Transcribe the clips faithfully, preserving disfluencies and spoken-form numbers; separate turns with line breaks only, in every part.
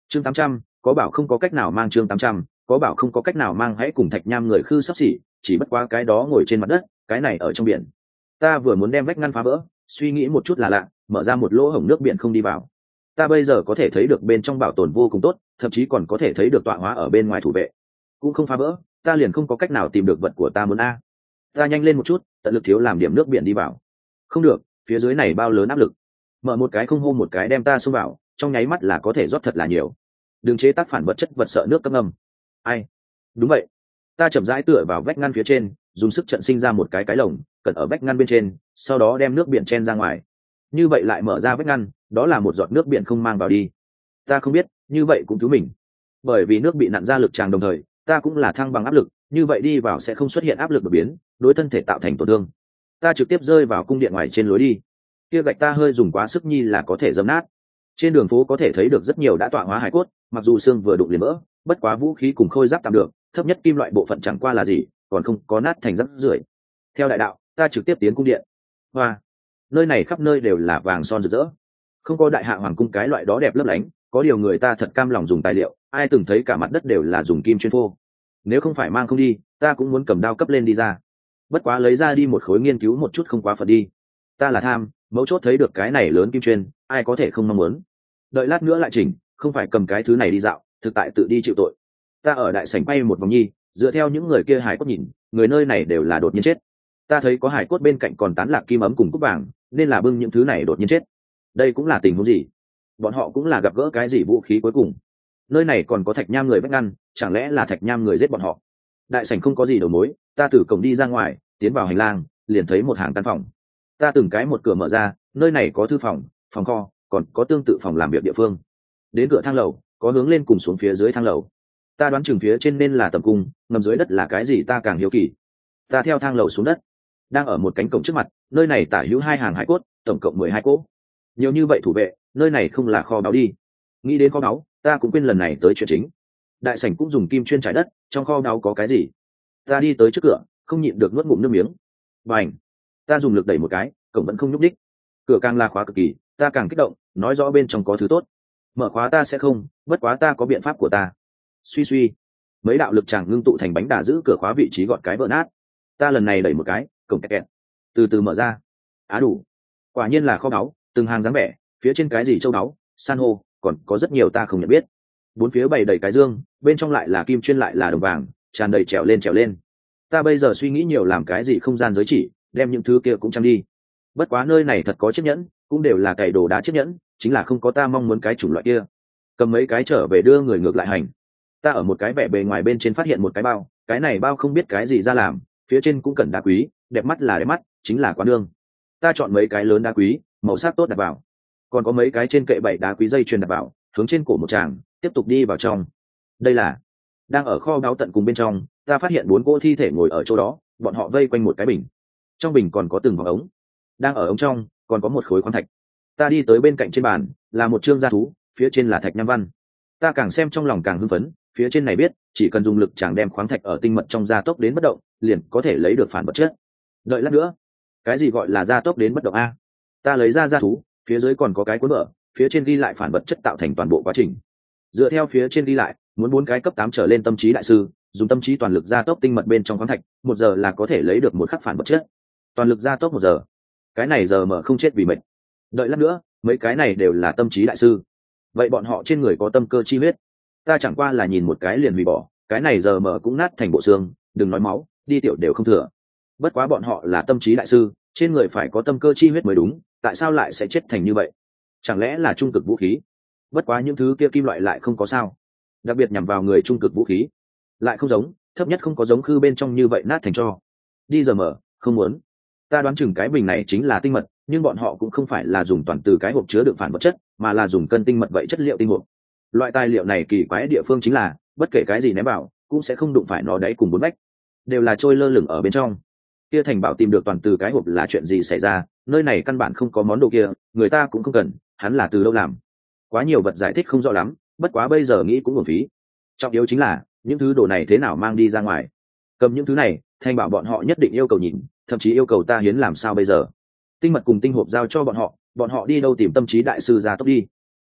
chương tám trăm có bảo không có cách nào mang chương tám trăm có bảo không có cách nào mang hãy cùng thạch nham người khư sắp xỉ chỉ bất quá cái đó ngồi trên mặt đất cái này ở trong biển. Ta vừa muốn đem vách ngăn phá vỡ, suy nghĩ một chút là lạ, mở ra một lỗ hổng nước biển không đi vào. Ta bây giờ có thể thấy được bên trong bảo tồn vô cùng tốt, thậm chí còn có thể thấy được tọa hóa ở bên ngoài thủ vệ. Cũng không phá vỡ, ta liền không có cách nào tìm được vật của ta muốn a. Ta nhanh lên một chút, tận lực thiếu làm điểm nước biển đi vào. Không được, phía dưới này bao lớn áp lực. Mở một cái không hô một cái đem ta xông vào, trong nháy mắt là có thể rót thật là nhiều. Đừng chế tác phản vật chất vật sợ nước cấp ngầm. Ai? Đúng vậy. Ta chậm rãi tựa vào vách ngăn phía trên, dùng sức trận sinh ra một cái cái lồng, cẩn ở vách ngăn bên trên, sau đó đem nước biển chen ra ngoài. Như vậy lại mở ra vách ngăn, đó là một giọt nước biển không mang vào đi. Ta không biết, như vậy cũng cứu mình. Bởi vì nước bị nặn ra lực tràng đồng thời, ta cũng là thăng bằng áp lực, như vậy đi vào sẽ không xuất hiện áp lực đột biến, đối thân thể tạo thành tổn thương. Ta trực tiếp rơi vào cung điện ngoài trên lối đi. Kia gạch ta hơi dùng quá sức nhi là có thể dẫm nát. Trên đường phố có thể thấy được rất nhiều đã tọa hóa hải cốt, mặc dù xương vừa đụng liền vỡ, bất quá vũ khí cùng khôi giáp tạm được, thấp nhất kim loại bộ phận chẳng qua là gì, còn không có nát thành rác rưởi. Theo đại đạo, ta trực tiếp tiến cung điện. Hoa, nơi này khắp nơi đều là vàng son rực rỡ, không có đại hạ hoàng cung cái loại đó đẹp lấp lánh, có điều người ta thật cam lòng dùng tài liệu, ai từng thấy cả mặt đất đều là dùng kim chuyên phô. Nếu không phải mang không đi, ta cũng muốn cầm đao cấp lên đi ra. Bất quá lấy ra đi một khối nghiên cứu một chút không quá phật đi. Ta là tham, mấu chốt thấy được cái này lớn kim chuyên, ai có thể không mong muốn. Đợi lát nữa lại chỉnh, không phải cầm cái thứ này đi dạo, thực tại tự đi chịu tội. Ta ở đại sảnh bay một vòng nhi, dựa theo những người kia hải cốt nhìn, người nơi này đều là đột nhiên chết. Ta thấy có hải cốt bên cạnh còn tán lạc kim ấm cùng cúc vàng, nên là bưng những thứ này đột nhiên chết. Đây cũng là tình huống gì? Bọn họ cũng là gặp gỡ cái gì vũ khí cuối cùng? Nơi này còn có thạch nham người vách ngăn, chẳng lẽ là thạch nham người giết bọn họ? Đại sảnh không có gì đầu mối, ta từ cổng đi ra ngoài, tiến vào hành lang, liền thấy một hàng căn phòng. Ta từng cái một cửa mở ra, nơi này có thư phòng, phòng kho, còn có tương tự phòng làm việc địa phương. Đến cửa thang lầu, có hướng lên cùng xuống phía dưới thang lầu. Ta đoán chừng phía trên nên là tầm cung, ngầm dưới đất là cái gì ta càng hiếu kỳ. Ta theo thang lầu xuống đất, đang ở một cánh cổng trước mặt, nơi này tả hữu hai hàng hải cốt, tổng cộng mười hai cỗ. Nhiều như vậy thủ vệ, nơi này không là kho báu đi. Nghĩ đến kho báu, ta cũng quên lần này tới chuyện chính. Đại sảnh cũng dùng kim chuyên trải đất, trong kho báu có cái gì? Ta đi tới trước cửa, không nhịn được nuốt ngụm nước miếng. Bành! Ta dùng lực đẩy một cái, cổng vẫn không nhúc nhích. Cửa càng là khóa cực kỳ, ta càng kích động, nói rõ bên trong có thứ tốt. Mở khóa ta sẽ không, bất quá ta có biện pháp của ta. Suy suy, mấy đạo lực chàng ngưng tụ thành bánh đà giữ cửa khóa vị trí gọn cái vỡ nát. Ta lần này đẩy một cái, cổng kẹt kẹt, từ từ mở ra. Á đủ, quả nhiên là kho báu, từng hàng dáng vẻ, phía trên cái gì châu báu, san hô, còn có rất nhiều ta không nhận biết. Bốn phía bày đầy cái dương, bên trong lại là kim chuyên lại là đồng vàng, tràn đầy trèo lên trèo lên. Ta bây giờ suy nghĩ nhiều làm cái gì không gian giới chỉ, đem những thứ kia cũng chăm đi. Bất quá nơi này thật có chiếc nhẫn, cũng đều là cày đồ đá chiếc nhẫn, chính là không có ta mong muốn cái chủng loại kia. Cầm mấy cái trở về đưa người ngược lại hành. Ta ở một cái vẻ bề ngoài bên trên phát hiện một cái bao, cái này bao không biết cái gì ra làm, phía trên cũng cần đá quý, đẹp mắt là đẹp mắt, chính là quán đương. Ta chọn mấy cái lớn đá quý, màu sắc tốt đặt vào. Còn có mấy cái trên kệ bảy đá quý dây chuyền đặt vào, hướng trên cổ một tràng, tiếp tục đi vào trong. Đây là đang ở kho báu tận cùng bên trong, ta phát hiện bốn cỗ thi thể ngồi ở chỗ đó, bọn họ vây quanh một cái bình. Trong bình còn có từng vòng ống. Đang ở ống trong, còn có một khối khoáng thạch. Ta đi tới bên cạnh trên bàn, là một chương gia thú, phía trên là thạch nham văn. Ta càng xem trong lòng càng hưng phấn, phía trên này biết, chỉ cần dùng lực chẳng đem khoáng thạch ở tinh mật trong gia tốc đến bất động, liền có thể lấy được phản vật chất. Đợi lát nữa, cái gì gọi là gia tốc đến bất động a? Ta lấy ra gia thú, phía dưới còn có cái cuốn vở, phía trên ghi lại phản vật chất tạo thành toàn bộ quá trình. Dựa theo phía trên ghi lại, muốn bốn cái cấp tám trở lên tâm trí đại sư, dùng tâm trí toàn lực gia tốc tinh mật bên trong khoáng thạch, một giờ là có thể lấy được một khắc phản vật chất. Toàn lực gia tốc một giờ. Cái này giờ mở không chết vì mệt. Đợi lát nữa, mấy cái này đều là tâm trí đại sư. Vậy bọn họ trên người có tâm cơ chi huyết. Ta chẳng qua là nhìn một cái liền hủy bỏ, cái này giờ mở cũng nát thành bộ xương, đừng nói máu, đi tiểu đều không thừa. Bất quá bọn họ là tâm trí đại sư, trên người phải có tâm cơ chi huyết mới đúng, tại sao lại sẽ chết thành như vậy? Chẳng lẽ là trung cực vũ khí? Bất quá những thứ kia kim loại lại không có sao, đặc biệt nhằm vào người trung cực vũ khí lại không giống, thấp nhất không có giống khư bên trong như vậy nát thành tro. Đi giờ mở, không muốn. Ta đoán chừng cái bình này chính là tinh mật, nhưng bọn họ cũng không phải là dùng toàn từ cái hộp chứa đựng phản vật chất, mà là dùng cân tinh mật vậy chất liệu tinh hộp. Loại tài liệu này kỳ quái địa phương chính là, bất kể cái gì ném vào, cũng sẽ không đụng phải nó đáy cùng bốn vách, đều là trôi lơ lửng ở bên trong. Kia Thành Bảo tìm được toàn từ cái hộp là chuyện gì xảy ra? Nơi này căn bản không có món đồ kia, người ta cũng không cần, hắn là từ đâu làm? Quá nhiều vật giải thích không rõ lắm, bất quá bây giờ nghĩ cũng uổng phí. Trọng yếu chính là những thứ đồ này thế nào mang đi ra ngoài? Cầm những thứ này, Thành Bảo bọn họ nhất định yêu cầu nhìn, thậm chí yêu cầu ta hiến làm sao bây giờ? Tinh mật cùng tinh hộp giao cho bọn họ, bọn họ đi đâu tìm tâm trí đại sư ra tốc đi?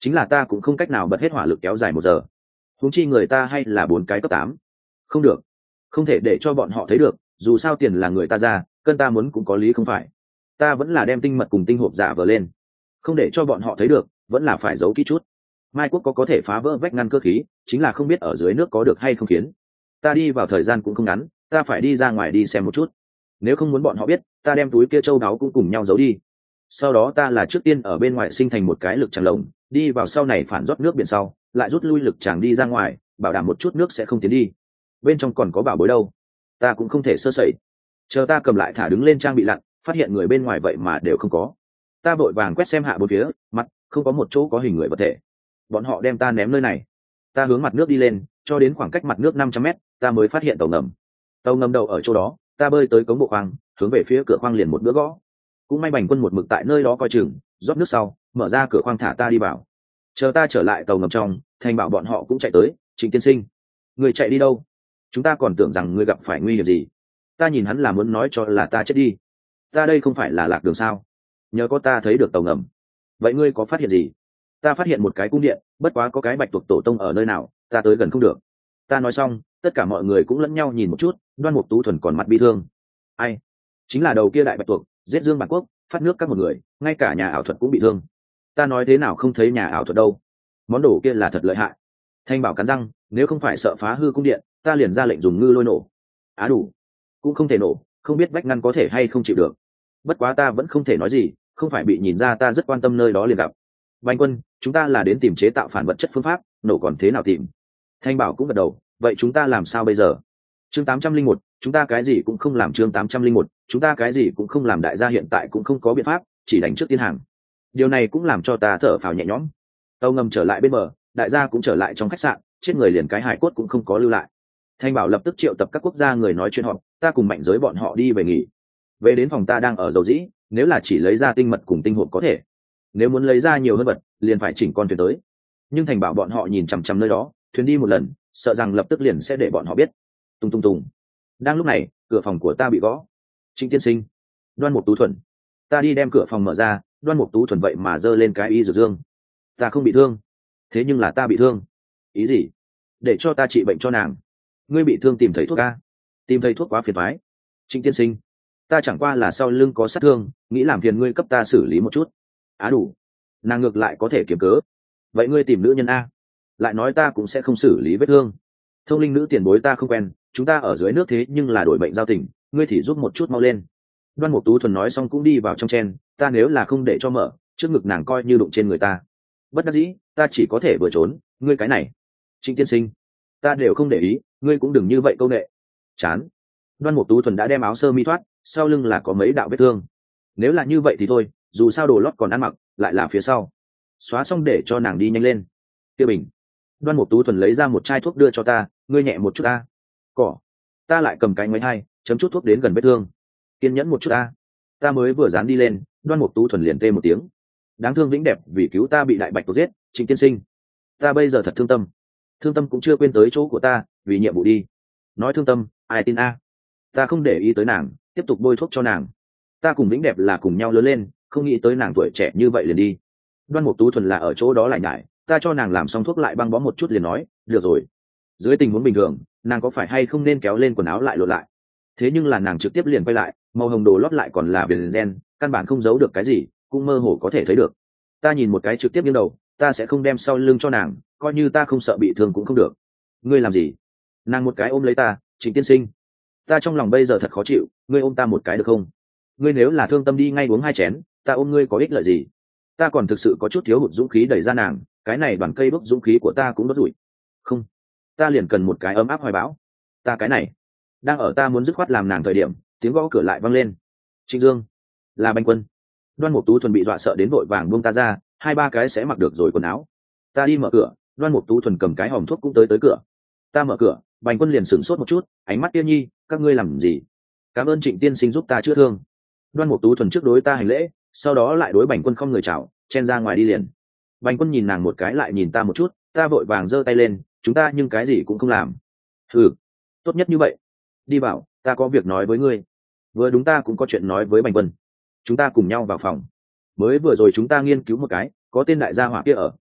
chính là ta cũng không cách nào bật hết hỏa lực kéo dài một giờ, huống chi người ta hay là bốn cái cấp tám. Không được, không thể để cho bọn họ thấy được, dù sao tiền là người ta ra, cân ta muốn cũng có lý không phải. Ta vẫn là đem tinh mật cùng tinh hộp giả vờ lên, không để cho bọn họ thấy được, vẫn là phải giấu kỹ chút. Mai Quốc có có thể phá vỡ vách ngăn cơ khí, chính là không biết ở dưới nước có được hay không khiến. Ta đi vào thời gian cũng không ngắn, ta phải đi ra ngoài đi xem một chút. Nếu không muốn bọn họ biết, ta đem túi kia châu đáo cũng cùng nhau giấu đi. Sau đó ta là trước tiên ở bên ngoài sinh thành một cái lực tràng lồng, đi vào sau này phản rót nước biển sau, lại rút lui lực tràng đi ra ngoài, bảo đảm một chút nước sẽ không tiến đi. Bên trong còn có bảo bối đâu, ta cũng không thể sơ sẩy. Chờ ta cầm lại thả đứng lên trang bị lặn, phát hiện người bên ngoài vậy mà đều không có. Ta vội vàng quét xem hạ bốn phía, mặt không có một chỗ có hình người vật thể. Bọn họ đem ta ném nơi này. Ta hướng mặt nước đi lên, cho đến khoảng cách mặt nước năm trăm mét, ta mới phát hiện tàu ngầm. Tàu ngầm đầu ở chỗ đó, ta bơi tới cống bộ khoang, hướng về phía cửa khoang liền một bữa gõ. Cũng may Bành Quân một mực tại nơi đó coi chừng, rót nước sau, mở ra cửa khoang thả ta đi vào. Chờ ta trở lại tàu ngầm trong, Thành Bảo bọn họ cũng chạy tới. Trịnh tiên sinh, người chạy đi đâu? Chúng ta còn tưởng rằng người gặp phải nguy hiểm gì. Ta nhìn hắn là muốn nói cho là ta chết đi. Ta đây không phải là lạc đường sao? Nhờ có ta thấy được tàu ngầm. Vậy ngươi có phát hiện gì? Ta phát hiện một cái cung điện, bất quá có cái bạch tuộc tổ tông ở nơi nào, ta tới gần không được. Ta nói xong, tất cả mọi người cũng lẫn nhau nhìn một chút. Đoan Mục Tú Thuần còn mặt bi thương. Ai? Chính là đầu kia đại bạch tuộc, giết Dương Bản Quốc, phát nước các một người, ngay cả nhà ảo thuật cũng bị thương. Ta nói thế nào không thấy nhà ảo thuật đâu, món đồ kia là thật lợi hại. Thanh Bảo cắn răng, nếu không phải sợ phá hư cung điện, ta liền ra lệnh dùng ngư lôi nổ. Á đủ, cũng không thể nổ, không biết vách ngăn có thể hay không chịu được. Bất quá ta vẫn không thể nói gì, không phải bị nhìn ra ta rất quan tâm nơi đó liền gặp. Bành Quân, chúng ta là đến tìm chế tạo phản vật chất phương pháp, nổ còn thế nào tìm? Thanh Bảo cũng gật đầu, vậy chúng ta làm sao bây giờ? Chương tám trăm linh một, chúng ta cái gì cũng không làm. Chương tám trăm linh một, chúng ta cái gì cũng không làm. Đại gia hiện tại cũng không có biện pháp, chỉ đánh trước tiên hàng. Điều này cũng làm cho ta thở phào nhẹ nhõm. Tàu ngầm trở lại bên bờ, đại gia cũng trở lại trong khách sạn, chết người liền cái hải cốt cũng không có lưu lại. Thanh Bảo lập tức triệu tập các quốc gia người nói chuyện họp, ta cùng Mạnh Giới bọn họ đi về nghỉ. Về đến phòng ta đang ở dầu dĩ, nếu là chỉ lấy ra tinh mật cùng tinh hộp có thể, nếu muốn lấy ra nhiều hơn vật, liền phải chỉnh con thuyền tới. Nhưng Thành Bảo bọn họ nhìn chằm chằm nơi đó, thuyền đi một lần, sợ rằng lập tức liền sẽ để bọn họ biết. Tung tung tung. Đang lúc này, cửa phòng của ta bị gõ. Trịnh tiên sinh, Đoan Mục Tú Thuần. Ta đi đem cửa phòng mở ra, Đoan Mục Tú Thuần vậy mà giơ lên cái y dược dương. Ta không bị thương, thế nhưng là ta bị thương. Ý gì? Để cho ta trị bệnh cho nàng. Ngươi bị thương tìm thấy thuốc a? Tìm thấy thuốc quá phiền toái. Trịnh tiên sinh, ta chẳng qua là sau lưng có sát thương, nghĩ làm phiền ngươi cấp ta xử lý một chút. Á đủ, nàng ngược lại có thể kiếm cớ. Vậy ngươi tìm nữ nhân a? Lại nói ta cũng sẽ không xử lý vết thương. Thông linh nữ tiền bối ta không quen, chúng ta ở dưới nước thế nhưng là đổi bệnh giao tình, ngươi thì giúp một chút mau lên. Đoan Mục Tú Thuần nói xong cũng đi vào trong chen, ta nếu là không để cho mở, trước ngực nàng coi như đụng trên người ta. Bất đắc dĩ, ta chỉ có thể vừa trốn, ngươi cái này. Trịnh tiên sinh, ta đều không để ý, ngươi cũng đừng như vậy câu nệ. Chán. Đoan Mục Tú Thuần đã đem áo sơ mi thoát, sau lưng là có mấy đạo vết thương. Nếu là như vậy thì thôi, dù sao đồ lót còn ăn mặc, lại là phía sau. Xóa xong để cho nàng đi nhanh lên. Tiêu Bình. Đoan Mục Tú Thuần lấy ra một chai thuốc đưa cho ta, ngươi nhẹ một chút ta. Cỏ. Ta lại cầm cái mấy hai, chấm chút thuốc đến gần vết thương. Kiên nhẫn một chút ta. Ta mới vừa dán đi lên, Đoan Mục Tú Thuần liền tê một tiếng. Đáng thương Vĩnh Đẹp vì cứu ta bị đại bạch tuộc giết, Trịnh tiên sinh. Ta bây giờ thật thương tâm. Thương tâm cũng chưa quên tới chỗ của ta, vì nhiệm vụ đi. Nói thương tâm, ai tin a? Ta không để ý tới nàng, tiếp tục bôi thuốc cho nàng. Ta cùng Vĩnh Đẹp là cùng nhau lớn lên, không nghĩ tới nàng tuổi trẻ như vậy liền đi. Đoan Mục Tú Thuần là ở chỗ đó lại nhải, ta cho nàng làm xong thuốc lại băng bó một chút liền nói, được rồi. Dưới tình huống bình thường, nàng có phải hay không nên kéo lên quần áo lại lột lại? Thế nhưng là nàng trực tiếp liền quay lại, màu hồng đồ lót lại còn là viền gen, căn bản không giấu được cái gì, cũng mơ hồ có thể thấy được. Ta nhìn một cái trực tiếp nghiêng đầu, ta sẽ không đem sau lưng cho nàng, coi như ta không sợ bị thương cũng không được. Ngươi làm gì? Nàng một cái ôm lấy ta, Trịnh tiên sinh. Ta trong lòng bây giờ thật khó chịu, ngươi ôm ta một cái được không? Ngươi nếu là thương tâm đi ngay uống hai chén, ta ôm ngươi có ích lợi gì? Ta còn thực sự có chút thiếu hụt dũng khí đẩy ra nàng, cái này đoàn cây đốt dũng khí của ta cũng đốt rủi. Không, ta liền cần một cái ấm áp hoài bão. Ta cái này, đang ở ta muốn dứt khoát làm nàng thời điểm, tiếng gõ cửa lại vang lên. Trịnh Dương, là Bành Quân. Đoan Mục Tú Thuần bị dọa sợ đến vội vàng buông ta ra, hai ba cái sẽ mặc được rồi quần áo. Ta đi mở cửa, Đoan Mục Tú Thuần cầm cái hòm thuốc cũng tới tới cửa. Ta mở cửa, Bành Quân liền sửng sốt một chút, ánh mắt kia nhi, các ngươi làm gì? Cảm ơn Trịnh tiên sinh giúp ta chữa thương. Đoan Mục Tú Thuần trước đối ta hành lễ, sau đó lại đối Bành Quân không người chào, chen ra ngoài đi liền. Bành Quân nhìn nàng một cái lại nhìn ta một chút, ta vội vàng giơ tay lên, chúng ta nhưng cái gì cũng không làm. Ừ, tốt nhất như vậy. Đi bảo, ta có việc nói với ngươi. Vừa đúng ta cũng có chuyện nói với Bành Quân. Chúng ta cùng nhau vào phòng. Mới vừa rồi chúng ta nghiên cứu một cái, có tên đại gia hỏa kia ở,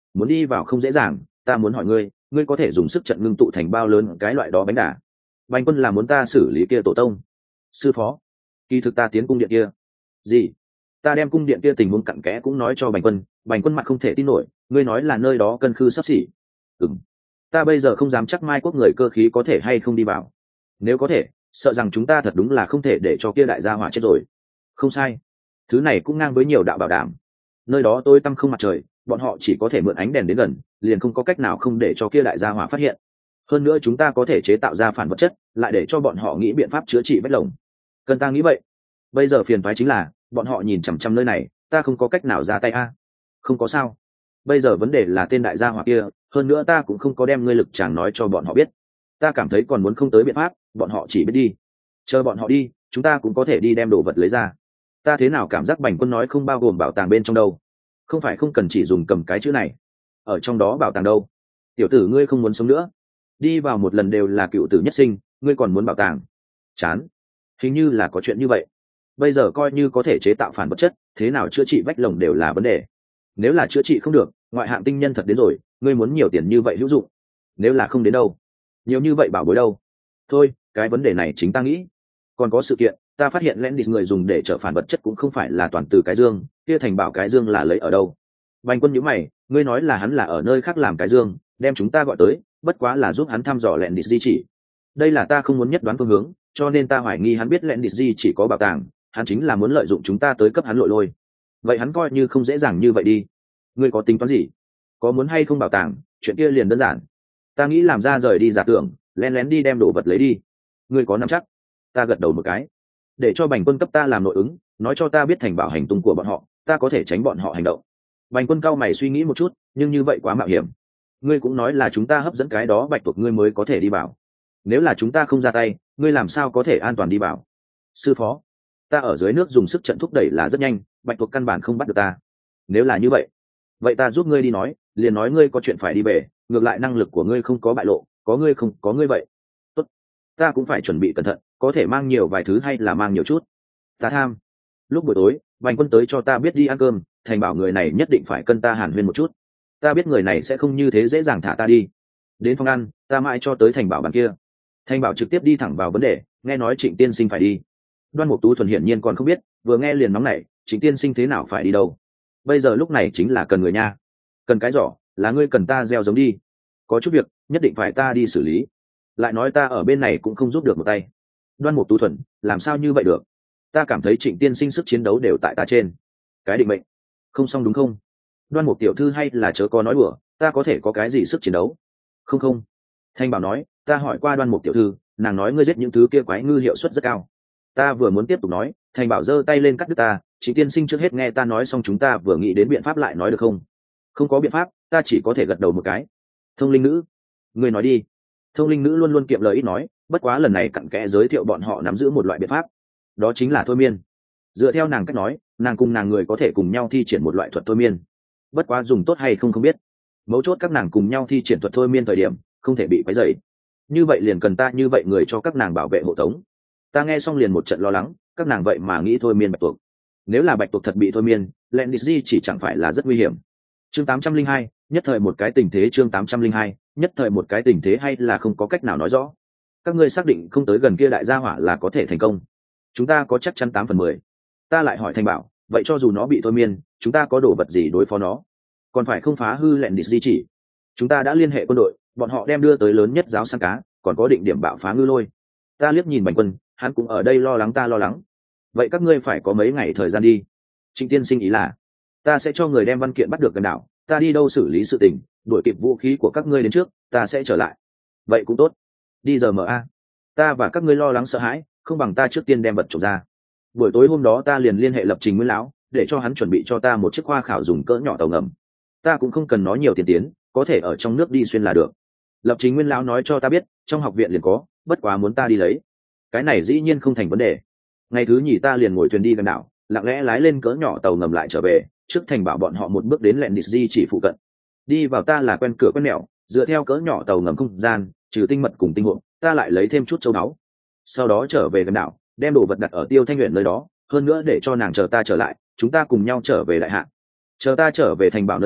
muốn đi vào không dễ dàng. Ta muốn hỏi ngươi, ngươi có thể dùng sức trận ngưng tụ thành bao lớn cái loại đó bánh đà? Bành Quân là muốn ta xử lý kia tổ tông. Sư phó, kỳ thực ta tiến cung điện kia. Gì? Ta đem cung điện kia tình huống cặn kẽ cũng nói cho Bành Quân. Bành Quân mặt không thể tin nổi, ngươi nói là nơi đó cân khư sắp xỉ. Ừm, ta bây giờ không dám chắc mai quốc người cơ khí có thể hay không đi vào. Nếu có thể, sợ rằng chúng ta thật đúng là không thể để cho kia đại gia hỏa chết rồi. Không sai, thứ này cũng ngang với nhiều đạo bảo đảm. Nơi đó tôi tăm không mặt trời, bọn họ chỉ có thể mượn ánh đèn đến gần, liền không có cách nào không để cho kia đại gia hỏa phát hiện. Hơn nữa chúng ta có thể chế tạo ra phản vật chất, lại để cho bọn họ nghĩ biện pháp chữa trị vết lồng. Cần ta nghĩ vậy. Bây giờ phiền toái chính là bọn họ nhìn chằm chằm nơi này, ta không có cách nào ra tay a. Không có sao. Bây giờ vấn đề là tên đại gia hỏa kia, hơn nữa ta cũng không có đem ngươi lực chàng nói cho bọn họ biết. Ta cảm thấy còn muốn không tới biện pháp, bọn họ chỉ biết đi. Chờ bọn họ đi, chúng ta cũng có thể đi đem đồ vật lấy ra. Ta thế nào cảm giác Bành Quân nói không bao gồm bảo tàng bên trong đâu? Không phải không cần chỉ dùng cầm cái chữ này. Ở trong đó bảo tàng đâu? Tiểu tử ngươi không muốn sống nữa. Đi vào một lần đều là cựu tử nhất sinh, ngươi còn muốn bảo tàng? Chán. Hình như là có chuyện như vậy. Bây giờ coi như có thể chế tạo phản vật chất, thế nào chữa trị vách lồng đều là vấn đề. Nếu là chữa trị không được, ngoại hạng tinh nhân thật đến rồi, ngươi muốn nhiều tiền như vậy hữu dụng. Nếu là không đến đâu, nhiều như vậy bảo bối đâu. Thôi, cái vấn đề này chính ta nghĩ. Còn có sự kiện, ta phát hiện Lendis người dùng để trở phản vật chất cũng không phải là toàn từ cái dương, kia thành bảo cái dương là lấy ở đâu? Bành Quân nhíu mày, ngươi nói là hắn là ở nơi khác làm cái dương, đem chúng ta gọi tới, bất quá là giúp hắn thăm dò Lendis di chỉ. Đây là ta không muốn nhất đoán phương hướng, cho nên ta hoài nghi hắn biết Lendis di chỉ có bảo tàng, hắn chính là muốn lợi dụng chúng ta tới cấp hắn lội lôi. Vậy hắn coi như không dễ dàng như vậy đi. Ngươi có tính toán gì? Có muốn hay không bảo tàng, chuyện kia liền đơn giản. Ta nghĩ làm ra rời đi giả tưởng, lén lén đi đem đồ vật lấy đi. Ngươi có nắm chắc? Ta gật đầu một cái. Để cho Bành Quân cấp ta làm nội ứng, nói cho ta biết thành bảo hành tung của bọn họ, ta có thể tránh bọn họ hành động. Bành Quân cao mày suy nghĩ một chút, nhưng như vậy quá mạo hiểm. Ngươi cũng nói là chúng ta hấp dẫn cái đó bạch tuộc ngươi mới có thể đi vào. Nếu là chúng ta không ra tay, ngươi làm sao có thể an toàn đi vào? Sư phó, ta ở dưới nước dùng sức trận thúc đẩy là rất nhanh, bạch tuộc căn bản không bắt được ta. Nếu là như vậy, vậy ta giúp ngươi đi nói, liền nói ngươi có chuyện phải đi về, ngược lại năng lực của ngươi không có bại lộ, có ngươi không có ngươi vậy. Tốt, ta cũng phải chuẩn bị cẩn thận, có thể mang nhiều vài thứ hay là mang nhiều chút. Ta tham. Lúc buổi tối, Bành Quân tới cho ta biết đi ăn cơm, thành bảo người này nhất định phải cân ta hàn huyên một chút. Ta biết người này sẽ không như thế dễ dàng thả ta đi. Đến phòng ăn, ta mãi cho tới thành bảo bàn kia. Thành bảo trực tiếp đi thẳng vào vấn đề, nghe nói Trịnh tiên sinh phải đi. Đoan Mục Tú thuần hiển nhiên còn không biết, vừa nghe liền nóng nảy, Trịnh tiên sinh thế nào phải đi đâu? Bây giờ lúc này chính là cần người nha. Cần cái giỏ, là ngươi cần ta gieo giống đi. Có chút việc, nhất định phải ta đi xử lý. Lại nói ta ở bên này cũng không giúp được một tay. Đoan Mục Tú thuần, làm sao như vậy được? Ta cảm thấy Trịnh tiên sinh sức chiến đấu đều tại ta trên. Cái định mệnh. Không xong đúng không? Đoan Mục tiểu thư hay là chớ có nói đùa, ta có thể có cái gì sức chiến đấu? Không không. Thanh Bảo nói, ta hỏi qua Đoan Mục tiểu thư, nàng nói ngươi giết những thứ kia quái ngư hiệu suất rất cao. Ta vừa muốn tiếp tục nói, Thanh Bảo giơ tay lên cắt đứt ta, Trịnh tiên sinh trước hết nghe ta nói xong chúng ta vừa nghĩ đến biện pháp lại nói được không? Không có biện pháp, ta chỉ có thể gật đầu một cái. Thông linh nữ, ngươi nói đi. Thông linh nữ luôn luôn kiệm lời ít nói, bất quá lần này cặn kẽ giới thiệu bọn họ nắm giữ một loại biện pháp, đó chính là thôi miên. Dựa theo nàng cách nói, nàng cùng nàng người có thể cùng nhau thi triển một loại thuật thôi miên, bất quá dùng tốt hay không không biết. Mấu chốt các nàng cùng nhau thi triển thuật thôi miên thời điểm không thể bị quấy rầy, như vậy liền cần ta như vậy người cho các nàng bảo vệ hộ tống. Ta nghe xong liền một trận lo lắng, các nàng vậy mà nghĩ thôi miên bạch tuộc. Nếu là bạch tuộc thật bị thôi miên, Lendis chỉ chẳng phải là rất nguy hiểm. Chương tám trăm linh hai, nhất thời một cái tình thế. Chương tám trăm linh hai, nhất thời một cái tình thế hay là không có cách nào nói rõ. Các ngươi xác định không tới gần kia đại gia hỏa là có thể thành công? Chúng ta có chắc chắn tám phần mười. Ta lại hỏi Thanh Bảo, vậy cho dù nó bị thôi miên, chúng ta có đồ vật gì đối phó nó? Còn phải không phá hư lẹn địch di chỉ? Chúng ta đã liên hệ quân đội, bọn họ đem đưa tới lớn nhất giáo săn cá, còn có định điểm bạo phá ngư lôi. Ta liếc nhìn Bành Quân, hắn cũng ở đây lo lắng ta lo lắng. Vậy các ngươi phải có mấy ngày thời gian đi. Trịnh tiên sinh ý là, ta sẽ cho người đem văn kiện bắt được gần đảo, ta đi đâu xử lý sự tình, đuổi kịp vũ khí của các ngươi đến trước, ta sẽ trở lại. Vậy cũng tốt. Đi giờ mở a. Ta và các ngươi lo lắng sợ hãi, không bằng ta trước tiên đem vật trộm ra. Buổi tối hôm đó ta liền liên hệ Lập Trình Nguyên lão, để cho hắn chuẩn bị cho ta một chiếc khoa khảo dùng cỡ nhỏ tàu ngầm. Ta cũng không cần nói nhiều tiền tiến, có thể ở trong nước đi xuyên là được. Lập Trình Nguyên lão nói cho ta biết, trong học viện liền có, bất quá muốn ta đi lấy. Cái này dĩ nhiên không thành vấn đề. Ngày thứ nhì ta liền ngồi thuyền đi gần đảo, lặng lẽ lái lên cỡ nhỏ tàu ngầm lại trở về, trước Thành bảo bọn họ một bước đến lẹn Di chỉ phụ cận. Đi vào ta là quen cửa quen mẹo, dựa theo cỡ nhỏ tàu ngầm không gian, trừ tinh mật cùng tinh hộp, ta lại lấy thêm chút châu báu. Sau đó trở về gần đảo, đem đồ vật đặt ở Tiêu Thanh Huyền nơi đó, hơn nữa để cho nàng chờ ta trở lại, chúng ta cùng nhau trở về đại hạ. Chờ ta trở về Thành bảo nơi đó,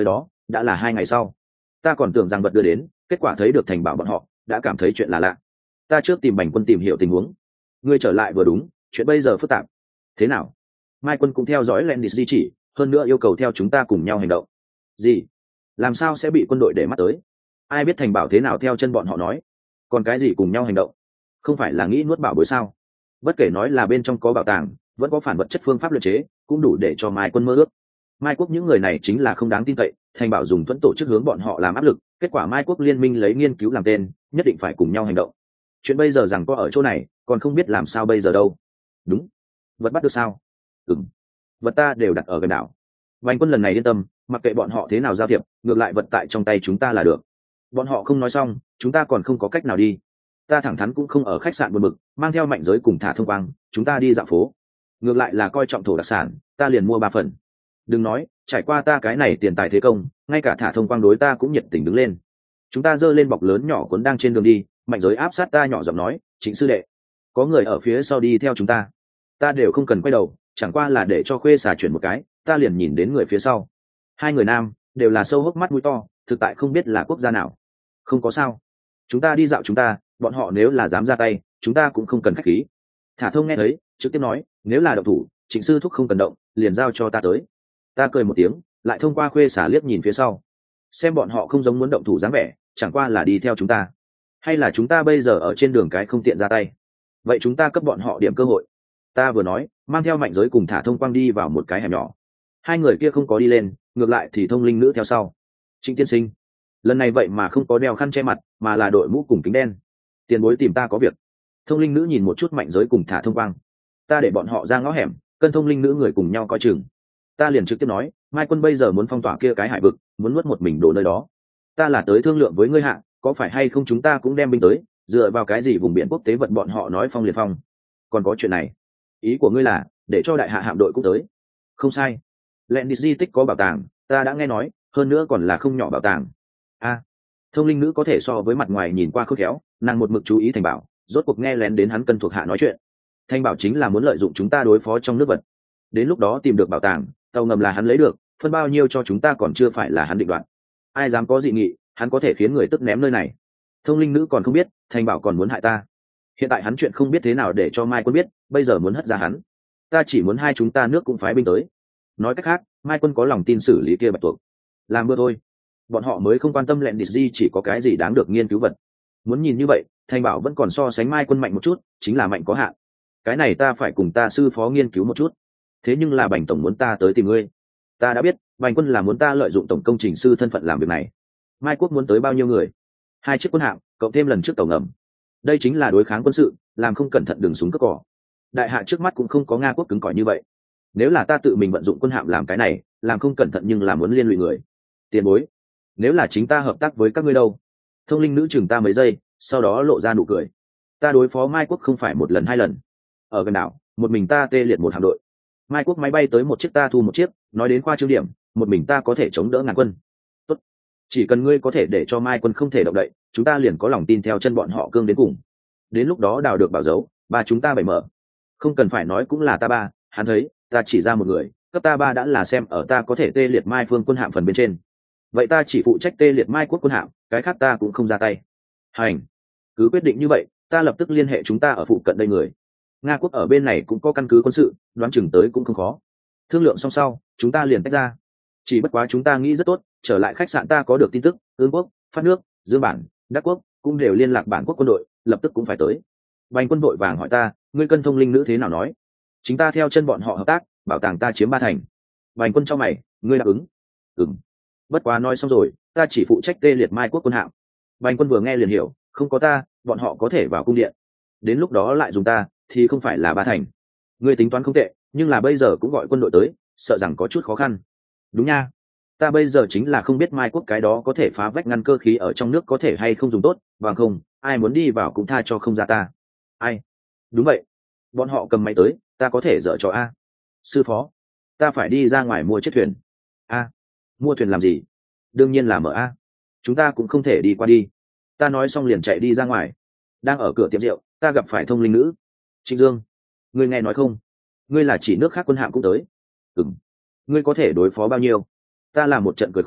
đã là hai ngày sau. Ta còn tưởng rằng vật đưa đến, kết quả thấy được thành bảo bọn họ đã cảm thấy chuyện là lạ. Ta trước tìm Bành Quân tìm hiểu tình huống. Ngươi trở lại vừa đúng, chuyện bây giờ phức tạp. Thế nào? Mai Quân cũng theo dõi Landis di chỉ, hơn nữa yêu cầu theo chúng ta cùng nhau hành động. Gì? Làm sao sẽ bị quân đội để mắt tới? Ai biết thành bảo thế nào theo chân bọn họ nói? Còn cái gì cùng nhau hành động? Không phải là nghĩ nuốt bảo bối sao? Bất kể nói là bên trong có bảo tàng, vẫn có phản vật chất phương pháp luyện chế, cũng đủ để cho Mai Quân mơ ước. Mai Quốc những người này chính là không đáng tin cậy, thành bảo dùng thuẫn tổ chức hướng bọn họ làm áp lực, kết quả Mai Quốc liên minh lấy nghiên cứu làm tên, nhất định phải cùng nhau hành động. Chuyện bây giờ rằng có ở chỗ này, còn không biết làm sao bây giờ đâu. Đúng, vật bắt được sao? Ừm, vật ta đều đặt ở gần đảo. Bành Quân lần này yên tâm, mặc kệ bọn họ thế nào giao thiệp, ngược lại vật tại trong tay chúng ta là được. Bọn họ không nói xong, chúng ta còn không có cách nào đi. Ta thẳng thắn cũng không ở khách sạn buồn bực, mang theo mạnh giới cùng thả thông quang, chúng ta đi dạo phố. Ngược lại là coi trọng thổ đặc sản, ta liền mua ba phần. Đừng nói, trải qua ta cái này tiền tài thế công, ngay cả thả thông quang đối ta cũng nhiệt tình đứng lên. Chúng ta giơ lên bọc lớn nhỏ cuốn đang trên đường đi, mạnh giới áp sát ta nhỏ giọng nói, Trịnh sư đệ, có người ở phía sau đi theo chúng ta. Ta đều không cần quay đầu, chẳng qua là để cho khuê xà chuyển một cái, ta liền nhìn đến người phía sau. Hai người nam, đều là sâu hốc mắt mũi to, thực tại không biết là quốc gia nào. Không có sao, chúng ta đi dạo chúng ta, bọn họ nếu là dám ra tay, chúng ta cũng không cần khách khí. Thả thông nghe thấy, trực tiếp nói, nếu là động thủ, Trịnh sư thúc không cần động, liền giao cho ta tới. Ta cười một tiếng, lại thông qua khuê xả liếc nhìn phía sau, xem bọn họ không giống muốn động thủ dáng vẻ, chẳng qua là đi theo chúng ta, hay là chúng ta bây giờ ở trên đường cái không tiện ra tay, vậy chúng ta cấp bọn họ điểm cơ hội. Ta vừa nói, mang theo mạnh giới cùng thả thông quang đi vào một cái hẻm nhỏ. Hai người kia không có đi lên, ngược lại thì thông linh nữ theo sau. Trịnh tiên sinh, lần này vậy mà không có đeo khăn che mặt, mà là đội mũ cùng kính đen. Tiền bối tìm ta có việc. Thông linh nữ nhìn một chút mạnh giới cùng thả thông quang. Ta để bọn họ ra ngõ hẻm, cân thông linh nữ người cùng nhau coi chừng. Ta liền trực tiếp nói, Mai Quân bây giờ muốn phong tỏa kia cái hải vực, muốn nuốt một mình đổ nơi đó. Ta là tới thương lượng với ngươi hạ, có phải hay không chúng ta cũng đem binh tới, dựa vào cái gì vùng biển quốc tế vật bọn họ nói phong liền phong. Còn có chuyện này, ý của ngươi là để cho đại hạ hạm đội cũng tới? Không sai, Landis di tích có bảo tàng, ta đã nghe nói, hơn nữa còn là không nhỏ bảo tàng. A, thông linh nữ có thể so với mặt ngoài nhìn qua khôn khéo, nàng một mực chú ý thành bảo, rốt cuộc nghe lén đến hắn cân thuộc hạ nói chuyện. Thanh bảo chính là muốn lợi dụng chúng ta đối phó trong nước vật, đến lúc đó tìm được bảo tàng, tàu ngầm là hắn lấy được, phân bao nhiêu cho chúng ta còn chưa phải là hắn định đoạt. Ai dám có dị nghị, hắn có thể khiến người tức ném nơi này. Thông linh nữ còn không biết, Thanh bảo còn muốn hại ta. Hiện tại hắn chuyện không biết thế nào để cho Mai Quân biết, bây giờ muốn hất ra hắn. Ta chỉ muốn hai chúng ta nước cũng phái binh tới. Nói cách khác, Mai Quân có lòng tin xử lý kia bạch tuộc. Làm mưa thôi. Bọn họ mới không quan tâm lẹn địch di chỉ có cái gì đáng được nghiên cứu vật. Muốn nhìn như vậy, Thanh bảo vẫn còn so sánh Mai Quân mạnh một chút, chính là mạnh có hạn. Cái này ta phải cùng ta sư phó nghiên cứu một chút. Thế nhưng là Bành tổng muốn ta tới tìm ngươi. Ta đã biết, Bành Quân là muốn ta lợi dụng tổng công trình sư thân phận làm việc này. Mai Quốc muốn tới bao nhiêu người? Hai chiếc quân hạm, cộng thêm lần trước tàu ngầm. Đây chính là đối kháng quân sự, làm không cẩn thận đường súng cất cỏ. Đại hạ trước mắt cũng không có Nga quốc cứng cỏi như vậy. Nếu là ta tự mình vận dụng quân hạm làm cái này, làm không cẩn thận nhưng là muốn liên lụy người. Tiền bối, nếu là chính ta hợp tác với các ngươi đâu? Thông linh nữ chừng ta mấy giây, sau đó lộ ra nụ cười. Ta đối phó Mai Quốc không phải một lần hai lần. Ở gần đảo, một mình ta tê liệt một hạm đội. Mai Quốc máy bay tới một chiếc ta thu một chiếc, nói đến khoa trương điểm, một mình ta có thể chống đỡ ngàn quân. Tốt, chỉ cần ngươi có thể để cho Mai Quân không thể động đậy, chúng ta liền có lòng tin theo chân bọn họ cương đến cùng. Đến lúc đó đào được bảo dấu, ba chúng ta bảy mở. Không cần phải nói cũng là ta ba, hắn thấy, ta chỉ ra một người, cấp ta ba đã là xem ở ta có thể tê liệt Mai Phương quân hạm phần bên trên. Vậy ta chỉ phụ trách tê liệt Mai Quốc quân hạm, cái khác ta cũng không ra tay. Hành, cứ quyết định như vậy, ta lập tức liên hệ chúng ta ở phụ cận đây người. Nga quốc ở bên này cũng có căn cứ quân sự, đoán chừng tới cũng không khó. Thương lượng xong sau, chúng ta liền tách ra. Chỉ bất quá chúng ta nghĩ rất tốt, trở lại khách sạn ta có được tin tức, Ương quốc, Phát nước, Dương bản, Đắc quốc cũng đều liên lạc bản quốc quân đội, lập tức cũng phải tới. Bành Quân đội vàng hỏi ta, ngươi cân thông linh nữ thế nào nói? Chính ta theo chân bọn họ hợp tác, bảo tàng ta chiếm ba thành. Bành Quân cho mày, ngươi đáp ứng? Ừm. Bất quá nói xong rồi, ta chỉ phụ trách tê liệt Mai Quốc quân hạm. Bành Quân vừa nghe liền hiểu, không có ta, bọn họ có thể vào cung điện. Đến lúc đó lại dùng ta, thì không phải là ba thành. Ngươi tính toán không tệ, nhưng là bây giờ cũng gọi quân đội tới, sợ rằng có chút khó khăn. Đúng nha, ta bây giờ chính là không biết Mai Quốc cái đó có thể phá vách ngăn cơ khí ở trong nước có thể hay không dùng tốt, bằng không, ai muốn đi vào cũng tha cho không ra ta. Ai? Đúng vậy, bọn họ cầm máy tới, ta có thể dở cho a. Sư phó, ta phải đi ra ngoài mua chiếc thuyền. A, mua thuyền làm gì? Đương nhiên là mở a. Chúng ta cũng không thể đi qua đi. Ta nói xong liền chạy đi ra ngoài. Đang ở cửa tiệm rượu, ta gặp phải thông linh nữ. Trịnh Dương, ngươi nghe nói không? Ngươi là chỉ nước khác quân hạm cũng tới. Ừm. Ngươi có thể đối phó bao nhiêu? Ta làm một trận cười khổ,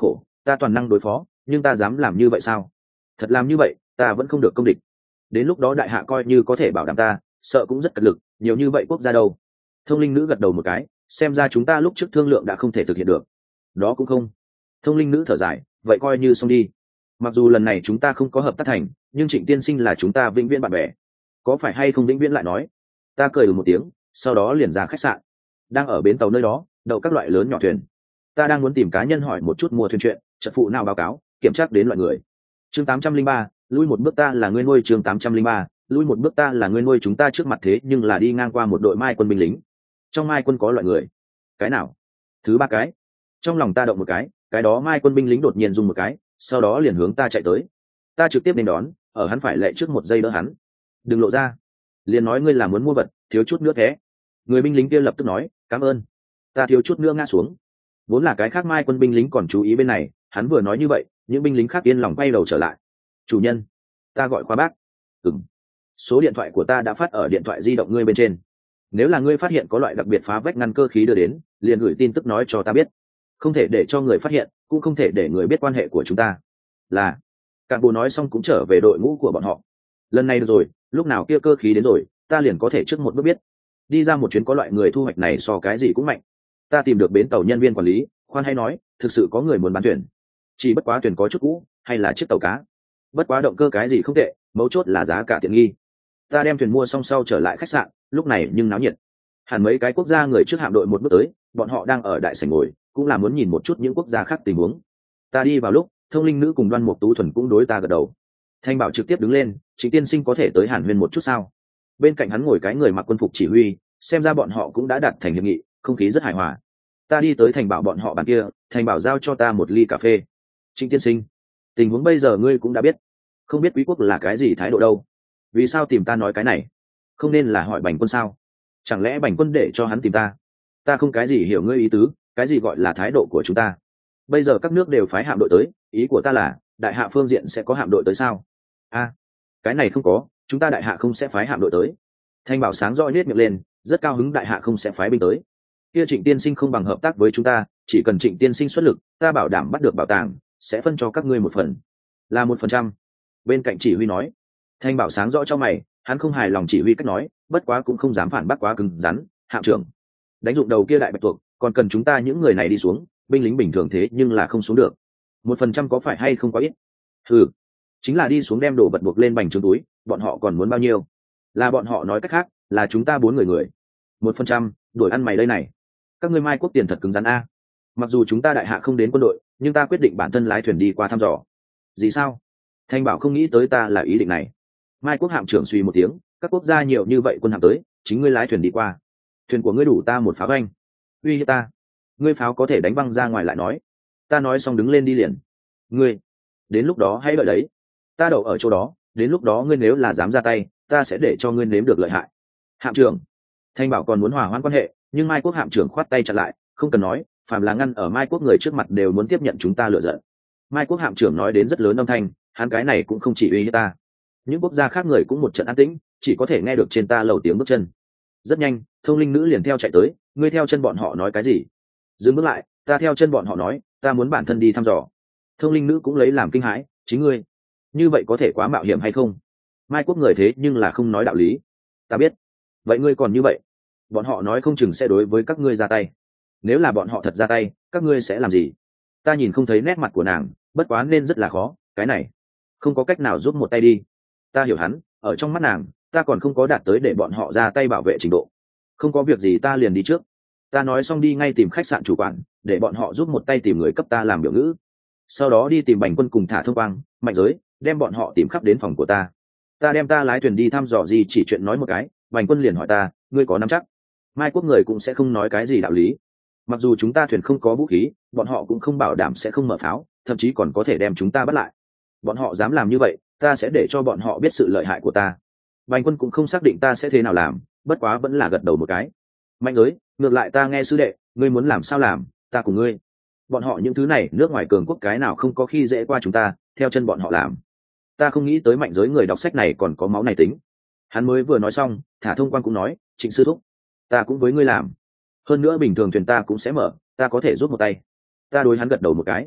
ta toàn năng đối phó, nhưng ta dám làm như vậy sao? Thật làm như vậy ta vẫn không được công địch. Đến lúc đó đại hạ coi như có thể bảo đảm ta, sợ cũng rất cật lực, nhiều như vậy quốc gia đâu. Thông linh nữ gật đầu một cái, xem ra chúng ta lúc trước thương lượng đã không thể thực hiện được. Đó cũng không. Thông linh nữ thở dài, vậy coi như xong đi. Mặc dù lần này chúng ta không có hợp tác thành, nhưng Trịnh tiên sinh là chúng ta vĩnh viễn bạn bè, có phải hay không? Vĩnh viễn lại nói. Ta cười một tiếng, sau đó liền ra khách sạn. Đang ở bến tàu nơi đó đậu các loại lớn nhỏ thuyền. Ta đang muốn tìm cá nhân hỏi một chút mua thuyền chuyện, trận phụ nào báo cáo kiểm tra đến loại người. Chương tám trăm linh ba, lui một bước ta là người nuôi. Chương tám trăm linh ba, lui một bước ta là người nuôi. Chúng ta trước mặt thế nhưng là đi ngang qua một đội mai quân binh lính. Trong mai quân có loại người. Cái nào? Thứ ba cái. Trong lòng ta động một cái, cái đó mai quân binh lính đột nhiên rung một cái, sau đó liền hướng ta chạy tới. Ta trực tiếp nên đón, ở hắn phải lệ trước một giây đỡ hắn. Đừng lộ ra. Liền nói ngươi là muốn mua vật, thiếu chút nữa thế. Người binh lính kia lập tức nói, cảm ơn. Ta thiếu chút nữa ngã xuống. Vốn là cái khác mai quân binh lính còn chú ý bên này, hắn vừa nói như vậy, những binh lính khác yên lòng quay đầu trở lại. Chủ nhân, ta gọi Khoa bác. Ừm. Số điện thoại của ta đã phát ở điện thoại di động ngươi bên trên. Nếu là ngươi phát hiện có loại đặc biệt phá vách ngăn cơ khí đưa đến, liền gửi tin tức nói cho ta biết. Không thể để cho người phát hiện, cũng không thể để người biết quan hệ của chúng ta. Là. Cạn bộ nói xong cũng trở về đội ngũ của bọn họ. Lần này được rồi, lúc nào kia cơ khí đến rồi, ta liền có thể trước một bước biết. Đi ra một chuyến có loại người thu hoạch này so cái gì cũng mạnh. Ta tìm được bến tàu nhân viên quản lý, khoan hay nói, thực sự có người muốn bán thuyền. Chỉ bất quá thuyền có chút cũ, hay là chiếc tàu cá. Bất quá động cơ cái gì không tệ, mấu chốt là giá cả tiện nghi. Ta đem thuyền mua xong sau trở lại khách sạn, lúc này nhưng náo nhiệt. Hẳn mấy cái quốc gia người trước hạm đội một bước tới, bọn họ đang ở đại sảnh ngồi, cũng là muốn nhìn một chút những quốc gia khác tình huống. Ta đi vào lúc, Thông linh nữ cùng Đoan Mục Tú Thuần cũng đối ta gật đầu. Thanh Bảo trực tiếp đứng lên, Trịnh tiên sinh có thể tới Hàn Huyên một chút sao? Bên cạnh hắn ngồi cái người mặc quân phục chỉ huy, xem ra bọn họ cũng đã đạt thành hiệp nghị, không khí rất hài hòa. Ta đi tới Thành Bảo bọn họ bàn kia, Thành Bảo giao cho ta một ly cà phê. Trịnh tiên sinh, tình huống bây giờ ngươi cũng đã biết, không biết quý quốc là cái gì thái độ đâu. Vì sao tìm ta nói cái này? Không nên là hỏi Bành Quân sao? Chẳng lẽ Bành Quân để cho hắn tìm ta? Ta không cái gì hiểu ngươi ý tứ, cái gì gọi là thái độ của chúng ta? Bây giờ các nước đều phái hạm đội tới, ý của ta là đại hạ phương diện sẽ có hạm đội tới sao? A, à, cái này không có, chúng ta đại hạ không sẽ phái hạm đội tới. Thanh Bảo sáng rõ nết miệng lên, rất cao hứng đại hạ không sẽ phái binh tới. Kia Trịnh tiên sinh không bằng hợp tác với chúng ta, chỉ cần Trịnh tiên sinh xuất lực, ta bảo đảm bắt được bảo tàng, sẽ phân cho các ngươi một phần, là một phần trăm. Bên cạnh chỉ huy nói. Thanh Bảo sáng rõ cho mày, hắn không hài lòng chỉ huy cách nói, bất quá cũng không dám phản bác quá cứng rắn. Hạm trưởng, đánh dụng đầu kia đại bạch tuộc, còn cần chúng ta những người này đi xuống, binh lính bình thường thế nhưng là không xuống được. Một phần trăm có phải hay không quá ít? Ừ, chính là đi xuống đem đồ vật buộc lên bành trướng túi, bọn họ còn muốn bao nhiêu? Là bọn họ nói cách khác, là chúng ta bốn người người. Một phần trăm, đuổi ăn mày đây này. Các ngươi mai quốc tiền thật cứng rắn a. Mặc dù chúng ta đại hạ không đến quân đội, nhưng ta quyết định bản thân lái thuyền đi qua thăm dò. Gì sao? Thanh Bảo không nghĩ tới ta là ý định này. Mai quốc hạm trưởng suy một tiếng, các quốc gia nhiều như vậy quân hạm tới, chính ngươi lái thuyền đi qua. Thuyền của ngươi đủ ta một pháo anh. Uy hiếp ta. Ngươi pháo có thể đánh văng ra ngoài lại nói. Ta nói xong đứng lên đi liền. Ngươi, đến lúc đó hãy đợi đấy. Ta đậu ở chỗ đó, đến lúc đó ngươi nếu là dám ra tay, ta sẽ để cho ngươi nếm được lợi hại. Hạm trưởng. Thanh Bảo còn muốn hòa hoãn quan hệ, nhưng Mai quốc hạm trưởng khoát tay chặn lại, không cần nói, phàm là ngăn ở Mai quốc người trước mặt đều muốn tiếp nhận chúng ta lựa giận. Mai quốc hạm trưởng nói đến rất lớn âm thanh, hắn cái này cũng không chỉ uy hiếp ta. Những quốc gia khác người cũng một trận an tĩnh, chỉ có thể nghe được trên ta lầu tiếng bước chân. Rất nhanh, Thông linh nữ liền theo chạy tới, ngươi theo chân bọn họ nói cái gì? Dừng bước lại, ta theo chân bọn họ nói, ta muốn bản thân đi thăm dò. Thông linh nữ cũng lấy làm kinh hãi, chính ngươi, như vậy có thể quá mạo hiểm hay không? Mai quốc người thế nhưng là không nói đạo lý. Ta biết. Vậy ngươi còn như vậy, bọn họ nói không chừng sẽ đối với các ngươi ra tay. Nếu là bọn họ thật ra tay, các ngươi sẽ làm gì? Ta nhìn không thấy nét mặt của nàng, bất quá nên rất là khó, cái này không có cách nào giúp một tay đi. Ta hiểu hắn, ở trong mắt nàng, ta còn không có đạt tới để bọn họ ra tay bảo vệ trình độ. Không có việc gì ta liền đi trước. Ta nói xong đi ngay tìm khách sạn chủ quản, để bọn họ giúp một tay tìm người cấp ta làm biểu ngữ. Sau đó đi tìm Bành Quân cùng Thả Thông Quang, Mạnh Giới, đem bọn họ tìm khắp đến phòng của ta. Ta đem ta lái thuyền đi thăm dò gì chỉ chuyện nói một cái, Bành Quân liền hỏi ta, ngươi có nắm chắc? Mai quốc người cũng sẽ không nói cái gì đạo lý. Mặc dù chúng ta thuyền không có vũ khí, bọn họ cũng không bảo đảm sẽ không mở pháo, thậm chí còn có thể đem chúng ta bắt lại. Bọn họ dám làm như vậy, ta sẽ để cho bọn họ biết sự lợi hại của ta. Bành Quân cũng không xác định ta sẽ thế nào làm, bất quá vẫn là gật đầu một cái. Mạnh Giới, ngược lại ta nghe sư đệ, ngươi muốn làm sao làm, ta cùng ngươi. Bọn họ những thứ này nước ngoài cường quốc cái nào không có khi dễ qua chúng ta, theo chân bọn họ làm. Ta không nghĩ tới Mạnh Giới người đọc sách này còn có máu này tính. Hắn mới vừa nói xong, Thả Thông Quan cũng nói, Trịnh sư thúc, ta cũng với ngươi làm. Hơn nữa bình thường thuyền ta cũng sẽ mở, ta có thể giúp một tay. Ta đối hắn gật đầu một cái.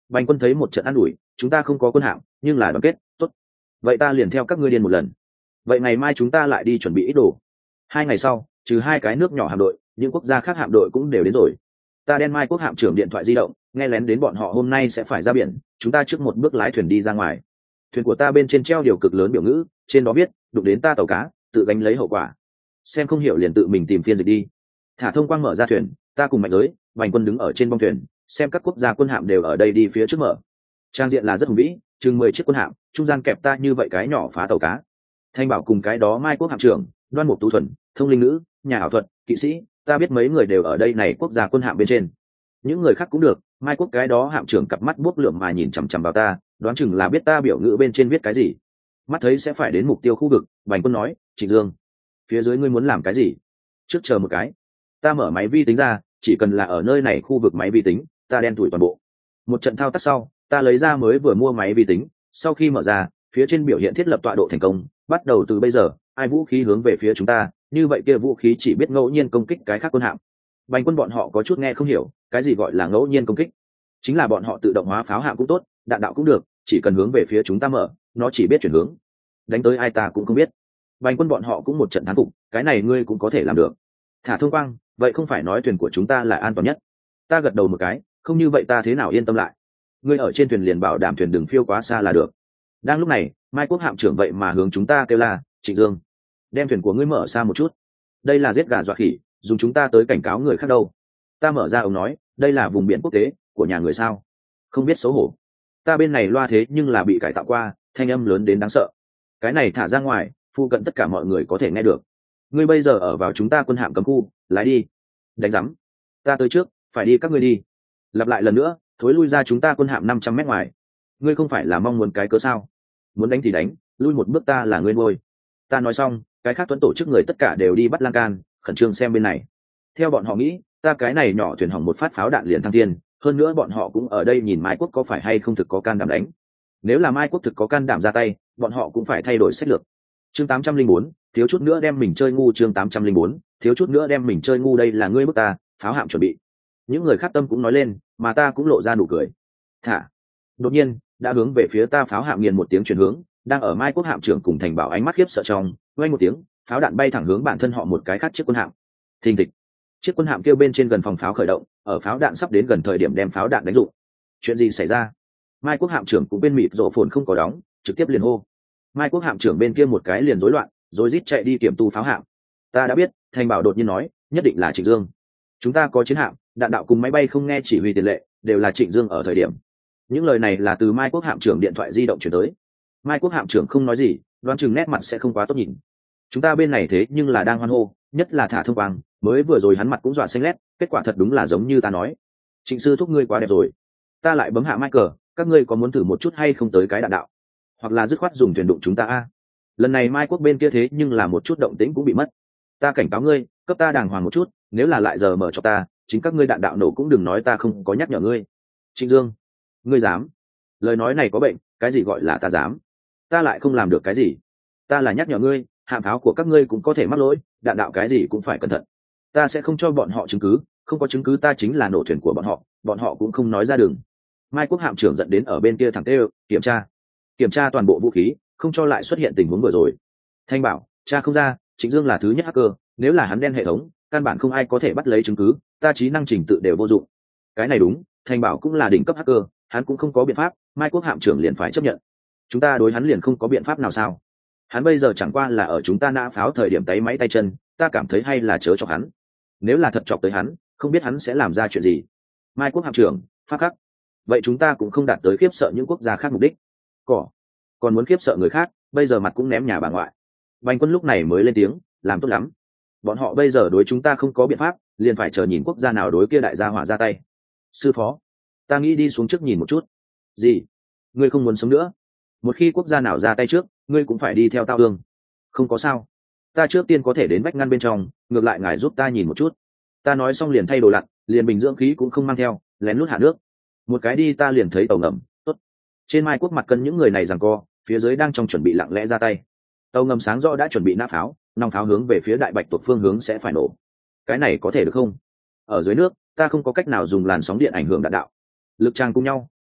Bành Quân thấy một trận an ủi, chúng ta không có quân hạm nhưng là đoàn kết, tốt. Vậy ta liền theo các ngươi điên một lần. Vậy ngày mai chúng ta lại đi chuẩn bị ít đồ. Hai ngày sau, trừ hai cái nước nhỏ hạm đội, những quốc gia khác hạm đội cũng đều đến rồi. Ta đen mai quốc hạm trưởng điện thoại di động, nghe lén đến bọn họ hôm nay sẽ phải ra biển, chúng ta trước một bước lái thuyền đi ra ngoài. Thuyền của ta bên trên treo điều cực lớn biểu ngữ, trên đó viết, đụng đến ta tàu cá, tự gánh lấy hậu quả. Xem không hiểu liền tự mình tìm phiên dịch đi. Thả thông quang mở ra thuyền, ta cùng Mạnh Giới, Bành Quân đứng ở trên bong thuyền, xem các quốc gia quân hạm đều ở đây đi phía trước mở. Trang diện là rất hùng vĩ, chừng mười chiếc quân hạm, trung gian kẹp ta như vậy cái nhỏ phá tàu cá. Thanh Bảo cùng cái đó Mai quốc hạm trưởng, Đoan Mục Tu Thuần, thông linh nữ, nhà ảo thuật, kỵ sĩ, ta biết mấy người đều ở đây này quốc gia quân hạm bên trên. Những người khác cũng được, Mai quốc cái đó hạm trưởng cặp mắt buốc lượm mà nhìn chằm chằm vào ta, đoán chừng là biết ta biểu ngữ bên trên viết cái gì. Mắt thấy sẽ phải đến mục tiêu khu vực, Bành Quân nói, Trịnh Dương, phía dưới ngươi muốn làm cái gì? Trước chờ một cái. Ta mở máy vi tính ra, chỉ cần là ở nơi này khu vực máy vi tính, ta đen tủi toàn bộ. Một trận thao tác sau, ta lấy ra mới vừa mua máy vi tính, sau khi mở ra, phía trên biểu hiện thiết lập tọa độ thành công, bắt đầu từ bây giờ, ai vũ khí hướng về phía chúng ta, như vậy kia vũ khí chỉ biết ngẫu nhiên công kích cái khác quân hạm. Bành Quân bọn họ có chút nghe không hiểu, cái gì gọi là ngẫu nhiên công kích? Chính là bọn họ tự động hóa pháo hạm cũng tốt, đạn đạo cũng được, chỉ cần hướng về phía chúng ta mở, nó chỉ biết chuyển hướng. Đánh tới ai ta cũng không biết. Bành Quân bọn họ cũng một trận thán phục, cái này ngươi cũng có thể làm được. Thả thông quang, vậy không phải nói thuyền của chúng ta là an toàn nhất? Ta gật đầu một cái, không như vậy ta thế nào yên tâm lại? Ngươi ở trên thuyền liền bảo đảm thuyền đừng phiêu quá xa là được. Đang lúc này, Mai quốc hạm trưởng vậy mà hướng chúng ta kêu là, Trịnh Dương, đem thuyền của ngươi mở xa một chút. Đây là giết gà dọa khỉ, dùng chúng ta tới cảnh cáo người khác đâu. Ta mở ra ông nói, đây là vùng biển quốc tế của nhà người sao? Không biết xấu hổ. Ta bên này loa thế nhưng là bị cải tạo qua, thanh âm lớn đến đáng sợ. Cái này thả ra ngoài, phụ cận tất cả mọi người có thể nghe được. Ngươi bây giờ ở vào chúng ta quân hạm cấm khu, lái đi. Đánh rắm. Ta tới trước, phải đi các ngươi đi. Lặp lại lần nữa, thối lui ra chúng ta quân hạm năm trăm mét ngoài. Ngươi không phải là mong muốn cái cớ sao? Muốn đánh thì đánh, lui một bước ta là ngươi nuôi. Ta nói xong, cái khác tuấn tổ chức người tất cả đều đi bắt lan can, khẩn trương xem bên này. Theo bọn họ nghĩ, ta cái này nhỏ thuyền hỏng một phát pháo đạn liền thăng thiên, hơn nữa bọn họ cũng ở đây nhìn Mai quốc có phải hay không thực có can đảm đánh. Nếu là Mai quốc thực có can đảm ra tay, bọn họ cũng phải thay đổi sách lược. Chương tám trăm linh bốn, thiếu chút nữa đem mình chơi ngu. Chương tám trăm linh bốn, thiếu chút nữa đem mình chơi ngu. Đây là ngươi bức ta, pháo hạm chuẩn bị. Những người khác tâm cũng nói lên, mà ta cũng lộ ra nụ cười. Thả. Đột nhiên, đã hướng về phía ta pháo hạm nghiền một tiếng chuyển hướng, đang ở Mai quốc hạm trưởng cùng Thành Bảo ánh mắt khiếp sợ trong, vang một tiếng, pháo đạn bay thẳng hướng bản thân họ một cái khác chiếc quân hạm. Thình thịch. Chiếc quân hạm kêu bên trên gần phòng pháo khởi động, ở pháo đạn sắp đến gần thời điểm đem pháo đạn đánh rụng. Chuyện gì xảy ra? Mai quốc hạm trưởng cũng bên mịt rộ phồn không có đóng, trực tiếp liền hô. Mai quốc hạm trưởng bên kia một cái liền rối loạn, rồi rít chạy đi kiểm tu pháo hạm. Ta đã biết, Thành Bảo đột nhiên nói, nhất định là Trịnh Dương. Chúng ta có chiến hạm, đạn đạo cùng máy bay không nghe chỉ huy tiền lệ, đều là Trịnh Dương ở thời điểm. Những lời này là từ Mai quốc hạm trưởng điện thoại di động chuyển tới. Mai quốc hạm trưởng không nói gì, đoán chừng nét mặt sẽ không quá tốt nhìn. Chúng ta bên này thế nhưng là đang hoan hô, nhất là thả thông quang, mới vừa rồi hắn mặt cũng dọa xanh lét, kết quả thật đúng là giống như ta nói. Trịnh sư thúc ngươi quá đẹp rồi. Ta lại bấm hạ Michael, các ngươi có muốn thử một chút hay không tới cái đạn đạo, hoặc là dứt khoát dùng thuyền đụng chúng ta a. Lần này Mai quốc bên kia thế nhưng là một chút động tĩnh cũng bị mất. Ta cảnh cáo ngươi, cấp ta đàng hoàng một chút, nếu là lại giờ mở cho ta, chính các ngươi đạn đạo nổ cũng đừng nói ta không có nhắc nhở ngươi. Trịnh Dương, ngươi dám? Lời nói này có bệnh, cái gì gọi là ta dám? Ta lại không làm được cái gì. Ta là nhắc nhở ngươi, hạm pháo của các ngươi cũng có thể mắc lỗi, đạn đạo cái gì cũng phải cẩn thận. Ta sẽ không cho bọn họ chứng cứ, không có chứng cứ ta chính là nổ thuyền của bọn họ, bọn họ cũng không nói ra đường. Mai quốc hạm trưởng dẫn đến ở bên kia thẳng tê kiểm tra kiểm tra toàn bộ vũ khí, không cho lại xuất hiện tình huống vừa rồi. Thanh Bảo, cha không ra, Trịnh Dương là thứ nhất hacker, nếu là hắn đen hệ thống, căn bản không ai có thể bắt lấy chứng cứ, ta trí năng trình tự đều vô dụng. Cái này đúng, Thanh Bảo cũng là đỉnh cấp hacker, hắn cũng không có biện pháp, Mai quốc hạm trưởng liền phải chấp nhận. Chúng ta đối hắn liền không có biện pháp nào sao? Hắn bây giờ chẳng qua là ở chúng ta nã pháo thời điểm tay máy tay chân, ta cảm thấy hay là chớ chọc hắn. Nếu là thật chọc tới hắn, không biết hắn sẽ làm ra chuyện gì. Mai quốc hạm trưởng, pháp khắc. Vậy chúng ta cũng không đạt tới khiếp sợ những quốc gia khác mục đích. Cỏ, còn muốn khiếp sợ người khác, bây giờ mặt cũng ném nhà bà ngoại. Bành Quân lúc này mới lên tiếng, làm tốt lắm. Bọn họ bây giờ đối chúng ta không có biện pháp, liền phải chờ nhìn quốc gia nào đối kia đại gia hỏa ra tay. Sư phó, ta nghĩ đi xuống trước nhìn một chút. Gì? Ngươi không muốn sống nữa? Một khi quốc gia nào ra tay trước, ngươi cũng phải đi theo tao ương. Không có sao, ta trước tiên có thể đến vách ngăn bên trong, ngược lại ngài giúp ta nhìn một chút. Ta nói xong liền thay đồ lặn, liền bình dưỡng khí cũng không mang theo, lén lút hạ nước. Một cái đi ta liền thấy tàu ngầm. Tốt. Trên Mai quốc mặt cân những người này giằng co, phía dưới đang trong chuẩn bị lặng lẽ ra tay. Tàu ngầm sáng rõ đã chuẩn bị nã pháo, nòng pháo hướng về phía đại bạch tuộc phương hướng sẽ phải nổ. Cái này có thể được không? Ở dưới nước, ta không có cách nào dùng làn sóng điện ảnh hưởng đạn đạo. Lực trang cùng nhau,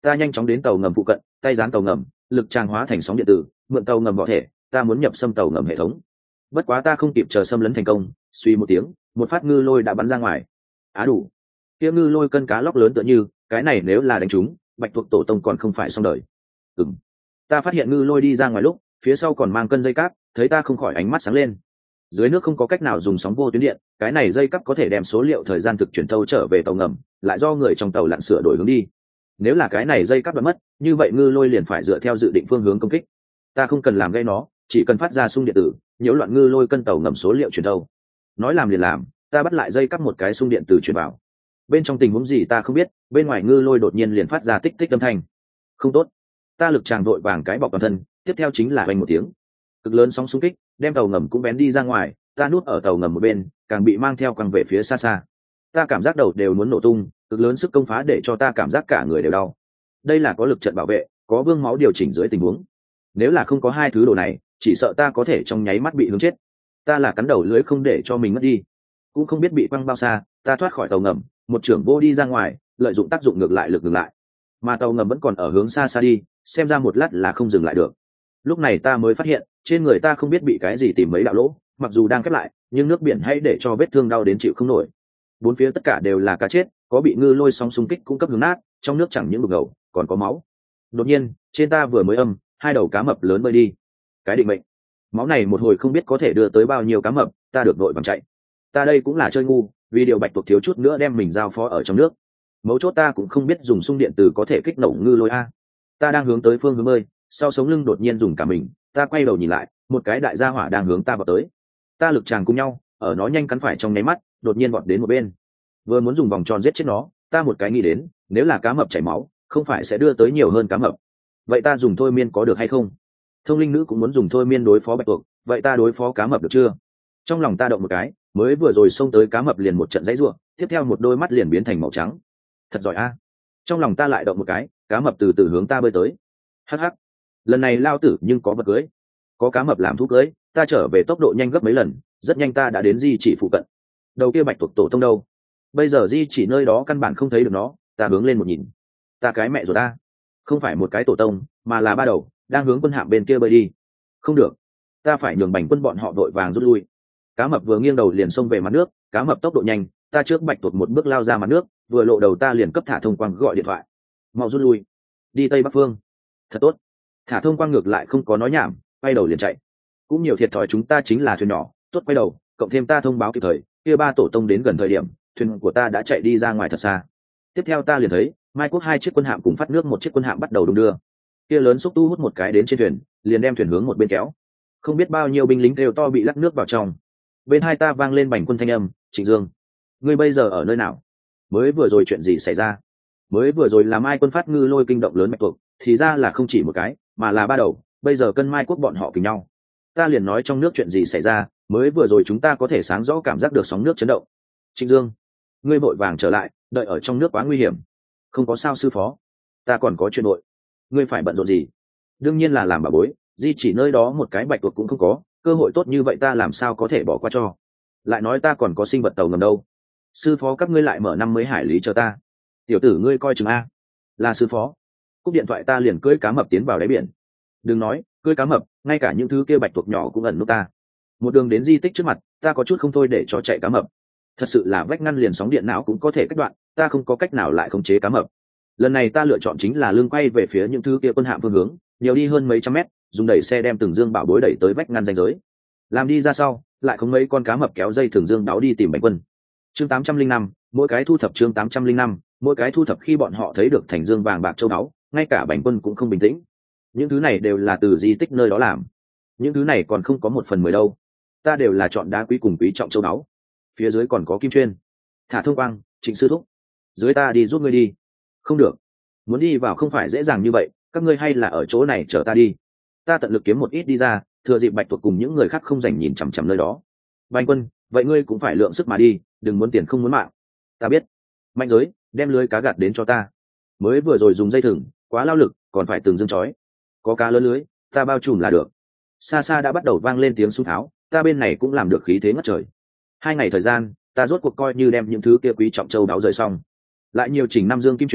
Ta nhanh chóng đến tàu ngầm phụ cận, tay dán tàu ngầm, lực tràng hóa thành sóng điện tử, mượn tàu ngầm vỏ thể, ta muốn nhập xâm tàu ngầm hệ thống. Bất quá ta không kịp chờ xâm lấn thành công, suy một tiếng, một phát ngư lôi đã bắn ra ngoài. Á đủ. Kia ngư lôi cân cá lóc lớn tựa như, cái này nếu là đánh trúng, Bạch tuộc tổ tông còn không phải xong đời. Ừm. Ta phát hiện ngư lôi đi ra ngoài lúc, phía sau còn mang cân dây cáp, thấy ta không khỏi ánh mắt sáng lên. Dưới nước không có cách nào dùng sóng vô tuyến điện, cái này dây cáp có thể đem số liệu thời gian thực chuyển thâu trở về tàu ngầm, lại do người trong tàu lặn sửa đổi hướng đi. Nếu là cái này dây cáp đoạn mất, như vậy ngư lôi liền phải dựa theo dự định phương hướng công kích. Ta không cần làm gây nó, chỉ cần phát ra xung điện tử, nhiễu loạn ngư lôi cân tàu ngầm số liệu chuyển thâu. Nói làm liền làm, ta bắt lại dây cáp một cái xung điện tử chuyển vào. Bên trong tình huống gì ta không biết, bên ngoài ngư lôi đột nhiên liền phát ra tích tích âm thanh. Không tốt. Ta lực tràng đội vàng cái bọc toàn thân, tiếp theo chính là vang một tiếng. Cực lớn sóng xung kích, đem tàu ngầm cũng bén đi ra ngoài, ta nuốt ở tàu ngầm một bên, càng bị mang theo quăng về phía xa xa. Ta cảm giác đầu đều muốn nổ tung, cực lớn sức công phá để cho ta cảm giác cả người đều đau. Đây là có lực trận bảo vệ, có vương máu điều chỉnh dưới tình huống. Nếu là không có hai thứ đồ này, chỉ sợ ta có thể trong nháy mắt bị hướng chết. Ta là cắn đầu lưới không để cho mình mất đi, cũng không biết bị quăng bao xa. Ta thoát khỏi tàu ngầm, một trưởng vô đi ra ngoài, lợi dụng tác dụng ngược lại lực ngược lại, mà tàu ngầm vẫn còn ở hướng xa xa đi, xem ra một lát là không dừng lại được. Lúc này ta mới phát hiện trên người ta không biết bị cái gì tìm mấy đạo lỗ, mặc dù đang khép lại nhưng nước biển hãy để cho vết thương đau đến chịu không nổi. Bốn phía tất cả đều là cá chết, có bị ngư lôi sóng xung kích cung cấp hướng nát, trong nước chẳng những đục ngầu còn có máu. Đột nhiên trên ta vừa mới âm hai đầu cá mập lớn bơi đi, cái định mệnh. Máu này một hồi không biết có thể đưa tới bao nhiêu cá mập, ta được đội bằng chạy. Ta đây cũng là chơi ngu, vì điều Bạch tuộc thiếu chút nữa đem mình giao phó ở trong nước. Mấu chốt ta cũng không biết dùng xung điện từ có thể kích nổ ngư lôi a. Ta đang hướng tới phương hướng bơi, sau sống lưng đột nhiên dùng cả mình, ta quay đầu nhìn lại, một cái đại gia hỏa đang hướng ta vào tới. Ta lực tràng cùng nhau, ở nó nhanh cắn phải trong nháy mắt, đột nhiên vọt đến một bên. Vừa muốn dùng vòng tròn giết chết nó, ta một cái nghĩ đến, nếu là cá mập chảy máu, không phải sẽ đưa tới nhiều hơn cá mập. Vậy ta dùng thôi miên có được hay không? Thông linh nữ cũng muốn dùng thôi miên đối phó Bạch tuộc, vậy ta đối phó cá mập được chưa? Trong lòng ta động một cái, mới vừa rồi xông tới cá mập liền một trận dãy rủa, tiếp theo một đôi mắt liền biến thành màu trắng. Thật giỏi a. Trong lòng ta lại động một cái, cá mập từ từ hướng ta bơi tới. Hắc hắc, lần này lao tử nhưng có vật cưới, có cá mập làm thú cưới. Ta trở về tốc độ nhanh gấp mấy lần, rất nhanh ta đã đến di chỉ phụ cận. Đầu kia Bạch tuộc tổ tông đâu? Bây giờ di chỉ nơi đó căn bản không thấy được nó. Ta hướng lên một nhìn, ta cái mẹ rồi ta, không phải một cái tổ tông mà là ba đầu đang hướng quân hạm bên kia bơi đi. Không được, ta phải nhường Bành quân bọn họ vội vàng rút lui. Cá mập vừa nghiêng đầu liền xông về mặt nước, cá mập tốc độ nhanh, ta trước Bạch tuộc một bước lao ra mặt nước, vừa lộ đầu ta liền cấp thả thông quang gọi điện thoại, mau rút lui, đi tây bắc phương. Thật tốt. Thả thông quang ngược lại không có nói nhảm, quay đầu liền chạy. Cũng nhiều thiệt thòi chúng ta chính là thuyền nhỏ, tốt quay đầu, cộng thêm ta thông báo kịp thời, kia ba tổ tông đến gần thời điểm, thuyền của ta đã chạy đi ra ngoài thật xa. Tiếp theo ta liền thấy Mai Quốc hai chiếc quân hạm cùng phát nước một chiếc quân hạm bắt đầu đung đưa. Kia lớn xúc tu hút một cái đến trên thuyền, liền đem thuyền hướng một bên kéo. Không biết bao nhiêu binh lính đều to bị lắc nước vào trong. Bên hai ta vang lên Bành quân thanh âm, Trịnh Dương, ngươi bây giờ ở nơi nào? Mới vừa rồi chuyện gì xảy ra? Mới vừa rồi là Mai quân phát ngư lôi kinh động lớn Bạch tuộc, thì ra là không chỉ một cái, mà là ba đầu, bây giờ cân Mai Quốc bọn họ kình nhau. Ta liền nói trong nước chuyện gì xảy ra, mới vừa rồi chúng ta có thể sáng rõ cảm giác được sóng nước chấn động. Trịnh Dương, ngươi vội vàng trở lại, đợi ở trong nước quá nguy hiểm. Không có sao sư phó, ta còn có chuyện nội. Ngươi phải bận rộn gì? Đương nhiên là làm bà bối, di chỉ nơi đó một cái Bạch tuộc cũng không có, cơ hội tốt như vậy ta làm sao có thể bỏ qua cho. Lại nói ta còn có sinh vật tàu ngầm đâu. Sư phó các ngươi lại mở năm mươi hải lý chờ ta. Tiểu tử ngươi coi chừng a. Là sư phó. Cúp điện thoại ta liền cưỡi cá mập tiến vào đáy biển. Đừng nói cưỡi cá mập, ngay cả những thứ kia Bạch tuộc nhỏ cũng ẩn núp ta. Một đường đến di tích trước mặt, ta có chút không thôi để cho chạy cá mập. Thật sự là vách ngăn liền sóng điện não cũng có thể cách đoạn, ta không có cách nào lại khống chế cá mập. Lần này ta lựa chọn chính là lưng quay về phía những thứ kia quân hạm phương hướng, nhiều đi hơn mấy trăm mét, dùng đẩy xe đem từng dương bảo bối đẩy tới vách ngăn ranh giới. Làm đi ra sau, lại không mấy con cá mập kéo dây thường dương đáo đi tìm Bành quân. Chương tám trăm linh năm, mỗi cái thu thập chương tám trăm linh năm, mỗi cái thu thập khi bọn họ thấy được thành dương vàng bạc châu báu, ngay cả Bành quân cũng không bình tĩnh. Những thứ này đều là từ di tích nơi đó làm. Những thứ này còn không có một phần mười đâu. Ta đều là chọn đá quý cùng quý trọng châu báu. Phía dưới còn có kim chuyên. Thả thông quang, Trịnh sư thúc. Dưới ta đi giúp ngươi đi. Không được. Muốn đi vào không phải dễ dàng như vậy, các ngươi hay là ở chỗ này chờ ta đi. Ta tận lực kiếm một ít đi ra, thừa dịp Bạch tuộc cùng những người khác không dành nhìn chằm chằm nơi đó. Bành quân, vậy ngươi cũng phải lượng sức mà đi, đừng muốn tiền không muốn mạng. Ta biết. Mạnh giới, đem lưới cá gạt đến cho ta. Mới vừa rồi dùng dây thừng, quá lao lực, còn phải từng dương chói. Có cá lớn lưới, ta bao trùm là được. Xa xa đã bắt đầu vang lên tiếng súng tháo, ta bên này cũng làm được khí thế ngất trời. Hai ngày thời gian, ta rốt cuộc coi như đem những thứ kia quý trọng châu đáo rời xong. Lại nhiều chỉnh năm dương kim truyền,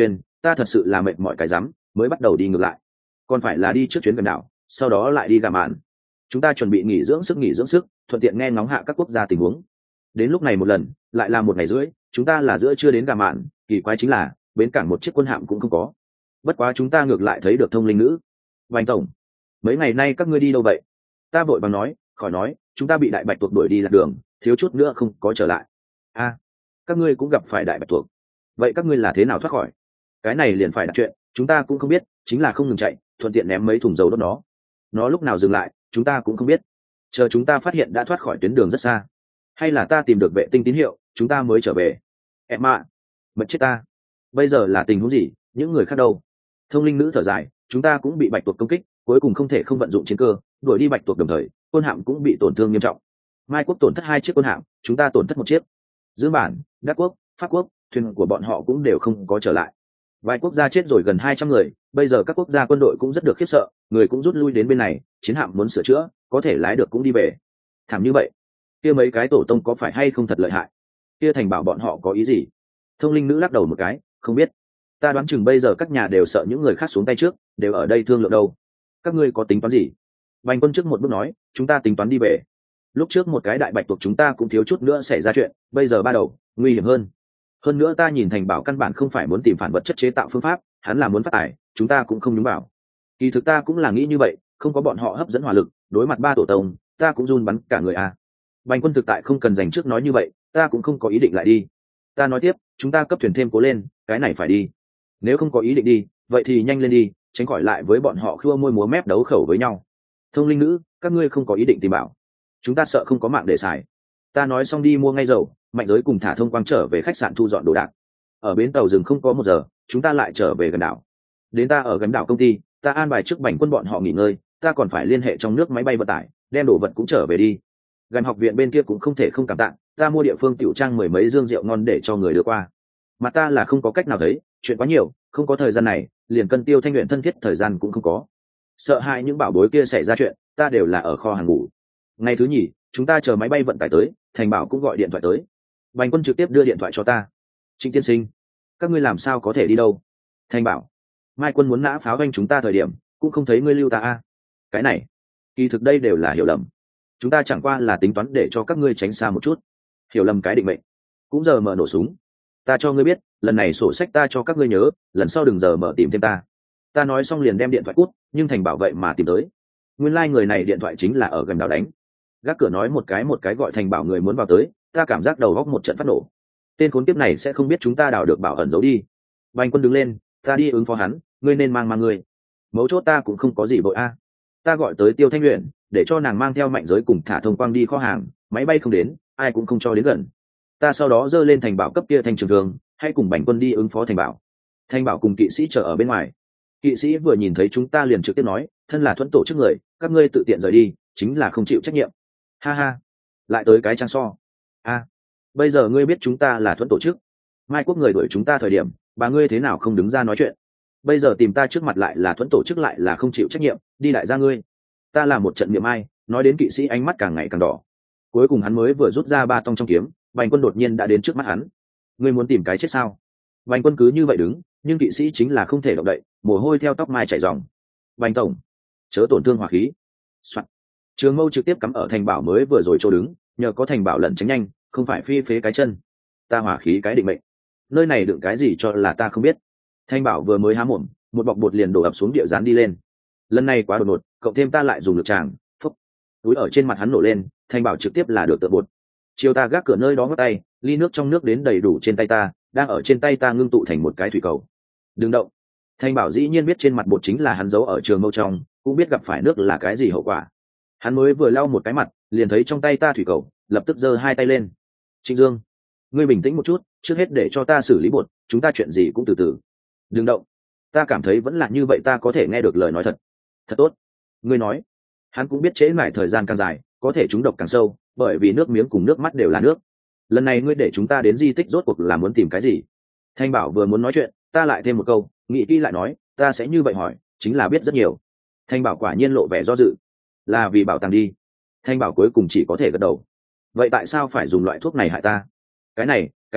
ta thật sự là mệt mỏi cái rắm mới bắt đầu đi ngược lại, còn phải là đi trước chuyến gần đảo, sau đó lại đi gà mạn. Chúng ta chuẩn bị nghỉ dưỡng sức nghỉ dưỡng sức, thuận tiện nghe ngóng hạ các quốc gia tình huống. Đến lúc này một lần lại là một ngày rưỡi, chúng ta là giữa chưa đến gà mạn, kỳ quái chính là bến cảng một chiếc quân hạm cũng không có. Bất quá chúng ta ngược lại thấy được thông linh nữ. Vành tổng, mấy ngày nay các ngươi đi đâu vậy? Ta vội vàng nói, khỏi nói, chúng ta bị đại bạch tuộc đuổi đi lạc đường, thiếu chút nữa không có trở lại. A, à, các ngươi cũng gặp phải đại bạch tuộc, vậy các ngươi là thế nào thoát khỏi? Cái này liền phải đặt chuyện, chúng ta cũng không biết, chính là không ngừng chạy, thuận tiện ném mấy thùng dầu đốt nó. Nó lúc nào dừng lại chúng ta cũng không biết, chờ chúng ta phát hiện đã thoát khỏi tuyến đường rất xa, hay là ta tìm được vệ tinh tín hiệu chúng ta mới trở về. Em ạ, mật chết ta, bây giờ là tình huống gì, những người khác đâu? Thông linh nữ thở dài, chúng ta cũng bị bạch tuộc công kích, cuối cùng không thể không vận dụng chiến cơ đuổi đi bạch tuộc, đồng thời quân hạm cũng bị tổn thương nghiêm trọng. Mai quốc tổn thất hai chiếc quân hạm, chúng ta tổn thất một chiếc. Dương bản, đắc quốc, pháp quốc, thuyền của bọn họ cũng đều không có trở lại. Vài quốc gia chết rồi gần hai trăm người, bây giờ các quốc gia quân đội cũng rất được khiếp sợ, người cũng rút lui đến bên này, chiến hạm muốn sửa chữa, có thể lái được cũng đi về. Thảm như vậy, kia mấy cái tổ tông có phải hay không thật lợi hại? Kia thành bảo bọn họ có ý gì? Thông linh nữ lắc đầu một cái, không biết. Ta đoán chừng bây giờ các nhà đều sợ những người khác xuống tay trước, đều ở đây thương lượng đâu. Các ngươi có tính toán gì? Bành quân trước một bước nói, chúng ta tính toán đi về. Lúc trước một cái đại bạch tuộc chúng ta cũng thiếu chút nữa xảy ra chuyện, bây giờ ba đầu, nguy hiểm hơn. Hơn nữa ta nhìn thành bảo căn bản không phải muốn tìm phản vật chất chế tạo phương pháp, hắn là muốn phát tài, chúng ta cũng không nhúng vào. Kỳ thực ta cũng là nghĩ như vậy, không có bọn họ hấp dẫn hỏa lực, đối mặt ba tổ tông, ta cũng run bắn cả người à. Bành quân thực tại không cần dành trước nói như vậy, ta cũng không có ý định lại đi. Ta nói tiếp, chúng ta cấp thuyền thêm cố lên, cái này phải đi. Nếu không có ý định đi, vậy thì nhanh lên đi, tránh khỏi lại với bọn họ khua môi múa mép đấu khẩu với nhau. Thông linh nữ, các ngươi không có ý định tìm bảo, chúng ta sợ không có mạng để xài. Ta nói xong đi mua ngay dầu, mạnh giới cùng thả thông quang trở về khách sạn thu dọn đồ đạc. Ở bến tàu dừng không có một giờ, chúng ta lại trở về gần đảo. Đến ta ở gần đảo công ty, ta an bài trước Bành quân bọn họ nghỉ ngơi, ta còn phải liên hệ trong nước máy bay vận tải, đem đồ vật cũng trở về đi. Gần học viện bên kia cũng không thể không cảm tạ, ta mua địa phương tiểu trang mười mấy dương rượu ngon để cho người đưa qua. Mà ta là không có cách nào thấy, chuyện quá nhiều, không có thời gian này, liền cân Tiêu Thanh luyện thân thiết thời gian cũng không có. Sợ hãi những bảo bối kia xảy ra chuyện, ta đều là ở kho hàng ngủ. Ngày thứ nhì, chúng ta chờ máy bay vận tải tới, Thành Bảo cũng gọi điện thoại tới. Bành quân trực tiếp đưa điện thoại cho ta. Trịnh tiên sinh, các ngươi làm sao có thể đi đâu? Thành Bảo, Mai quân muốn nã pháo doanh chúng ta thời điểm, cũng không thấy ngươi lưu ta a. Cái này, kỳ thực đây đều là hiểu lầm. Chúng ta chẳng qua là tính toán để cho các ngươi tránh xa một chút. Hiểu lầm cái định mệnh, cũng giờ mở nổ súng. Ta cho ngươi biết, lần này sổ sách ta cho các ngươi nhớ, lần sau đừng giờ mở tìm thêm ta. Ta nói xong liền đem điện thoại cút, nhưng Thành Bảo vậy mà tìm tới. Nguyên lai like người này điện thoại chính là ở gần đảo đánh. Gác cửa nói một cái một cái gọi Thành Bảo người muốn vào tới, ta cảm giác đầu góc một trận phát nổ. Tên khốn kiếp này sẽ không biết chúng ta đào được bảo ẩn giấu đi. Bành quân đứng lên, ta đi ứng phó hắn, ngươi nên mang mang người. Mấu chốt ta cũng không có gì vội a. Ta gọi tới Tiêu Thanh luyện, để cho nàng mang theo mạnh giới cùng thả thông quang đi kho hàng, máy bay không đến, ai cũng không cho đến gần. Ta sau đó dơ lên Thành Bảo cấp kia thanh trường thường, hay cùng Bành quân đi ứng phó Thành Bảo. Thành Bảo cùng kỵ sĩ chờ ở bên ngoài. Kỵ sĩ vừa nhìn thấy chúng ta liền trực tiếp nói, thân là thuẫn tổ chức người, các ngươi tự tiện rời đi, chính là không chịu trách nhiệm. Ha ha, lại tới cái trang so. A, bây giờ ngươi biết chúng ta là thuẫn tổ chức, Mai quốc người đuổi chúng ta thời điểm, bà ngươi thế nào không đứng ra nói chuyện? Bây giờ tìm ta trước mặt lại là thuẫn tổ chức, lại là không chịu trách nhiệm, đi đại gia ngươi. Ta làm một trận miệng ai, nói đến kỵ sĩ ánh mắt càng ngày càng đỏ. Cuối cùng hắn mới vừa rút ra ba tông trong kiếm, Bành quân đột nhiên đã đến trước mắt hắn. Ngươi muốn tìm cái chết sao? Bành quân cứ như vậy đứng, nhưng kỵ sĩ chính là không thể động đậy, mồ hôi theo tóc mai chảy ròng. Bành tổng, chớ tổn thương hỏa khí. Soạn. Trường mâu trực tiếp cắm ở Thành Bảo mới vừa rồi chỗ đứng, nhờ có Thành Bảo lẩn tránh nhanh, không phải phi phế cái chân. Ta hỏa khí cái định mệnh, nơi này đựng cái gì cho là ta không biết. Thành Bảo vừa mới há mồm, một bọc bột liền đổ ập xuống địa dán đi lên. Lần này quá đột ngột, cộng thêm ta lại dùng lực tràng, phúc, túi ở trên mặt hắn nổ lên. Thành Bảo trực tiếp là được tựa bột. Chiều ta gác cửa nơi đó ngắt tay, ly nước trong nước đến đầy đủ trên tay ta, đang ở trên tay ta ngưng tụ thành một cái thủy cầu. Đừng động. Thành Bảo dĩ nhiên biết trên mặt bột chính là hắn giấu ở trường mâu trong, cũng biết gặp phải nước là cái gì hậu quả. Hắn mới vừa lau một cái mặt, liền thấy trong tay ta thủy cầu, lập tức giơ hai tay lên. Trịnh Dương, ngươi bình tĩnh một chút, trước hết để cho ta xử lý bột, chúng ta chuyện gì cũng từ từ. Đừng động. Ta cảm thấy vẫn là như vậy, ta có thể nghe được lời nói thật. Thật tốt. Ngươi nói. Hắn cũng biết trễ mãi thời gian càng dài, có thể trúng độc càng sâu, bởi vì nước miếng cùng nước mắt đều là nước. Lần này ngươi để chúng ta đến di tích rốt cuộc là muốn tìm cái gì? Thanh Bảo vừa muốn nói chuyện, ta lại thêm một câu, nghĩ kỹ lại nói, ta sẽ như vậy hỏi, chính là biết rất nhiều. Thanh Bảo quả nhiên lộ vẻ do dự. Là vì bảo tàng đi. Thanh Bảo cuối cùng chỉ có thể gật đầu. Vậy tại sao phải dùng loại thuốc này hại ta? Cái này, cái này,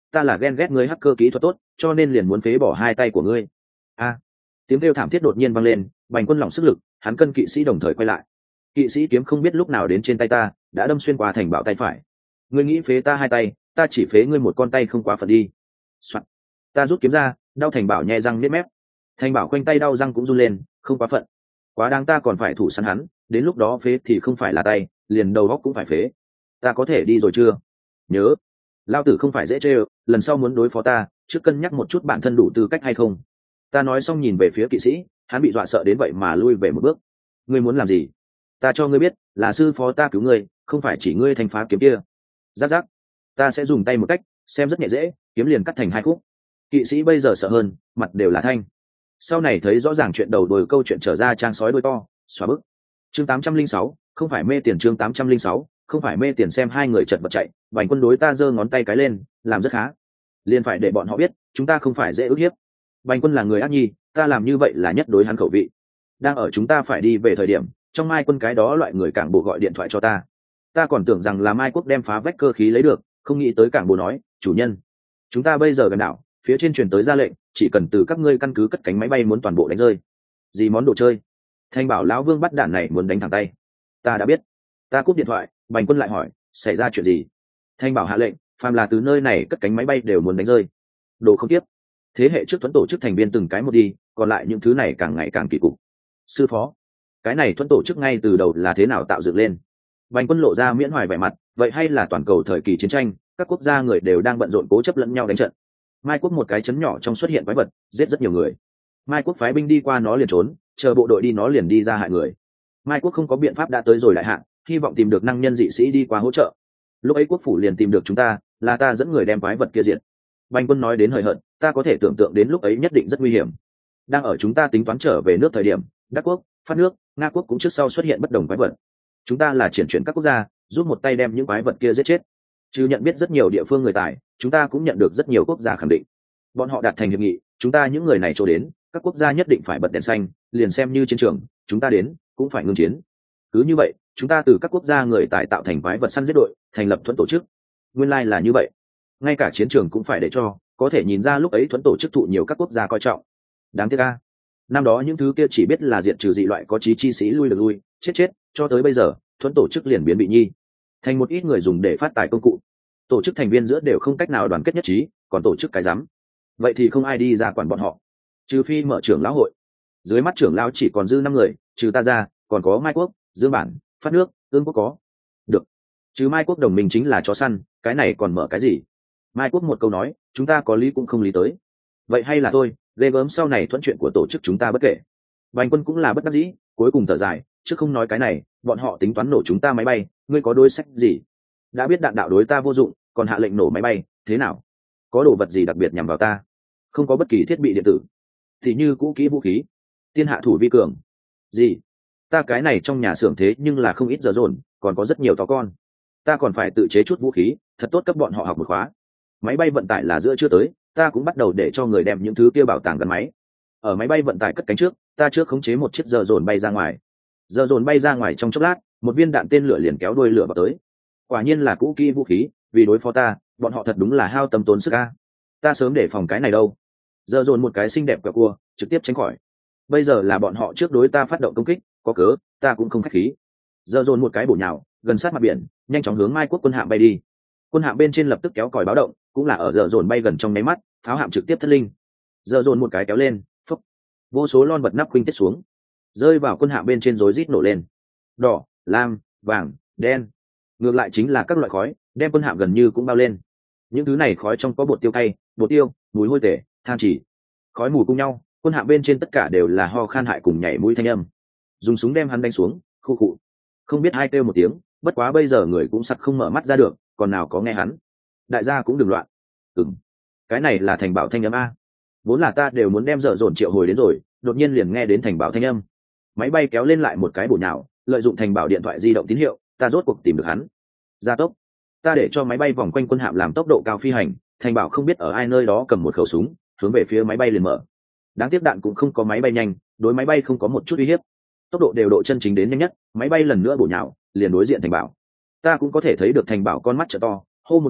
ta là ghen ghét ngươi hacker kỹ thuật tốt cho nên liền muốn phế bỏ hai tay của ngươi. A, tiếng kêu thảm thiết đột nhiên vang lên, Bành Quân lỏng sức lực, hắn cân kỵ sĩ đồng thời quay lại. Kỵ sĩ kiếm không biết lúc nào đến trên tay ta, đã đâm xuyên qua Thành Bảo tay phải. Ngươi nghĩ phế ta hai tay, ta chỉ phế ngươi một con tay không quá phần đi. Soạn. Ta rút kiếm ra, đau Thành Bảo nhe răng niết mép. Thành Bảo quanh tay đau răng cũng run lên, không quá phận. Quá đáng, ta còn phải thủ săn hắn, đến lúc đó phế thì không phải là tay, liền đầu óc cũng phải phế. Ta có thể đi rồi chưa? Nhớ, lao tử không phải dễ chơi, lần sau muốn đối phó ta, trước cân nhắc một chút bản thân đủ tư cách hay không. Ta nói xong nhìn về phía kỵ sĩ, hắn bị dọa sợ đến vậy mà lui về một bước. Ngươi muốn làm gì? Ta cho ngươi biết, là sư phó ta cứu ngươi, không phải chỉ ngươi thành phá kiếm kia. Giáp giáp, ta sẽ dùng tay một cách, xem rất nhẹ dễ, kiếm liền cắt thành hai khúc. Kỵ sĩ bây giờ sợ hơn, mặt đều là thanh. Sau này thấy rõ ràng chuyện đầu đuôi câu chuyện trở ra trang sói đôi to, xóa bức. Chương tám trăm linh sáu, không phải mê tiền. Chương tám trăm linh sáu, không phải mê tiền. Xem hai người chật vật chạy, Bành Quân đối ta giơ ngón tay cái lên, làm rất khá. Liền phải để bọn họ biết, chúng ta không phải dễ ức hiếp. Bành Quân là người ác nhi, ta làm như vậy là nhất đối hắn khẩu vị. Đang ở chúng ta phải đi về thời điểm, trong Mai Quân cái đó loại người cảng bộ gọi điện thoại cho ta. Ta còn tưởng rằng là Mai Quốc đem phá vách cơ khí lấy được, không nghĩ tới cảng bộ nói, chủ nhân, chúng ta bây giờ gần đảo, phía trên truyền tới ra lệnh, chỉ cần từ các ngươi căn cứ cất cánh máy bay muốn toàn bộ đánh rơi. Gì món đồ chơi? Thanh bảo lão Vương bắt đạn này muốn đánh thẳng tay. Ta đã biết. Ta cúp điện thoại, Bành Quân lại hỏi, xảy ra chuyện gì? Thanh bảo hạ lệnh, phàm là từ nơi này cất cánh máy bay đều muốn đánh rơi. Đồ không tiếp. Thế hệ trước thuẫn tổ chức thành viên từng cái một đi, còn lại những thứ này càng ngày càng kỳ cục. Sư phó, cái này thuẫn tổ chức ngay từ đầu là thế nào tạo dựng lên? Bành Quân lộ ra miễn hoài vẻ mặt, vậy hay là toàn cầu thời kỳ chiến tranh, các quốc gia người đều đang bận rộn cố chấp lẫn nhau đánh trận. Mai Quốc một cái chấn nhỏ trong xuất hiện quái vật, giết rất nhiều người. Mai Quốc phái binh đi qua nó liền trốn, chờ bộ đội đi nó liền đi ra hại người. Mai Quốc không có biện pháp đã tới rồi đại hạn, hy vọng tìm được năng nhân dị sĩ đi qua hỗ trợ. Lúc ấy quốc phủ liền tìm được chúng ta, là ta dẫn người đem quái vật kia diệt. Bành Quân nói đến hời hợt, ta có thể tưởng tượng đến lúc ấy nhất định rất nguy hiểm. Đang ở chúng ta tính toán trở về nước thời điểm, Đắc Quốc, Phát nước, Nga Quốc cũng trước sau xuất hiện bất đồng quái vật. Chúng ta là triển chuyển các quốc gia, giúp một tay đem những quái vật kia giết chết. Chứ nhận biết rất nhiều địa phương người tài, chúng ta cũng nhận được rất nhiều quốc gia khẳng định. Bọn họ đạt thành hiệp nghị, chúng ta những người này cho đến, các quốc gia nhất định phải bật đèn xanh, liền xem như chiến trường, chúng ta đến, cũng phải ngưng chiến. Cứ như vậy, chúng ta từ các quốc gia người tài tạo thành quái vật săn giết đội, thành lập thuẫn tổ chức. Nguyên lai là như vậy. Ngay cả chiến trường cũng phải để cho, có thể nhìn ra lúc ấy thuẫn tổ chức thụ nhiều các quốc gia coi trọng. Đáng tiếc a, năm đó những thứ kia chỉ biết là diệt trừ dị loại có chí chi sĩ lui được lui, chết chết, cho tới bây giờ, thuẫn tổ chức liền biến bị nhi, thành một ít người dùng để phát tài công cụ. Tổ chức thành viên giữa đều không cách nào đoàn kết nhất trí, còn tổ chức cái rắm. Vậy thì không ai đi ra quản bọn họ, trừ phi mở trưởng lão hội. Dưới mắt trưởng lão chỉ còn dư năm người, trừ ta ra, còn có Mai Quốc, Dương Bản, Phát nước, Ương Quốc có. Được. Chứ Mai Quốc đồng minh chính là chó săn, cái này còn mở cái gì? Mai Quốc một câu nói, chúng ta có lý cũng không lý tới. Vậy hay là thôi, ghê gớm sau này thuận chuyện của tổ chức chúng ta bất kể. Bành Quân cũng là bất đắc dĩ, cuối cùng thở dài, chứ không nói cái này, bọn họ tính toán nổ chúng ta máy bay, ngươi có đối sách gì? Đã biết đạn đạo đối ta vô dụng, còn hạ lệnh nổ máy bay, thế nào? Có đồ vật gì đặc biệt nhằm vào ta? Không có bất kỳ thiết bị điện tử, thì như cũ kỹ vũ khí, tiên hạ thủ vi cường. Gì? Ta cái này trong nhà xưởng thế nhưng là không ít giờ dồn, còn có rất nhiều to con. Ta còn phải tự chế chút vũ khí, thật tốt cấp bọn họ học một khóa. Máy bay vận tải là giữa chưa tới, ta cũng bắt đầu để cho người đem những thứ kia bảo tàng gắn máy. Ở máy bay vận tải cất cánh trước, ta trước khống chế một chiếc giờ dồn bay ra ngoài. Giờ dồn bay ra ngoài trong chốc lát, một viên đạn tên lửa liền kéo đuôi lửa vào tới. Quả nhiên là cũ kỹ vũ khí, vì đối phó ta, bọn họ thật đúng là hao tâm tốn sức a. Ta sớm để phòng cái này đâu. Giờ dồn một cái xinh đẹp quẹo cua, trực tiếp tránh khỏi. Bây giờ là bọn họ trước đối ta phát động công kích, có cớ, ta cũng không khách khí. Giờ dồn một cái bổ nhào, gần sát mặt biển, nhanh chóng hướng Mai Quốc quân hạm bay đi. Quân hạm bên trên lập tức kéo còi báo động, cũng là ở giờ dồn bay gần trong nháy mắt, pháo hạm trực tiếp thất linh. Giờ dồn một cái kéo lên, phốc, vô số lon vật nắp khuynh tiết xuống, rơi vào quân hạm bên trên rối rít nổ lên. Đỏ, lam, vàng, đen, ngược lại chính là các loại khói, đem quân hạm gần như cũng bao lên. Những thứ này khói trong có bột tiêu cay, bột tiêu, mùi hôi tể, than chỉ, khói mù cùng nhau, quân hạm bên trên tất cả đều là ho khan hại cùng nhảy mũi thanh âm. Dùng súng đem hắn đánh xuống, khu cụ. Không biết hai kêu một tiếng, bất quá bây giờ người cũng sặc không mở mắt ra được, còn nào có nghe hắn. Đại gia cũng đừng loạn. Ừm, cái này là Thành Bảo thanh âm a. Vốn là ta đều muốn đem dở dồn triệu hồi đến rồi, đột nhiên liền nghe đến Thành Bảo thanh âm. Máy bay kéo lên lại một cái bổ nhào, lợi dụng Thành Bảo điện thoại di động tín hiệu, ta rốt cuộc tìm được hắn. Gia tốc. Ta để cho máy bay vòng quanh quân hạm làm tốc độ cao phi hành, Thành Bảo không biết ở ai nơi đó cầm một khẩu súng, hướng về phía máy bay liền mở. Đáng tiếc đạn cũng không có máy bay nhanh, đối máy bay không có một chút uy hiếp. Tốc độ đều độ chân chính đến nhanh nhất, máy bay lần nữa bổ nhào, liền đối diện Thành Bảo. Ta cũng có thể thấy được Thành Bảo con mắt trợ to, hô một tiếng,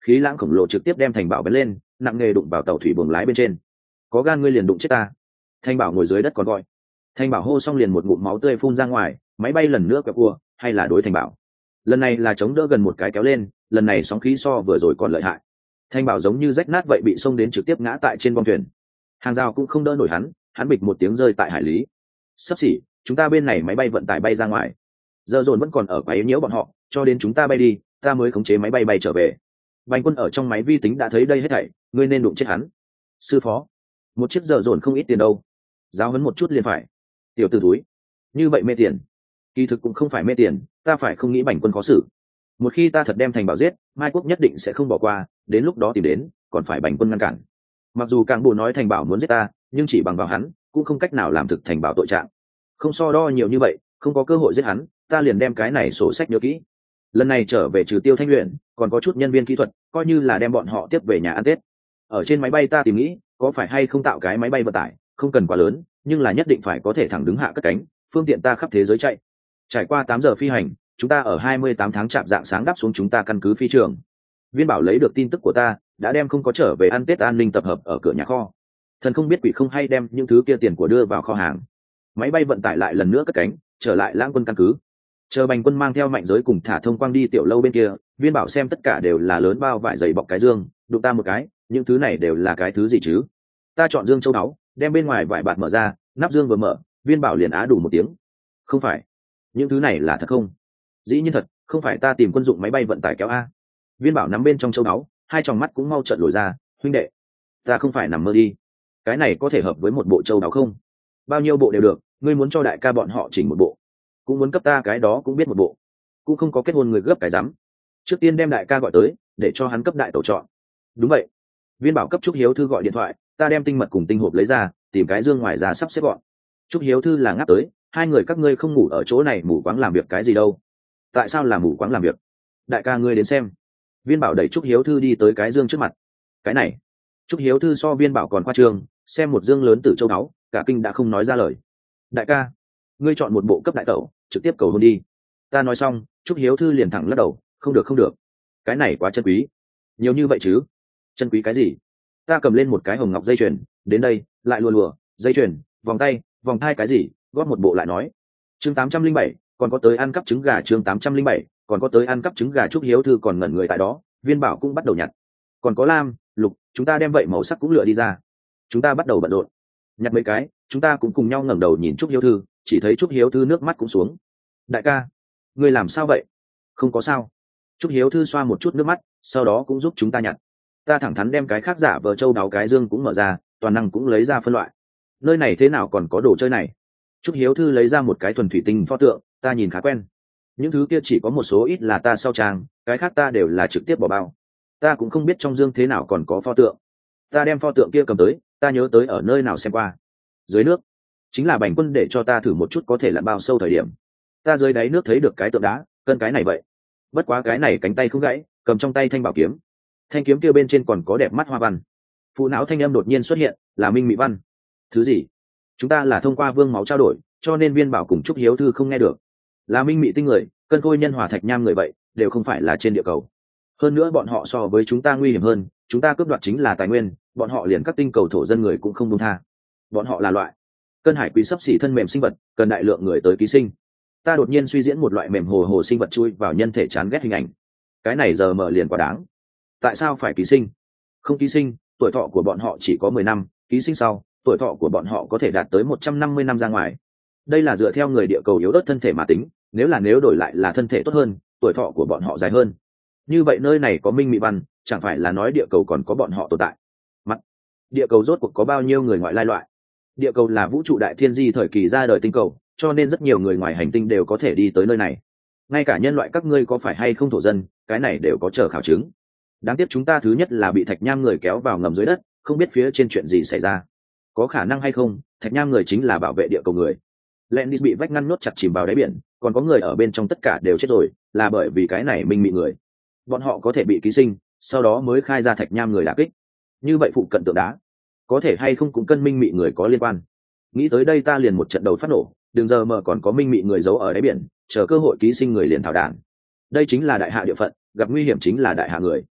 khí lãng khổng lồ trực tiếp đem thành bảo bén lên, nặng nghề đụng vào tàu thủy buồng lái bên trên. Có gan ngươi liền đụng chết ta. Thành bảo ngồi dưới đất còn gọi. Thành bảo hô xong liền một ngụm máu tươi phun ra ngoài, máy bay lần nữa quẹo cua, hay là đối thành bảo. Lần này là chống đỡ gần một cái kéo lên, lần này sóng khí so vừa rồi còn lợi hại. Thành bảo giống như rách nát vậy bị xông đến trực tiếp ngã tại trên bong thuyền. Hàng rào cũng không đỡ nổi hắn, hắn bịch một tiếng rơi tại hải lý. Sắp xỉ, chúng ta bên này máy bay vận tải bay ra ngoài. Giờ dồn vẫn còn ở quấy nhiễu bọn họ, cho đến chúng ta bay đi, ta mới khống chế máy bay bay trở về. Bành Quân ở trong máy vi tính đã thấy đây hết thảy, ngươi nên đụng chết hắn. Sư phó, một chiếc giờ dồn không ít tiền đâu. Giáo huấn một chút liền phải. Tiểu tử túi, như vậy mê tiền. Kỳ thực cũng không phải mê tiền, ta phải không nghĩ Bành Quân khó xử. Một khi ta thật đem thành bảo giết, Mai Quốc nhất định sẽ không bỏ qua, đến lúc đó tìm đến, còn phải Bành Quân ngăn cản. Mặc dù càng bộ nói thành bảo muốn giết ta, nhưng chỉ bằng vào hắn, cũng không cách nào làm thực thành bảo tội trạng. Không so đo nhiều như vậy, không có cơ hội giết hắn, ta liền đem cái này sổ sách nhớ kỹ. Lần này trở về trừ Tiêu Thanh luyện, còn có chút nhân viên kỹ thuật, coi như là đem bọn họ tiếp về nhà ăn Tết. Ở trên máy bay ta tìm nghĩ, có phải hay không tạo cái máy bay vận tải, không cần quá lớn, nhưng là nhất định phải có thể thẳng đứng hạ cất cánh, phương tiện ta khắp thế giới chạy. Trải qua tám giờ phi hành, chúng ta ở hai mươi tám tháng chạm dạng sáng đáp xuống chúng ta căn cứ phi trường. Viên Bảo lấy được tin tức của ta, đã đem không có trở về ăn Tết an ninh tập hợp ở cửa nhà kho. Thần không biết quỷ không hay đem những thứ kia tiền của đưa vào kho hàng. Máy bay vận tải lại lần nữa cất cánh, trở lại Lãng Quân căn cứ. Chờ Bành Quân mang theo Mạnh Giới cùng Thả Thông Quang đi tiểu lâu bên kia, Viên Bảo xem tất cả đều là lớn bao vải dày bọc cái dương, đụng ta một cái, những thứ này đều là cái thứ gì chứ? Ta chọn dương châu báu, đem bên ngoài vải bạt mở ra, nắp dương vừa mở, Viên Bảo liền á đủ một tiếng. Không phải, những thứ này là thật không? Dĩ nhiên thật, không phải ta tìm quân dụng máy bay vận tải kéo a. Viên Bảo nắm bên trong châu báu, hai tròng mắt cũng mau trợn lồi ra, huynh đệ, ta không phải nằm mơ đi. Cái này có thể hợp với một bộ châu báu không? Bao nhiêu bộ đều được, ngươi muốn cho đại ca bọn họ chỉnh một bộ, cũng muốn cấp ta cái đó cũng biết một bộ, cũng không có kết hôn người gấp cái rắm. Trước tiên đem đại ca gọi tới, để cho hắn cấp đại tổ chọn. Đúng vậy. Viên Bảo cấp Trúc Hiếu Thư gọi điện thoại, ta đem tinh mật cùng tinh hộp lấy ra, tìm cái dương ngoài ra sắp xếp gọn. Trúc Hiếu Thư là ngáp tới, hai người các ngươi không ngủ ở chỗ này mù quáng làm việc cái gì đâu? Tại sao là mù quáng làm việc? Đại ca ngươi đến xem. Viên Bảo đẩy Trúc Hiếu Thư đi tới cái dương trước mặt. Cái này. Trúc Hiếu Thư so Viên Bảo còn khoa trương, xem một dương lớn từ châu đáo, cả kinh đã không nói ra lời. Đại ca, ngươi chọn một bộ cấp đại tẩu, trực tiếp cầu hôn đi. Ta nói xong, Trúc Hiếu Thư liền thẳng lắc đầu, không được không được, cái này quá chân quý. Nhiều như vậy chứ? Chân quý cái gì? Ta cầm lên một cái hồng ngọc dây chuyền, đến đây, lại lùa lùa, dây chuyền, vòng tay, vòng thai cái gì, góp một bộ lại nói. Chương tám trăm linh bảy, còn có tới ăn cắp trứng gà. Chương tám trăm linh bảy, còn có tới ăn cắp trứng gà. Trúc Hiếu Thư còn ngẩn người tại đó, Viên Bảo cũng bắt đầu nhặt. Còn có lam, lục, chúng ta đem vậy màu sắc cũng lựa đi ra. Chúng ta bắt đầu bận rộn. Nhặt mấy cái, chúng ta cũng cùng nhau ngẩng đầu nhìn Trúc Hiếu Thư, chỉ thấy Trúc Hiếu Thư nước mắt cũng xuống. Đại ca, ngươi làm sao vậy? Không có sao. Trúc Hiếu Thư xoa một chút nước mắt, sau đó cũng giúp chúng ta nhặt. Ta thẳng thắn đem cái khác giả vờ châu đáo cái dương cũng mở ra, toàn năng cũng lấy ra phân loại. Nơi này thế nào còn có đồ chơi này? Trúc Hiếu Thư lấy ra một cái thuần thủy tinh pho tượng, ta nhìn khá quen. Những thứ kia chỉ có một số ít là ta sau trang, cái khác ta đều là trực tiếp bỏ bao. Ta cũng không biết trong dương thế nào còn có pho tượng. Ta đem pho tượng kia cầm tới, ta nhớ tới ở nơi nào xem qua. Dưới nước. Chính là Bành Quân để cho ta thử một chút có thể lặn bao sâu thời điểm. Ta dưới đáy nước thấy được cái tượng đá, cân cái này vậy. Bất quá cái này cánh tay không gãy, cầm trong tay thanh bảo kiếm. Thanh kiếm kia bên trên còn có đẹp mắt hoa văn. Phụ não thanh âm đột nhiên xuất hiện, là minh mị văn. Thứ gì? Chúng ta là thông qua vương máu trao đổi, cho nên Viên Bảo cùng Trúc Hiếu Thư không nghe được. Là minh mị tinh người, cân khôi nhân hòa thạch nham người vậy, đều không phải là trên địa cầu. Hơn nữa bọn họ so với chúng ta nguy hiểm hơn, chúng ta cướp đoạt chính là tài nguyên, bọn họ liền các tinh cầu thổ dân người cũng không buông tha. Bọn họ là loại cân hải quý sắp xỉ thân mềm sinh vật, cần đại lượng người tới ký sinh. Ta đột nhiên suy diễn một loại mềm hồ hồ sinh vật chui vào nhân thể chán ghét hình ảnh. Cái này giờ mở liền quá đáng. Tại sao phải ký sinh? Không ký sinh, tuổi thọ của bọn họ chỉ có mười năm, ký sinh sau, tuổi thọ của bọn họ có thể đạt tới một trăm năm mươi năm ra ngoài. Đây là dựa theo người địa cầu yếu ớt thân thể mà tính, nếu là nếu đổi lại là thân thể tốt hơn, tuổi thọ của bọn họ dài hơn. Như vậy nơi này có minh mị văn, chẳng phải là nói địa cầu còn có bọn họ tồn tại. Mặt, địa cầu rốt cuộc có bao nhiêu người ngoại lai loại? Địa cầu là vũ trụ đại thiên di thời kỳ ra đời tinh cầu, cho nên rất nhiều người ngoài hành tinh đều có thể đi tới nơi này. Ngay cả nhân loại các ngươi có phải hay không thổ dân, cái này đều có chờ khảo chứng. Đáng tiếc chúng ta thứ nhất là bị thạch nham người kéo vào ngầm dưới đất, không biết phía trên chuyện gì xảy ra. Có khả năng hay không, thạch nham người chính là bảo vệ địa cầu người. Lendis bị vách ngăn nhốt chặt chìm vào đáy biển, còn có người ở bên trong tất cả đều chết rồi, là bởi vì cái này minh mị người. Bọn họ có thể bị ký sinh, sau đó mới khai ra thạch nham người đả kích. Như vậy phụ cận tượng đá, có thể hay không cũng cân minh mị người có liên quan. Nghĩ tới đây ta liền một trận đầu phát nổ, đừng giờ mà còn có minh mị người giấu ở đáy biển, chờ cơ hội ký sinh người liền thảo đản. Đây chính là đại hạ địa phận, gặp nguy hiểm chính là đại hạ người.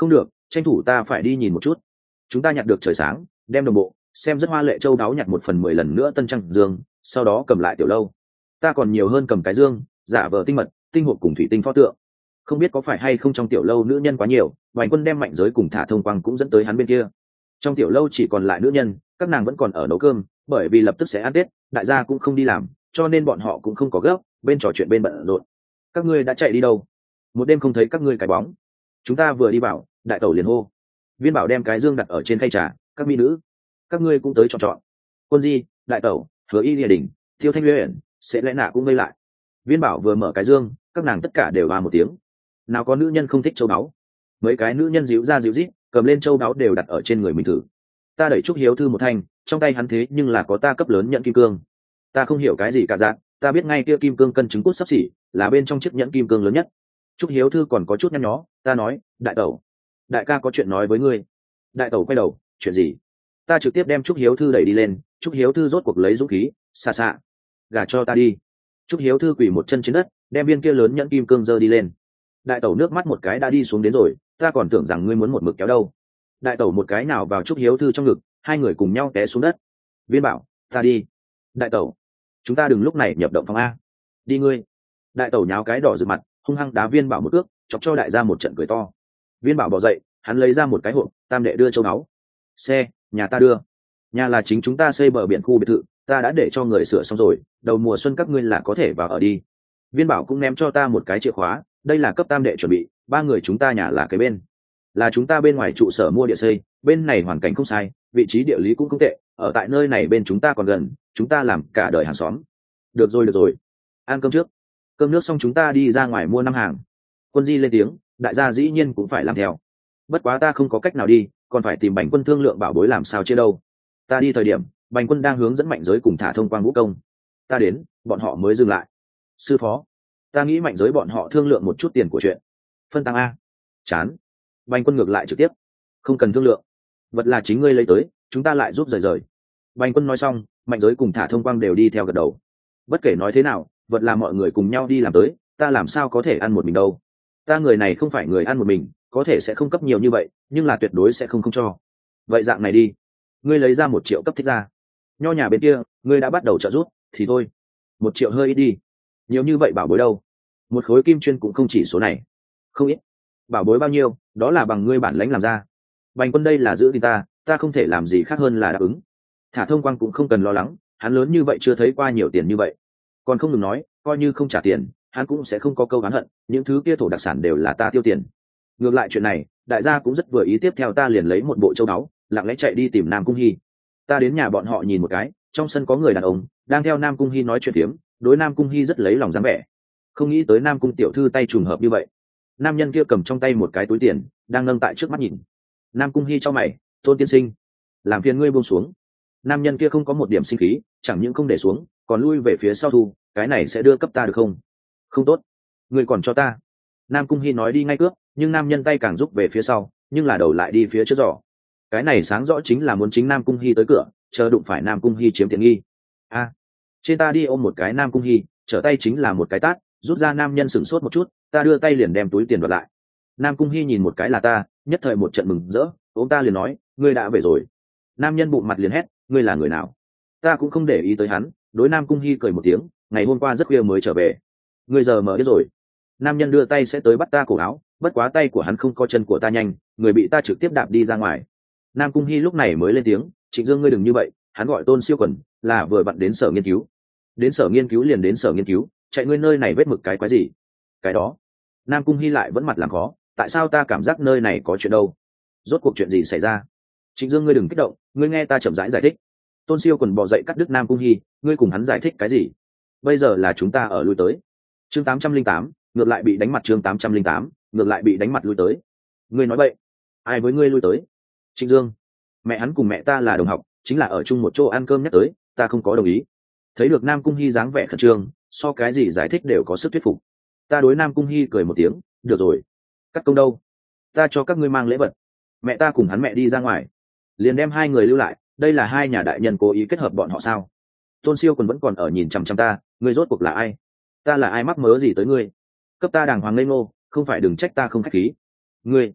Không được, tranh thủ ta phải đi nhìn một chút. Chúng ta nhặt được trời sáng, đem đồng bộ xem rất hoa lệ châu đáo nhặt một phần mười lần nữa tân trăng dương, sau đó cầm lại tiểu lâu. Ta còn nhiều hơn cầm cái dương, giả vờ tinh mật, tinh hộp cùng thủy tinh pho tượng. Không biết có phải hay không trong tiểu lâu nữ nhân quá nhiều, Bành Quân đem Mạnh Giới cùng Thả Thông Quang cũng dẫn tới hắn bên kia. Trong tiểu lâu chỉ còn lại nữ nhân, các nàng vẫn còn ở nấu cơm, bởi vì lập tức sẽ ăn Tết, đại gia cũng không đi làm, cho nên bọn họ cũng không có gấp, bên trò chuyện bên bận rộn. Các ngươi đã chạy đi đâu? Một đêm không thấy các ngươi cái bóng. Chúng ta vừa đi vào, đại tẩu liền hô. Viên Bảo đem cái dương đặt ở trên khay trà, các mỹ nữ, các ngươi cũng tới chọn chọn. Quân Di, đại tẩu, Hứa Y Lìa Đình, Tiêu Thanh Luyện, sẽ lẽ nạ cũng vây lại. Viên Bảo vừa mở cái dương, các nàng tất cả đều vào một tiếng. Nào có nữ nhân không thích châu báu. Mấy cái nữ nhân díu ra díu dít, cầm lên châu báu đều đặt ở trên người mình thử. Ta đẩy Trúc Hiếu Thư một thanh, trong tay hắn thế nhưng là có ta cấp lớn nhận kim cương. Ta không hiểu cái gì cả dạng, ta biết ngay kia kim cương cân chứng cốt sắp xỉ, là bên trong chiếc nhẫn kim cương lớn nhất. Trúc Hiếu Thư còn có chút nhăn nhó, ta nói, đại tẩu, đại ca có chuyện nói với ngươi. Đại tẩu quay đầu, chuyện gì? Ta trực tiếp đem Trúc Hiếu Thư đẩy đi lên, Trúc Hiếu Thư rốt cuộc lấy dũng khí, xa xa, gả cho ta đi. Trúc Hiếu Thư quỳ một chân trên đất, đem viên kia lớn nhẫn kim cương giơ đi lên. Đại tẩu nước mắt một cái đã đi xuống đến rồi, ta còn tưởng rằng ngươi muốn một mực kéo đâu. Đại tẩu một cái nào vào Trúc Hiếu Thư trong ngực, hai người cùng nhau té xuống đất. Viên Bảo, ta đi. Đại tẩu, chúng ta đừng lúc này nhập động phòng a. Đi ngươi. Đại tẩu nháo cái đỏ rực mặt, hung hăng đá Viên Bảo một cước, chọc cho đại gia một trận cười to. Viên Bảo bỏ dậy, hắn lấy ra một cái hộp, tam đệ đưa châu báu. Xe, nhà ta đưa. Nhà là chính chúng ta xây bờ biển khu biệt thự, ta đã để cho người sửa xong rồi, đầu mùa xuân các ngươi là có thể vào ở đi. Viên Bảo cũng ném cho ta một cái chìa khóa, đây là cấp tam đệ chuẩn bị, ba người chúng ta nhà là cái bên, là chúng ta bên ngoài trụ sở mua địa xây, bên này hoàn cảnh không sai, vị trí địa lý cũng không tệ, ở tại nơi này bên chúng ta còn gần, chúng ta làm cả đời hàng xóm. Được rồi được rồi, ăn cơm trước, cơm nước xong chúng ta đi ra ngoài mua năm hàng. Quân Di lên tiếng, đại gia dĩ nhiên cũng phải làm theo. Bất quá ta không có cách nào đi, còn phải tìm Bành Quân thương lượng bảo bối làm sao chia đâu. Ta đi thời điểm, Bành Quân đang hướng dẫn Mạnh Giới cùng Thả Thông Quang vũ công. Ta đến, bọn họ mới dừng lại. Sư phó, ta nghĩ Mạnh Giới bọn họ thương lượng một chút tiền của chuyện. Phân tăng a. Chán. Bành Quân ngược lại trực tiếp, không cần thương lượng, vật là chính ngươi lấy tới, chúng ta lại giúp rời rời. Bành Quân nói xong, Mạnh Giới cùng Thả Thông Quang đều đi theo gật đầu. Bất kể nói thế nào, vật là mọi người cùng nhau đi làm tới, ta làm sao có thể ăn một mình đâu. Ta người này không phải người ăn một mình, có thể sẽ không cấp nhiều như vậy, nhưng là tuyệt đối sẽ không không cho. Vậy dạng này đi, ngươi lấy ra một triệu cấp thích ra. Nho nhà bên kia, ngươi đã bắt đầu trợ giúp, thì thôi. Một triệu hơi ít đi. Nhiều như vậy bảo bối đâu? Một khối kim chuyên cũng không chỉ số này. Không ít. Bảo bối bao nhiêu, đó là bằng ngươi bản lãnh làm ra. Bành Quân đây là giữ tin ta, ta không thể làm gì khác hơn là đáp ứng. Thả Thông Quang cũng không cần lo lắng, hắn lớn như vậy chưa thấy qua nhiều tiền như vậy. Còn không ngừng nói, coi như không trả tiền, hắn cũng sẽ không có câu oán hận, những thứ kia thổ đặc sản đều là ta tiêu tiền. Ngược lại chuyện này, đại gia cũng rất vừa ý, tiếp theo ta liền lấy một bộ châu báu, lặng lẽ chạy đi tìm Nam Cung Hi. Ta đến nhà bọn họ nhìn một cái, trong sân có người đàn ông đang theo Nam Cung Hi nói chuyện phiếm, đối Nam Cung Hi rất lấy lòng dáng vẻ. Không nghĩ tới Nam Cung tiểu thư tay trùng hợp như vậy. Nam nhân kia cầm trong tay một cái túi tiền, đang nâng tại trước mắt nhìn. Nam Cung Hi cho mày, Tôn tiên sinh, làm phiền ngươi buông xuống. Nam nhân kia không có một điểm sinh khí, chẳng những không để xuống, còn lui về phía sau thu, cái này sẽ đưa cấp ta được không? Không tốt, ngươi còn cho ta. Nam Cung Hi nói đi ngay cướp, nhưng nam nhân tay càng rút về phía sau, nhưng là đầu lại đi phía trước giỏ. Cái này sáng rõ chính là muốn chính Nam Cung Hi tới cửa, chờ đụng phải Nam Cung Hi chiếm tiện nghi. A, à, trên ta đi ôm một cái Nam Cung Hi, trở tay chính là một cái tát, rút ra nam nhân sửng sốt một chút, ta đưa tay liền đem túi tiền đoạt lại. Nam Cung Hi nhìn một cái là ta, nhất thời một trận mừng rỡ, ôm ta liền nói, ngươi đã về rồi. Nam nhân bụng mặt liền hét, ngươi là người nào? Ta cũng không để ý tới hắn, đối Nam Cung Hi cười một tiếng, ngày hôm qua rất khuya mới trở về. Ngươi giờ mở biết rồi. Nam nhân đưa tay sẽ tới bắt ta cổ áo, bất quá tay của hắn không có chân của ta nhanh, người bị ta trực tiếp đạp đi ra ngoài. Nam Cung Hi lúc này mới lên tiếng, Trịnh Dương ngươi đừng như vậy, hắn gọi Tôn Siêu Quần, là vừa vặn đến sở nghiên cứu. Đến sở nghiên cứu liền đến sở nghiên cứu, chạy ngươi nơi này vết mực cái quái gì? Cái đó. Nam Cung Hi lại vẫn mặt làm khó, tại sao ta cảm giác nơi này có chuyện đâu? Rốt cuộc chuyện gì xảy ra? Trịnh Dương ngươi đừng kích động, ngươi nghe ta chậm rãi giải, giải thích. Tôn Siêu Quần bò dậy cắt đứt Nam Cung Hi, ngươi cùng hắn giải thích cái gì? Bây giờ là chúng ta ở lui tới. Chương tám trăm linh tám, ngược lại bị đánh mặt chương tám trăm linh tám, ngược lại bị đánh mặt lui tới. Ngươi nói vậy, ai với ngươi lui tới? Trịnh Dương, mẹ hắn cùng mẹ ta là đồng học, chính là ở chung một chỗ ăn cơm nhắc tới, ta không có đồng ý. Thấy được Nam Cung Hi dáng vẻ khẩn trương, so cái gì giải thích đều có sức thuyết phục. Ta đối Nam Cung Hi cười một tiếng, được rồi. Cắt công đâu? Ta cho các ngươi mang lễ vật. Mẹ ta cùng hắn mẹ đi ra ngoài, liền đem hai người lưu lại, đây là hai nhà đại nhân cố ý kết hợp bọn họ sao? Tôn Siêu Quần vẫn còn ở nhìn chằm chằm ta, ngươi rốt cuộc là ai? Ta là ai mắc mớ gì tới ngươi? Cấp ta đàng hoàng lên ngô, không phải đừng trách ta không khách khí. Ngươi,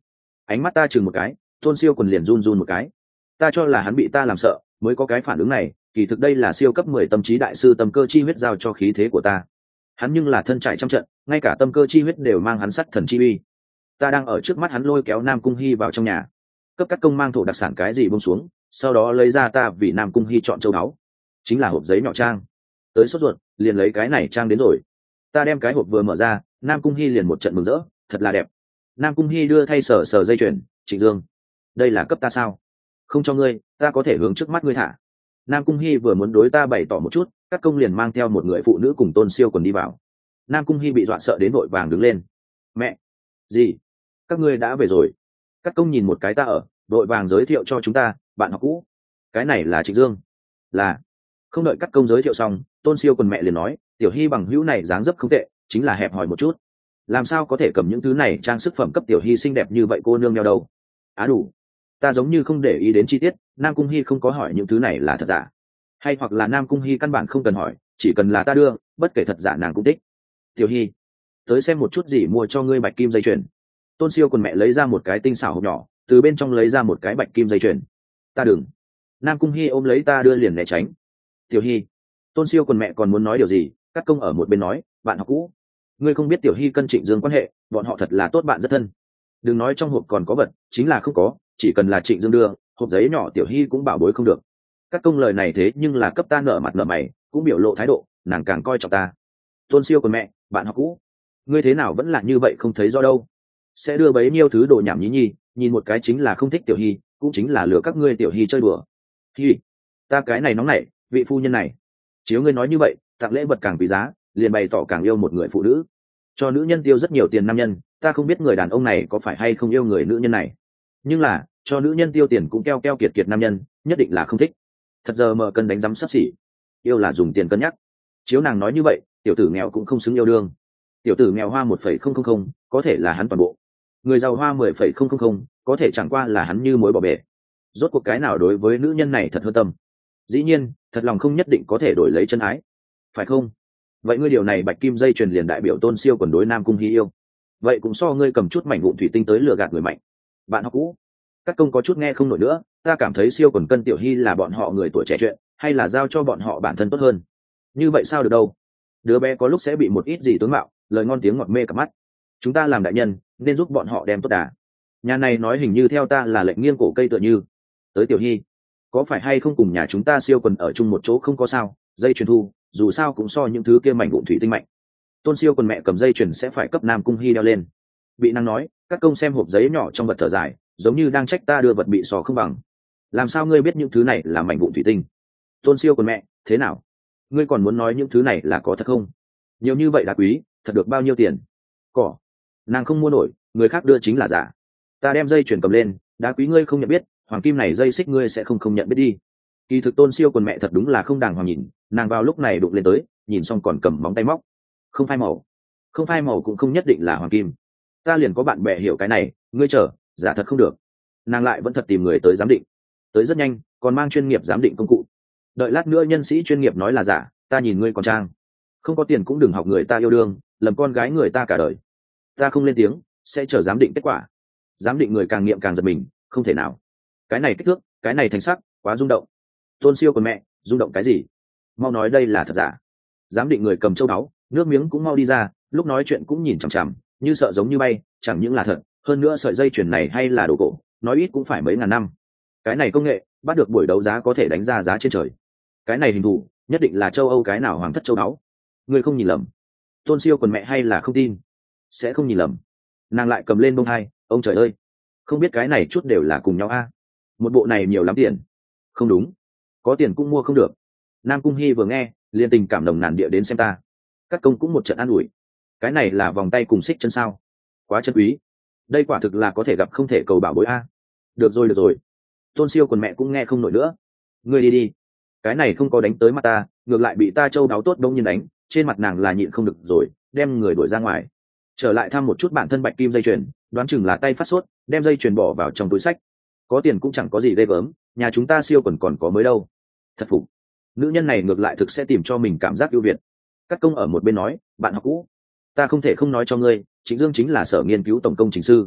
Ánh mắt ta chừng một cái, Tôn Siêu Quần liền run run một cái. Ta cho là hắn bị ta làm sợ mới có cái phản ứng này, kỳ thực đây là siêu cấp mười tâm trí đại sư tâm cơ chi huyết giao cho khí thế của ta. Hắn nhưng là thân trải trăm trận, ngay cả tâm cơ chi huyết đều mang hắn sắt thần chi uy. Ta đang ở trước mắt hắn lôi kéo Nam Cung Hi vào trong nhà, cấp các công mang thổ đặc sản cái gì buông xuống, sau đó lấy ra ta vì Nam Cung Hi chọn châu báu, chính là hộp giấy nhỏ trang. Tới sốt ruột, liền lấy cái này trang đến rồi. Ta đem cái hộp vừa mở ra, Nam Cung Hi liền một trận mừng rỡ, thật là đẹp. Nam Cung Hi đưa thay sở sở dây chuyền, Trịnh Dương, đây là cấp ta sao? Không cho ngươi, ta có thể hướng trước mắt ngươi thả. Nam Cung Hi vừa muốn đối ta bày tỏ một chút, các công liền mang theo một người phụ nữ cùng Tôn Siêu Quần đi vào. Nam Cung Hi bị dọa sợ đến vội vàng đứng lên. Mẹ, gì? Các ngươi đã về rồi? Các công nhìn một cái ta ở, vội vàng giới thiệu cho chúng ta, bạn học cũ. Cái này là Trịnh Dương. Là. Không đợi các công giới thiệu xong, Tôn Siêu Quần mẹ liền nói, Tiểu Hi bằng hữu này dáng dấp không tệ, chính là hẹp hòi một chút. Làm sao có thể cầm những thứ này trang sức phẩm cấp Tiểu Hi xinh đẹp như vậy cô nương đeo đâu? Á đủ. Ta giống như không để ý đến chi tiết, Nam Cung Hi không có hỏi những thứ này là thật giả, hay hoặc là Nam Cung Hi căn bản không cần hỏi, chỉ cần là ta đưa, bất kể thật giả nàng cũng thích. Tiểu Hi, tới xem một chút gì mua cho ngươi bạch kim dây chuyền. Tôn Siêu Quần mẹ lấy ra một cái tinh xảo hộp nhỏ, từ bên trong lấy ra một cái bạch kim dây chuyền. Ta đừng. Nam Cung Hi ôm lấy ta đưa liền né tránh. Tiểu Hi. Tôn Siêu Quần mẹ còn muốn nói điều gì, các công ở một bên nói, bạn học cũ, ngươi không biết Tiểu Hi cân Trịnh Dương quan hệ, bọn họ thật là tốt bạn rất thân. Đừng nói trong hộp còn có vật, chính là không có, chỉ cần là Trịnh Dương đưa, hộp giấy nhỏ Tiểu Hi cũng bảo bối không được. Các công lời này thế nhưng là cấp ta nợ mặt nợ mày, cũng biểu lộ thái độ, nàng càng coi trọng ta. Tôn Siêu Quần mẹ, bạn học cũ, ngươi thế nào vẫn là như vậy không thấy rõ đâu, sẽ đưa bấy nhiêu thứ đồ nhảm nhí nhi, nhìn một cái chính là không thích Tiểu Hi, cũng chính là lừa các ngươi Tiểu Hi chơi đùa. Hi, ta cái này nóng nảy, vị phu nhân này, chiếu ngươi nói như vậy, tặng lễ vật càng quý giá, liền bày tỏ càng yêu một người phụ nữ. Cho nữ nhân tiêu rất nhiều tiền nam nhân, ta không biết người đàn ông này có phải hay không yêu người nữ nhân này, nhưng là cho nữ nhân tiêu tiền cũng keo keo kiệt kiệt nam nhân, nhất định là không thích. Thật giờ mở cân đánh giám sắp xỉ, yêu là dùng tiền cân nhắc. Chiếu nàng nói như vậy, tiểu tử nghèo cũng không xứng yêu đương. Tiểu tử nghèo hoa một phẩy không không không, có thể là hắn toàn bộ. Người giàu hoa mười phẩy không không không, có thể chẳng qua là hắn như mối bỏ bể. Rốt cuộc cái nào đối với nữ nhân này thật hơn tâm. Dĩ nhiên, thật lòng không nhất định có thể đổi lấy chân ái, phải không? Vậy ngươi điều này bạch kim dây chuyền liền đại biểu Tôn Siêu Quần đối Nam Cung Hi yêu. Vậy cũng so ngươi cầm chút mảnh vụn thủy tinh tới lừa gạt người mạnh. Bạn học cũ, các công có chút nghe không nổi nữa, ta cảm thấy Siêu Quần cân Tiểu Hi là bọn họ người tuổi trẻ chuyện, hay là giao cho bọn họ bản thân tốt hơn. Như vậy sao được đâu? Đứa bé có lúc sẽ bị một ít gì tướng mạo, lời ngon tiếng ngọt mê cả mắt. Chúng ta làm đại nhân nên giúp bọn họ đem tốt đà. Nhà này nói hình như theo ta là lệnh nghiêng cổ cây tựa như. Tới Tiểu Hi, có phải hay không cùng nhà chúng ta Siêu Quần ở chung một chỗ không có sao? Dây chuyền thu, dù sao cũng so những thứ kia mảnh vụn thủy tinh mạnh. Tôn Siêu Quần mẹ cầm dây chuyền sẽ phải cấp Nam Cung Hi đeo lên. Bị năng nói, các công xem hộp giấy nhỏ trong vật thở dài, giống như đang trách ta đưa vật bị sò không bằng. Làm sao ngươi biết những thứ này là mảnh vụn thủy tinh? Tôn Siêu Quần mẹ, thế nào? Ngươi còn muốn nói những thứ này là có thật không? Nhiều như vậy đá quý, thật được bao nhiêu tiền? Cỏ, nàng không mua nổi, người khác đưa chính là giả. Ta đem dây chuyền cầm lên, đá quý ngươi không nhận biết, hoàng kim này dây xích ngươi sẽ không không nhận biết đi. Kỳ thực Tôn Siêu Quần mẹ thật đúng là không đàng hoàng nhìn, nàng vào lúc này đụng lên tới, nhìn xong còn cầm móng tay móc. Không phai màu, không phai màu cũng không nhất định là hoàng kim. Ta liền có bạn bè hiểu cái này, ngươi chờ, giả thật không được. Nàng lại vẫn thật tìm người tới giám định, tới rất nhanh, còn mang chuyên nghiệp giám định công cụ. Đợi lát nữa nhân sĩ chuyên nghiệp nói là giả, ta nhìn ngươi còn trang. Không có tiền cũng đừng học người ta yêu đương, lầm con gái người ta cả đời. Ta không lên tiếng, sẽ chờ giám định kết quả. Giám định người càng nghiệm càng giật mình, không thể nào. Cái này kích thước, cái này thành sắc, quá rung động. Tôn Siêu Quần mẹ, rung động cái gì? Mau nói đây là thật giả. Giám định người cầm châu báu, nước miếng cũng mau đi ra, lúc nói chuyện cũng nhìn chằm chằm, như sợ giống như bay, chẳng những là thật, hơn nữa sợi dây chuyền này hay là đồ cổ, nói ít cũng phải mấy ngàn năm. Cái này công nghệ, bắt được buổi đấu giá có thể đánh ra giá trên trời. Cái này hình thù, nhất định là châu Âu cái nào hoàng thất châu báu. Ngươi không nhìn lầm. Tôn Siêu Quần mẹ hay là không tin? Sẽ không nhìn lầm. Nàng lại cầm lên bông hai, ông trời ơi, không biết cái này chút đều là cùng nhau a? Một bộ này nhiều lắm tiền. Không đúng, có tiền cũng mua không được. Nam Cung Hi vừa nghe, liền tình cảm nồng nàn địa đến xem ta. Các công cũng một trận an ủi. Cái này là vòng tay cùng xích chân sao? Quá chân quý. Đây quả thực là có thể gặp không thể cầu bảo bối a. Được rồi được rồi. Tôn Siêu Quần mẹ cũng nghe không nổi nữa. Ngươi đi đi. Cái này không có đánh tới mặt ta, ngược lại bị ta châu đáo tốt đông nhiên đánh, trên mặt nàng là nhịn không được rồi, đem người đuổi ra ngoài. Trở lại thăm một chút bản thân bạch kim dây chuyền, đoán chừng là tay phát sốt, đem dây chuyền bỏ vào trong túi sách. Có tiền cũng chẳng có gì ghê gớm, nhà chúng ta Siêu Quần còn có mới đâu. Thật phục. Nữ nhân này ngược lại thực sẽ tìm cho mình cảm giác ưu việt. Các công ở một bên nói, bạn học cũ, ta không thể không nói cho ngươi, Trịnh Dương chính là sở nghiên cứu tổng công trình sư.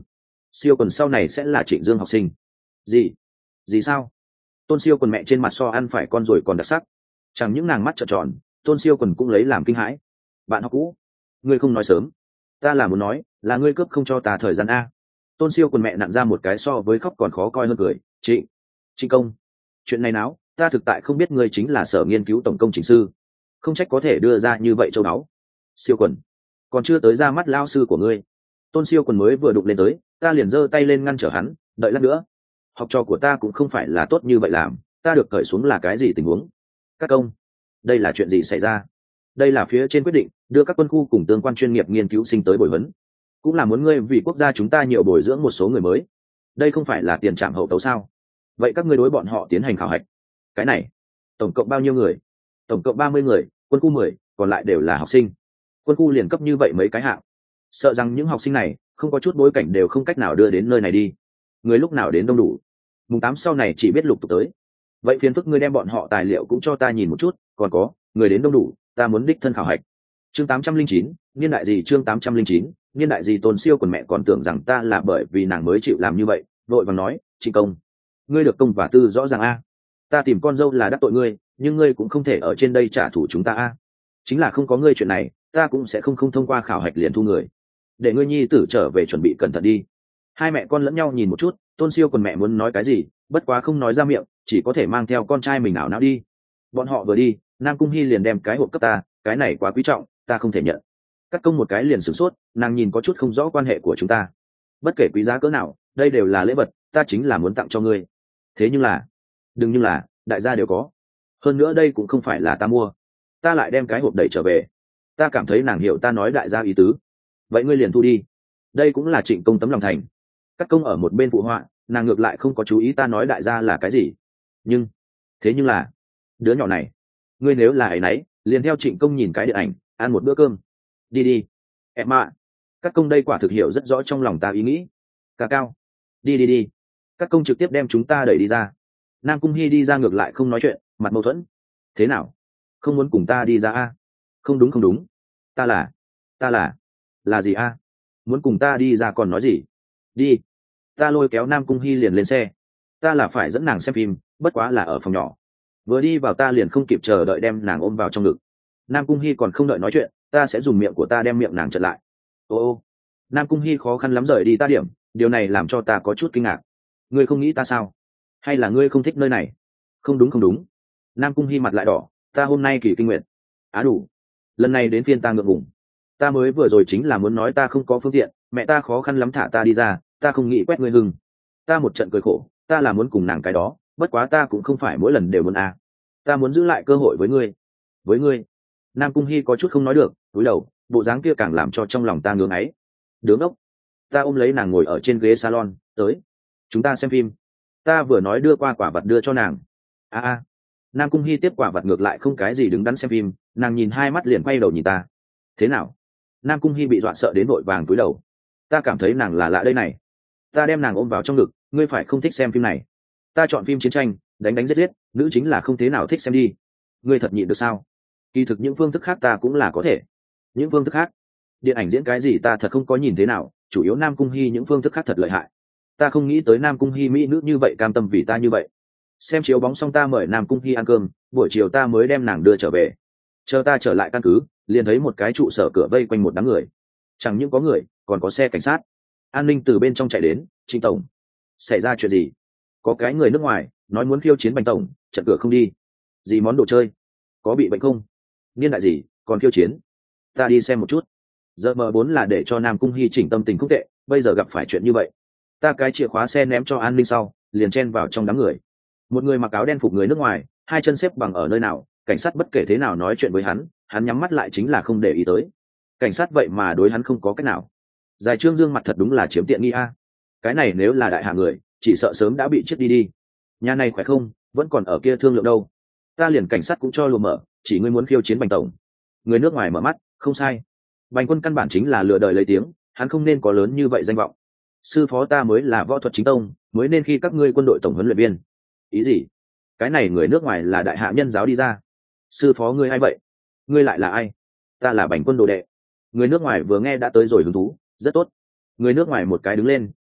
Siêu quần sau này sẽ là Trịnh Dương học sinh. Gì? Gì sao? Tôn Siêu quần mẹ trên mặt so ăn phải con rồi còn đặc sắc. Chẳng những nàng mắt trợn tròn, Tôn Siêu quần cũng lấy làm kinh hãi. Bạn học cũ, ngươi không nói sớm. Ta là muốn nói, là ngươi cướp không cho ta thời gian a. Tôn Siêu quần mẹ nặn ra một cái so với khóc còn khó coi hơn cười. Trịnh, Trịnh công, chuyện này náo, ta thực tại không biết ngươi chính là sở nghiên cứu tổng công chỉnh sư, không trách có thể đưa ra như vậy châu đáo. Siêu quần, còn chưa tới ra mắt lao sư của ngươi. Tôn Siêu quần mới vừa đụng lên tới, ta liền giơ tay lên ngăn trở hắn, đợi lát nữa. Học trò của ta cũng không phải là tốt như vậy làm, ta được cởi xuống là cái gì tình huống? Các công, đây là chuyện gì xảy ra? Đây là phía trên quyết định đưa các quân khu cùng tương quan chuyên nghiệp nghiên cứu sinh tới bồi huấn, cũng là muốn ngươi vì quốc gia chúng ta nhiều bồi dưỡng một số người mới. Đây không phải là tiền trạm hậu tấu sao? Vậy các ngươi đối bọn họ tiến hành khảo hạch. Cái này tổng cộng bao nhiêu người? Tổng cộng ba mươi người, quân khu mười, còn lại đều là học sinh. Quân khu liền cấp như vậy mấy cái hạng, sợ rằng những học sinh này không có chút bối cảnh đều không cách nào đưa đến nơi này đi. Người lúc nào đến đông đủ, mùng tám sau này chỉ biết lục tục tới. Vậy phiền phức ngươi đem bọn họ tài liệu cũng cho ta nhìn một chút, còn có người đến đông đủ, ta muốn đích thân khảo hạch. Chương tám trăm linh chín, niên đại gì? Chương tám trăm linh chín, niên đại gì? Tôn Siêu quần mẹ còn tưởng rằng ta là bởi vì nàng mới chịu làm như vậy, vội vàng nói, Trịnh công, ngươi được công và tư rõ ràng a. Ta tìm con dâu là đắc tội ngươi, nhưng ngươi cũng không thể ở trên đây trả thù chúng ta a. Chính là không có ngươi chuyện này, ta cũng sẽ không không thông qua khảo hạch liền thu người. Để ngươi nhi tử trở về chuẩn bị cẩn thận đi. Hai mẹ con lẫn nhau nhìn một chút, Tôn Siêu quần mẹ muốn nói cái gì, bất quá không nói ra miệng, chỉ có thể mang theo con trai mình ảo não đi. Bọn họ vừa đi, Nam Cung Hi liền đem cái hộp cấp ta, cái này quá quý trọng, ta không thể nhận. Cắt công một cái liền sửng sốt, nàng nhìn có chút không rõ quan hệ của chúng ta. Bất kể quý giá cỡ nào, đây đều là lễ vật, ta chính là muốn tặng cho ngươi. Thế nhưng là, đừng nhưng là, đại gia đều có. Hơn nữa đây cũng không phải là ta mua. Ta lại đem cái hộp đẩy trở về. Ta cảm thấy nàng hiểu ta nói đại gia ý tứ. Vậy ngươi liền thu đi. Đây cũng là Trịnh công tấm lòng thành. Cắt công ở một bên phụ họa, nàng ngược lại không có chú ý ta nói đại gia là cái gì. Nhưng, thế nhưng là, đứa nhỏ này, ngươi nếu là ấy nấy, liền theo Trịnh công nhìn cái điện ảnh, ăn một bữa cơm. Đi đi. Em ạ. Các công đây quả thực hiểu rất rõ trong lòng ta ý nghĩ. Ca cao. Đi đi đi. Các công trực tiếp đem chúng ta đẩy đi ra. Nam Cung Hi đi ra ngược lại không nói chuyện, mặt mâu thuẫn. Thế nào? Không muốn cùng ta đi ra a? Không đúng không đúng. Ta là, ta là, là gì a? Muốn cùng ta đi ra còn nói gì? Đi. Ta lôi kéo Nam Cung Hi liền lên xe. Ta là phải dẫn nàng xem phim, bất quá là ở phòng nhỏ. Vừa đi vào ta liền không kịp chờ đợi đem nàng ôm vào trong ngực. Nam Cung Hi còn không đợi nói chuyện, ta sẽ dùng miệng của ta đem miệng nàng chặn lại. Ô ô. Nam Cung Hi khó khăn lắm rời đi ta điểm, điều này làm cho ta có chút kinh ngạc. Ngươi không nghĩ ta sao? Hay là ngươi không thích nơi này? Không đúng không đúng. Nam Cung Hi mặt lại đỏ, ta hôm nay kỳ kinh nguyện. Á đủ. Lần này đến phiên ta ngượng ngùng. Ta mới vừa rồi chính là muốn nói ta không có phương tiện, mẹ ta khó khăn lắm thả ta đi ra, ta không nghĩ quét ngươi hưng. Ta một trận cười khổ, ta là muốn cùng nàng cái đó, bất quá ta cũng không phải mỗi lần đều muốn à. Ta muốn giữ lại cơ hội với ngươi. Với ngươi. Nam Cung Hi có chút không nói được, cúi đầu, bộ dáng kia càng làm cho trong lòng ta ngưỡng ấy. Đứng ốc. Ta ôm lấy nàng ngồi ở trên ghế salon, tới. Chúng ta xem phim. Ta vừa nói đưa qua quả vật đưa cho nàng. A a. Nam Cung Hi tiếp quả vật ngược lại không cái gì đứng đắn xem phim, nàng nhìn hai mắt liền quay đầu nhìn ta. Thế nào? Nam Cung Hi bị dọa sợ đến vội vàng cúi đầu. Ta cảm thấy nàng là lạ đây này. Ta đem nàng ôm vào trong ngực, ngươi phải không thích xem phim này. Ta chọn phim chiến tranh, đánh đánh giết giết, nữ chính là không thế nào thích xem đi. Ngươi thật nhịn được sao? Kỳ thực những phương thức khác ta cũng là có thể. Những phương thức khác? Điện ảnh diễn cái gì ta thật không có nhìn thế nào, chủ yếu Nam Cung Hi những phương thức khác thật lợi hại. Ta không nghĩ tới Nam Cung Hi mỹ nữ như vậy cam tâm vì ta như vậy. Xem chiếu bóng xong ta mời Nam Cung Hi ăn cơm, buổi chiều ta mới đem nàng đưa trở về. Chờ ta trở lại căn cứ, liền thấy một cái trụ sở cửa vây quanh một đám người. Chẳng những có người, còn có xe cảnh sát. An ninh từ bên trong chạy đến, Trịnh tổng. Xảy ra chuyện gì? Có cái người nước ngoài, nói muốn khiêu chiến Bành tổng, chặn cửa không đi. Gì món đồ chơi? Có bị bệnh không? Niên đại gì, còn khiêu chiến? Ta đi xem một chút. Giờ m bốn là để cho Nam Cung Hi chỉnh tâm tình không tệ, bây giờ gặp phải chuyện như vậy. Ta cái chìa khóa xe ném cho an ninh sau, liền chen vào trong đám người. Một người mặc áo đen phục người nước ngoài, hai chân xếp bằng ở nơi nào, cảnh sát bất kể thế nào nói chuyện với hắn, hắn nhắm mắt lại chính là không để ý tới. Cảnh sát vậy mà đối hắn không có cách nào. Dài Trương Dương mặt thật đúng là chiếm tiện nghi a. Cái này nếu là đại hạ người, chỉ sợ sớm đã bị chết đi đi. Nhà này khỏe không, vẫn còn ở kia thương lượng đâu. Ta liền cảnh sát cũng cho lùa mở, chỉ ngươi muốn khiêu chiến Bành tổng. Người nước ngoài mở mắt, không sai. Bành Quân căn bản chính là lừa đời lấy tiếng, hắn không nên có lớn như vậy danh vọng. Sư phó ta mới là võ thuật chính tông, mới nên khi các ngươi quân đội tổng huấn luyện viên. Ý gì? Cái này người nước ngoài là đại hạ nhân giáo đi ra. Sư phó ngươi ai vậy? Ngươi lại là ai? Ta là Bành Quân đồ đệ. Người nước ngoài vừa nghe đã tới rồi hứng thú, rất tốt. Người nước ngoài một cái đứng lên,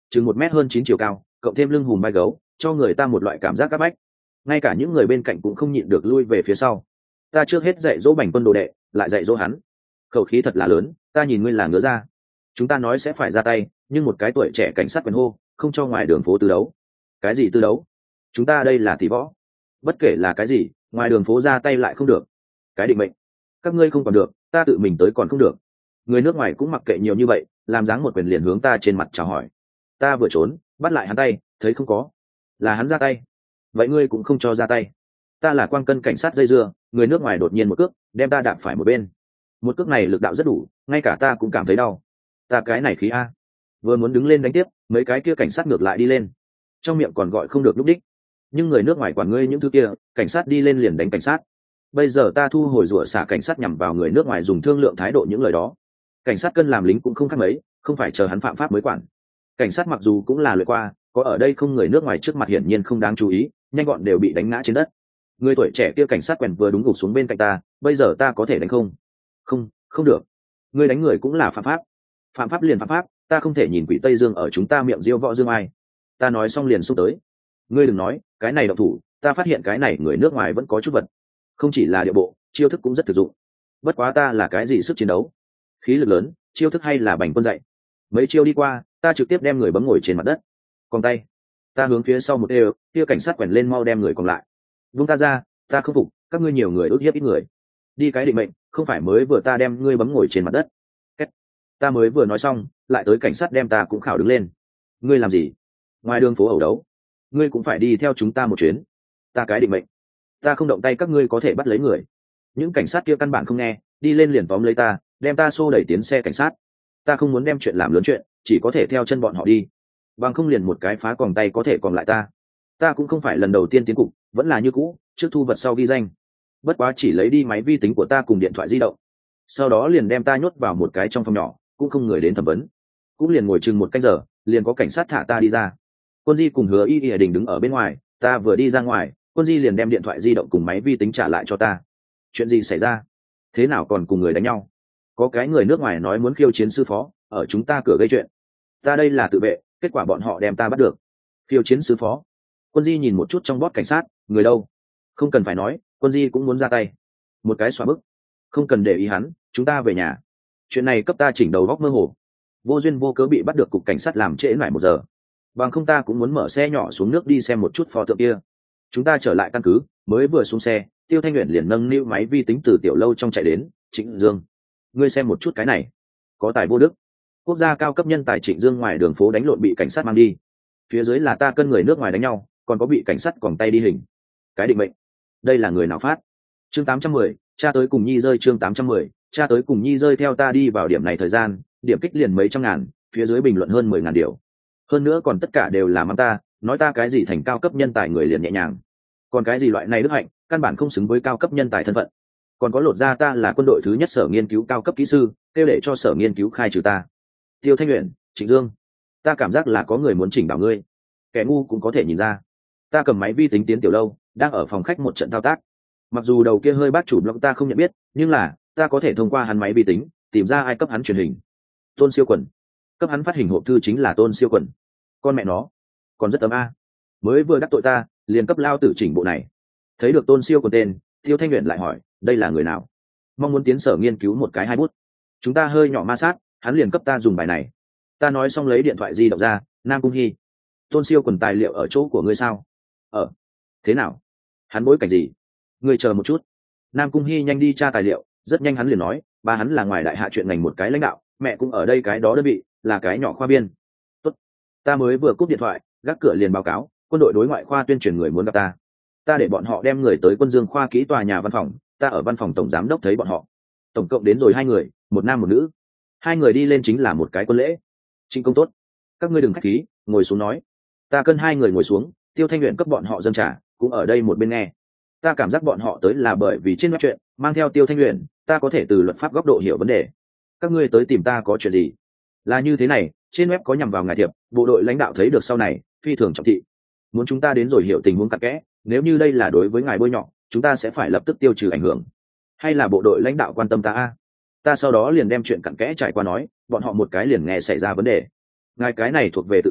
chừng một mét hơn chín chiều cao, cộng thêm lưng hùm vai gấu, cho người ta một loại cảm giác áp bách. Ngay cả những người bên cạnh cũng không nhịn được lui về phía sau. Ta trước hết dạy dỗ Bành Quân đồ đệ, lại dạy dỗ hắn. Khẩu khí thật là lớn, ta nhìn ngươi là ngứa ra. Chúng ta nói sẽ phải ra tay, nhưng một cái tuổi trẻ cảnh sát quyền hô, không cho ngoài đường phố tư đấu. Cái gì tư đấu? Chúng ta đây là tỷ võ. Bất kể là cái gì, ngoài đường phố ra tay lại không được. Cái định mệnh. Các ngươi không còn được, ta tự mình tới còn không được. Người nước ngoài cũng mặc kệ nhiều như vậy, làm dáng một quyền liền hướng ta trên mặt chào hỏi. Ta vừa trốn, bắt lại hắn tay, thấy không có, là hắn ra tay. Vậy ngươi cũng không cho ra tay. Ta là quang cân cảnh sát dây dưa, người nước ngoài đột nhiên một cước đem ta đạp phải một bên. Một cước này lực đạo rất đủ, ngay cả ta cũng cảm thấy đau. Ta cái này khí a. Vừa muốn đứng lên đánh tiếp, mấy cái kia cảnh sát ngược lại đi lên, trong miệng còn gọi không được lúc đích. Nhưng người nước ngoài quản ngươi những thứ kia, cảnh sát đi lên liền đánh cảnh sát. Bây giờ ta thu hồi rủa xả cảnh sát nhằm vào người nước ngoài dùng thương lượng thái độ những lời đó. Cảnh sát cân làm lính cũng không khác mấy, không phải chờ hắn phạm pháp mới quản. Cảnh sát mặc dù cũng là luyện qua, có ở đây không người nước ngoài trước mặt hiển nhiên không đáng chú ý, nhanh gọn đều bị đánh ngã trên đất. Người tuổi trẻ kia cảnh sát quèn vừa đúng gục xuống bên cạnh ta, bây giờ ta có thể đánh không? Không, không được. Ngươi đánh người cũng là phạm pháp. Phạm pháp liền phạm pháp, ta không thể nhìn quỷ Tây Dương ở chúng ta miệng diêu võ dương ai. Ta nói xong liền xúc tới. Ngươi đừng nói, cái này động thủ, ta phát hiện cái này người nước ngoài vẫn có chút vật. Không chỉ là địa bộ, chiêu thức cũng rất thực dụng. Bất quá ta là cái gì sức chiến đấu? Khí lực lớn, chiêu thức hay là Bành Quân dạy. Mấy chiêu đi qua, ta trực tiếp đem người bấm ngồi trên mặt đất. Còn tay, ta hướng phía sau một đều, kia cảnh sát quèn lên mau đem người còn lại. Vung ta ra, ta không phục, các ngươi nhiều người ước hiếp ít người. Đi cái định mệnh, không phải mới vừa ta đem ngươi bấm ngồi trên mặt đất. Kết. Ta mới vừa nói xong, lại tới cảnh sát đem ta cũng khảo đứng lên. Ngươi làm gì? Ngoài đường phố ẩu đấu. Ngươi cũng phải đi theo chúng ta một chuyến. Ta cái định mệnh. Ta không động tay các ngươi có thể bắt lấy người. Những cảnh sát kia căn bản không nghe, đi lên liền tóm lấy ta, đem ta xô đẩy tiến xe cảnh sát. Ta không muốn đem chuyện làm lớn chuyện, chỉ có thể theo chân bọn họ đi. Bằng không liền một cái phá còng tay có thể còn lại ta. Ta cũng không phải lần đầu tiên tiến cục, vẫn là như cũ, trước thu vật sau ghi danh. Bất quá chỉ lấy đi máy vi tính của ta cùng điện thoại di động. Sau đó liền đem ta nhốt vào một cái trong phòng nhỏ, cũng không người đến thẩm vấn. Cũng liền ngồi chừng một canh giờ, liền có cảnh sát thả ta đi ra. Quân Di cùng Hứa Y Y Đình đứng ở bên ngoài, ta vừa đi ra ngoài, Quân Di liền đem điện thoại di động cùng máy vi tính trả lại cho ta. Chuyện gì xảy ra? Thế nào còn cùng người đánh nhau? Có cái người nước ngoài nói muốn khiêu chiến sư phó, ở chúng ta cửa gây chuyện. Ta đây là tự vệ, kết quả bọn họ đem ta bắt được. Khiêu chiến sư phó? Quân Di nhìn một chút trong bót cảnh sát, người đâu? Không cần phải nói, Quân Di cũng muốn ra tay. Một cái xóa bức. Không cần để ý hắn, chúng ta về nhà. Chuyện này cấp ta chỉnh đầu góc mơ hồ. Vô duyên vô cớ bị bắt được cục cảnh sát làm trễ lại một giờ. Bằng không ta cũng muốn mở xe nhỏ xuống nước đi xem một chút pho tượng kia. Chúng ta trở lại căn cứ, mới vừa xuống xe, Tiêu Thanh Uyển liền nâng niu máy vi tính từ tiểu lâu trong chạy đến. Trịnh Dương, ngươi xem một chút cái này, có tài vô đức. Quốc gia cao cấp nhân tài Trịnh Dương ngoài đường phố đánh lộn bị cảnh sát mang đi. Phía dưới là ta cân người nước ngoài đánh nhau, còn có bị cảnh sát quòng tay đi hình. Cái định mệnh, đây là người nào phát? Chương tám trăm mười, cha tới cùng nhi rơi. Chương tám trăm mười, cha tới cùng nhi rơi. Theo ta đi vào điểm này thời gian, điểm kích liền mấy trăm ngàn, phía dưới bình luận hơn mười ngàn điều. Hơn nữa còn tất cả đều là mắng ta, nói ta cái gì thành cao cấp nhân tài người liền nhẹ nhàng, còn cái gì loại này đức hạnh căn bản không xứng với cao cấp nhân tài thân phận. Còn có lột ra ta là quân đội thứ nhất sở nghiên cứu cao cấp kỹ sư, kêu để cho sở nghiên cứu khai trừ ta. Tiêu Thanh Uyển, Trịnh Dương, ta cảm giác là có người muốn chỉnh bảo ngươi. Kẻ ngu cũng có thể nhìn ra. Ta cầm máy vi tính tiến tiểu lâu, đang ở phòng khách một trận thao tác. Mặc dù đầu kia hơi bác chủ blog ta không nhận biết, nhưng là ta có thể thông qua hắn máy vi tính tìm ra ai cấp hắn truyền hình. Tôn Siêu Quần, cấp hắn phát hình hộp thư chính là Tôn Siêu Quần. Con mẹ nó, còn rất ấm a. Mới vừa đắc tội ta, liền cấp lao tử chỉnh bộ này. Thấy được Tôn Siêu Quần tên, Tiêu Thanh Uyển lại hỏi, đây là người nào? Mong muốn tiến sở nghiên cứu một cái hai bút. Chúng ta hơi nhỏ ma sát, hắn liền cấp ta dùng bài này. Ta nói xong lấy điện thoại di động ra, Nam Cung Hi. Tôn Siêu Quần tài liệu ở chỗ của ngươi sao? Ở. Thế nào? Hắn bối cảnh gì? Ngươi chờ một chút. Nam Cung Hi nhanh đi tra tài liệu, rất nhanh hắn liền nói, ba hắn là ngoài đại hạ chuyện ngành một cái lãnh đạo, mẹ cũng ở đây cái đó đơn vị, là cái nhỏ khoa biên. Tốt. Ta mới vừa cúp điện thoại, gác cửa liền báo cáo, quân đội đối ngoại khoa tuyên truyền người muốn gặp ta. Ta để bọn họ đem người tới Quân Dương khoa kỹ tòa nhà văn phòng, ta ở văn phòng tổng giám đốc thấy bọn họ. Tổng cộng đến rồi hai người, một nam một nữ. Hai người đi lên chính là một cái quân lễ. Trịnh công tốt, các ngươi đừng khách khí, ngồi xuống nói. Ta cân hai người ngồi xuống, Tiêu Thanh Uyển cấp bọn họ dâng trà, cũng ở đây một bên nghe. Ta cảm giác bọn họ tới là bởi vì trên web chuyện, mang theo Tiêu Thanh Uyển, ta có thể từ luật pháp góc độ hiểu vấn đề. Các ngươi tới tìm ta có chuyện gì? Là như thế này, trên web có nhằm vào ngài thiệp, bộ đội lãnh đạo thấy được sau này, phi thường trọng thị. Muốn chúng ta đến rồi hiểu tình huống cặn kẽ, nếu như đây là đối với ngài bôi nhọ, chúng ta sẽ phải lập tức tiêu trừ ảnh hưởng. Hay là bộ đội lãnh đạo quan tâm ta a? Ta sau đó liền đem chuyện cặn kẽ trải qua nói, bọn họ một cái liền nghe xảy ra vấn đề. Ngài cái này thuộc về tự vệ,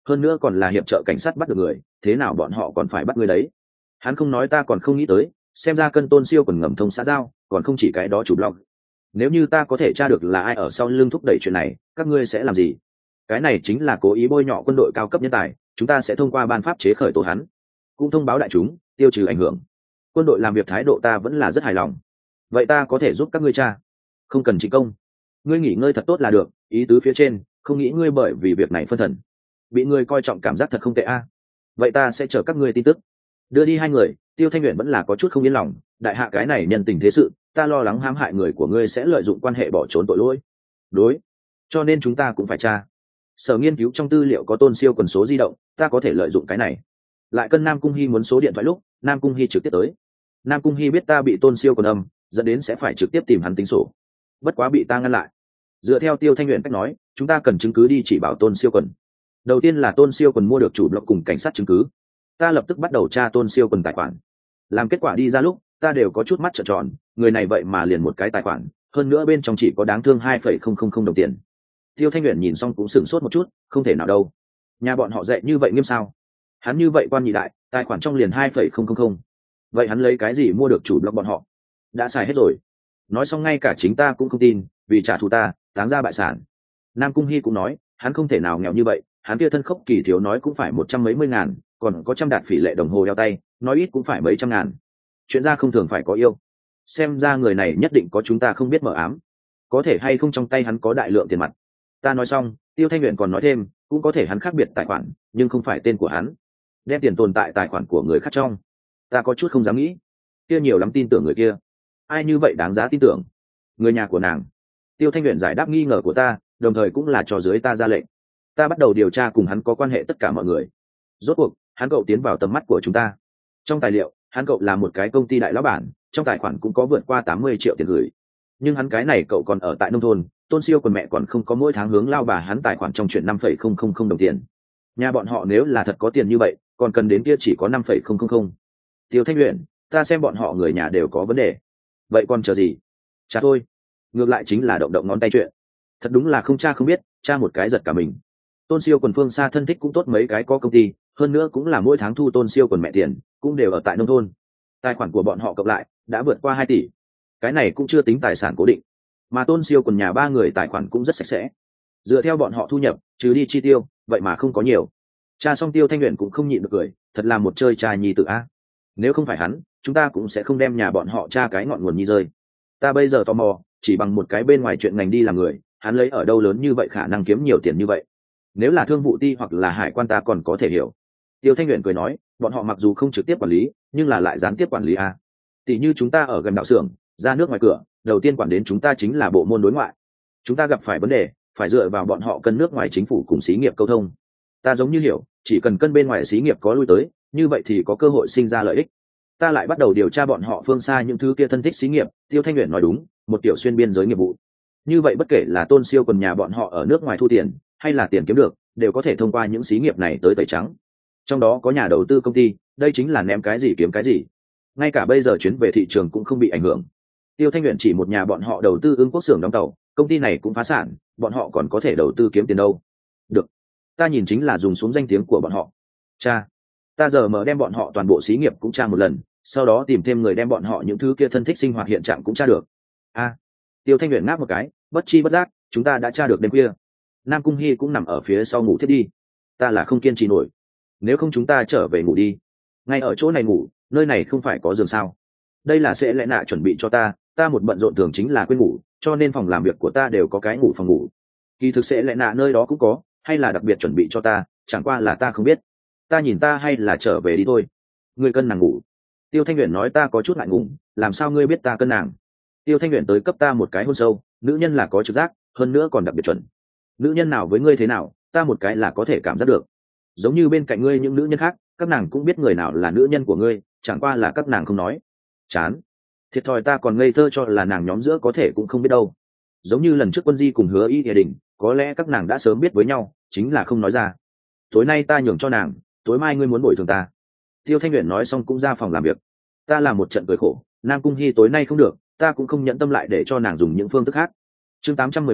hơn nữa còn là hiệp trợ cảnh sát bắt được người, thế nào bọn họ còn phải bắt người đấy? Hắn không nói ta còn không nghĩ tới, xem ra cân tôn siêu còn ngầm thông xã giao, còn không chỉ cái đó chủ blog. Nếu như ta có thể tra được là ai ở sau lưng thúc đẩy chuyện này, các ngươi sẽ làm gì? Cái này chính là cố ý bôi nhọ quân đội cao cấp nhân tài, chúng ta sẽ thông qua ban pháp chế khởi tố hắn, cũng thông báo đại chúng, tiêu trừ ảnh hưởng. Quân đội làm việc thái độ ta vẫn là rất hài lòng. Vậy ta có thể giúp các ngươi tra? Không cần chính công, ngươi nghỉ ngơi thật tốt là được, ý tứ phía trên, không nghĩ ngươi bởi vì việc này phân thần, bị ngươi coi trọng cảm giác thật không tệ a. Vậy ta sẽ chờ các ngươi tin tức. Đưa đi hai người, Tiêu Thanh Uyển vẫn là có chút không yên lòng, đại hạ cái này nhân tình thế sự, ta lo lắng hãm hại người của ngươi sẽ lợi dụng quan hệ bỏ trốn tội lỗi. Đối, cho nên chúng ta cũng phải tra. Sở nghiên cứu trong tư liệu có Tôn Siêu quần số di động, ta có thể lợi dụng cái này. Lại cân Nam Cung Hi muốn số điện thoại lúc, Nam Cung Hi trực tiếp tới. Nam Cung Hi biết ta bị Tôn Siêu quần âm, dẫn đến sẽ phải trực tiếp tìm hắn tính sổ. Bất quá bị ta ngăn lại. Dựa theo Tiêu Thanh Uyển cách nói, chúng ta cần chứng cứ đi chỉ bảo Tôn Siêu quần. Đầu tiên là Tôn Siêu quần mua được chủ blog cùng cảnh sát chứng cứ. Ta lập tức bắt đầu tra Tôn Siêu quần tài khoản. Làm kết quả đi ra lúc, ta đều có chút mắt trợn tròn, người này vậy mà liền một cái tài khoản, hơn nữa bên trong chỉ có đáng thương hai phẩy không không không đồng tiền. Tiêu Thanh Uyển nhìn xong cũng sửng sốt một chút, không thể nào đâu. Nhà bọn họ dạy như vậy nghiêm sao? Hắn như vậy quan nhị đại, tài khoản trong liền hai phẩy không không không. Vậy hắn lấy cái gì mua được chủ blog bọn họ? Đã xài hết rồi. Nói xong ngay cả chính ta cũng không tin, vì trả thù ta, táng ra bại sản. Nam Cung Hi cũng nói, hắn không thể nào nghèo như vậy, hắn kia thân khốc kỳ thiếu nói cũng phải một trăm mấy mươi ngàn, còn có trăm đạt phỉ lệ đồng hồ đeo tay, nói ít cũng phải mấy trăm ngàn. Chuyện ra không thường phải có yêu. Xem ra người này nhất định có chúng ta không biết mở ám. Có thể hay không trong tay hắn có đại lượng tiền mặt. Ta nói xong, Tiêu Thanh Uyển còn nói thêm, cũng có thể hắn khác biệt tài khoản, nhưng không phải tên của hắn. Đem tiền tồn tại tài khoản của người khác trong. Ta có chút không dám nghĩ. Kia nhiều lắm tin tưởng người kia. Ai như vậy đáng giá tin tưởng? Người nhà của nàng. Tiêu Thanh Uyển giải đáp nghi ngờ của ta, đồng thời cũng là cho dưới ta ra lệnh. Ta bắt đầu điều tra cùng hắn có quan hệ tất cả mọi người. Rốt cuộc, hắn cậu tiến vào tầm mắt của chúng ta. Trong tài liệu, hắn cậu là một cái công ty đại lão bản, trong tài khoản cũng có vượt qua tám mươi triệu tiền gửi. Nhưng hắn cái này cậu còn ở tại nông thôn, Tôn Siêu còn mẹ còn không có mỗi tháng hướng lao bà hắn tài khoản trong chuyển năm phẩy không không không đồng tiền. Nhà bọn họ nếu là thật có tiền như vậy, còn cần đến kia chỉ có năm phẩy không không không. Tiêu Thanh Uyển, ta xem bọn họ người nhà đều có vấn đề. Vậy còn chờ gì? Cha thôi. Ngược lại chính là động động ngón tay chuyện. Thật đúng là không cha không biết, cha một cái giật cả mình. Tôn Siêu quần phương xa thân thích cũng tốt mấy cái có công ty, hơn nữa cũng là mỗi tháng thu Tôn Siêu quần mẹ tiền, cũng đều ở tại nông thôn. Tài khoản của bọn họ cộng lại đã vượt qua hai tỷ. Cái này cũng chưa tính tài sản cố định, mà Tôn Siêu quần nhà ba người tài khoản cũng rất sạch sẽ. Dựa theo bọn họ thu nhập, trừ đi chi tiêu, vậy mà không có nhiều. Cha xong Tiêu Thanh Uyển cũng không nhịn được cười, thật là một chơi trai nhi tự a. Nếu không phải hắn, chúng ta cũng sẽ không đem nhà bọn họ tra cái ngọn nguồn nhi rơi. Ta bây giờ tò mò, chỉ bằng một cái bên ngoài chuyện ngành đi làm người, hắn lấy ở đâu lớn như vậy khả năng kiếm nhiều tiền như vậy? Nếu là thương vụ ti hoặc là hải quan ta còn có thể hiểu. Tiêu Thanh Uyển cười nói, bọn họ mặc dù không trực tiếp quản lý, nhưng là lại gián tiếp quản lý a. Tỷ như chúng ta ở gần đạo xưởng, ra nước ngoài cửa, đầu tiên quản đến chúng ta chính là bộ môn đối ngoại. Chúng ta gặp phải vấn đề, phải dựa vào bọn họ cân nước ngoài chính phủ cùng xí nghiệp câu thông. Ta giống như hiểu, chỉ cần cân bên ngoài xí nghiệp có lui tới, như vậy thì có cơ hội sinh ra lợi ích. Ta lại bắt đầu điều tra bọn họ phương xa những thứ kia thân thích xí nghiệp. Tiêu Thanh Uyển nói đúng, một tiểu xuyên biên giới nghiệp vụ. Như vậy bất kể là Tôn Siêu quần nhà bọn họ ở nước ngoài thu tiền, hay là tiền kiếm được, đều có thể thông qua những xí nghiệp này tới tẩy trắng. Trong đó có nhà đầu tư công ty, đây chính là ném cái gì kiếm cái gì. Ngay cả bây giờ chuyến về thị trường cũng không bị ảnh hưởng. Tiêu Thanh Uyển chỉ một nhà bọn họ đầu tư Ưng Quốc xưởng đóng tàu, công ty này cũng phá sản, bọn họ còn có thể đầu tư kiếm tiền đâu. Được, ta nhìn chính là dùng xuống danh tiếng của bọn họ. Cha, ta giờ mở đem bọn họ toàn bộ xí nghiệp cũng tra một lần, sau đó tìm thêm người đem bọn họ những thứ kia thân thích sinh hoạt hiện trạng cũng tra được. A, Tiêu Thanh Uyển ngáp một cái, bất chi bất giác, chúng ta đã tra được đêm khuya. Nam Cung Hi cũng nằm ở phía sau ngủ thiết đi. Ta là không kiên trì nổi. Nếu không chúng ta trở về ngủ đi. Ngay ở chỗ này ngủ, nơi này không phải có giường sao? Đây là sẽ lẽ nạ chuẩn bị cho ta, ta một bận rộn thường chính là quên ngủ, cho nên phòng làm việc của ta đều có cái ngủ phòng ngủ. Kỳ thực sẽ lẽ nạ nơi đó cũng có, hay là đặc biệt chuẩn bị cho ta, chẳng qua là ta không biết. Ta nhìn ta hay là trở về đi thôi. Ngươi cân nàng ngủ. Tiêu Thanh Uyển nói ta có chút ngại ngủ, làm sao ngươi biết ta cân nàng? Tiêu Thanh Uyển tới cấp ta một cái hôn sâu, nữ nhân là có trực giác, hơn nữa còn đặc biệt chuẩn. Nữ nhân nào với ngươi thế nào, ta một cái là có thể cảm giác được. Giống như bên cạnh ngươi những nữ nhân khác, các nàng cũng biết người nào là nữ nhân của ngươi, chẳng qua là các nàng không nói. Chán. Thiệt thòi ta còn ngây thơ cho là nàng nhóm giữa có thể cũng không biết đâu. Giống như lần trước Quân Di cùng Hứa Y Địa Đình, có lẽ các nàng đã sớm biết với nhau, chính là không nói ra. Tối nay ta nhường cho nàng, tối mai ngươi muốn bồi thường ta. Tiêu Thanh Uyển nói xong cũng ra phòng làm việc. Ta làm một trận cười khổ, Nam Cung Hi tối nay không được, ta cũng không nhẫn tâm lại để cho nàng dùng những phương thức khác. Chương tám trăm mười một,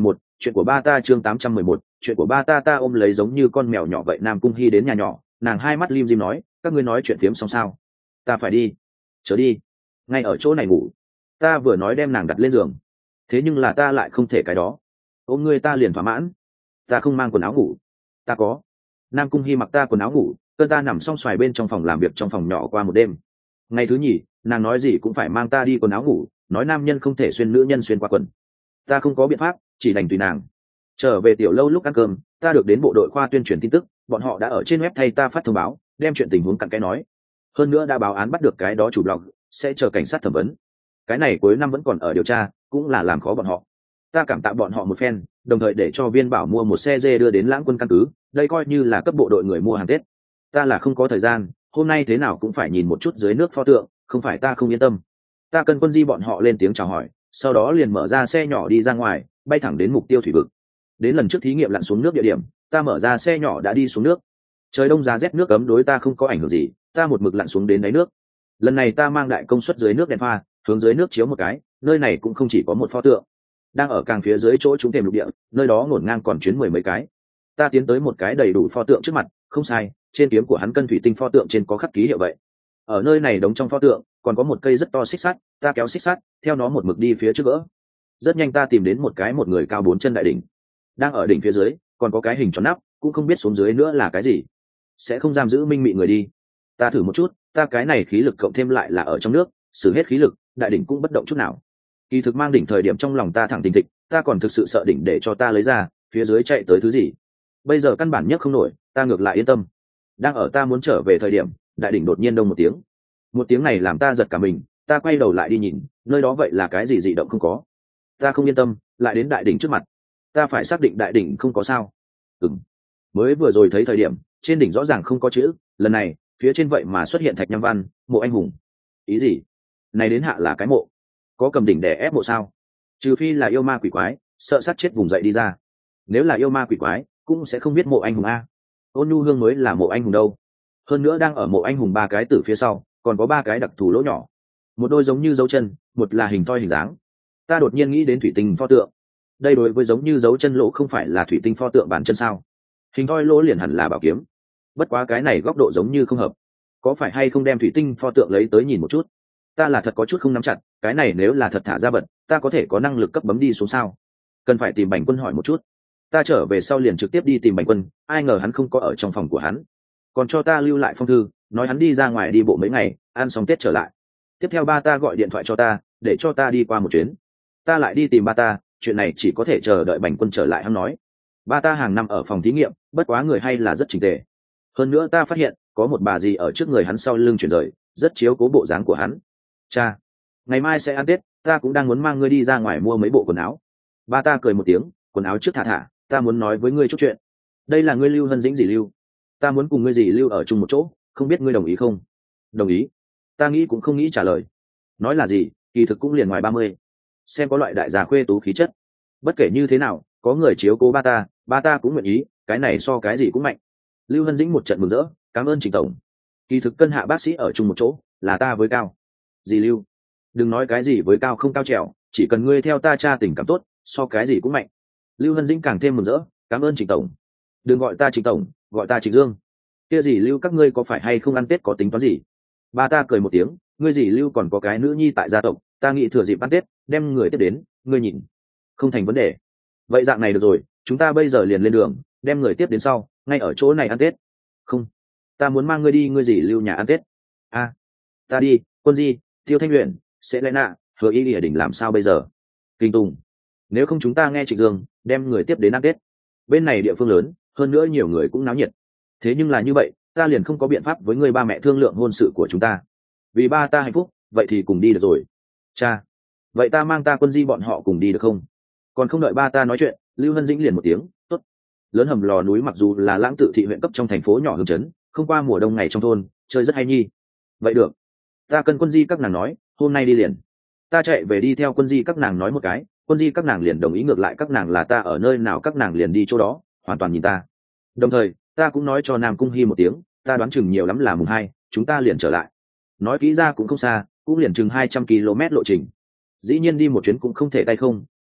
Chuyện của ba ta chương tám trăm mười một, chuyện của ba ta ta ôm lấy giống như con mèo nhỏ vậy Nam Cung Hi đến nhà nhỏ, nàng hai mắt lim dim nói, các ngươi nói chuyện phiếm xong sao? Ta phải đi. Chớ đi. Ngay ở chỗ này ngủ. Ta vừa nói đem nàng đặt lên giường. Thế nhưng là ta lại không thể cái đó. Ôm ngươi ta liền thỏa mãn. Ta không mang quần áo ngủ. Ta có. Nam Cung Hi mặc ta quần áo ngủ, cơn ta nằm song xoài bên trong phòng làm việc trong phòng nhỏ qua một đêm. Ngày thứ nhì, nàng nói gì cũng phải mang ta đi quần áo ngủ, nói nam nhân không thể xuyên nữ nhân xuyên qua quần. Ta không có biện pháp, chỉ đành tùy nàng. Trở về tiểu lâu lúc ăn cơm, ta được đến bộ đội khoa tuyên truyền tin tức, bọn họ đã ở trên web thay ta phát thông báo, đem chuyện tình huống cặn kẽ nói. Hơn nữa đã báo án bắt được cái đó chủ blog, sẽ chờ cảnh sát thẩm vấn. Cái này cuối năm vẫn còn ở điều tra, cũng là làm khó bọn họ. Ta cảm tạ bọn họ một phen, đồng thời để cho Viên Bảo mua một xe dê đưa đến Lãng Quân căn cứ, đây coi như là cấp bộ đội người mua hàng Tết. Ta là không có thời gian, hôm nay thế nào cũng phải nhìn một chút dưới nước pho tượng, không phải ta không yên tâm. Ta cần Quân Di bọn họ lên tiếng chào hỏi, sau đó liền mở ra xe nhỏ đi ra ngoài, bay thẳng đến mục tiêu thủy vực. Đến lần trước thí nghiệm lặn xuống nước địa điểm, ta mở ra xe nhỏ đã đi xuống nước. Trời đông giá rét nước cấm đối ta không có ảnh hưởng gì, ta một mực lặn xuống đến đáy nước. Lần này ta mang đại công suất dưới nước đèn pha, hướng dưới nước chiếu một cái, nơi này cũng không chỉ có một pho tượng. Đang ở càng phía dưới chỗ chúng thềm lục địa, nơi đó ngổn ngang còn chuyến mười mấy cái. Ta tiến tới một cái đầy đủ pho tượng trước mặt, không sai, trên kiếm của hắn cân thủy tinh pho tượng trên có khắc ký hiệu vậy. Ở nơi này đống trong pho tượng, còn có một cây rất to xích sắt, ta kéo xích sắt, theo nó một mực đi phía trước gỡ. Rất nhanh ta tìm đến một cái một người cao bốn chân đại đỉnh. Đang ở đỉnh phía dưới, còn có cái hình tròn nắp, cũng không biết xuống dưới nữa là cái gì. Sẽ không giam giữ minh mị người đi. Ta thử một chút, ta cái này khí lực cộng thêm lại là ở trong nước, sử hết khí lực, đại đỉnh cũng bất động chút nào. Kỳ thực mang đỉnh thời điểm trong lòng ta thẳng tình thịch, ta còn thực sự sợ đỉnh để cho ta lấy ra, phía dưới chạy tới thứ gì. Bây giờ căn bản nhất không nổi, ta ngược lại yên tâm. Đang ở ta muốn trở về thời điểm, đại đỉnh đột nhiên đông một tiếng. Một tiếng này làm ta giật cả mình, ta quay đầu lại đi nhìn, nơi đó vậy là cái gì dị động không có. Ta không yên tâm, lại đến đại đỉnh trước mặt. Ta phải xác định đại đỉnh không có sao. Ừm. Mới vừa rồi thấy thời điểm, trên đỉnh rõ ràng không có chữ, lần này, phía trên vậy mà xuất hiện thạch nham văn, mộ anh hùng. Ý gì? Này đến hạ là cái mộ. Có cầm đỉnh để ép mộ sao? Trừ phi là yêu ma quỷ quái, sợ sát chết vùng dậy đi ra. Nếu là yêu ma quỷ quái, cũng sẽ không biết mộ anh hùng a. Ôn Nhu Hương mới là mộ anh hùng đâu. Hơn nữa đang ở mộ anh hùng ba cái từ phía sau, còn có ba cái đặc thù lỗ nhỏ. Một đôi giống như dấu chân, một là hình thoi hình dáng. Ta đột nhiên nghĩ đến thủy tinh pho tượng. Đây đối với giống như dấu chân lỗ không phải là thủy tinh pho tượng bản chân sao? Hình thoi lỗ liền hẳn là bảo kiếm. Bất quá cái này góc độ giống như không hợp. Có phải hay không đem thủy tinh pho tượng lấy tới nhìn một chút? Ta là thật có chút không nắm chặt, cái này nếu là thật thả ra bật, ta có thể có năng lực cấp bấm đi xuống sao? Cần phải tìm Bành Quân hỏi một chút. Ta trở về sau liền trực tiếp đi tìm Bành Quân, ai ngờ hắn không có ở trong phòng của hắn, còn cho ta lưu lại phong thư, nói hắn đi ra ngoài đi bộ mấy ngày, ăn xong Tết trở lại. Tiếp theo ba ta gọi điện thoại cho ta, để cho ta đi qua một chuyến. Ta lại đi tìm ba ta, chuyện này chỉ có thể chờ đợi Bành Quân trở lại hắn nói. Ba ta hàng năm ở phòng thí nghiệm, bất quá người hay là rất chỉnh tề. Hơn nữa ta phát hiện, có một bà gì ở trước người hắn sau lưng chuyển rời, rất chiếu cố bộ dáng của hắn. Cha, ngày mai sẽ ăn Tết, ta cũng đang muốn mang ngươi đi ra ngoài mua mấy bộ quần áo. Ba ta cười một tiếng, quần áo trước thả thả, ta muốn nói với ngươi chút chuyện. Đây là ngươi Lưu Hân Dĩnh gì Lưu? Ta muốn cùng ngươi gì Lưu ở chung một chỗ, không biết ngươi đồng ý không? Đồng ý. Ta nghĩ cũng không nghĩ trả lời. Nói là gì, kỳ thực cũng liền ngoài ba mươi. Xem có loại đại gia khuê tú khí chất. Bất kể như thế nào, có người chiếu cố ba ta, ba ta cũng nguyện ý, cái này so cái gì cũng mạnh. Lưu Hân Dĩnh một trận mừng rỡ, cảm ơn Trình tổng. Kỳ thực cân hạ bác sĩ ở chung một chỗ, là ta với Cao. Dì Lưu, đừng nói cái gì với Cao không cao trèo, chỉ cần ngươi theo ta cha tình cảm tốt, so cái gì cũng mạnh. Lưu Hân Dĩnh càng thêm mừng rỡ, cảm ơn Trình tổng. Đừng gọi ta Trình tổng, gọi ta Trình Dương. Kia dì Lưu các ngươi có phải hay không ăn Tết có tính toán gì? Ba ta cười một tiếng, ngươi dì Lưu còn có cái nữ nhi tại gia tộc, ta nghĩ thừa dịp ăn Tết, đem người tiếp đến, ngươi nhìn. Không thành vấn đề. Vậy dạng này được rồi, chúng ta bây giờ liền lên đường, đem người tiếp đến sau, ngay ở chỗ này ăn Tết. Không, ta muốn mang ngươi đi, ngươi dì Lưu nhà ăn Tết. A, à, ta đi, Quân Di, Tiêu Thanh Luyện, sẽ lẽ nạ, Hứa Y Lìa Đình làm sao bây giờ? Kinh Tùng, nếu không chúng ta nghe Trịnh Dương, đem người tiếp đến ăn Tết. Bên này địa phương lớn, hơn nữa nhiều người cũng náo nhiệt. Thế nhưng là như vậy, ta liền không có biện pháp với người ba mẹ thương lượng hôn sự của chúng ta. Vì ba ta hạnh phúc, vậy thì cùng đi được rồi. Cha, vậy ta mang ta Quân Di bọn họ cùng đi được không? Còn không đợi ba ta nói chuyện, Lưu Hân Dĩnh liền một tiếng, tốt. Lớn Hầm Lò núi mặc dù là Lãng Tự thị huyện cấp trong thành phố nhỏ hương trấn, không qua mùa đông ngày trong thôn, chơi rất hay nhi. Vậy được, ta cần Quân Di các nàng nói, hôm nay đi liền. Ta chạy về đi theo Quân Di các nàng nói một cái, Quân Di các nàng liền đồng ý, ngược lại các nàng là ta ở nơi nào các nàng liền đi chỗ đó, hoàn toàn nhìn ta. Đồng thời, ta cũng nói cho Nam Cung Hi một tiếng, ta đoán chừng nhiều lắm là mùng hai, chúng ta liền trở lại. Nói kỹ ra cũng không xa, cũng liền chừng hai trăm ki lô mét lộ trình. Dĩ nhiên đi một chuyến cũng không thể tay không,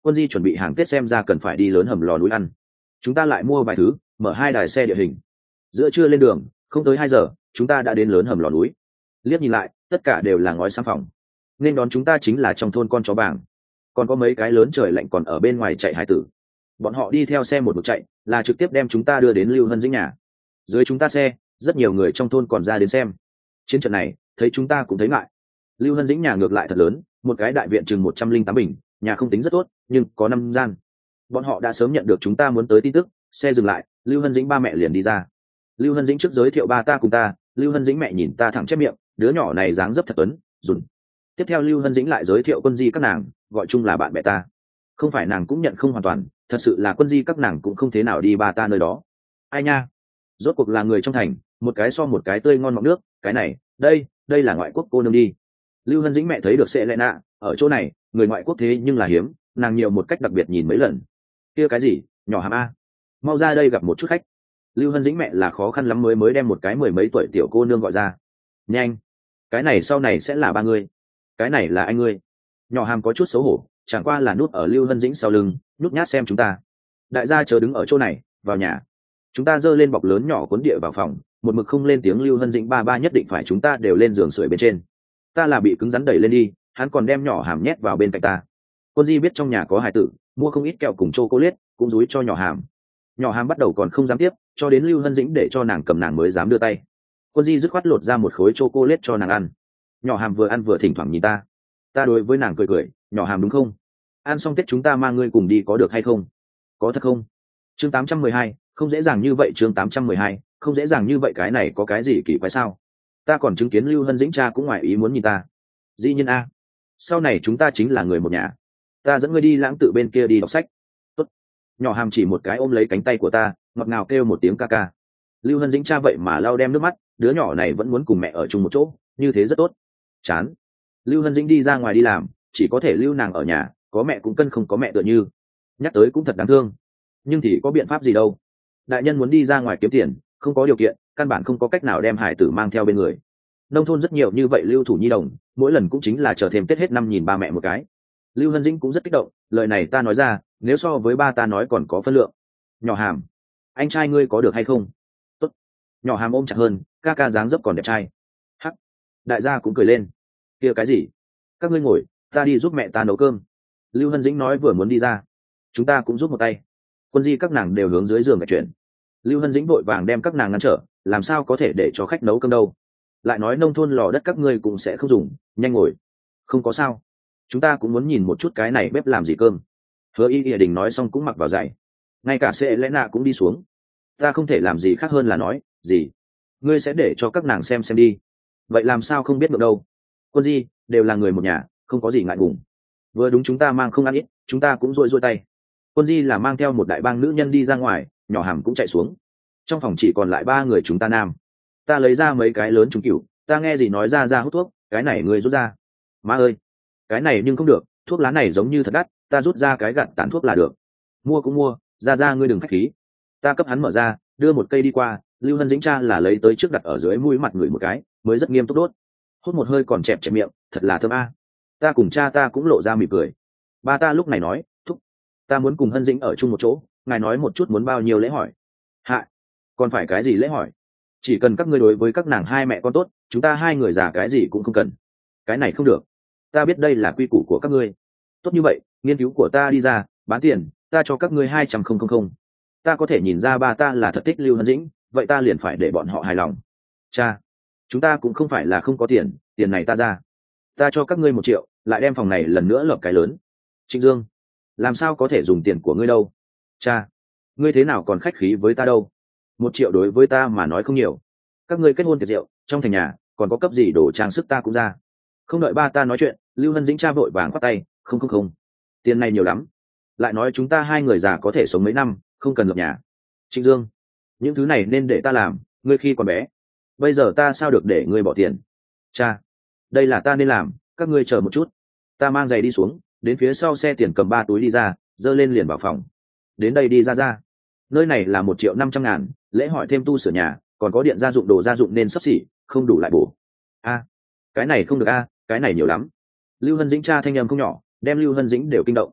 Quân Di chuẩn bị hàng Tết xem ra cần phải đi lớn hầm lò núi ăn. Chúng ta lại mua vài thứ, mở hai đài xe địa hình. Giữa trưa lên đường, không tới hai giờ, chúng ta đã đến lớn hầm lò núi. Liếc nhìn lại, tất cả đều là ngói xám phòng. Nên đón chúng ta chính là trong thôn con chó vàng. Còn có mấy cái lớn trời lạnh còn ở bên ngoài chạy hải tử. Bọn họ đi theo xe một mực chạy, là trực tiếp đem chúng ta đưa đến Lưu Hân Dĩnh nhà. Dưới chúng ta xe, rất nhiều người trong thôn còn ra đến xem. Chiến trận này, thấy chúng ta cũng thấy ngại. Lưu Hân Dĩnh nhà ngược lại thật lớn, một cái đại viện chừng một trăm linh tám bình, nhà không tính rất tốt, nhưng có năm gian. Bọn họ đã sớm nhận được chúng ta muốn tới tin tức, xe dừng lại, Lưu Hân Dĩnh ba mẹ liền đi ra. Lưu Hân Dĩnh trước giới thiệu ba ta cùng ta, Lưu Hân Dĩnh mẹ nhìn ta thẳng chép miệng, đứa nhỏ này dáng dấp thật tuấn, dùn. Tiếp theo Lưu Hân Dĩnh lại giới thiệu Quân Di các nàng, gọi chung là bạn bè ta. Không phải nàng cũng nhận không hoàn toàn, thật sự là Quân Di các nàng cũng không thế nào đi ba ta nơi đó. Ai nha, rốt cuộc là người trong thành, một cái so một cái tươi ngon mọng nước, cái này, đây, đây là ngoại quốc cô nương đi. Lưu Hân Dĩnh mẹ thấy được Sẽ Lệ Nạ, ở chỗ này, người ngoại quốc thế nhưng là hiếm, nàng nhiều một cách đặc biệt nhìn mấy lần. Kia cái gì, nhỏ hàm a, mau ra đây gặp một chút khách. Lưu Hân Dĩnh mẹ là khó khăn lắm mới mới đem một cái mười mấy tuổi tiểu cô nương gọi ra. Nhanh, cái này sau này sẽ là ba người, cái này là anh ngươi. Nhỏ hàm có chút xấu hổ, chẳng qua là nút ở Lưu Hân Dĩnh sau lưng, nút nhát xem chúng ta. Đại gia chờ đứng ở chỗ này, vào nhà. Chúng ta giơ lên bọc lớn nhỏ cuốn địa vào phòng, một mực không lên tiếng. Lưu Hân Dĩnh ba ba nhất định phải chúng ta đều lên giường sưởi bên trên. Ta là bị cứng rắn đẩy lên đi, hắn còn đem nhỏ hàm nhét vào bên cạnh ta. Quân Di biết trong nhà có hài tử, mua không ít kẹo cùng chocolate, cũng dúi cho nhỏ hàm. Nhỏ hàm bắt đầu còn không dám tiếp, cho đến Lưu Hân Dĩnh để cho nàng cầm nàng mới dám đưa tay. Quân Di dứt khoát lột ra một khối chocolate cho nàng ăn. Nhỏ hàm vừa ăn vừa thỉnh thoảng nhìn ta. Ta đối với nàng cười cười, nhỏ hàm đúng không? Ăn xong Tết chúng ta mang ngươi cùng đi có được hay không? Có thật không? Chương tám trăm mười hai, không dễ dàng như vậy. Chương tám trăm mười hai, không dễ dàng như vậy. Cái này có cái gì kỳ quái sao? Ta còn chứng kiến Lưu Hân Dĩnh cha cũng ngoài ý muốn nhìn ta. Dĩ nhiên a, sau này chúng ta chính là người một nhà. Ta dẫn ngươi đi lãng tự bên kia đi đọc sách. Tốt. Nhỏ hàm chỉ một cái ôm lấy cánh tay của ta, ngọt ngào kêu một tiếng ca ca. Lưu Hân Dĩnh cha vậy mà lau đem nước mắt, đứa nhỏ này vẫn muốn cùng mẹ ở chung một chỗ, như thế rất tốt. Chán. Lưu Hân Dĩnh đi ra ngoài đi làm, chỉ có thể lưu nàng ở nhà, có mẹ cũng cân không có mẹ tựa như. Nhắc tới cũng thật đáng thương, nhưng thì có biện pháp gì đâu. Đại nhân muốn đi ra ngoài kiếm tiền, không có điều kiện, căn bản không có cách nào đem hải tử mang theo bên người. Nông thôn rất nhiều như vậy lưu thủ nhi đồng, mỗi lần cũng chính là chờ thêm Tết hết năm nhìn ba mẹ một cái. Lưu Hân Dĩnh cũng rất kích động, lời này ta nói ra, nếu so với ba ta nói còn có phân lượng. Nhỏ hàm, anh trai ngươi có được hay không? Tốt. Nhỏ hàm ôm chặt hơn, ca ca dáng dấp còn đẹp trai. Hắc. Đại gia cũng cười lên. Kia cái gì? Các ngươi ngồi, ta đi giúp mẹ ta nấu cơm. Lưu Hân Dĩnh nói vừa muốn đi ra. Chúng ta cũng giúp một tay. Quân Di các nàng đều hướng dưới giường gạch chuyển. Lưu Hân Dĩnh vội vàng đem các nàng ngăn trở, làm sao có thể để cho khách nấu cơm đâu. Lại nói nông thôn lò đất các ngươi cũng sẽ không dùng, nhanh ngồi. Không có sao. Chúng ta cũng muốn nhìn một chút cái này bếp làm gì cơm. Hứa Y Y Đình nói xong cũng mặc vào giày. Ngay cả Sẽ Lẽ Nạ cũng đi xuống. Ta không thể làm gì khác hơn là nói, gì? Ngươi sẽ để cho các nàng xem xem đi. Vậy làm sao không biết được đâu. Quân Di, đều là người một nhà, không có gì ngại ngùng. Vừa đúng chúng ta mang không ăn ít, chúng ta cũng rôi rôi tay. Quân Di là mang theo một đại bang nữ nhân đi ra ngoài, nhỏ hàm cũng chạy xuống. Trong phòng chỉ còn lại ba người chúng ta nam. Ta lấy ra mấy cái lớn trúng cửu, ta nghe gì nói ra ra hút thuốc, cái này ngươi rút ra. Má ơi, cái này nhưng không được, thuốc lá này giống như thật đắt, ta rút ra cái gạt tàn thuốc là được. Mua cũng mua, ra ra ngươi đừng khách khí. Ta cấp hắn mở ra, đưa một cây đi qua. Lưu Hân Dĩnh cha là lấy tới trước đặt ở dưới mũi mặt người một cái, mới rất nghiêm túc đốt. Hút một hơi còn chẹp chẹp miệng, thật là thơm a. Ta cùng cha ta cũng lộ ra mỉm cười. Ba ta lúc này nói, thúc, ta muốn cùng Hân Dĩnh ở chung một chỗ, ngài nói một chút muốn bao nhiêu lễ hỏi. Hạ, còn phải cái gì lễ hỏi? Chỉ cần các ngươi đối với các nàng hai mẹ con tốt, chúng ta hai người già cái gì cũng không cần. Cái này không được. Ta biết đây là quy củ của các ngươi. Tốt như vậy, nghiên cứu của ta đi ra, bán tiền, ta cho các ngươi hai trăm không không không. Ta có thể nhìn ra ba ta là thật thích Lưu Hân Dĩnh, vậy ta liền phải để bọn họ hài lòng. Cha, chúng ta cũng không phải là không có tiền, tiền này ta ra. Ta cho các ngươi một triệu, lại đem phòng này lần nữa lợp cái lớn. Trịnh Dương, làm sao có thể dùng tiền của ngươi đâu? Cha, ngươi thế nào còn khách khí với ta đâu? Một triệu đối với ta mà nói không nhiều. Các ngươi kết hôn tiệc rượu, trong thành nhà, còn có cấp gì đồ trang sức ta cũng ra. Không đợi ba ta nói chuyện, Lưu Hân Dĩnh cha vội vàng khoát tay, không không không, tiền này nhiều lắm. Lại nói chúng ta hai người già có thể sống mấy năm, không cần lập nhà. Trịnh Dương, những thứ này nên để ta làm, ngươi khi còn bé. Bây giờ ta sao được để ngươi bỏ tiền? Cha, đây là ta nên làm, các ngươi chờ một chút. Ta mang giày đi xuống, đến phía sau xe tiền cầm ba túi đi ra, dơ lên liền vào phòng. Đến đây đi ra ra. Nơi này là một triệu năm trăm ngàn, lễ hỏi thêm tu sửa nhà, còn có điện gia dụng đồ gia dụng nên sắp xỉ, không đủ lại bổ. A, cái này không được a, cái này nhiều lắm. Lưu Hân Dĩnh cha thanh âm không nhỏ, đem Lưu Hân Dĩnh đều kinh động.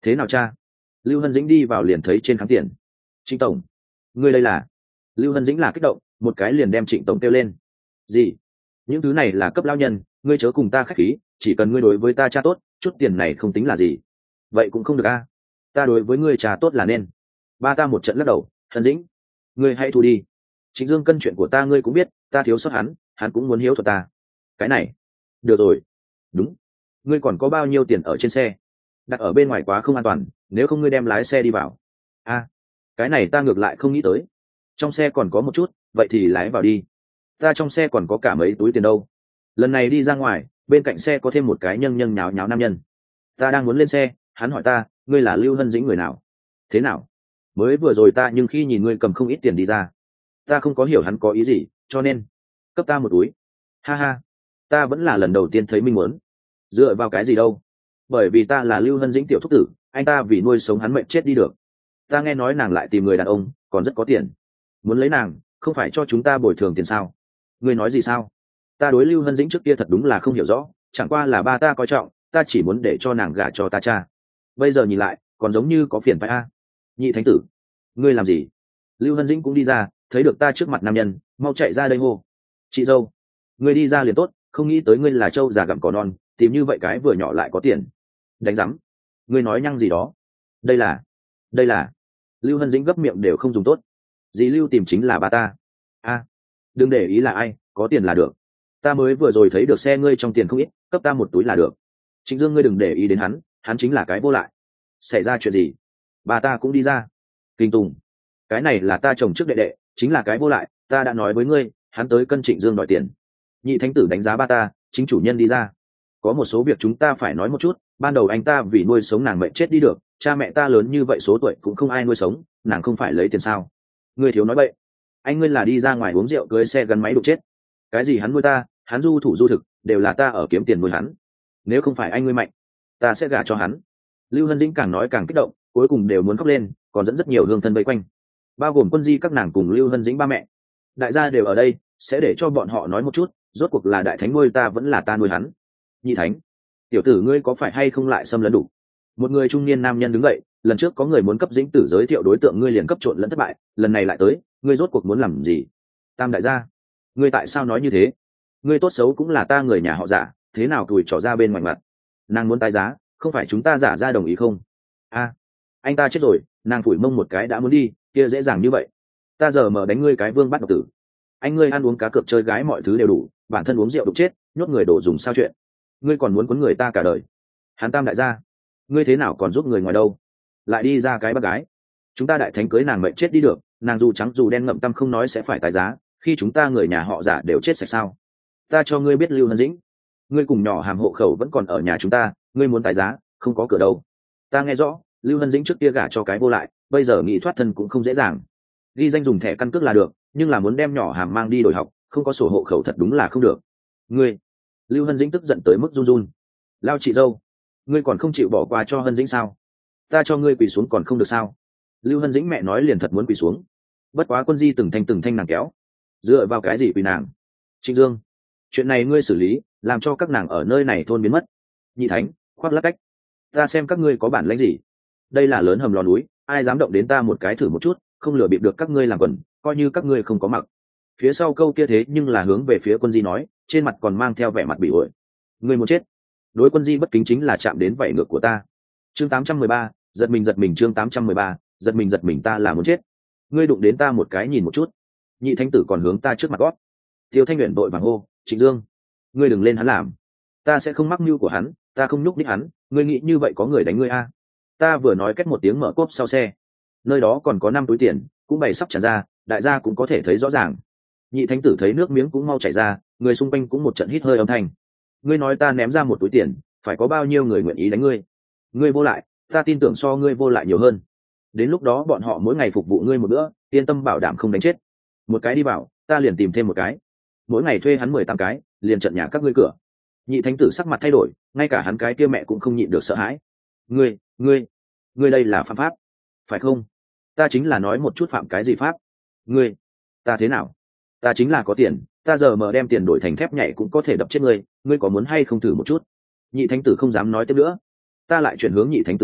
thế nào cha? Lưu Hân Dĩnh đi vào liền thấy trên kháng tiền. Trịnh tổng, ngươi đây là? Lưu Hân Dĩnh là kích động, một cái liền đem Trịnh tổng kêu lên. Gì? Những thứ này là cấp lao nhân, ngươi chớ cùng ta khách khí, chỉ cần ngươi đối với ta cha tốt, chút tiền này không tính là gì. Vậy cũng không được a, ta đối với ngươi cha tốt là nên. Ba ta một trận lắc đầu. Hân Dĩnh, ngươi hãy thu đi. Trịnh Dương cân chuyện của ta ngươi cũng biết, ta thiếu sót hắn, hắn cũng muốn hiếu thuận ta. Cái này, được rồi. Đúng, ngươi còn có bao nhiêu tiền ở trên xe? Đặt ở bên ngoài quá không an toàn, nếu không ngươi đem lái xe đi vào. A, cái này ta ngược lại không nghĩ tới. Trong xe còn có một chút, vậy thì lái vào đi. Ta trong xe còn có cả mấy túi tiền đâu. Lần này đi ra ngoài, bên cạnh xe có thêm một cái nhân nhân nháo nháo nam nhân. Ta đang muốn lên xe, hắn hỏi ta, ngươi là Lưu Hân Dĩnh người nào? Thế nào? Mới vừa rồi ta nhưng khi nhìn ngươi cầm không ít tiền đi ra, ta không có hiểu hắn có ý gì, cho nên cấp ta một túi. Ha ha, ta vẫn là lần đầu tiên thấy minh muốn. Dựa vào cái gì đâu? Bởi vì ta là Lưu Hân Dĩnh tiểu thúc tử, anh ta vì nuôi sống hắn mệnh chết đi được. Ta nghe nói nàng lại tìm người đàn ông, còn rất có tiền. Muốn lấy nàng, không phải cho chúng ta bồi thường tiền sao? Ngươi nói gì sao? Ta đối Lưu Hân Dĩnh trước kia thật đúng là không hiểu rõ, chẳng qua là ba ta coi trọng, ta chỉ muốn để cho nàng gả cho ta cha. Bây giờ nhìn lại, còn giống như có phiền phải a. Nhị thánh tử, ngươi làm gì? Lưu Hân Dĩnh cũng đi ra, thấy được ta trước mặt nam nhân, mau chạy ra đây hô. Chị dâu, ngươi đi ra liền tốt, không nghĩ tới ngươi là trâu già gặm cỏ non, tìm như vậy cái vừa nhỏ lại có tiền. Đánh rắm, ngươi nói nhăng gì đó? Đây là, đây là. Lưu Hân Dĩnh gấp miệng đều không dùng tốt. Dì Lưu tìm chính là ba ta. A, đừng để ý là ai, có tiền là được. Ta mới vừa rồi thấy được xe ngươi trong tiền không ít, cấp ta một túi là được. Trịnh Dương ngươi đừng để ý đến hắn, hắn chính là cái vô lại. Xảy ra chuyện gì? Bà ta cũng đi ra. Kinh Tùng, cái này là ta chồng trước đệ đệ, chính là cái vô lại, ta đã nói với ngươi, hắn tới cân Trịnh Dương đòi tiền. Nhị thánh tử đánh giá ba ta, chính chủ nhân đi ra. Có một số việc chúng ta phải nói một chút, ban đầu anh ta vì nuôi sống nàng mệnh chết đi được, cha mẹ ta lớn như vậy số tuổi cũng không ai nuôi sống, nàng không phải lấy tiền sao? Ngươi thiếu nói bậy. Anh ngươi là đi ra ngoài uống rượu cưới xe gắn máy đụng chết. Cái gì hắn nuôi ta, hắn du thủ du thực, đều là ta ở kiếm tiền nuôi hắn. Nếu không phải anh ngươi mạnh, ta sẽ gả cho hắn. Lưu Hân Dĩnh càng nói càng kích động, cuối cùng đều muốn khóc lên, còn dẫn rất nhiều hương thân vây quanh, bao gồm Quân Di các nàng cùng Lưu Hân Dĩnh ba mẹ. Đại gia đều ở đây, sẽ để cho bọn họ nói một chút, rốt cuộc là đại thánh nuôi ta vẫn là ta nuôi hắn. Nhị thánh, tiểu tử ngươi có phải hay không lại xâm lấn đủ? Một người trung niên nam nhân đứng dậy, lần trước có người muốn cấp Dĩnh tử giới thiệu đối tượng ngươi liền cấp trộn lẫn thất bại, lần này lại tới, ngươi rốt cuộc muốn làm gì? Tam đại gia, ngươi tại sao nói như thế? Ngươi tốt xấu cũng là ta người nhà họ giả, thế nào tùi trỏ ra bên ngoài mặt? Nàng muốn tái giá, không phải chúng ta giả ra đồng ý không? A, anh ta chết rồi, nàng phủi mông một cái đã muốn đi, kia dễ dàng như vậy. Ta giờ mở đánh ngươi cái vương bắt độc tử. Anh ngươi ăn uống cá cược chơi gái mọi thứ đều đủ, bản thân uống rượu đục chết, nhốt người đổ dùng sao chuyện? Ngươi còn muốn cuốn người ta cả đời? Hắn Tam đại gia, ngươi thế nào còn giúp người ngoài đâu? Lại đi ra cái bác gái. Chúng ta đại thánh cưới nàng mệnh chết đi được, nàng dù trắng dù đen ngậm tâm không nói sẽ phải tái giá, khi chúng ta người nhà họ giả đều chết sạch sao? Ta cho ngươi biết Lưu Hân Dĩnh, ngươi cùng nhỏ hàm hộ khẩu vẫn còn ở nhà chúng ta, ngươi muốn tái giá, không có cửa đâu. Ta nghe rõ, Lưu Hân Dĩnh trước kia gả cho cái vô lại, bây giờ nghĩ thoát thân cũng không dễ dàng. Ghi danh dùng thẻ căn cước là được, nhưng là muốn đem nhỏ hàm mang đi đổi học, không có sổ hộ khẩu thật đúng là không được. Ngươi, Lưu Hân Dĩnh tức giận tới mức run run. Lao chị dâu, ngươi còn không chịu bỏ qua cho Hân Dĩnh sao? Ta cho ngươi quỳ xuống còn không được sao? Lưu Hân Dĩnh mẹ nói liền thật muốn quỳ xuống. Bất quá Quân Di từng thanh từng thanh nàng kéo. Dựa vào cái gì quỳ nàng? Trịnh Dương, chuyện này ngươi xử lý, làm cho các nàng ở nơi này thôn biến mất. Nhị thánh, khoác lác cách, ta xem các ngươi có bản lĩnh gì. Đây là lớn hầm lò núi, ai dám động đến ta một cái thử một chút, không lừa bịp được các ngươi làm quần, coi như các ngươi không có mặc. Phía sau câu kia thế nhưng là hướng về phía Quân Di nói, trên mặt còn mang theo vẻ mặt bị ổi. Ngươi muốn chết. Đối Quân Di bất kính chính là chạm đến vảy ngược của ta. Chương tám trăm mười ba, giật mình giật mình chương tám trăm mười ba, giật mình giật mình ta là muốn chết. Ngươi đụng đến ta một cái nhìn một chút. Nhị thánh tử còn hướng ta trước mặt gót. Tiêu Thanh Uyển vội vàng hô, Trịnh Dương, ngươi đừng lên hắn làm, ta sẽ không mắc mưu của hắn, ta không nhúc nhích hắn, ngươi nghĩ như vậy có người đánh ngươi a? Ta vừa nói cách một tiếng mở cốp sau xe, nơi đó còn có năm túi tiền, cũng bày sắp tràn ra, đại gia cũng có thể thấy rõ ràng. Nhị thánh tử thấy nước miếng cũng mau chảy ra, người xung quanh cũng một trận hít hơi âm thanh. Ngươi nói ta ném ra một túi tiền, phải có bao nhiêu người nguyện ý đánh ngươi? Ngươi vô lại, ta tin tưởng so ngươi vô lại nhiều hơn. Đến lúc đó bọn họ mỗi ngày phục vụ ngươi một bữa, yên tâm bảo đảm không đánh chết. Một cái đi vào, ta liền tìm thêm một cái. Mỗi ngày thuê hắn mười tám cái, liền trận nhà các ngươi cửa. Nhị thánh tử sắc mặt thay đổi, ngay cả hắn cái kia mẹ cũng không nhịn được sợ hãi. Ngươi, ngươi, ngươi đây là phạm pháp, phải không? Ta chính là nói một chút phạm cái gì pháp? Ngươi, ta thế nào? Ta chính là có tiền, ta giờ mở đem tiền đổi thành thép nhảy cũng có thể đập chết ngươi, ngươi có muốn hay không thử một chút? Nhị thánh tử không dám nói tiếp nữa. Ta lại chuyển hướng nhị thánh tử mẹ,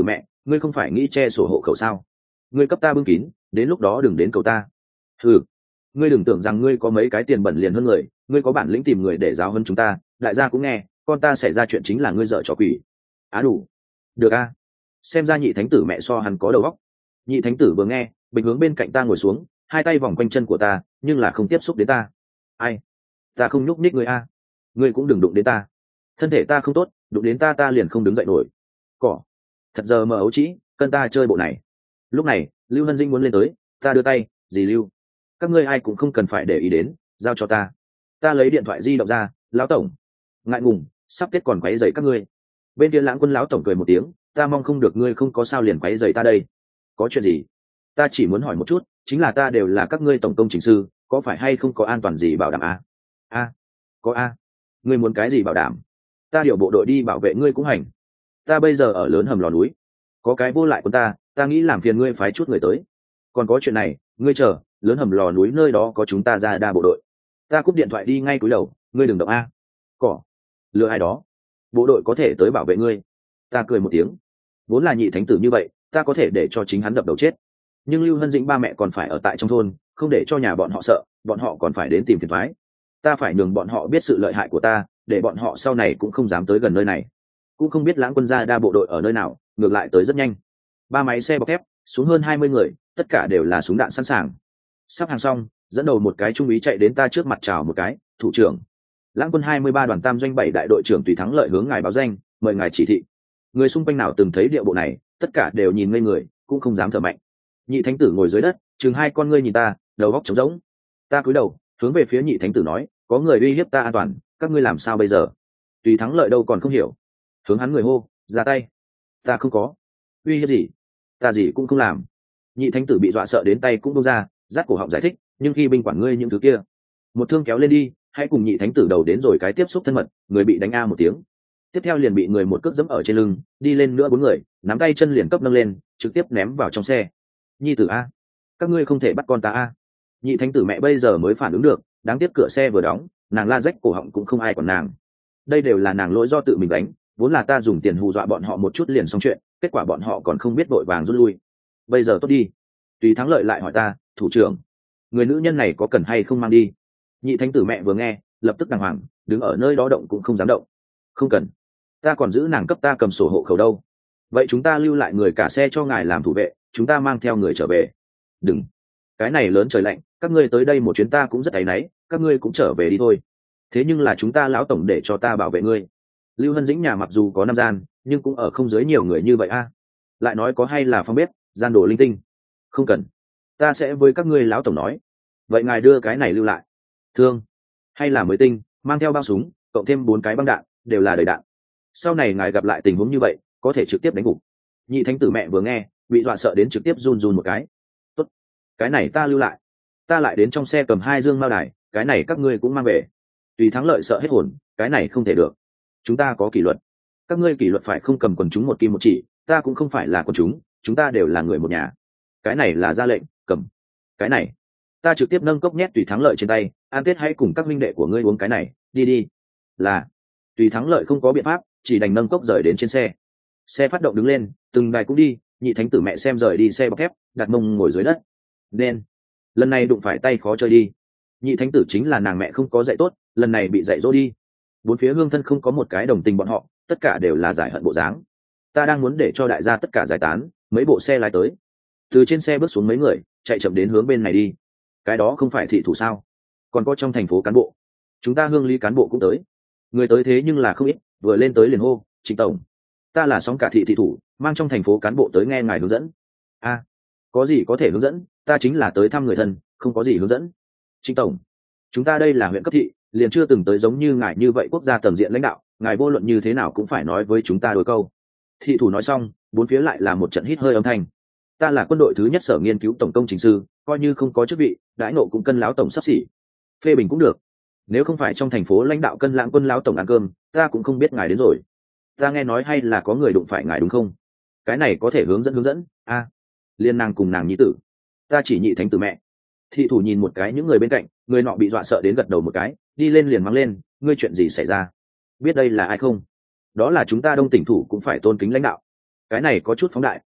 ngươi không phải nghĩ che sổ hộ khẩu sao? Ngươi cấp ta bưng kín, đến lúc đó đừng đến cầu ta. Ừ, ngươi đừng tưởng rằng ngươi có mấy cái tiền bẩn liền hơn người, ngươi có bản lĩnh tìm người để giáo hơn chúng ta, đại gia cũng nghe, con ta xảy ra chuyện chính là ngươi dợ trò quỷ. Á đủ. Được a. Xem ra nhị thánh tử mẹ so hắn có đầu óc. Nhị thánh tử vừa nghe, bình hướng bên cạnh ta ngồi xuống, hai tay vòng quanh chân của ta, nhưng là không tiếp xúc đến ta. Ai? Ta không nhúc nhích ngươi a. Ngươi cũng đừng đụng đến ta. Thân thể ta không tốt, đụng đến ta ta liền không đứng dậy nổi. Cỏ. Thật giờ mờ ấu trĩ, cân ta chơi bộ này. Lúc này, Lưu Hân Dĩnh muốn lên tới, ta đưa tay, gì Lưu? Các ngươi ai cũng không cần phải để ý đến, giao cho ta. Ta lấy điện thoại di động ra, lão tổng. Ngại ngùng, sắp Tết còn quấy rầy các ngươi. Bên kia Lãng Quân lão tổng cười một tiếng, ta mong không được ngươi không có sao liền quấy rầy ta đây. Có chuyện gì? Ta chỉ muốn hỏi một chút, chính là ta đều là các ngươi tổng công trình sư, có phải hay không có an toàn gì bảo đảm a? A, có a. Ngươi muốn cái gì bảo đảm? Ta điều bộ đội đi bảo vệ ngươi cũng hành. Ta bây giờ ở lớn hầm lò núi, có cái vô lại của ta, ta nghĩ làm phiền ngươi phái chút người tới. Còn có chuyện này, ngươi chờ, lớn hầm lò núi nơi đó có chúng ta ra đa bộ đội. Ta cúp điện thoại đi ngay cúi đầu, ngươi đừng động a. Cỏ, lừa ai đó? Bộ đội có thể tới bảo vệ ngươi. Ta cười một tiếng. Vốn là nhị thánh tử như vậy, ta có thể để cho chính hắn đập đầu chết. Nhưng Lưu Hân Dĩnh ba mẹ còn phải ở tại trong thôn, không để cho nhà bọn họ sợ, bọn họ còn phải đến tìm phiền toái. Ta phải nhường bọn họ biết sự lợi hại của ta, để bọn họ sau này cũng không dám tới gần nơi này. Cũng không biết Lãng Quân gia đa bộ đội ở nơi nào, ngược lại tới rất nhanh. Ba máy xe bọc thép, xuống hơn hai mươi người, tất cả đều là súng đạn sẵn sàng. Sắp hàng xong, dẫn đầu một cái trung úy chạy đến ta trước mặt chào một cái, thủ trưởng. Lãng Quân hai mươi ba đoàn tam doanh bảy đại đội trưởng tùy thắng lợi hướng ngài báo danh, mời ngài chỉ thị. Người xung quanh nào từng thấy điệu bộ này, tất cả đều nhìn ngây người, cũng không dám thở mạnh. Nhị thánh tử ngồi dưới đất, chừng hai con ngươi nhìn ta, đầu óc trống rỗng. Ta cúi đầu, hướng về phía nhị thánh tử nói, có người uy hiếp ta an toàn, các ngươi làm sao bây giờ? Tùy thắng lợi đâu còn không hiểu. Hướng hắn người hô, ra tay. Ta không có. Uy hiếp gì? Ta gì cũng không làm. Nhị thánh tử bị dọa sợ đến tay cũng buông ra, rát cổ họng giải thích, nhưng khi binh quản ngươi những thứ kia, một thương kéo lên đi, hãy cùng nhị thánh tử đầu đến rồi cái tiếp xúc thân mật, người bị đánh a một tiếng. Tiếp theo liền bị người một cước dẫm ở trên lưng, đi lên nữa bốn người, nắm tay chân liền cấp nâng lên, trực tiếp ném vào trong xe. Nhi tử a, các ngươi không thể bắt con ta a. Nhị thánh tử mẹ bây giờ mới phản ứng được, đáng tiếc cửa xe vừa đóng, nàng la rách cổ họng cũng không ai còn nàng. Đây đều là nàng lỗi do tự mình đánh, vốn là ta dùng tiền hù dọa bọn họ một chút liền xong chuyện, kết quả bọn họ còn không biết vội vàng rút lui. Bây giờ tốt đi. Tùy thắng lợi lại hỏi ta, thủ trưởng, người nữ nhân này có cần hay không mang đi? Nhị thánh tử mẹ vừa nghe, lập tức đàng hoàng, đứng ở nơi đó động cũng không dám động. Không cần, ta còn giữ nàng cấp ta cầm sổ hộ khẩu đâu. Vậy chúng ta lưu lại người cả xe cho ngài làm thủ vệ, chúng ta mang theo người trở về. Đừng, cái này lớn trời lạnh, các ngươi tới đây một chuyến ta cũng rất áy náy, các ngươi cũng trở về đi thôi. Thế nhưng là chúng ta lão tổng để cho ta bảo vệ ngươi. Lưu Hân Dĩnh nhà mặc dù có năm gian, nhưng cũng ở không dưới nhiều người như vậy a. Lại nói có hay là phong bếp, gian đồ linh tinh. Không cần, ta sẽ với các ngươi lão tổng nói. Vậy ngài đưa cái này lưu lại. Thương, hay là mới tinh, mang theo bao súng, cộng thêm bốn cái băng đạn, đều là đầy đạn. Sau này ngài gặp lại tình huống như vậy, có thể trực tiếp đánh gục. Nhị thánh tử mẹ vừa nghe, bị dọa sợ đến trực tiếp run run một cái. Tốt, cái này ta lưu lại. Ta lại đến trong xe cầm hai dương mao đài, cái này các ngươi cũng mang về. Tùy thắng lợi sợ hết hồn, cái này không thể được. Chúng ta có kỷ luật, các ngươi kỷ luật phải không cầm quần chúng một kim một chỉ, ta cũng không phải là quần chúng, chúng ta đều là người một nhà. Cái này là ra lệnh, cầm. Cái này, ta trực tiếp nâng cốc nhét Tùy thắng lợi trên tay, an tết hãy cùng các minh đệ của ngươi uống cái này, đi đi. Là, Tùy thắng lợi không có biện pháp, chỉ đành nâng cốc rời đến trên xe. Xe phát động đứng lên, từng đài cũng đi, nhị thánh tử mẹ xem rời đi xe bọc thép, đặt mông ngồi dưới đất. Nên, lần này đụng phải tay khó chơi đi. Nhị thánh tử chính là nàng mẹ không có dạy tốt, lần này bị dạy dỗ đi. Bốn phía hương thân không có một cái đồng tình bọn họ, tất cả đều là giải hận bộ dáng. Ta đang muốn để cho đại gia tất cả giải tán, mấy bộ xe lái tới. Từ trên xe bước xuống mấy người, chạy chậm đến hướng bên này đi. Cái đó không phải thị thủ sao? Còn có trong thành phố cán bộ, chúng ta hương lý cán bộ cũng tới. Người tới thế nhưng là không ít, vừa lên tới liền hô, Trịnh tổng, ta là sóng cả thị thị thủ, mang trong thành phố cán bộ tới nghe ngài hướng dẫn. A, có gì có thể hướng dẫn, ta chính là tới thăm người thân, không có gì hướng dẫn. Trịnh tổng, chúng ta đây là huyện cấp thị, liền chưa từng tới giống như ngài như vậy quốc gia tầng diện lãnh đạo, ngài vô luận như thế nào cũng phải nói với chúng ta đôi câu. Thị thủ nói xong, bốn phía lại là một trận hít hơi âm thanh. Ta là quân đội thứ nhất sở nghiên cứu tổng công trình sư, coi như không có chức vị, đãi nộ cũng cân lão tổng sắp xỉ. Phê bình cũng được. Nếu không phải trong thành phố lãnh đạo cân lãng quân lão tổng ăn cơm, ta cũng không biết ngài đến rồi. Ta nghe nói hay là có người đụng phải ngài đúng không? Cái này có thể hướng dẫn hướng dẫn. A, liên nàng cùng nàng nhi tử. Ta chỉ nhị thánh tử mẹ. Thị thủ nhìn một cái những người bên cạnh, người nọ bị dọa sợ đến gật đầu một cái, đi lên liền mắng lên, ngươi chuyện gì xảy ra? Biết đây là ai không? Đó là chúng ta Đông tỉnh thủ cũng phải tôn kính lãnh đạo. Cái này có chút phóng đại,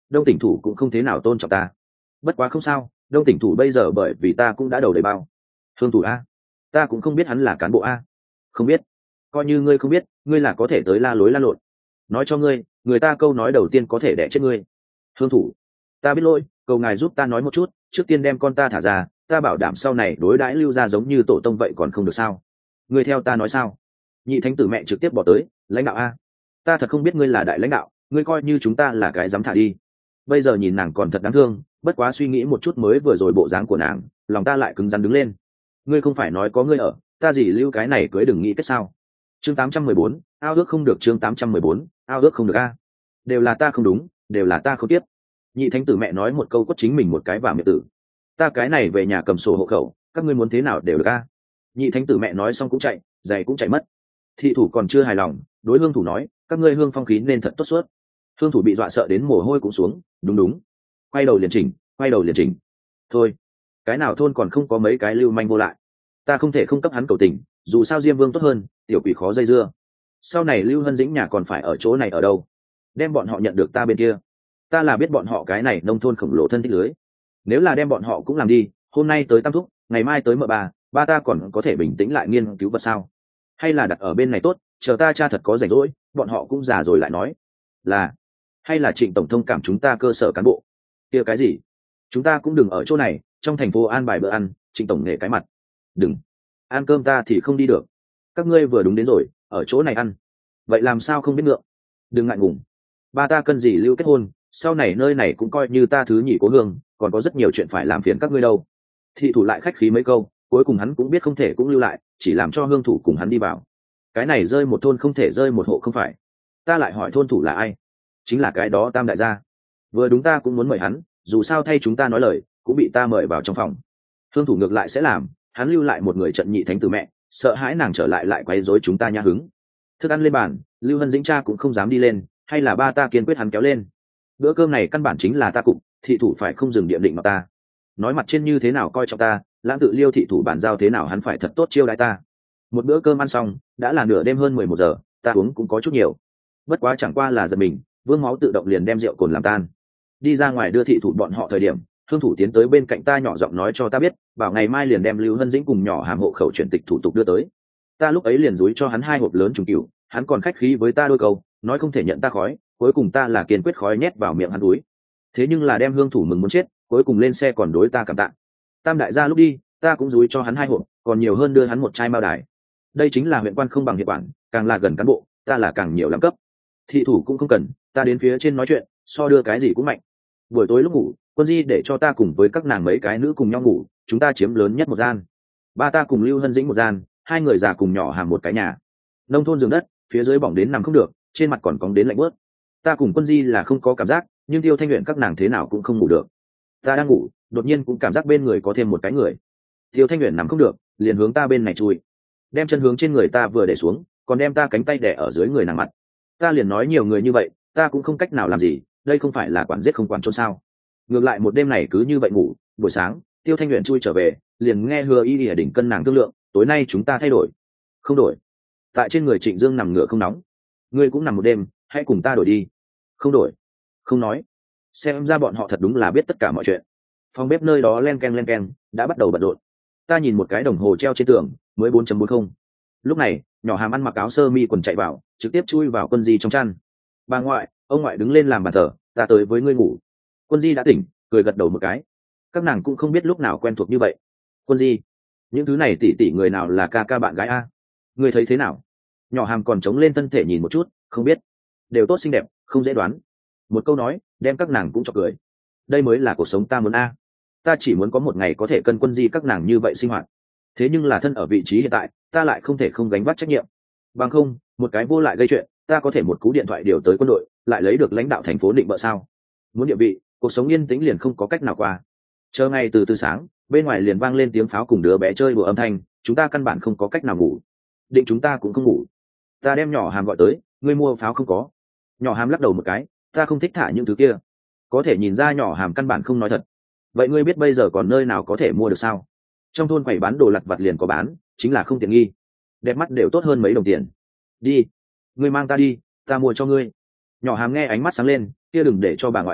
đông tỉnh thủ cũng không thế nào tôn trọng ta. Bất quá không sao, đông tỉnh thủ bây giờ bởi vì ta cũng đã đầu đầy bao. Hương thủ a, ta cũng không biết hắn là cán bộ a. Không biết, coi như ngươi không biết, ngươi là có thể tới la lối la lộn. Nói cho ngươi, người ta câu nói đầu tiên có thể đẻ chết ngươi. Hương thủ, ta biết lỗi, cầu ngài giúp ta nói một chút, trước tiên đem con ta thả ra, ta bảo đảm sau này đối đãi Lưu gia giống như tổ tông vậy còn không được sao? Ngươi theo ta nói sao? Nhị thánh tử mẹ trực tiếp bỏ tới, lãnh đạo a, ta thật không biết ngươi là đại lãnh đạo, ngươi coi như chúng ta là cái dám thả đi. Bây giờ nhìn nàng còn thật đáng thương, bất quá suy nghĩ một chút mới vừa rồi bộ dáng của nàng, lòng ta lại cứng rắn đứng lên. Ngươi không phải nói có ngươi ở, ta gì lưu cái này cưới đừng nghĩ kết sao? Chương tám trăm mười bốn, ao ước không được. Chương tám trăm mười bốn, ao ước không được a. Đều là ta không đúng, đều là ta không tiếp. Nhị thánh tử mẹ nói một câu quất chính mình một cái vào miệng tử. Ta cái này về nhà cầm sổ hộ khẩu, các ngươi muốn thế nào đều được a. Nhị thánh tử mẹ nói xong cũng chạy, giày cũng chạy mất. Thị thủ còn chưa hài lòng, đối hương thủ nói, các ngươi hương phong khí nên thật tốt suốt. Hương thủ bị dọa sợ đến mồ hôi cũng xuống, đúng đúng, quay đầu liền chỉnh, quay đầu liền chỉnh. Thôi, cái nào thôn còn không có mấy cái lưu manh vô lại, ta không thể không cấp hắn cầu tình, dù sao diêm vương tốt hơn, tiểu quỷ khó dây dưa. Sau này lưu hân dĩnh nhà còn phải ở chỗ này ở đâu, đem bọn họ nhận được ta bên kia, ta là biết bọn họ cái này nông thôn khổng lồ thân thích lưới, nếu là đem bọn họ cũng làm đi, hôm nay tới tam thúc, ngày mai tới mợ bà, ba ta còn có thể bình tĩnh lại nghiên cứu vật sao? Hay là đặt ở bên này tốt, chờ ta cha thật có rảnh rỗi, bọn họ cũng già rồi lại nói. Là, hay là Trịnh tổng thông cảm chúng ta cơ sở cán bộ kia cái gì, chúng ta cũng đừng ở chỗ này, trong thành phố an bài bữa ăn, Trịnh tổng nghệ cái mặt. Đừng ăn cơm ta thì không đi được, các ngươi vừa đúng đến rồi, ở chỗ này ăn, vậy làm sao không biết ngượng. Đừng ngại ngùng, ba ta cần gì lưu kết hôn, sau này nơi này cũng coi như ta thứ nhị cố hương, còn có rất nhiều chuyện phải làm phiền các ngươi đâu. Thị thủ lại khách khí mấy câu, cuối cùng hắn cũng biết không thể cũng lưu lại, chỉ làm cho hương thủ cùng hắn đi vào. Cái này rơi một thôn không thể rơi một hộ không phải. Ta lại hỏi thôn thủ là ai, chính là cái đó Tam đại gia. Vừa đúng ta cũng muốn mời hắn, dù sao thay chúng ta nói lời, cũng bị ta mời vào trong phòng. Hương thủ ngược lại sẽ làm, hắn lưu lại một người trận nhị thánh tử mẹ, sợ hãi nàng trở lại lại quấy rối chúng ta nha hứng. Thức ăn lên bàn, Lưu Hân Dĩnh cha cũng không dám đi lên, hay là ba ta kiên quyết hắn kéo lên. Bữa cơm này căn bản chính là ta cụng, thị thủ phải không dừng địa định mà ta. Nói mặt trên như thế nào coi trọng ta, lãng tự liêu thị thủ bản giao thế nào hắn phải thật tốt chiêu đãi ta. Một bữa cơm ăn xong, đã là nửa đêm hơn mười một giờ, ta uống cũng có chút nhiều. Bất quá chẳng qua là giật mình, vương máu tự động liền đem rượu cồn làm tan. Đi ra ngoài đưa thị thủ bọn họ thời điểm, hương thủ tiến tới bên cạnh ta nhỏ giọng nói cho ta biết, bảo ngày mai liền đem Lưu Hân Dĩnh cùng nhỏ hàm hộ khẩu chuyển tịch thủ tục đưa tới. Ta lúc ấy liền dúi cho hắn hai hộp lớn trùng cửu, hắn còn khách khí với ta đôi câu, nói không thể nhận ta khói, cuối cùng ta là kiên quyết khói nhét vào miệng hắn túi. Thế nhưng là đem hương thủ mừng muốn chết, cuối cùng lên xe còn đối ta cảm tạ. Tam đại gia lúc đi, ta cũng dúi cho hắn hai hộp, còn nhiều hơn đưa hắn một chai mao đài. Đây chính là huyện quan không bằng hiệp quản, càng là gần cán bộ, ta là càng nhiều lắm cấp. Thị thủ cũng không cần, ta đến phía trên nói chuyện, so đưa cái gì cũng mạnh. Buổi tối lúc ngủ, Quân Di để cho ta cùng với các nàng mấy cái nữ cùng nhau ngủ, chúng ta chiếm lớn nhất một gian. Ba ta cùng Lưu Hân Dĩnh một gian, hai người già cùng nhỏ hàm một cái nhà. Nông thôn giường đất, phía dưới bỏng đến nằm không được, trên mặt còn cóng đến lạnh bớt. Ta cùng Quân Di là không có cảm giác, nhưng Tiêu Thanh Luyện các nàng thế nào cũng không ngủ được. Ta đang ngủ, đột nhiên cũng cảm giác bên người có thêm một cái người. Tiêu Thanh Luyện nằm không được, liền hướng ta bên này chui, đem chân hướng trên người ta vừa để xuống, còn đem ta cánh tay đè ở dưới người nàng mặt. Ta liền nói nhiều người như vậy, ta cũng không cách nào làm gì, đây không phải là quản giết không quản trốn sao? Ngược lại một đêm này cứ như vậy ngủ, buổi sáng Tiêu Thanh Luyện chui trở về, liền nghe Hứa Y ở đỉnh cân nàng thương lượng, tối nay chúng ta thay đổi. Không đổi. Tại trên người Trịnh Dương nằm ngửa không nóng, ngươi cũng nằm một đêm, hãy cùng ta đổi đi. Không đổi. Không nói. Xem ra bọn họ thật đúng là biết tất cả mọi chuyện. Phòng bếp nơi đó len keng len keng, đã bắt đầu bận rộn. Ta nhìn một cái đồng hồ treo trên tường, mới bốn chấm bốn không. Lúc này, nhỏ hàm ăn mặc áo sơ mi quần chạy vào, trực tiếp chui vào Quân Di trong chăn. Bà ngoại, ông ngoại đứng lên làm bàn thờ, ta tới với ngươi ngủ. Quân Di đã tỉnh, cười gật đầu một cái. Các nàng cũng không biết lúc nào quen thuộc như vậy. Quân Di, những thứ này tỉ tỉ người nào là ca ca bạn gái a? Ngươi thấy thế nào? Nhỏ hàm còn chống lên thân thể nhìn một chút, không biết. Đều tốt xinh đẹp, không dễ đoán. Một câu nói, đem các nàng cũng chọc cười. Đây mới là cuộc sống ta muốn a. Ta chỉ muốn có một ngày có thể cân Quân Di các nàng như vậy sinh hoạt. Thế nhưng là thân ở vị trí hiện tại, ta lại không thể không gánh vác trách nhiệm. Bằng không, một cái vô lại gây chuyện, ta có thể một cú điện thoại điều tới quân đội, lại lấy được lãnh đạo thành phố định bợ sao? Muốn địa vị, cuộc sống yên tĩnh liền không có cách nào qua. Chờ ngày từ từ sáng, bên ngoài liền vang lên tiếng pháo cùng đứa bé chơi đùa âm thanh, chúng ta căn bản không có cách nào ngủ. Định chúng ta cũng không ngủ. Ta đem nhỏ hàm gọi tới, ngươi mua pháo không có? Nhỏ hàm lắc đầu một cái, ta không thích thả những thứ kia. Có thể nhìn ra nhỏ hàm căn bản không nói thật. Vậy ngươi biết bây giờ còn nơi nào có thể mua được sao? Trong thôn quầy bán đồ lặt vặt liền có bán, chính là không tiện nghi. Đẹp mắt đều tốt hơn mấy đồng tiền. Đi, ngươi mang ta đi, ta mua cho ngươi. Nhỏ hàm nghe ánh mắt sáng lên, kia đừng để cho bà ngoại thấy được,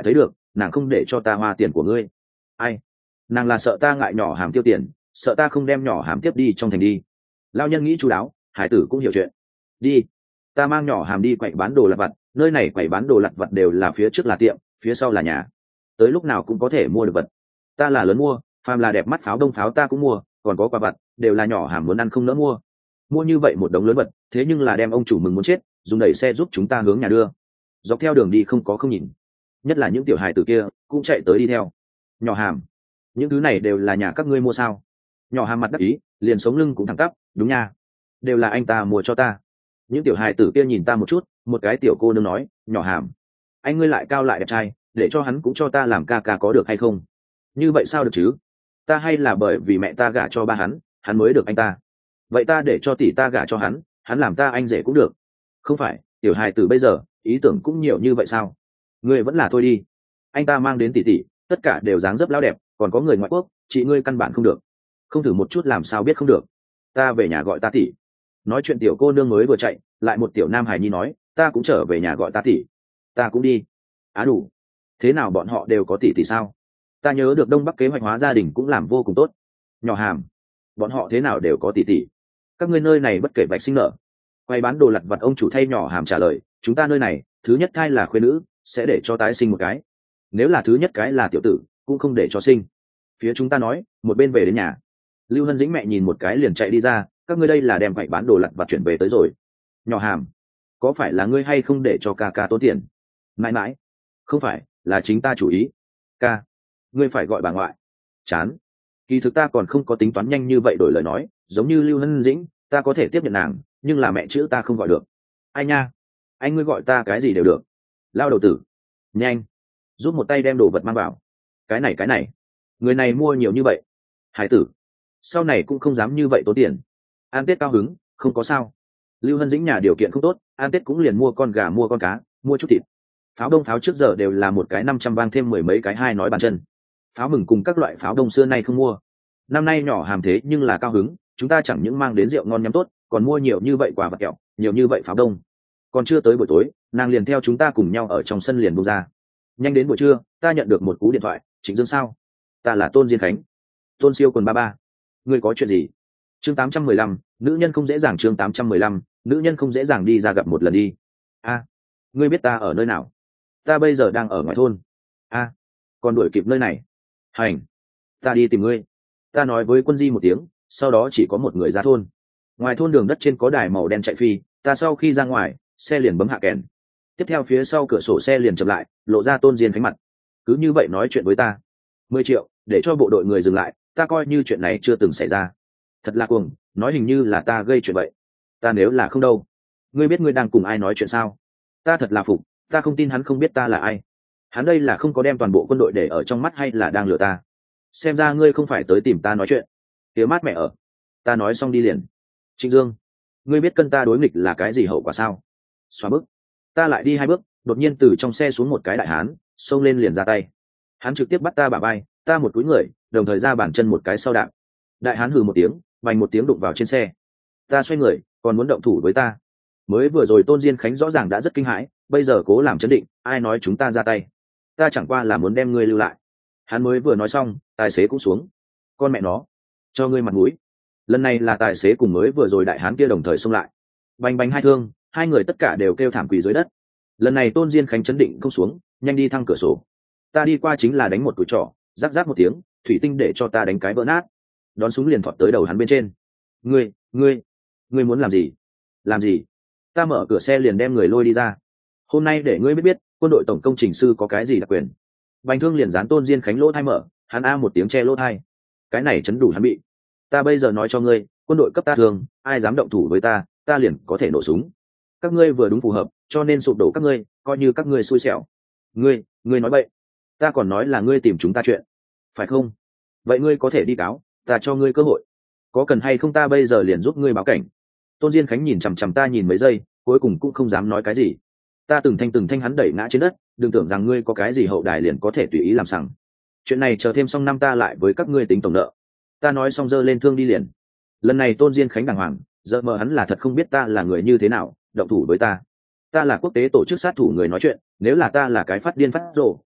nàng không để cho ta hoa tiền của ngươi. Ai? Nàng là sợ ta ngại nhỏ hàm tiêu tiền, sợ ta không đem nhỏ hàm tiếp đi trong thành đi. Lao nhân nghĩ chu đáo, hải tử cũng hiểu chuyện. Đi, ta mang nhỏ hàm đi quậy bán đồ lặt vặt, nơi này quậy bán đồ lặt vặt đều là phía trước là tiệm, phía sau là nhà, tới lúc nào cũng có thể mua được vật. Ta là lớn mua, phàm là đẹp mắt pháo đông pháo ta cũng mua, còn có quà vặt đều là nhỏ hàm muốn ăn không nỡ mua. Mua như vậy một đống lớn vật, thế nhưng là đem ông chủ mừng muốn chết, dùng đẩy xe giúp chúng ta hướng nhà đưa. Dọc theo đường đi không có không nhìn, nhất là những tiểu hài tử kia cũng chạy tới đi theo. Nhỏ hàm, những thứ này đều là nhà các ngươi mua sao? Nhỏ hàm mặt đắc ý, liền sống lưng cũng thẳng tắp, đúng nha, đều là anh ta mua cho ta. Những tiểu hài tử kia nhìn ta một chút, một cái tiểu cô nương nói, nhỏ hàm, anh ngươi lại cao lại đẹp trai, để cho hắn cũng cho ta làm ca ca có được hay không? Như vậy sao được chứ? Ta hay là bởi vì mẹ ta gả cho ba hắn, hắn mới được anh ta. Vậy ta để cho tỷ ta gả cho hắn, hắn làm ta anh rể cũng được. Không phải, tiểu hài tử bây giờ ý tưởng cũng nhiều như vậy sao? Ngươi vẫn là thôi đi. Anh ta mang đến tỷ tỷ, tất cả đều dáng dấp lão đẹp, còn có người ngoại quốc, chị ngươi căn bản không được. Không thử một chút làm sao biết không được. Ta về nhà gọi ta tỷ. Nói chuyện tiểu cô nương mới vừa chạy, lại một tiểu nam hài nhi nói, ta cũng trở về nhà gọi ta tỷ. Ta cũng đi. Á đủ. Thế nào bọn họ đều có tỷ tỷ sao? Ta nhớ được Đông Bắc kế hoạch hóa gia đình cũng làm vô cùng tốt. Nhỏ hàm, bọn họ thế nào đều có tỷ tỷ? Các ngươi nơi này bất kể vạch sinh nở. Quay bán đồ lặt vặt ông chủ thay nhỏ hàm trả lời, chúng ta nơi này thứ nhất thai là khuyên nữ, sẽ để cho tái sinh một cái. Nếu là thứ nhất cái là tiểu tử, cũng không để cho sinh. Phía chúng ta nói, một bên về đến nhà. Lưu Hân Dĩnh mẹ nhìn một cái liền chạy đi ra, các ngươi đây là đem quậy bán đồ lặt vặt chuyển về tới rồi. Nhỏ hàm, có phải là ngươi hay không để cho ca ca tốn tiền? Mãi mãi, không phải, là chính ta chủ ý. Ca, ngươi phải gọi bà ngoại. Chán. Kỳ thực ta còn không có tính toán nhanh như vậy đổi lời nói, giống như Lưu Hân Dĩnh, ta có thể tiếp nhận nàng, nhưng là mẹ chữ ta không gọi được. Ai nha, anh ngươi gọi ta cái gì đều được. Lao đầu tử, nhanh, giúp một tay đem đồ vật mang vào. Cái này cái này, người này mua nhiều như vậy. Hải tử, sau này cũng không dám như vậy tốn tiền. An Tết cao hứng, không có sao. Lưu Hân Dĩnh nhà điều kiện không tốt, An Tết cũng liền mua con gà mua con cá, mua chút thịt. Pháo đông pháo trước giờ đều là một cái năm trăm vang thêm mười mấy cái hai nói bàn chân. Pháo mừng cùng các loại pháo đông xưa nay không mua. Năm nay nhỏ hàm thế nhưng là cao hứng, chúng ta chẳng những mang đến rượu ngon nhắm tốt, còn mua nhiều như vậy quà vật kẹo, nhiều như vậy pháo đông. Còn chưa tới buổi tối, nàng liền theo chúng ta cùng nhau ở trong sân liền bung ra. Nhanh đến buổi trưa, ta nhận được một cú điện thoại, Trịnh Dương sao? Ta là Tôn Diên Khánh. Tôn Siêu quần ba ba. Ngươi có chuyện gì? Chương tám trăm mười lăm, nữ nhân không dễ dàng chương tám trăm mười lăm, nữ nhân không dễ dàng đi ra gặp một lần đi. A, ngươi biết ta ở nơi nào? Ta bây giờ đang ở ngoài thôn. A, còn đuổi kịp nơi này. Hành, ta đi tìm ngươi. Ta nói với Quân Di một tiếng, sau đó chỉ có một người ra thôn. Ngoài thôn đường đất trên có đài màu đen chạy phi, ta sau khi ra ngoài, xe liền bấm hạ kèn. Tiếp theo phía sau cửa sổ xe liền chậm lại, lộ ra Tôn Diên Khánh mặt. Cứ như vậy nói chuyện với ta. Mười triệu, để cho bộ đội người dừng lại, ta coi như chuyện này chưa từng xảy ra. Thật là cuồng, nói hình như là ta gây chuyện vậy. Ta nếu là không đâu. Ngươi biết ngươi đang cùng ai nói chuyện sao? Ta thật là phục, ta không tin hắn không biết ta là ai. Hắn đây là không có đem toàn bộ quân đội để ở trong mắt hay là đang lừa ta? Xem ra ngươi không phải tới tìm ta nói chuyện. Tía mát mẹ ở. Ta nói xong đi liền. Trịnh Dương, ngươi biết cân ta đối nghịch là cái gì hậu quả sao? Xóa bước. Ta lại đi hai bước, đột nhiên từ trong xe xuống một cái đại hán, xông lên liền ra tay. Hắn trực tiếp bắt ta bả vai, ta một túi người, đồng thời ra bàn chân một cái sau đạp. Đại hán hừ một tiếng, vành một tiếng đụng vào trên xe. Ta xoay người, còn muốn động thủ với ta. Mới vừa rồi Tôn Diên Khánh rõ ràng đã rất kinh hãi, bây giờ cố làm chấn định, ai nói chúng ta ra tay? Ta chẳng qua là muốn đem ngươi lưu lại. Hắn mới vừa nói xong, tài xế cũng xuống. Con mẹ nó, cho ngươi mặt mũi. Lần này là tài xế cùng mới vừa rồi đại hán kia đồng thời xông lại. Bành bành hai thương, hai người tất cả đều kêu thảm quỳ dưới đất. Lần này Tôn Diên Khánh chấn định không xuống, nhanh đi thăng cửa sổ. Ta đi qua chính là đánh một cùi trỏ, rắc rắc một tiếng, thủy tinh để cho ta đánh cái vỡ nát. Đón súng liền thọt tới đầu hắn bên trên. Ngươi, ngươi, ngươi muốn làm gì? Làm gì? Ta mở cửa xe liền đem người lôi đi ra. Hôm nay để ngươi biết biết, quân đội tổng công trình sư có cái gì đặc quyền. Bành thương liền dán Tôn Diên Khánh lỗ thai mở, hắn a một tiếng che lỗ thai. Cái này chấn đủ hắn bị. Ta bây giờ nói cho ngươi, quân đội cấp ta thường, ai dám động thủ với ta, ta liền có thể nổ súng. Các ngươi vừa đúng phù hợp, cho nên sụp đổ các ngươi, coi như các ngươi xui xẻo. Ngươi, ngươi nói bậy. Ta còn nói là ngươi tìm chúng ta chuyện, phải không? Vậy ngươi có thể đi cáo, ta cho ngươi cơ hội. Có cần hay không ta bây giờ liền giúp ngươi báo cảnh. Tôn Diên Khánh nhìn chằm chằm ta nhìn mấy giây, cuối cùng cũng không dám nói cái gì. Ta từng thanh từng thanh hắn đẩy ngã trên đất, đừng tưởng rằng ngươi có cái gì hậu đài liền có thể tùy ý làm sằng. Chuyện này chờ thêm xong năm ta lại với các ngươi tính tổng nợ. Ta nói xong giơ lên thương đi liền. Lần này Tôn Diên Khánh đàng hoàng, giờ mờ hắn là thật không biết ta là người như thế nào, động thủ với ta. Ta là quốc tế tổ chức sát thủ người nói chuyện, nếu là ta là cái phát điên phát rồ,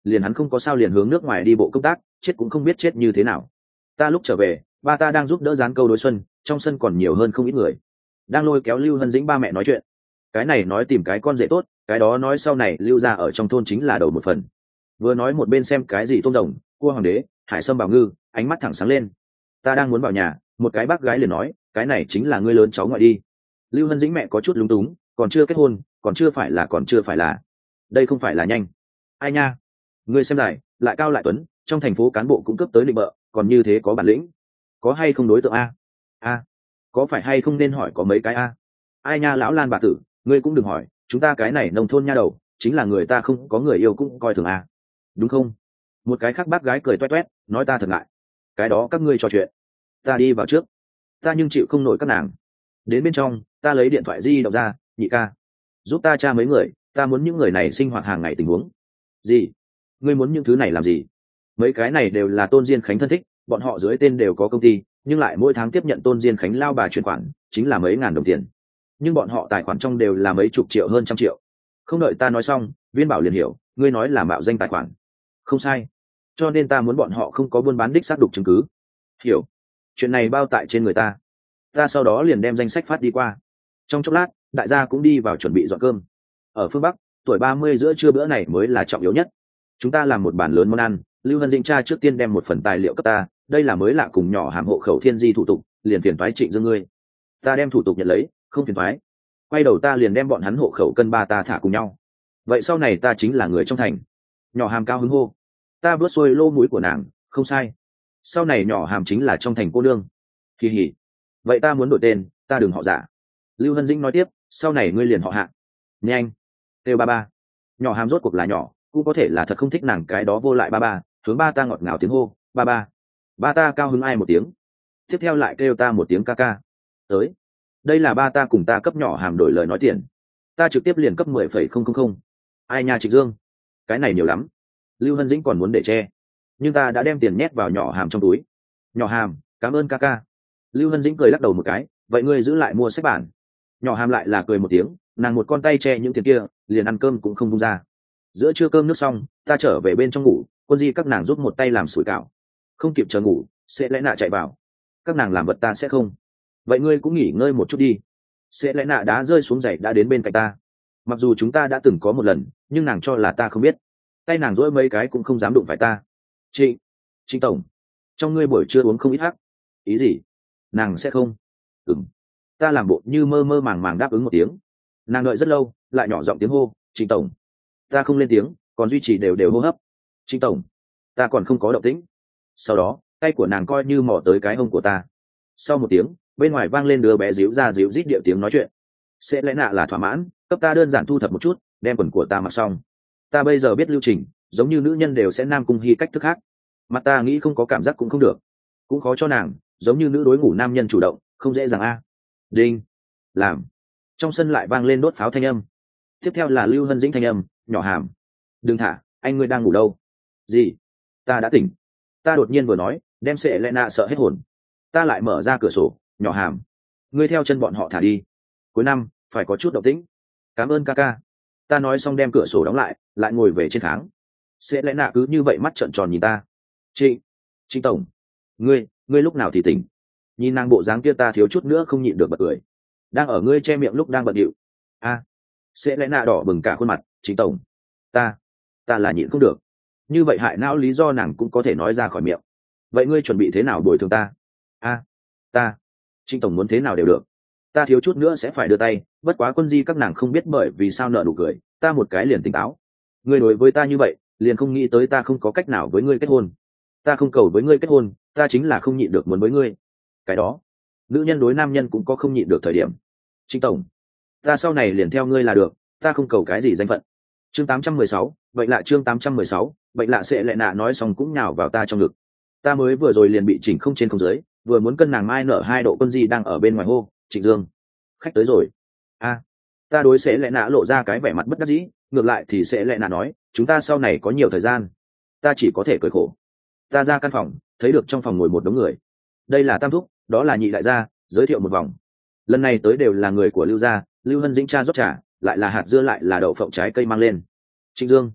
liền hắn không có sao liền hướng nước ngoài đi bộ công tác, chết cũng không biết chết như thế nào. Ta lúc trở về, ba ta đang giúp đỡ dán câu đối xuân, trong sân còn nhiều hơn không ít người đang lôi kéo Lưu Hân Dĩnh ba mẹ nói chuyện. Cái này nói tìm cái con rể tốt, cái đó nói sau này Lưu gia ở trong thôn chính là đầu một phần. Vừa nói một bên xem cái gì tôm đồng, cua hoàng đế, hải sâm bảo ngư, ánh mắt thẳng sáng lên. Ta đang muốn vào nhà, một cái bác gái liền nói, cái này chính là ngươi lớn cháu ngoại đi. Lưu Hân Dĩnh mẹ có chút lúng túng, còn chưa kết hôn, còn chưa phải là còn chưa phải là đây không phải là nhanh. Ai nha, ngươi xem dài, lại cao lại tuấn, trong thành phố cán bộ cũng cấp tới định bợ, còn như thế có bản lĩnh, có hay không đối tượng a? A, có phải hay không nên hỏi có mấy cái a? Ai nha lão Lan bà tử, ngươi cũng đừng hỏi, chúng ta cái này nông thôn nha đầu, chính là người ta không có người yêu cũng coi thường a, đúng không? Một cái khác bác gái cười toét toét, nói ta thật ngại. Cái đó các ngươi trò chuyện, ta đi vào trước. Ta nhưng chịu không nổi các nàng. Đến bên trong, ta lấy điện thoại di động ra, nhị ca, giúp ta tra mấy người, ta muốn những người này sinh hoạt hàng ngày tình huống. Gì? Ngươi muốn những thứ này làm gì? Mấy cái này đều là Tôn Diên Khánh thân thích, bọn họ dưới tên đều có công ty, nhưng lại mỗi tháng tiếp nhận Tôn Diên Khánh lao bà chuyển khoản, chính là mấy ngàn đồng tiền. Nhưng bọn họ tài khoản trong đều là mấy chục triệu hơn trăm triệu. Không đợi ta nói xong, Viên Bảo liền hiểu, ngươi nói là mạo danh tài khoản. Không sai. Cho nên ta muốn bọn họ không có buôn bán đích xác đục chứng cứ. Hiểu. Chuyện này bao tại trên người ta. Ta sau đó liền đem danh sách phát đi qua. Trong chốc lát, đại gia cũng đi vào chuẩn bị dọn cơm. Ở phương Bắc, tuổi ba mươi giữa trưa bữa này mới là trọng yếu nhất. Chúng ta làm một bàn lớn món ăn, Lưu Hân Dĩnh cha trước tiên đem một phần tài liệu cấp ta, đây là mới lạ cùng nhỏ hàm hộ khẩu thiên di thủ tục, liền phiền toái Trịnh Dương ngươi. Ta đem thủ tục nhận lấy, không phiền toái. Quay đầu ta liền đem bọn hắn hộ khẩu cân ba ta thả cùng nhau. Vậy sau này ta chính là người trong thành. Nhỏ hàm cao hứng hô. Ta vớt xuôi lô mũi của nàng, không sai. Sau này nhỏ hàm chính là trong thành cô nương. Kỳ hỉ. Vậy ta muốn đổi tên, ta đừng họ giả. Lưu Hân Dĩnh nói tiếp, sau này ngươi liền họ Hạ. Nhanh. Têu ba ba. Nhỏ hàm rốt cuộc là nhỏ, cũng có thể là thật không thích nàng cái đó vô lại ba ba, hướng ba ta ngọt ngào tiếng hô, ba ba. Ba ta cao hứng ai một tiếng. Tiếp theo lại kêu ta một tiếng ca ca. Tới. Đây là ba ta cùng ta cấp nhỏ hàm đổi lời nói tiền. Ta trực tiếp liền cấp mười phẩy không không không. Ai nha Trịnh Dương. Cái này nhiều lắm. Lưu Hân Dĩnh còn muốn để che. Nhưng ta đã đem tiền nhét vào nhỏ hàm trong túi. Nhỏ hàm, cảm ơn ca ca. Lưu Hân Dĩnh cười lắc đầu một cái, vậy ngươi giữ lại mua sách bản. Nhỏ hàm lại là cười một tiếng, nàng một con tay che những tiền kia, liền ăn cơm cũng không vung ra. Giữa trưa cơm nước xong, ta trở về bên trong ngủ, Quân Di các nàng giúp một tay làm sủi cảo. Không kịp chờ ngủ, sẽ lẽ nạ chạy vào. Các nàng làm vật ta sẽ không. Vậy ngươi cũng nghỉ ngơi một chút đi. Sẽ lẽ nạ đá rơi xuống giày đã đến bên cạnh ta. Mặc dù chúng ta đã từng có một lần, nhưng nàng cho là ta không biết. Tay nàng dỗi mấy cái cũng không dám đụng phải ta. Chị, chị tổng, trong ngươi buổi trưa uống không ít hắc. Ý gì? Nàng sẽ không. Ừm. Ta làm bộ như mơ mơ màng màng đáp ứng một tiếng. Nàng đợi rất lâu, lại nhỏ giọng tiếng hô, Trịnh tổng. Ta không lên tiếng, còn duy trì đều đều hô hấp. Trịnh tổng. Ta còn không có động tĩnh. Sau đó, tay của nàng coi như mò tới cái hông của ta. Sau một tiếng, bên ngoài vang lên đứa bé díu ra díu rít điệu tiếng nói chuyện. Sẽ lẽ nạ là thỏa mãn, cấp ta đơn giản thu thập một chút, đem quần của ta mặc xong. Ta bây giờ biết lưu trình, giống như nữ nhân đều sẽ nam cung hy cách thức khác. Mặt ta nghĩ không có cảm giác cũng không được, cũng khó cho nàng, giống như nữ đối ngủ nam nhân chủ động, không dễ dàng a. Đinh. Làm. Trong sân lại vang lên đốt pháo thanh âm. Tiếp theo là Lưu Hân Dĩnh thanh âm, nhỏ hàm. Đừng thả, anh ngươi đang ngủ đâu? Gì? Ta đã tỉnh. Ta đột nhiên vừa nói, đem Sệ Lệ Nạ sợ hết hồn. Ta lại mở ra cửa sổ, nhỏ hàm. Ngươi theo chân bọn họ thả đi. Cuối năm, phải có chút động tĩnh. Cảm ơn ca ca. Ta nói xong đem cửa sổ đóng lại, lại ngồi về trên kháng. Sệ Lệ Nạ cứ như vậy mắt trợn tròn nhìn ta. Chị, chị tổng, ngươi, ngươi lúc nào thì tỉnh? Nhìn nàng bộ dáng kia ta thiếu chút nữa không nhịn được bật cười. Đang ở ngươi che miệng lúc đang bận điệu. A. Sẽ lẽ nạ đỏ bừng cả khuôn mặt, Trịnh tổng. Ta, ta là nhịn không được. Như vậy hại não lý do nàng cũng có thể nói ra khỏi miệng. Vậy ngươi chuẩn bị thế nào bồi thường ta? A. Ta. Trịnh tổng muốn thế nào đều được. Ta thiếu chút nữa sẽ phải đưa tay, bất quá Quân Di các nàng không biết bởi vì sao nợ nụ cười, ta một cái liền tỉnh táo. Ngươi đối với ta như vậy, liền không nghĩ tới ta không có cách nào với ngươi kết hôn. Ta không cầu với ngươi kết hôn, ta chính là không nhịn được muốn với ngươi. Cái đó, nữ nhân đối nam nhân cũng có không nhịn được thời điểm. Trịnh tổng, ta sau này liền theo ngươi là được, ta không cầu cái gì danh phận. Chương tám trăm mười sáu, vậy lạ chương tám trăm mười sáu, vậy lạ Sẽ Lệ Nạ nói xong cũng nhào vào ta trong ngực. Ta mới vừa rồi liền bị chỉnh không trên không dưới, vừa muốn cân nàng mai nở hai độ. Quân Di đang ở bên ngoài hô, Trịnh Dương, khách tới rồi. A. Ta đối Sẽ Lệ Nạ lộ ra cái vẻ mặt bất đắc dĩ, ngược lại thì Sẽ Lệ Nạ nói, chúng ta sau này có nhiều thời gian. Ta chỉ có thể cười khổ. Ta ra căn phòng, thấy được trong phòng ngồi một đống người. Đây là Tam Thúc, đó là Nhị đại gia, giới thiệu một vòng. Lần này tới đều là người của Lưu gia, Lưu Hân Dĩnh cha rót trà, lại là hạt dưa lại là đậu phộng trái cây mang lên. Trịnh Dương,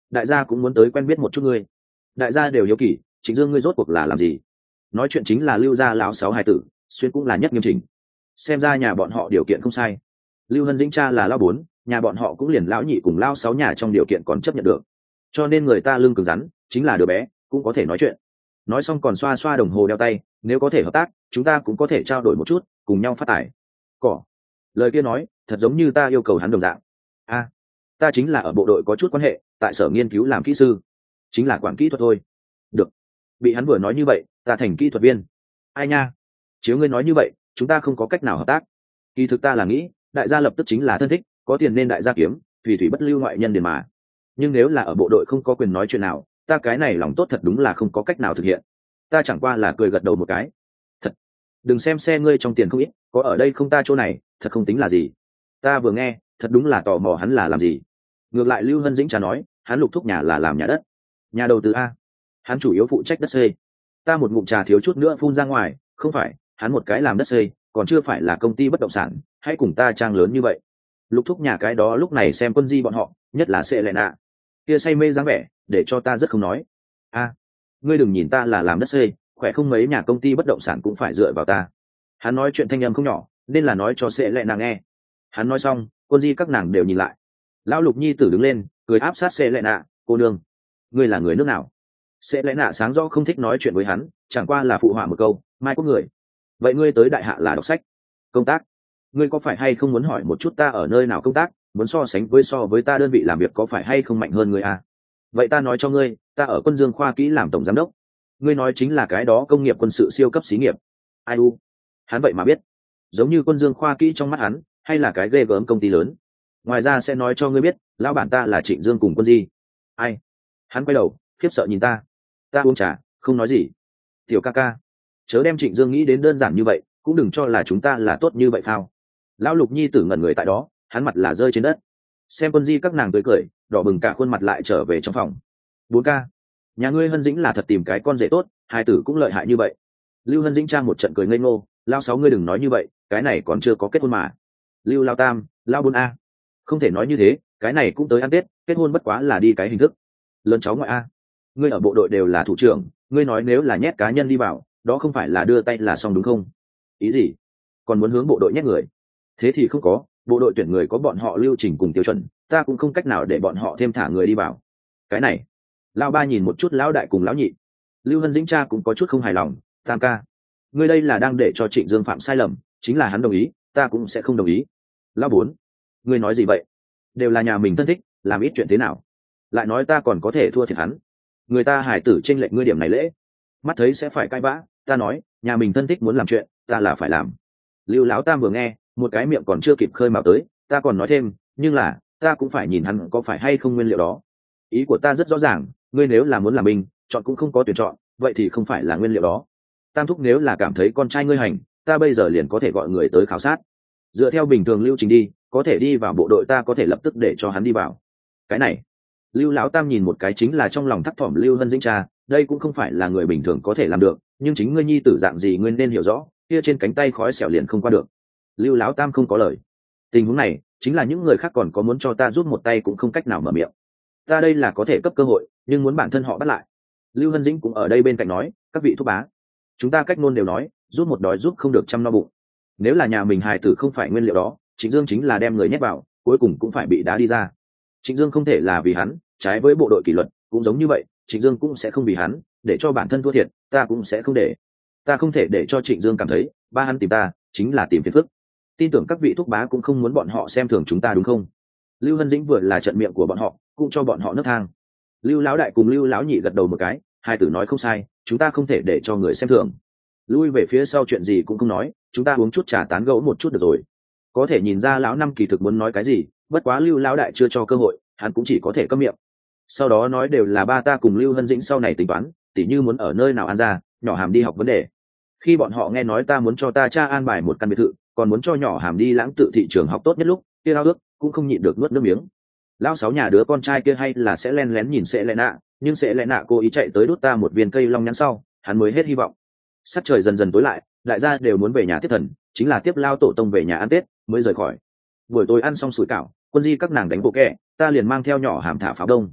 đại gia cũng muốn tới quen biết một chút ngươi. Đại gia đều hiếu kỳ, Trịnh Dương ngươi rốt cuộc là làm gì? Nói chuyện chính là Lưu gia lão sáu hài tử, xuyên cũng là nhất nghiêm chỉnh. Xem ra nhà bọn họ điều kiện không sai. Lưu Hân Dĩnh cha là lão bốn, nhà bọn họ cũng liền lão nhị cùng lão sáu nhà trong điều kiện còn chấp nhận được. Cho nên người ta lưng cứng rắn, chính là đứa bé, cũng có thể nói chuyện. Nói xong còn xoa xoa đồng hồ đeo tay, nếu có thể hợp tác, chúng ta cũng có thể trao đổi một chút, cùng nhau phát tài. Cỏ. Lời kia nói, thật giống như ta yêu cầu hắn đồng dạng. A, ta chính là ở bộ đội có chút quan hệ, tại sở nghiên cứu làm kỹ sư, chính là quản kỹ thuật thôi. Được. Bị hắn vừa nói như vậy, ta thành kỹ thuật viên. Ai nha, chiếu ngươi nói như vậy, chúng ta không có cách nào hợp tác. Kỳ thực ta là nghĩ, đại gia lập tức chính là thân thích, có tiền nên đại gia kiếm, thủy thủy bất lưu ngoại nhân điền mà. Nhưng nếu là ở bộ đội không có quyền nói chuyện nào, ta cái này lòng tốt thật đúng là không có cách nào thực hiện. Ta chẳng qua là cười gật đầu một cái. Thật, đừng xem xe ngươi trong tiền không ít, có ở đây không ta chỗ này, thật không tính là gì. Ta vừa nghe, thật đúng là tò mò hắn là làm gì. Ngược lại Lưu Hân Dĩnh trà nói, hắn lục thúc nhà là làm nhà đất, nhà đầu tư a. Hắn chủ yếu phụ trách đất xây. Ta một ngụm trà thiếu chút nữa phun ra ngoài, không phải, hắn một cái làm đất xây, còn chưa phải là công ty bất động sản, hãy cùng ta trang lớn như vậy. Lục thúc nhà cái đó lúc này xem quân di bọn họ, nhất là Sệ Lệ Nạ, kia say mê dáng vẻ, để cho ta rất không nói. A, ngươi đừng nhìn ta là làm đất xây, khỏe không mấy nhà công ty bất động sản cũng phải dựa vào ta. Hắn nói chuyện thanh âm không nhỏ, nên là nói cho Sệ Lệ Nạ nghe. Hắn nói xong, quân di các nàng đều nhìn lại. Lão Lục nhi tử đứng lên, cười áp sát Sệ Lệ Nạ, cô nương, ngươi là người nước nào? Sệ Lệ Nạ sáng rõ không thích nói chuyện với hắn, chẳng qua là phụ họa một câu, mai có người. Vậy ngươi tới đại hạ là đọc sách, công tác, ngươi có phải hay không muốn hỏi một chút ta ở nơi nào công tác, muốn so sánh với so với ta đơn vị làm việc có phải hay không mạnh hơn ngươi à? Vậy ta nói cho ngươi, ta ở quân dương khoa kỹ làm tổng giám đốc. Ngươi nói chính là cái đó công nghiệp quân sự siêu cấp xí nghiệp. Ai u, hắn vậy mà biết, giống như quân dương khoa kỹ trong mắt hắn, hay là cái ghê gớm công ty lớn. Ngoài ra sẽ nói cho ngươi biết, lão bản ta là Trịnh Dương cùng quân di. Ai? Hắn quay đầu, khiếp sợ nhìn ta. Ta uống trà, không nói gì. Tiểu ca ca, chớ đem Trịnh Dương nghĩ đến đơn giản như vậy, cũng đừng cho là chúng ta là tốt như vậy phao. Lão Lục nhi tử ngẩn người tại đó, hắn mặt là rơi trên đất. Xem quân di các nàng tươi cười, đỏ bừng cả khuôn mặt lại trở về trong phòng. Bốn ca, nhà ngươi Hân Dĩnh là thật tìm cái con rể tốt, hai tử cũng lợi hại như vậy. Lưu Hân Dĩnh trang một trận cười ngây ngô, lao sáu ngươi đừng nói như vậy, cái này còn chưa có kết hôn mà. Lưu lao tam, lao bốn a, không thể nói như thế, cái này cũng tới ăn tết, kết hôn bất quá là đi cái hình thức. Lớn cháu ngoại a, ngươi ở bộ đội đều là thủ trưởng, ngươi nói nếu là nhét cá nhân đi vào, đó không phải là đưa tay là xong đúng không? Ý gì? Còn muốn hướng bộ đội nhét người? Thế thì không có, bộ đội tuyển người có bọn họ lưu trình cùng tiêu chuẩn, ta cũng không cách nào để bọn họ thêm thả người đi vào. Cái này, lão ba nhìn một chút lão đại cùng lão nhị. Lưu Hân Dĩnh cha cũng có chút không hài lòng, tam ca, ngươi đây là đang để cho Trịnh Dương phạm sai lầm, chính là hắn đồng ý, ta cũng sẽ không đồng ý. Lão bốn, ngươi nói gì vậy? Đều là nhà mình thân thích, làm ít chuyện thế nào? Lại nói ta còn có thể thua thiệt hắn. Người ta hải tử chênh lệch ngươi điểm này lễ, mắt thấy sẽ phải cãi vã, ta nói, nhà mình thân thích muốn làm chuyện, ta là phải làm. Lưu lão tam vừa nghe, một cái miệng còn chưa kịp khơi mào tới, ta còn nói thêm, nhưng là, ta cũng phải nhìn hắn có phải hay không nguyên liệu đó. Ý của ta rất rõ ràng, ngươi nếu là muốn làm binh, chọn cũng không có tuyển chọn, vậy thì không phải là nguyên liệu đó. Tam thúc nếu là cảm thấy con trai ngươi hành, ta bây giờ liền có thể gọi người tới khảo sát. Dựa theo bình thường lưu trình đi, có thể đi vào bộ đội ta có thể lập tức để cho hắn đi vào. Cái này, Lưu lão tam nhìn một cái chính là trong lòng thắt thỏm Lưu Hân Dĩnh cha, đây cũng không phải là người bình thường có thể làm được, nhưng chính ngươi nhi tử dạng gì ngươi nên hiểu rõ, kia trên cánh tay khói xẻo liền không qua được. Lưu lão tam không có lời. Tình huống này, chính là những người khác còn có muốn cho ta giúp một tay cũng không cách nào mở miệng. Ta đây là có thể cấp cơ hội, nhưng muốn bản thân họ bắt lại. Lưu Hân Dĩnh cũng ở đây bên cạnh nói, các vị thúc bá, chúng ta cách ngôn đều nói, giúp một đói giúp không được chăm no bụng. Nếu là nhà mình hài tử không phải nguyên liệu đó, Trịnh Dương chính là đem người nhét vào, cuối cùng cũng phải bị đá đi ra. Trịnh Dương không thể là vì hắn, trái với bộ đội kỷ luật, cũng giống như vậy, Trịnh Dương cũng sẽ không vì hắn, để cho bản thân thua thiệt, ta cũng sẽ không để. Ta không thể để cho Trịnh Dương cảm thấy, ba hắn tìm ta, chính là tìm phiền phức. Tin tưởng các vị thúc bá cũng không muốn bọn họ xem thường chúng ta đúng không? Lưu Hân Dĩnh vừa là trận miệng của bọn họ, cũng cho bọn họ nấc thang. Lưu lão đại cùng Lưu lão nhị gật đầu một cái, hai tử nói không sai, chúng ta không thể để cho người xem thường. Lui về phía sau chuyện gì cũng không nói, chúng ta uống chút trà tán gẫu một chút được rồi. Có thể nhìn ra lão năm kỳ thực muốn nói cái gì, bất quá Lưu lão đại chưa cho cơ hội, hắn cũng chỉ có thể câm miệng. Sau đó nói đều là ba ta cùng Lưu Hân Dĩnh sau này tính toán, tỉ như muốn ở nơi nào ăn ra, nhỏ hàm đi học vấn đề. Khi bọn họ nghe nói ta muốn cho ta cha an bài một căn biệt thự, còn muốn cho nhỏ hàm đi lãng tự thị trường học tốt nhất lúc, kia ao ước cũng không nhịn được nuốt nước miếng. Lão sáu nhà đứa con trai kia hay là sẽ len lén nhìn Sẽ Lệ Nạ, nhưng Sẽ Lệ Nạ cố ý chạy tới đốt ta một viên cây long nhãn sau, hắn mới hết hy vọng. Sắc trời dần dần tối lại, đại gia đều muốn về nhà tiếp thần, chính là tiếp lao tổ tông về nhà ăn Tết mới rời khỏi. Buổi tối ăn xong sủi cảo, quân di các nàng đánh bộ kẹ, ta liền mang theo nhỏ hàm thả pháo đông.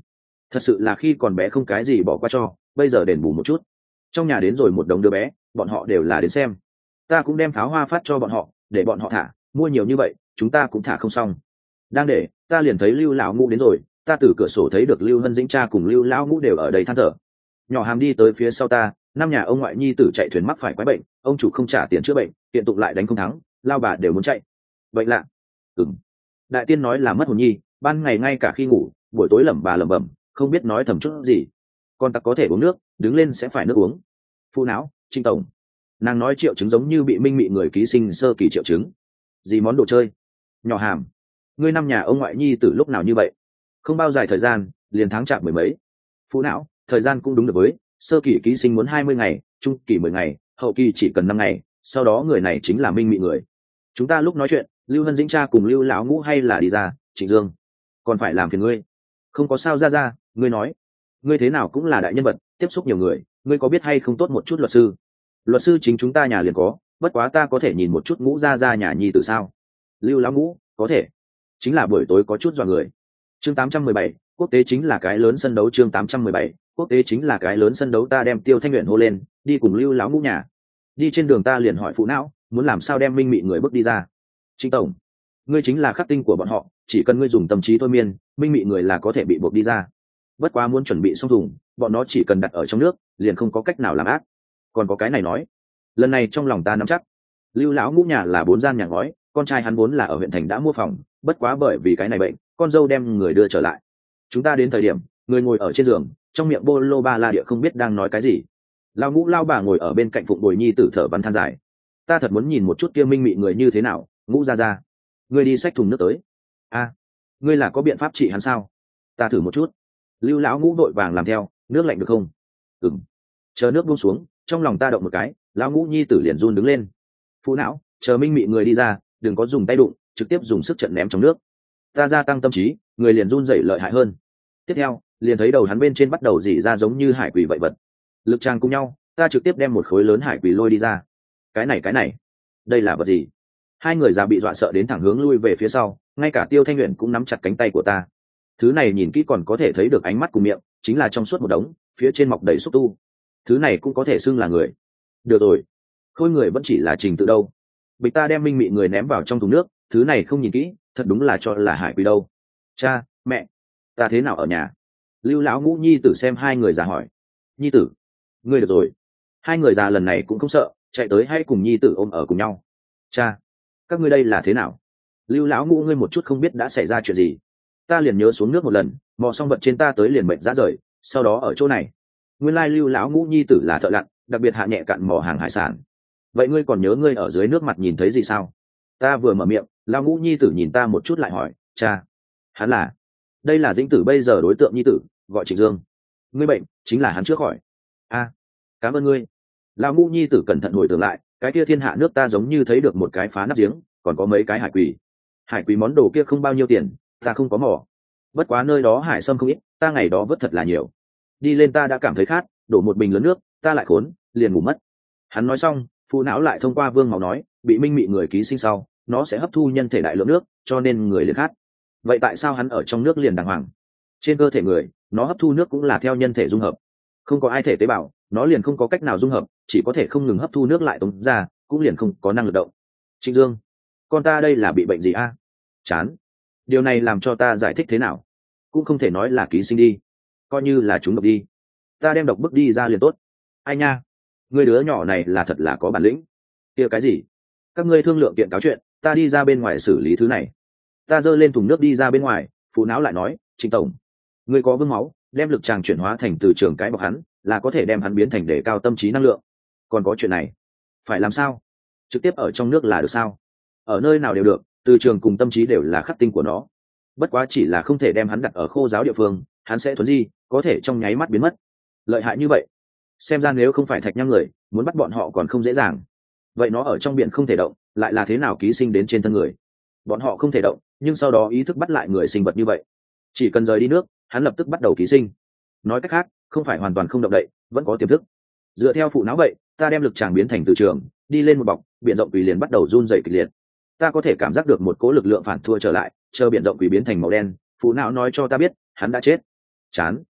thật sự là khi còn bé không cái gì bỏ qua cho, bây giờ đền bù một chút. Trong nhà đến rồi một đống đứa bé, bọn họ đều là đến xem, ta cũng đem pháo hoa phát cho bọn họ để bọn họ thả, mua nhiều như vậy chúng ta cũng thả không xong. Đang để ta liền thấy Lưu lão ngũ đến rồi, ta từ cửa sổ thấy được Lưu Hân Dĩnh cha cùng Lưu lão ngũ đều ở đây than thở. Nhỏ Hàm đi tới phía sau ta, năm nhà ông ngoại nhi tử chạy thuyền mắc phải quái bệnh, ông chủ không trả tiền chữa bệnh, hiện tụng lại đánh không thắng, lao bà đều muốn chạy. Bệnh lạ. Ừm. Đại tiên nói là mất hồn nhi, ban ngày ngay cả khi ngủ, buổi tối lẩm bà lẩm bẩm, không biết nói thầm chút gì. Con ta có thể uống nước, đứng lên sẽ phải nước uống. Phu não, Trinh tổng. Nàng nói triệu chứng giống như bị minh mị người ký sinh sơ kỳ triệu chứng. Gì món đồ chơi? Nhỏ Hàm, ngươi năm nhà ông ngoại nhi từ lúc nào như vậy? Không bao dài thời gian, liền tháng chạp mười mấy. Phú não, thời gian cũng đúng được với, sơ kỳ ký sinh muốn hai mươi ngày, trung kỳ mười ngày, hậu kỳ chỉ cần năm ngày, sau đó người này chính là minh mị người. Chúng ta lúc nói chuyện, Lưu Hân Dĩnh cha cùng Lưu lão ngũ hay là đi ra, Trịnh Dương, còn phải làm phiền ngươi. Không có sao ra ra, ngươi nói, ngươi thế nào cũng là đại nhân vật, tiếp xúc nhiều người, ngươi có biết hay không tốt một chút luật sư? Luật sư chính chúng ta nhà liền có, bất quá ta có thể nhìn một chút ngũ ra ra nhà nhi tử sao? Lưu lão ngũ, có thể. Chính là buổi tối có chút dọa người. Chương tám trăm mười bảy, quốc tế chính là cái lớn sân đấu. Chương tám trăm mười bảy, quốc tế chính là cái lớn sân đấu. Ta đem Tiêu Thanh Luyện hô lên, đi cùng Lưu lão ngũ nhà. Đi trên đường ta liền hỏi phụ não, muốn làm sao đem minh mị người bước đi ra. Trịnh tổng, ngươi chính là khắc tinh của bọn họ, chỉ cần ngươi dùng tâm trí thôi miên, minh mị người là có thể bị buộc đi ra. Bất quá muốn chuẩn bị xong thùng, bọn nó chỉ cần đặt ở trong nước, liền không có cách nào làm ác. Còn có cái này nói, lần này trong lòng ta nắm chắc. Lưu lão ngũ nhà là bốn gian nhà ngói, con trai hắn vốn là ở huyện thành đã mua phòng, bất quá bởi vì cái này bệnh, con dâu đem người đưa trở lại. Chúng ta đến thời điểm, người ngồi ở trên giường, trong miệng bô lô ba la địa không biết đang nói cái gì. Lão ngũ lao bà ngồi ở bên cạnh phụng bồi nhi tử thở văn than dài. Ta thật muốn nhìn một chút kia minh mị người như thế nào. Ngũ ra ra, ngươi đi xách thùng nước tới. A, ngươi là có biện pháp trị hắn sao? Ta thử một chút. Lưu lão ngũ đội vàng làm theo, nước lạnh được không? Ừm. Chờ nước buông xuống, trong lòng ta động một cái, lão ngũ nhi tử liền run đứng lên. Phụ não, chờ minh mị người đi ra, đừng có dùng tay đụng, trực tiếp dùng sức trận ném trong nước. Ta gia tăng tâm trí, người liền run rẩy lợi hại hơn. Tiếp theo, liền thấy đầu hắn bên trên bắt đầu rỉ ra giống như hải quỷ vậy vật. Lực tràng cùng nhau, ta trực tiếp đem một khối lớn hải quỷ lôi đi ra. Cái này cái này, đây là vật gì? Hai người già bị dọa sợ đến thẳng hướng lui về phía sau, ngay cả Tiêu Thanh Luyện cũng nắm chặt cánh tay của ta. Thứ này nhìn kỹ còn có thể thấy được ánh mắt cùng miệng, chính là trong suốt một đống, phía trên mọc đầy xúc tu. Thứ này cũng có thể xưng là người. Được rồi, khôi người vẫn chỉ là trình tự đâu. Bịch ta đem minh mị người ném vào trong thùng nước, thứ này không nhìn kỹ, thật đúng là cho là hải quỷ đâu. Cha, mẹ, ta thế nào ở nhà? Lưu lão ngũ nhi tử xem hai người già hỏi. Nhi tử, ngươi được rồi. Hai người già lần này cũng không sợ, chạy tới hay cùng nhi tử ôm ở cùng nhau. Cha, các ngươi đây là thế nào? Lưu lão ngũ ngươi một chút không biết đã xảy ra chuyện gì. Ta liền nhớ xuống nước một lần, mò xong vật trên ta tới liền mệt ra rời, sau đó ở chỗ này. Nguyên lai Lưu lão ngũ nhi tử là thợ lặn, đặc biệt hạ nhẹ cạn mò hàng hải sản. Vậy ngươi còn nhớ ngươi ở dưới nước mặt nhìn thấy gì sao? Ta vừa mở miệng, lão ngũ nhi tử nhìn ta một chút lại hỏi, cha, hắn là? Đây là Dĩnh tử bây giờ đối tượng nhi tử, gọi Trịnh Dương. Ngươi bệnh chính là hắn trước khỏi. A, cảm ơn ngươi. Lão ngũ nhi tử cẩn thận hồi tưởng lại, cái kia thiên hạ nước ta giống như thấy được một cái phá nắp giếng, còn có mấy cái hải quỷ. Hải quỷ món đồ kia không bao nhiêu tiền, ta không có mỏ. Bất quá nơi đó hải sâm không ít, ta ngày đó vớt thật là nhiều. Đi lên ta đã cảm thấy khát, đổ một bình lớn nước, ta lại khốn, liền ngủ mất. Hắn nói xong, phụ não lại thông qua vương máu nói, bị minh mị người ký sinh sau, nó sẽ hấp thu nhân thể đại lượng nước, cho nên người liền khát. Vậy tại sao hắn ở trong nước liền đàng hoàng? Trên cơ thể người, nó hấp thu nước cũng là theo nhân thể dung hợp. Không có ai thể tế bào, nó liền không có cách nào dung hợp, chỉ có thể không ngừng hấp thu nước lại tống ra, cũng liền không có năng lực động. Trịnh Dương, con ta đây là bị bệnh gì a? Chán. Điều này làm cho ta giải thích thế nào? Cũng không thể nói là ký sinh đi, coi như là chúng độc đi. Ta đem độc bức đi ra liền tốt. Ai nha, người đứa nhỏ này là thật là có bản lĩnh. Kia cái gì? Các ngươi thương lượng kiện cáo chuyện, ta đi ra bên ngoài xử lý thứ này. Ta giơ lên thùng nước đi ra bên ngoài, phụ não lại nói, Trịnh tổng, ngươi có vương máu, đem lực tràng chuyển hóa thành từ trường cái bọc hắn, là có thể đem hắn biến thành để cao tâm trí năng lượng. Còn có chuyện này, phải làm sao? Trực tiếp ở trong nước là được sao? Ở nơi nào đều được, từ trường cùng tâm trí đều là khắc tinh của nó. Bất quá chỉ là không thể đem hắn đặt ở khô giáo địa phương, hắn sẽ thuần di, có thể trong nháy mắt biến mất. Lợi hại như vậy, xem ra nếu không phải thạch nham người, muốn bắt bọn họ còn không dễ dàng. Vậy nó ở trong biển không thể động, lại là thế nào ký sinh đến trên thân người? Bọn họ không thể động, nhưng sau đó ý thức bắt lại người sinh vật như vậy. Chỉ cần rời đi nước, hắn lập tức bắt đầu ký sinh. Nói cách khác, không phải hoàn toàn không động đậy, vẫn có tiềm thức. Dựa theo phụ não vậy, ta đem lực tràng biến thành từ trường, đi lên một bọc, biển rộng quỷ liền bắt đầu run rẩy kịch liệt. Ta có thể cảm giác được một cỗ lực lượng phản thua trở lại, chờ biển rộng quỷ biến thành màu đen, phụ não nói cho ta biết, hắn đã chết. Chán,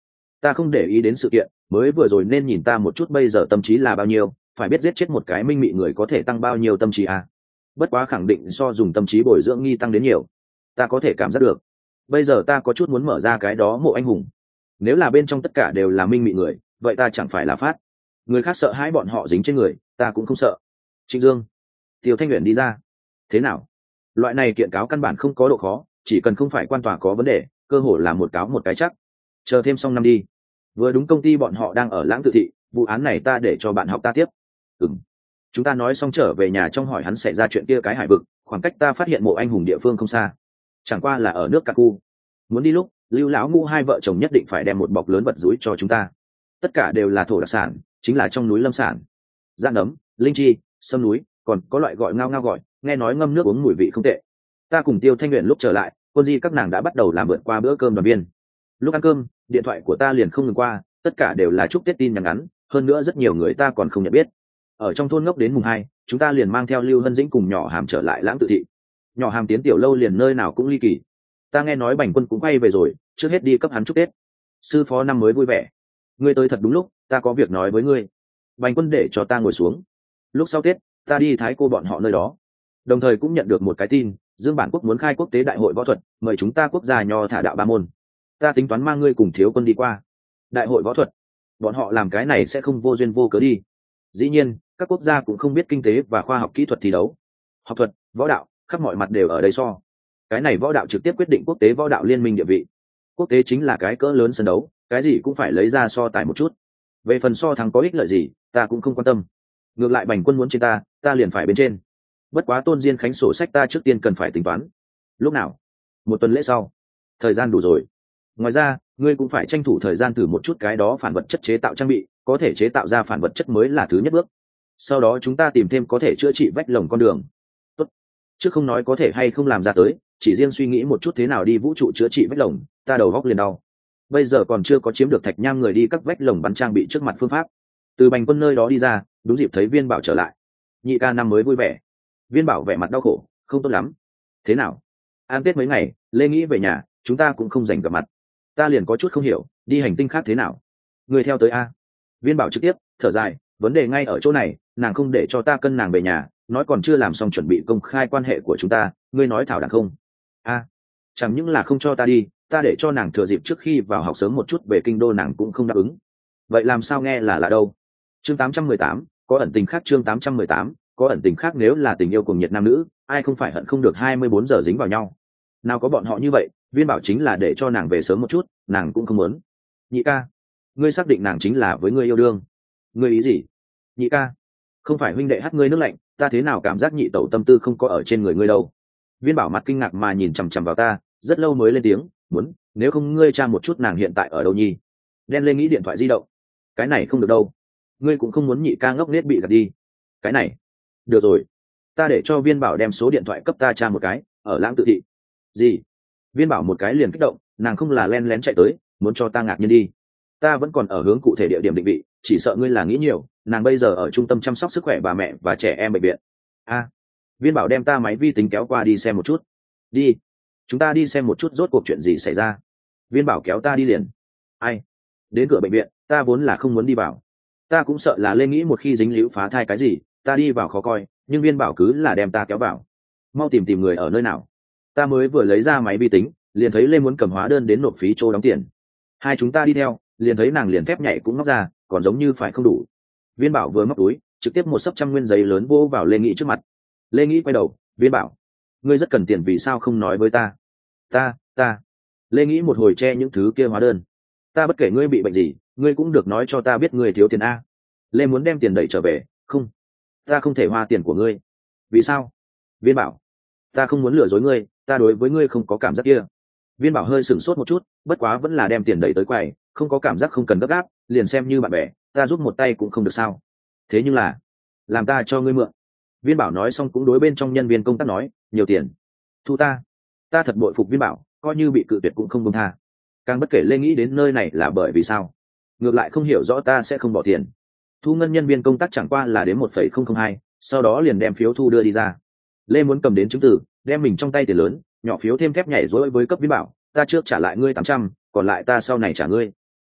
ta không để ý đến sự kiện, mới vừa rồi nên nhìn ta một chút bây giờ tâm trí là bao nhiêu, phải biết giết chết một cái minh mị người có thể tăng bao nhiêu tâm trí à. Bất quá khẳng định so dùng tâm trí bồi dưỡng nghi tăng đến nhiều, ta có thể cảm giác được. Bây giờ ta có chút muốn mở ra cái đó mộ anh hùng, nếu là bên trong tất cả đều là minh mị người, vậy ta chẳng phải là phát. Người khác sợ hãi bọn họ dính trên người, ta cũng không sợ. Trịnh Dương, Tiêu Thanh Uyển đi ra. Thế nào? Loại này kiện cáo căn bản không có độ khó, chỉ cần không phải quan tòa có vấn đề, cơ hội là một cáo một cái chắc. Chờ thêm xong năm đi. Vừa đúng công ty bọn họ đang ở Lãng Tự Thị, vụ án này ta để cho bạn học ta tiếp. Ừm. Chúng ta nói xong trở về nhà trong hỏi hắn xảy ra chuyện kia cái hải vực, khoảng cách ta phát hiện mộ anh hùng địa phương không xa. Chẳng qua là ở nước Cà Cu. Muốn đi lúc, Lưu lão Ngũ hai vợ chồng nhất định phải đem một bọc lớn vật rúi cho chúng ta. Tất cả đều là thổ đặc sản, chính là trong núi lâm sản. Giã nấm, linh chi, sâm núi, còn có loại gọi ngao ngao gọi, nghe nói ngâm nước uống mùi vị không tệ. Ta cùng Tiêu Thanh Uyển lúc trở lại, quân di các nàng đã bắt đầu làm vượt qua bữa cơm đoàn viên. Lúc ăn cơm, điện thoại của ta liền không ngừng qua, tất cả đều là chúc Tết tin nhắn ngắn, hơn nữa rất nhiều người ta còn không nhận biết. Ở trong thôn ngốc đến mùng hai, chúng ta liền mang theo Lưu Hân Dĩnh cùng nhỏ Hàm trở lại Lãng Tự Thị. Nhỏ Hàm tiến tiểu lâu liền nơi nào cũng ly kỳ. Ta nghe nói Bành Quân cũng quay về rồi, trước hết đi cấp hắn chúc Tết. Sư phó năm mới vui vẻ. Ngươi tới thật đúng lúc, ta có việc nói với ngươi. Bành Quân để cho ta ngồi xuống. Lúc sau Tết, ta đi Thái Cô bọn họ nơi đó. Đồng thời cũng nhận được một cái tin, Dương Bản Quốc muốn khai quốc tế đại hội võ thuật, mời chúng ta quốc gia nho thả đạo ba môn. Ta tính toán mang ngươi cùng Thiếu Quân đi qua. Đại hội võ thuật, bọn họ làm cái này sẽ không vô duyên vô cớ đi. Dĩ nhiên, các quốc gia cũng không biết kinh tế và khoa học kỹ thuật thi đấu. Học thuật, võ đạo, khắp mọi mặt đều ở đây so. Cái này võ đạo trực tiếp quyết định quốc tế võ đạo liên minh địa vị. Quốc tế chính là cái cỡ lớn sân đấu, cái gì cũng phải lấy ra so tài một chút. Về phần so thắng có ích lợi gì, ta cũng không quan tâm. Ngược lại Bành Quân muốn trên ta, ta liền phải bên trên. Bất quá Tôn Diên Khánh sổ sách ta trước tiên cần phải tính toán. Lúc nào? Một tuần lễ sau. Thời gian đủ rồi. Ngoài ra, ngươi cũng phải tranh thủ thời gian thử một chút cái đó phản vật chất chế tạo trang bị, có thể chế tạo ra phản vật chất mới là thứ nhất bước. Sau đó chúng ta tìm thêm có thể chữa trị vách lồng con đường. Tốt. Chứ không nói có thể hay không làm ra tới, chỉ riêng suy nghĩ một chút thế nào đi vũ trụ chữa trị vách lồng, ta đầu góc liền đau. Bây giờ còn chưa có chiếm được Thạch Nham người đi các vách lồng bắn trang bị trước mặt phương pháp. Từ Bành Quân nơi đó đi ra, đúng dịp thấy Viên Bảo trở lại. Nhị ca năm mới vui vẻ. Viên Bảo vẻ mặt đau khổ, không tốt lắm. Thế nào? Ăn Tết mấy ngày, Lê nghĩ về nhà, chúng ta cũng không dành gặp mặt. Ta liền có chút không hiểu, đi hành tinh khác thế nào? Người theo tới a? Viên Bảo trực tiếp thở dài, vấn đề ngay ở chỗ này, nàng không để cho ta cân nàng về nhà, nói còn chưa làm xong chuẩn bị công khai quan hệ của chúng ta, ngươi nói thảo đàn không? A, chẳng những là không cho ta đi, ta để cho nàng thừa dịp trước khi vào học sớm một chút về kinh đô nàng cũng không đáp ứng. Vậy làm sao nghe là lạ đâu? Chương tám trăm mười tám, có ẩn tình khác. Chương tám trăm mười tám, có ẩn tình khác. Nếu là tình yêu cùng nhiệt nam nữ, ai không phải hận không được hai mươi bốn giờ dính vào nhau? Nào có bọn họ như vậy, Viên Bảo chính là để cho nàng về sớm một chút, nàng cũng không muốn. Nhị ca, ngươi xác định nàng chính là với ngươi yêu đương? Ngươi ý gì? Nhị ca, không phải huynh đệ hát ngươi nước lạnh, ta thế nào cảm giác nhị tẩu tâm tư không có ở trên người ngươi đâu? Viên Bảo mặt kinh ngạc mà nhìn chằm chằm vào ta, rất lâu mới lên tiếng, muốn, nếu không ngươi tra một chút nàng hiện tại ở đâu nhi? Đen lên nghĩ điện thoại di động. Cái này không được đâu, ngươi cũng không muốn nhị ca ngốc nết bị gạt đi. Cái này, được rồi, ta để cho Viên Bảo đem số điện thoại cấp ta tra một cái, ở Lãng Tự Thị. Gì? Viên Bảo một cái liền kích động, nàng không là len lén chạy tới, muốn cho ta ngạc nhiên đi. Ta vẫn còn ở hướng cụ thể địa điểm định vị, chỉ sợ ngươi là nghĩ nhiều, nàng bây giờ ở trung tâm chăm sóc sức khỏe bà mẹ và trẻ em bệnh viện. A, Viên Bảo đem ta máy vi tính kéo qua đi xem một chút. Đi, chúng ta đi xem một chút rốt cuộc chuyện gì xảy ra. Viên Bảo kéo ta đi liền. Ai? Đến cửa bệnh viện, ta vốn là không muốn đi vào. Ta cũng sợ là lên nghĩ một khi dính líu phá thai cái gì, ta đi vào khó coi, nhưng Viên Bảo cứ là đem ta kéo vào. Mau tìm tìm người ở nơi nào. Ta mới vừa lấy ra máy vi tính, liền thấy Lê muốn cầm hóa đơn đến nộp phí chỗ đóng tiền. Hai chúng ta đi theo, liền thấy nàng liền thép nhảy cũng móc ra, còn giống như phải không đủ. Viên Bảo vừa móc túi, trực tiếp một sấp trăm nguyên giấy lớn vô vào Lê Nghĩ trước mặt. Lê Nghĩ quay đầu, Viên Bảo, ngươi rất cần tiền vì sao không nói với ta? Ta, ta. Lê Nghĩ một hồi che những thứ kia hóa đơn. Ta bất kể ngươi bị bệnh gì, ngươi cũng được nói cho ta biết ngươi thiếu tiền a. Lê muốn đem tiền đẩy trở về, không, ta không thể hoa tiền của ngươi. Vì sao? Viên Bảo, ta không muốn lừa dối ngươi, ta đối với ngươi không có cảm giác kia. Viên Bảo hơi sửng sốt một chút, bất quá vẫn là đem tiền đẩy tới quầy, không có cảm giác không cần gấp gáp, liền xem như bạn bè, ta giúp một tay cũng không được sao? Thế nhưng là, làm ta cho ngươi mượn. Viên Bảo nói xong cũng đối bên trong nhân viên công tác nói, nhiều tiền, thu ta. Ta thật bội phục Viên Bảo, coi như bị cự tuyệt cũng không buông tha. Càng bất kể Lê nghĩ đến nơi này là bởi vì sao, ngược lại không hiểu rõ ta sẽ không bỏ tiền. Thu ngân nhân viên công tác chẳng qua là đến một phẩy không không hai, sau đó liền đem phiếu thu đưa đi ra. Lê muốn cầm đến chứng từ, đem mình trong tay tiền lớn, nhỏ phiếu thêm thép nhảy rối với cấp Viên Bảo, ta trước trả lại ngươi tám trăm, còn lại ta sau này trả ngươi.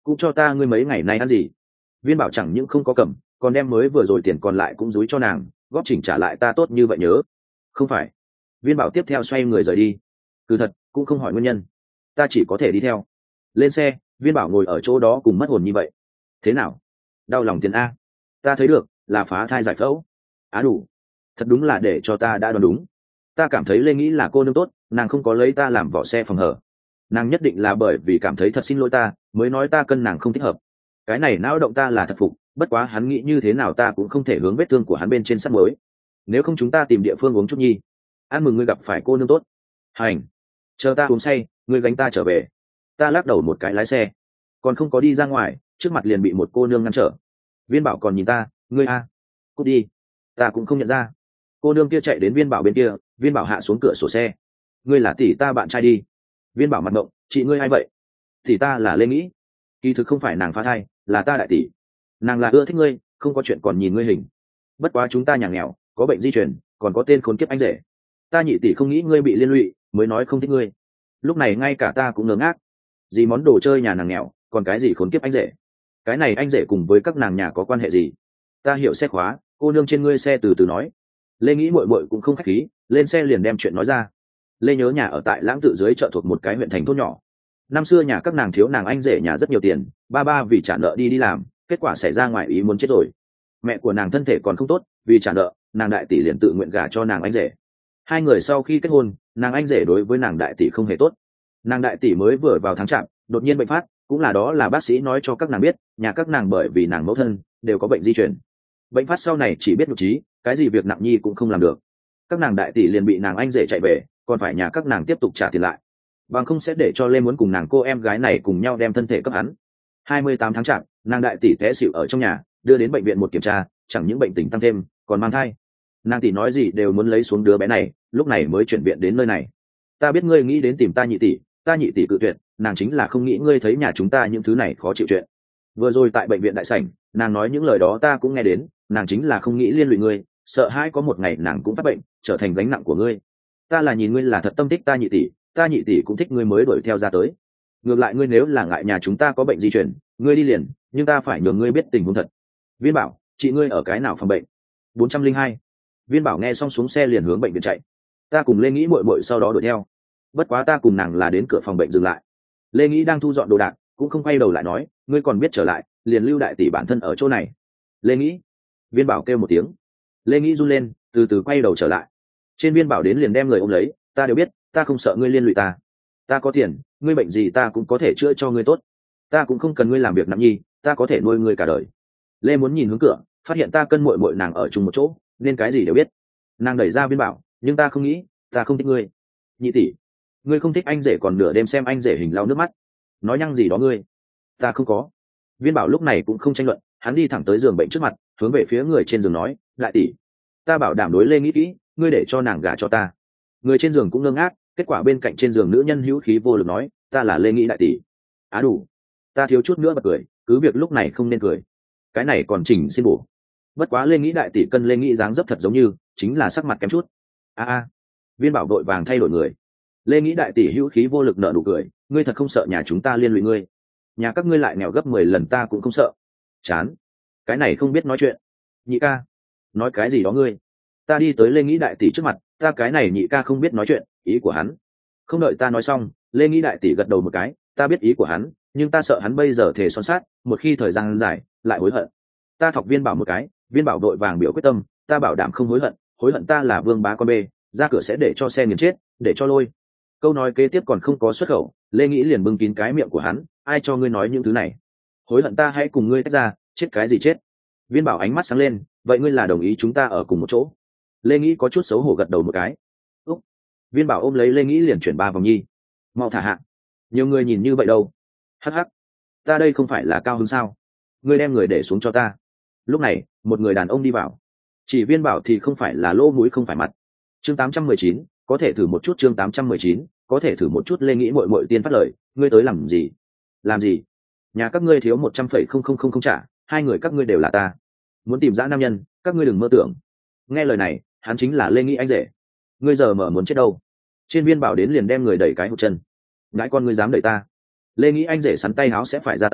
cũng cho ta ngươi mấy ngày nay ăn gì. Viên bảo chẳng những không có cầm, còn đem mới vừa rồi tiền còn lại cũng dúi cho nàng, góp chỉnh trả lại ta tốt như vậy nhớ. Không phải. Viên bảo tiếp theo xoay người rời đi. Cứ thật cũng không hỏi nguyên nhân, ta chỉ có thể đi theo. Lên xe, Viên bảo ngồi ở chỗ đó cùng mất hồn như vậy. Thế nào, đau lòng tiền a? Ta thấy được là phá thai giải phẫu. Á đủ, thật đúng là để cho ta đã đoán đúng. Ta cảm thấy Lê nghĩ là cô nương tốt, nàng không có lấy ta làm vỏ xe phòng hở. Nàng nhất định là bởi vì cảm thấy thật xin lỗi ta mới nói ta cân nàng không thích hợp. Cái này não động ta là thật phục, bất quá hắn nghĩ như thế nào ta cũng không thể hướng vết thương của hắn bên trên sắt mới. Nếu không chúng ta tìm địa phương uống chút nhi. Ăn mừng ngươi gặp phải cô nương tốt. Hành, chờ ta uống say ngươi gánh ta trở về. Ta lắc đầu một cái lái xe, còn không có đi ra ngoài trước mặt liền bị một cô nương ngăn trở. Viên bảo còn nhìn ta, ngươi a, cút đi. Ta cũng không nhận ra. Cô nương kia chạy đến Viên bảo bên kia, Viên bảo hạ xuống cửa sổ xe. Ngươi là tỷ ta bạn trai đi. Viên bảo mặt ngộng, chị ngươi ai vậy? Tỷ ta là Lê Nghĩ. Kỳ thực không phải nàng phá thai, là ta đại tỷ. Nàng là ưa thích ngươi, không có chuyện còn nhìn ngươi hình. Bất quá chúng ta nhà nghèo, có bệnh di truyền, còn có tên khốn kiếp anh rể. Ta nhị tỷ không nghĩ ngươi bị liên lụy, mới nói không thích ngươi. Lúc này ngay cả ta cũng ngớ ngác. Gì món đồ chơi nhà nàng nghèo, còn cái gì khốn kiếp anh rể? Cái này anh rể cùng với các nàng nhà có quan hệ gì? Ta hiểu xe khóa, cô nương trên ngươi xe từ từ nói. Lê Nghĩ muội muội cũng không khách khí, lên xe liền đem chuyện nói ra. Lê nhớ nhà ở tại Lãng Tự dưới chợ thuộc một cái huyện thành thôn nhỏ. Năm xưa nhà các nàng thiếu nàng anh rể nhà rất nhiều tiền, ba ba vì trả nợ đi đi làm, kết quả xảy ra ngoài ý muốn chết rồi. Mẹ của nàng thân thể còn không tốt, vì trả nợ, nàng đại tỷ liền tự nguyện gả cho nàng anh rể. Hai người sau khi kết hôn, nàng anh rể đối với nàng đại tỷ không hề tốt. Nàng đại tỷ mới vừa vào tháng chạp, đột nhiên bệnh phát, cũng là đó là bác sĩ nói cho các nàng biết, nhà các nàng bởi vì nàng mẫu thân đều có bệnh di truyền. Bệnh phát sau này chỉ biết nhục trí, cái gì việc nặng nhi cũng không làm được. Các nàng đại tỷ liền bị nàng anh rể chạy về, còn phải nhà các nàng tiếp tục trả tiền lại, bằng không sẽ để cho Lê muốn cùng nàng cô em gái này cùng nhau đem thân thể cấp hắn. hai mươi tám tháng chạp, nàng đại tỷ té xỉu ở trong nhà, đưa đến bệnh viện một kiểm tra, chẳng những bệnh tình tăng thêm, còn mang thai. Nàng tỷ nói gì đều muốn lấy xuống đứa bé này, lúc này mới chuyển viện đến nơi này. Ta biết ngươi nghĩ đến tìm ta nhị tỷ, ta nhị tỷ cự tuyệt, nàng chính là không nghĩ ngươi thấy nhà chúng ta những thứ này khó chịu chuyện. Vừa rồi tại bệnh viện đại sảnh, nàng nói những lời đó ta cũng nghe đến, nàng chính là không nghĩ liên lụy ngươi, sợ hai có một ngày nàng cũng phát bệnh, trở thành gánh nặng của ngươi. Ta là nhìn ngươi là thật tâm thích ta nhị tỷ, ta nhị tỷ cũng thích ngươi mới đuổi theo ra tới. Ngược lại ngươi nếu là ngại nhà chúng ta có bệnh di truyền, ngươi đi liền, nhưng ta phải nhường ngươi biết tình huống thật. Viên bảo, chị ngươi ở cái nào phòng bệnh? bốn trăm linh hai. Viên bảo nghe xong xuống xe liền hướng bệnh viện chạy. Ta cùng Lê Nghĩ muội muội sau đó đuổi theo. Bất quá ta cùng nàng là đến cửa phòng bệnh dừng lại. Lê Nghĩ đang thu dọn đồ đạc, cũng không quay đầu lại nói, ngươi còn biết trở lại, liền lưu đại tỷ bản thân ở chỗ này. Lê Nghĩ. Viên bảo kêu một tiếng. Lê Nghĩ run lên, từ từ quay đầu trở lại. Trên Viên bảo đến liền đem người ôm lấy, ta đều biết, ta không sợ ngươi liên lụy ta. Ta có tiền, ngươi bệnh gì ta cũng có thể chữa cho ngươi tốt. Ta cũng không cần ngươi làm việc nặng nhi, ta có thể nuôi ngươi cả đời. Lê muốn nhìn hướng cửa, phát hiện ta cân muội muội nàng ở chung một chỗ, nên cái gì đều biết. Nàng đẩy ra Viên bảo, nhưng ta không nghĩ, ta không thích ngươi. Nhị tỷ, ngươi không thích anh rể còn nửa đêm xem anh rể hình lau nước mắt, nói nhăng gì đó ngươi. Ta không có. Viên bảo lúc này cũng không tranh luận, hắn đi thẳng tới giường bệnh trước mặt, hướng về phía người trên giường nói, đại tỷ, ta bảo đảm đối Lê nghĩ kỹ, ngươi để cho nàng gả cho ta. Người trên giường cũng ngơ ngác, kết quả bên cạnh trên giường nữ nhân hữu khí vô lực nói, ta là Lê Nghĩ đại tỷ. Á đủ. Ta thiếu chút nữa bật cười, cứ việc lúc này không nên cười. Cái này còn chỉnh xin bổ. Bất quá Lê Nghĩ đại tỷ cân Lê Nghĩ dáng dấp thật giống như, chính là sắc mặt kém chút. A a. Viên bảo đội vàng thay đổi người. Lê Nghĩ đại tỷ hữu khí vô lực nở nụ cười, ngươi thật không sợ nhà chúng ta liên lụy ngươi. Nhà các ngươi lại nghèo gấp mười lần ta cũng không sợ. Chán. Cái này không biết nói chuyện. Nhị ca. Nói cái gì đó ngươi. Ta đi tới Lê Nghĩ đại tỷ trước mặt, ta cái này nhị ca không biết nói chuyện, ý của hắn. Không đợi ta nói xong, Lê Nghĩ đại tỷ gật đầu một cái, ta biết ý của hắn, nhưng ta sợ hắn bây giờ thể son sát, một khi thời gian dài lại hối hận. Ta thọc Viên bảo một cái, Viên bảo đội vàng biểu quyết tâm, ta bảo đảm không hối hận, hối hận ta là vương bá con bê, ra cửa sẽ để cho xe nghiền chết, để cho lôi. Câu nói kế tiếp còn không có xuất khẩu, Lê Nghĩ liền bưng kín cái miệng của hắn, ai cho ngươi nói những thứ này? Hối hận ta hãy cùng ngươi tách ra, chết cái gì chết? Viên bảo ánh mắt sáng lên, vậy ngươi là đồng ý chúng ta ở cùng một chỗ? Lê Nghĩ có chút xấu hổ gật đầu một cái. Úc. Viên bảo ôm lấy Lê Nghĩ liền chuyển ba vòng nhi. Mau thả hạ. Nhiều người nhìn như vậy đâu. Hắc hắc. Ta đây không phải là cao hứng sao? Ngươi đem người để xuống cho ta. Lúc này, một người đàn ông đi vào. Chỉ Viên bảo thì không phải là lỗ mũi không phải mặt. Chương tám trăm mười chín, có thể thử một chút chương tám trăm mười chín, có thể thử một chút Lê Nghĩ muội muội tiên phát lời, ngươi tới làm gì? Làm gì? Nhà các ngươi thiếu một trăm phẩy không không không không trả, hai người các ngươi đều là ta. Muốn tìm dã nam nhân, các ngươi đừng mơ tưởng. Nghe lời này, hắn chính là Lê Nghĩ anh rể. Ngươi giờ mở muốn chết đâu? Trên Viên bảo đến liền đem người đẩy cái hụt chân. Ngãi con ngươi dám đẩy ta? Lê Nghĩ anh rể sắn tay áo sẽ phải ra tay,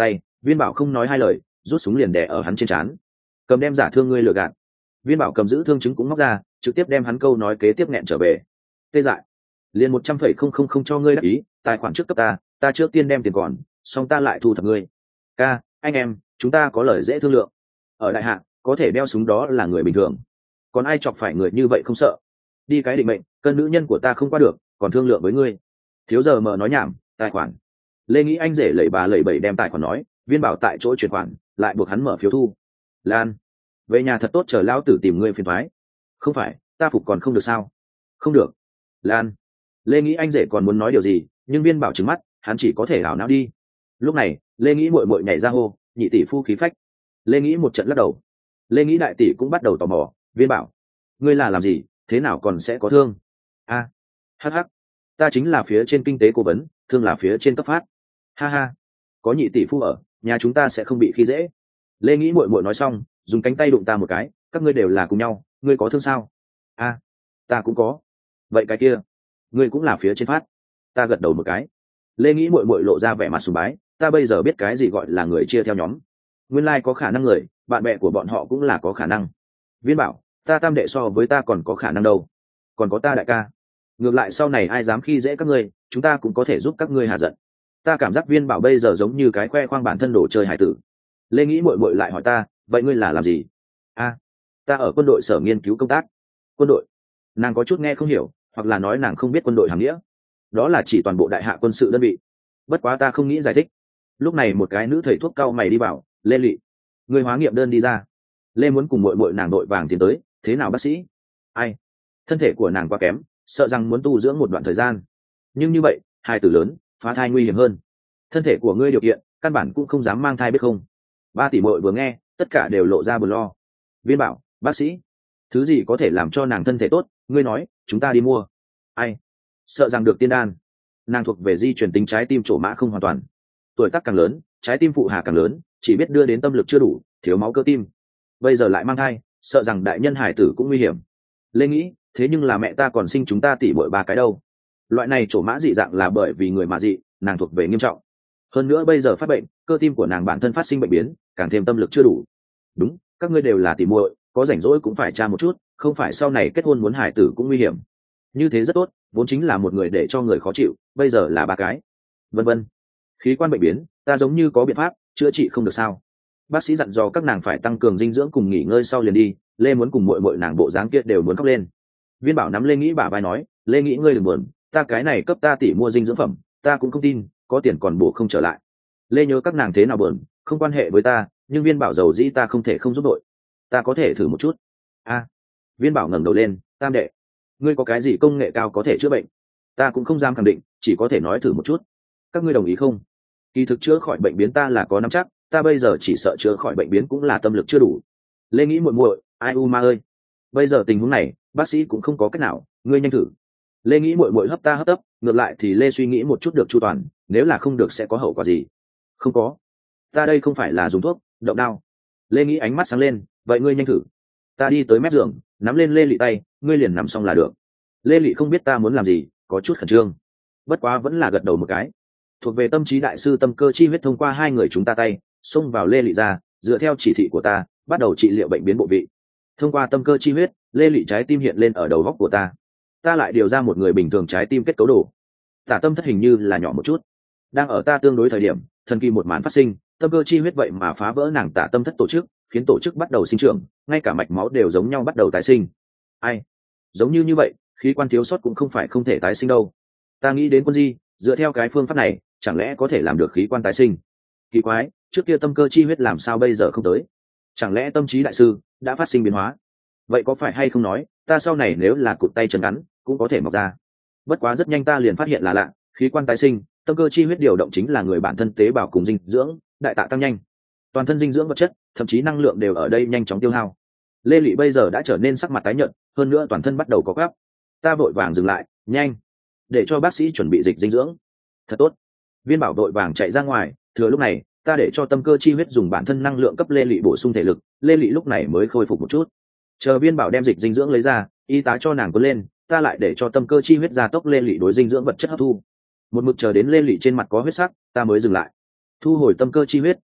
Viên bảo không nói hai lời, rút súng liền đè ở hắn trên trán. Cầm đem giả thương ngươi lừa gạt. Viên bảo cầm giữ thương chứng cũng móc ra, trực tiếp đem hắn câu nói kế tiếp nghẹn trở về. Tê dại, liền một trăm phẩy không không không cho ngươi đáp ý, tài khoản trước cấp ta, ta trước tiên đem tiền còn, xong ta lại thu thập ngươi. Ca, anh em, chúng ta có lời dễ thương lượng. Ở đại hạ, có thể đeo súng đó là người bình thường, còn ai chọc phải người như vậy không sợ. Đi cái định mệnh, cân nữ nhân của ta không qua được, còn thương lượng với ngươi. Thiếu giờ mờ nói nhảm, tài khoản. Lê nghĩ anh rể lẩy bà lẩy bẩy đem tài khoản nói, Viên bảo tại chỗ chuyển khoản, lại buộc hắn mở phiếu thu. Lan, về nhà thật tốt, chờ lão tử tìm ngươi phiền thoái. Không phải, ta phục còn không được sao? Không được. Lan, Lê nghĩ anh rể còn muốn nói điều gì, nhưng Viên bảo trừng mắt, hắn chỉ có thể ảo não đi. Lúc này, Lê nghĩ muội muội nhảy ra hô, nhị tỷ phu khí phách. Lê nghĩ một trận lắc đầu. Lê nghĩ đại tỷ cũng bắt đầu tò mò, Viên bảo, ngươi là làm gì, thế nào còn sẽ có thương? A, hh, ta chính là phía trên kinh tế cố vấn, thương là phía trên cấp phát. Ha ha, có nhị tỷ phu ở, nhà chúng ta sẽ không bị khi dễ. Lê nghĩ muội muội nói xong, dùng cánh tay đụng ta một cái, các ngươi đều là cùng nhau, ngươi có thương sao? A, ta cũng có. Vậy cái kia, ngươi cũng là phía trên phát. Ta gật đầu một cái. Lê nghĩ muội muội lộ ra vẻ mặt sùng bái, ta bây giờ biết cái gì gọi là người chia theo nhóm. Nguyên lai like có khả năng người, bạn bè của bọn họ cũng là có khả năng. Viên bảo, ta tam đệ so với ta còn có khả năng đâu. Còn có ta đại ca. Ngược lại sau này ai dám khi dễ các ngươi, chúng ta cũng có thể giúp các ngươi hạ giận. Ta cảm giác Viên bảo bây giờ giống như cái khoe khoang bản thân đồ chơi hải tử. Lê nghĩ muội muội lại hỏi ta, vậy ngươi là làm gì? A, ta ở quân đội sở nghiên cứu công tác. Quân đội? Nàng có chút nghe không hiểu, hoặc là nói nàng không biết quân đội hàm nghĩa. Đó là chỉ toàn bộ đại hạ quân sự đơn vị. Bất quá ta không nghĩ giải thích. Lúc này một cái nữ thầy thuốc cau mày đi vào, Lê Lị, người hóa nghiệm đơn đi ra. Lê muốn cùng muội muội nàng đội vàng tiến tới, thế nào bác sĩ? Ai? Thân thể của nàng quá kém, sợ rằng muốn tu dưỡng một đoạn thời gian. Nhưng như vậy, hài tử lớn, phá thai nguy hiểm hơn. Thân thể của ngươi điều kiện, căn bản cũng không dám mang thai biết không? Ba tỷ muội vừa nghe, tất cả đều lộ ra buồn lo. Viên bảo, bác sĩ, thứ gì có thể làm cho nàng thân thể tốt, ngươi nói, chúng ta đi mua. Ai? Sợ rằng được tiên đan. Nàng thuộc về di truyền tính trái tim trổ mã không hoàn toàn. Tuổi tác càng lớn, trái tim phụ hà càng lớn, chỉ biết đưa đến tâm lực chưa đủ, thiếu máu cơ tim. Bây giờ lại mang thai, sợ rằng đại nhân hải tử cũng nguy hiểm. Lê nghĩ, thế nhưng là mẹ ta còn sinh chúng ta tỷ muội ba cái đâu. Loại này trổ mã dị dạng là bởi vì người mà dị, nàng thuộc về nghiêm trọng. Hơn nữa bây giờ phát bệnh, cơ tim của nàng bản thân phát sinh bệnh biến, càng thêm tâm lực chưa đủ. Đúng, các ngươi đều là tỷ muội, có rảnh rỗi cũng phải tra một chút, không phải sau này kết hôn muốn hải tử cũng nguy hiểm. Như thế rất tốt, vốn chính là một người để cho người khó chịu, bây giờ là ba cái. Vân vân. Khí quan bệnh biến, ta giống như có biện pháp chữa trị không được sao? Bác sĩ dặn dò các nàng phải tăng cường dinh dưỡng cùng nghỉ ngơi sau liền đi. Lê muốn cùng muội muội nàng bộ dáng kia đều muốn khóc lên. Viên bảo nắm Lê nghĩ bả vai nói, Lê nghĩ ngươi đừng buồn, ta cái này cấp ta tỷ mua dinh dưỡng phẩm, ta cũng không tin có tiền còn bổ không trở lại. Lê nhớ các nàng thế nào buồn, không quan hệ với ta, nhưng Viên bảo giàu dĩ ta không thể không giúp đội, ta có thể thử một chút. A, Viên bảo ngẩng đầu lên, tam đệ, ngươi có cái gì công nghệ cao có thể chữa bệnh? Ta cũng không dám khẳng định, chỉ có thể nói thử một chút. Các ngươi đồng ý không? Kỳ thực chữa khỏi bệnh biến ta là có nắm chắc, ta bây giờ chỉ sợ chữa khỏi bệnh biến cũng là tâm lực chưa đủ. Lê nghĩ muội muội, ai u ma ơi, bây giờ tình huống này bác sĩ cũng không có cách nào, ngươi nhanh thử. Lê nghĩ muội muội hấp ta hấp tấp, ngược lại thì Lê suy nghĩ một chút được chu toàn, nếu là không được sẽ có hậu quả gì? Không có, ta đây không phải là dùng thuốc động đao. Lê nghĩ ánh mắt sáng lên, vậy ngươi nhanh thử. Ta đi tới mép giường, nắm lên Lê Lị tay, ngươi liền nằm xong là được. Lê Lị không biết ta muốn làm gì, có chút khẩn trương, bất quá vẫn là gật đầu một cái. Thuộc về tâm trí đại sư tâm cơ chi huyết thông qua hai người chúng ta tay xông vào Lê Lị ra, dựa theo chỉ thị của ta bắt đầu trị liệu bệnh biến bộ vị. Thông qua tâm cơ chi huyết, Lê Lị trái tim hiện lên ở đầu góc của ta. Ta lại điều ra một người bình thường trái tim kết cấu đồ. Tả tâm thất hình như là nhỏ một chút. Đang ở ta tương đối thời điểm, thần kỳ một màn phát sinh, tâm cơ chi huyết vậy mà phá vỡ nàng tả tâm thất tổ chức, khiến tổ chức bắt đầu sinh trưởng, ngay cả mạch máu đều giống nhau bắt đầu tái sinh. Ai? Giống như như vậy, khí quan thiếu sót cũng không phải không thể tái sinh đâu. Ta nghĩ đến Quân Di, dựa theo cái phương pháp này, chẳng lẽ có thể làm được khí quan tái sinh? Kỳ quái, trước kia tâm cơ chi huyết làm sao bây giờ không tới? Chẳng lẽ tâm trí đại sư đã phát sinh biến hóa? Vậy có phải hay không nói, ta sau này nếu là cụt tay chân ngắn, cũng có thể mọc ra? Bất quá rất nhanh ta liền phát hiện là lạ, khí quan tái sinh, tâm cơ chi huyết điều động chính là người bản thân tế bào cùng dinh dưỡng, đại tạ tăng nhanh. Toàn thân dinh dưỡng vật chất, thậm chí năng lượng đều ở đây nhanh chóng tiêu hao. Lê Lị bây giờ đã trở nên sắc mặt tái nhợt, hơn nữa toàn thân bắt đầu có gắp. Ta vội vàng dừng lại, nhanh, để cho bác sĩ chuẩn bị dịch dinh dưỡng. Thật tốt. Viên bảo vội vàng chạy ra ngoài, thừa lúc này ta để cho tâm cơ chi huyết dùng bản thân năng lượng cấp Lê Lị bổ sung thể lực, Lê Lị lúc này mới khôi phục một chút. Chờ Viên bảo đem dịch dinh dưỡng lấy ra, y tá cho nàng cuốn lên, ta lại để cho tâm cơ chi huyết gia tốc Lê Lị đối dinh dưỡng vật chất hấp thu. Một mực chờ đến Lê Lị trên mặt có huyết sắc, ta mới dừng lại. Thu hồi tâm cơ chi huyết,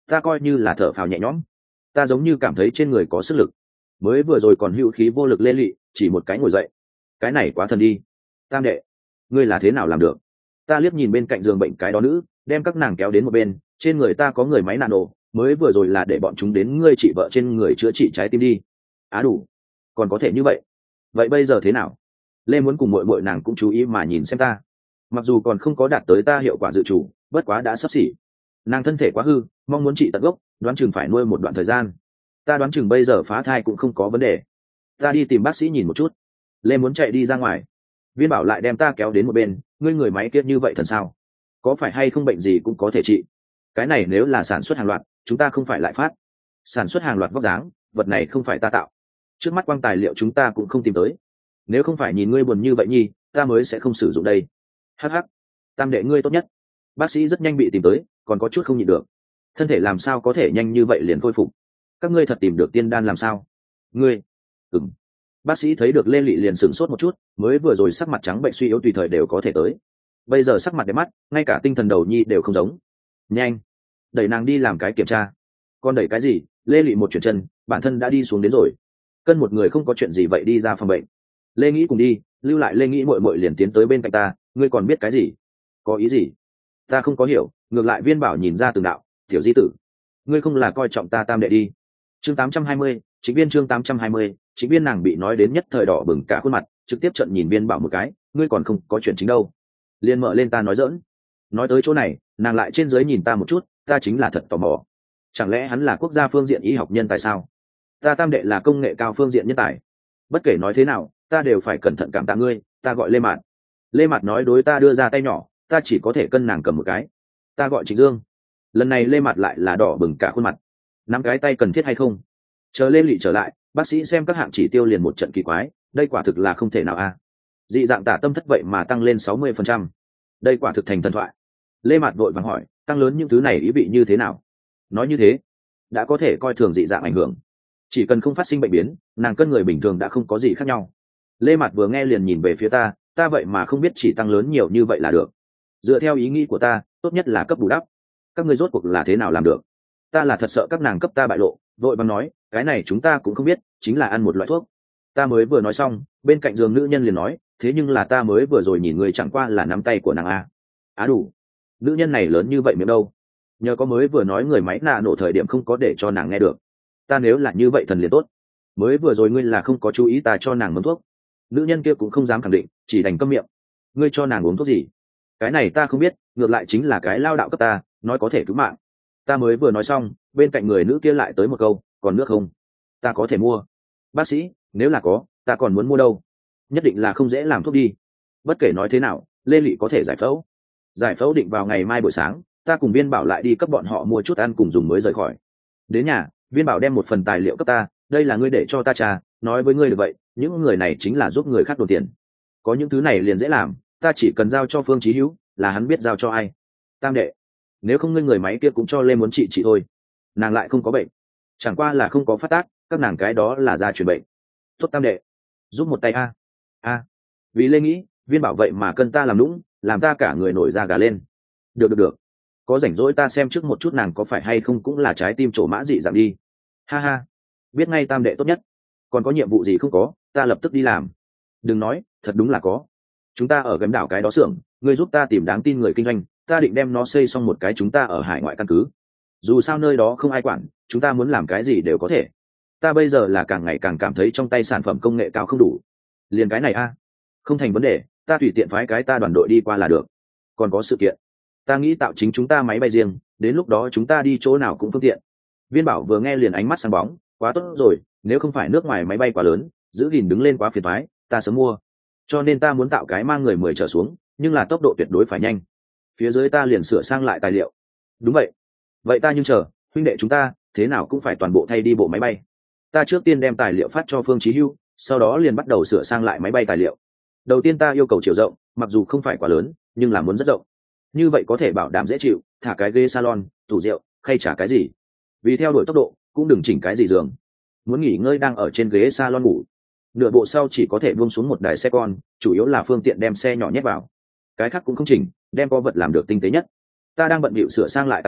ta coi như là thở phào nhẹ nhõm. Ta giống như cảm thấy trên người có sức lực, mới vừa rồi còn hữu khí vô lực lên lị, chỉ một cái ngồi dậy. Cái này quá thần đi. Tam đệ, ngươi là thế nào làm được? Ta liếc nhìn bên cạnh giường bệnh cái đó nữ, đem các nàng kéo đến một bên. Trên người ta có người máy nano, mới vừa rồi là để bọn chúng đến ngươi chị vợ trên người chữa trị trái tim đi. Á đủ, còn có thể như vậy. Vậy bây giờ thế nào? Lê muốn cùng muội muội nàng cũng chú ý mà nhìn xem ta. Mặc dù còn không có đạt tới ta hiệu quả dự chủ, bất quá đã sắp xỉ. Nàng thân thể quá hư, mong muốn trị tận gốc, đoán chừng phải nuôi một đoạn thời gian. Ta đoán chừng bây giờ phá thai cũng không có vấn đề. Ta đi tìm bác sĩ nhìn một chút. Lê muốn chạy đi ra ngoài, Viên Bảo lại đem ta kéo đến một bên. Ngươi người máy kia như vậy thần sao? Có phải hay không bệnh gì cũng có thể trị? Cái này nếu là sản xuất hàng loạt, chúng ta không phải lại phát. Sản xuất hàng loạt vóc dáng, vật này không phải ta tạo. Trước mắt quang tài liệu chúng ta cũng không tìm tới. Nếu không phải nhìn ngươi buồn như vậy nhi, ta mới sẽ không sử dụng đây. Hắc hắc, tam đệ ngươi tốt nhất. Bác sĩ rất nhanh bị tìm tới, còn có chút không nhịn được. Thân thể làm sao có thể nhanh như vậy liền khôi phục? Các ngươi thật tìm được tiên đan làm sao? Ngươi? Ừm. Bác sĩ thấy được Lê Lị liền sửng sốt một chút, mới vừa rồi sắc mặt trắng bệnh suy yếu tùy thời đều có thể tới. Bây giờ sắc mặt đẹp mắt, ngay cả tinh thần đầu nhi đều không giống. Nhanh, đẩy nàng đi làm cái kiểm tra. Con đẩy cái gì? Lê Lị một chuyển chân, bản thân đã đi xuống đến rồi. Cân một người không có chuyện gì vậy đi ra phòng bệnh. Lê Nghĩ cùng đi, lưu lại Lê Nghĩ muội muội liền tiến tới bên cạnh ta. Ngươi còn biết cái gì? Có ý gì? Ta không có hiểu. Ngược lại Viên Bảo nhìn ra từng đạo. Tiểu di tử, ngươi không là coi trọng ta tam đệ đi. Chương tám trăm hai mươi, chính viên chương tám trăm hai mươi, chính viên. Nàng bị nói đến nhất thời đỏ bừng cả khuôn mặt, trực tiếp trận nhìn Viên Bảo một cái. Ngươi còn không có chuyện chính đâu. Liên mở lên ta nói giỡn. Nói tới chỗ này, nàng lại trên dưới nhìn ta một chút. Ta chính là thật tò mò. Chẳng lẽ hắn là quốc gia phương diện y học nhân tài sao? Ta tam đệ là công nghệ cao phương diện nhân tài. Bất kể nói thế nào, ta đều phải cẩn thận cảm tạ ngươi. Ta gọi Lê Mạt. Lê Mạt nói đối ta đưa ra tay nhỏ, ta chỉ có thể cân nàng cầm một cái. Ta gọi Trịnh Dương. Lần này Lê Mạt lại là đỏ bừng cả khuôn mặt. Nắm cái tay cần thiết hay không? Chờ Lê Lị trở lại, bác sĩ xem các hạng chỉ tiêu liền một trận kỳ quái. Đây quả thực là không thể nào a. Dị dạng tả tâm thất vậy mà tăng lên sáu mươi phần trăm. Đây quả thực thành thần thoại. Lê Mạt vội vàng hỏi, tăng lớn những thứ này ý vị như thế nào? Nói như thế, đã có thể coi thường dị dạng ảnh hưởng. Chỉ cần không phát sinh bệnh biến, nàng cân người bình thường đã không có gì khác nhau. Lê Mạt vừa nghe liền nhìn về phía ta, ta vậy mà không biết chỉ tăng lớn nhiều như vậy là được. Dựa theo ý nghĩ của ta, tốt nhất là cấp bù đắp. Các ngươi rốt cuộc là thế nào làm được? Ta là thật sợ các nàng cấp ta bại lộ, vội vàng nói, cái này chúng ta cũng không biết, chính là ăn một loại thuốc. Ta mới vừa nói xong, bên cạnh giường nữ nhân liền nói, thế nhưng là ta mới vừa rồi nhìn người chẳng qua là nắm tay của nàng a. Á đủ, nữ nhân này lớn như vậy miệng đâu? Nhờ có mới vừa nói người máy nạ nổ thời điểm không có để cho nàng nghe được. Ta nếu là như vậy thần liền tốt. Mới vừa rồi ngươi là không có chú ý ta cho nàng mớm thuốc. Nữ nhân kia cũng không dám khẳng định, chỉ đành câm miệng. Ngươi cho nàng uống thuốc gì? Cái này ta không biết, ngược lại chính là cái lao đạo cấp ta, nói có thể cứu mạng. Ta mới vừa nói xong, bên cạnh người nữ kia lại tới một câu, còn nước không? Ta có thể mua. Bác sĩ, nếu là có, ta còn muốn mua đâu. Nhất định là không dễ làm thuốc đi. Bất kể nói thế nào, Lê Lị có thể giải phẫu. Giải phẫu định vào ngày mai buổi sáng, ta cùng Viên Bảo lại đi cấp bọn họ mua chút ăn cùng dùng mới rời khỏi. Đến nhà, Viên Bảo đem một phần tài liệu cấp ta, đây là ngươi để cho ta trà, nói với ngươi được vậy, những người này chính là giúp người khác đồn tiền. Có những thứ này liền dễ làm, ta chỉ cần giao cho Phương Chí Hữu, là hắn biết giao cho ai. Tam đệ, nếu không ngươi người máy kia cũng cho Lê muốn trị trị thôi. Nàng lại không có bệnh, chẳng qua là không có phát tác, các nàng cái đó là ra truyền bệnh. Tốt tam đệ, giúp một tay a. A. Vì Lê nghĩ, Viên Bảo vậy mà cân ta làm nũng, làm ta cả người nổi da gà lên. Được được được, có rảnh rỗi ta xem trước một chút nàng có phải hay không cũng là trái tim trổ mã dị dạng đi. Ha ha, biết ngay tam đệ tốt nhất. Còn có nhiệm vụ gì không có, ta lập tức đi làm. Đừng nói, thật đúng là có. Chúng ta ở gấm đảo cái đó xưởng, ngươi giúp ta tìm đáng tin người kinh doanh, ta định đem nó xây xong một cái chúng ta ở hải ngoại căn cứ. Dù sao nơi đó không ai quản, chúng ta muốn làm cái gì đều có thể. Ta bây giờ là càng ngày càng cảm thấy trong tay sản phẩm công nghệ cao không đủ. Liền cái này a, không thành vấn đề, ta tùy tiện phái cái ta đoàn đội đi qua là được. Còn có sự kiện, ta nghĩ tạo chính chúng ta máy bay riêng, đến lúc đó chúng ta đi chỗ nào cũng phương tiện. Viên Bảo vừa nghe liền ánh mắt sáng bóng, quá tốt rồi, nếu không phải nước ngoài máy bay quá lớn, giữ gìn đứng lên quá phiền toái, ta sớm mua. Cho nên ta muốn tạo cái mang người mười trở xuống, nhưng là tốc độ tuyệt đối phải nhanh. Phía dưới ta liền sửa sang lại tài liệu. Đúng vậy. Vậy ta nhưng chờ, huynh đệ chúng ta, thế nào cũng phải toàn bộ thay đi bộ máy bay. Ta trước tiên đem tài liệu phát cho Phương Chí Hưu, sau đó liền bắt đầu sửa sang lại máy bay tài liệu. Đầu tiên ta yêu cầu chiều rộng, mặc dù không phải quá lớn, nhưng là muốn rất rộng. Như vậy có thể bảo đảm dễ chịu, thả cái ghế salon, tủ rượu, khay trà cái gì. Vì theo đuổi tốc độ, cũng đừng chỉnh cái gì giường. Muốn nghỉ ngơi đang ở trên ghế salon ngủ. Nửa bộ sau chỉ có thể buông xuống một đài xe con, chủ yếu là phương tiện đem xe nhỏ nhét vào. Cái khác cũng không chỉnh, đem co vật làm được tinh tế nhất. Ta đang bận bịu sửa sang lại tài liệu,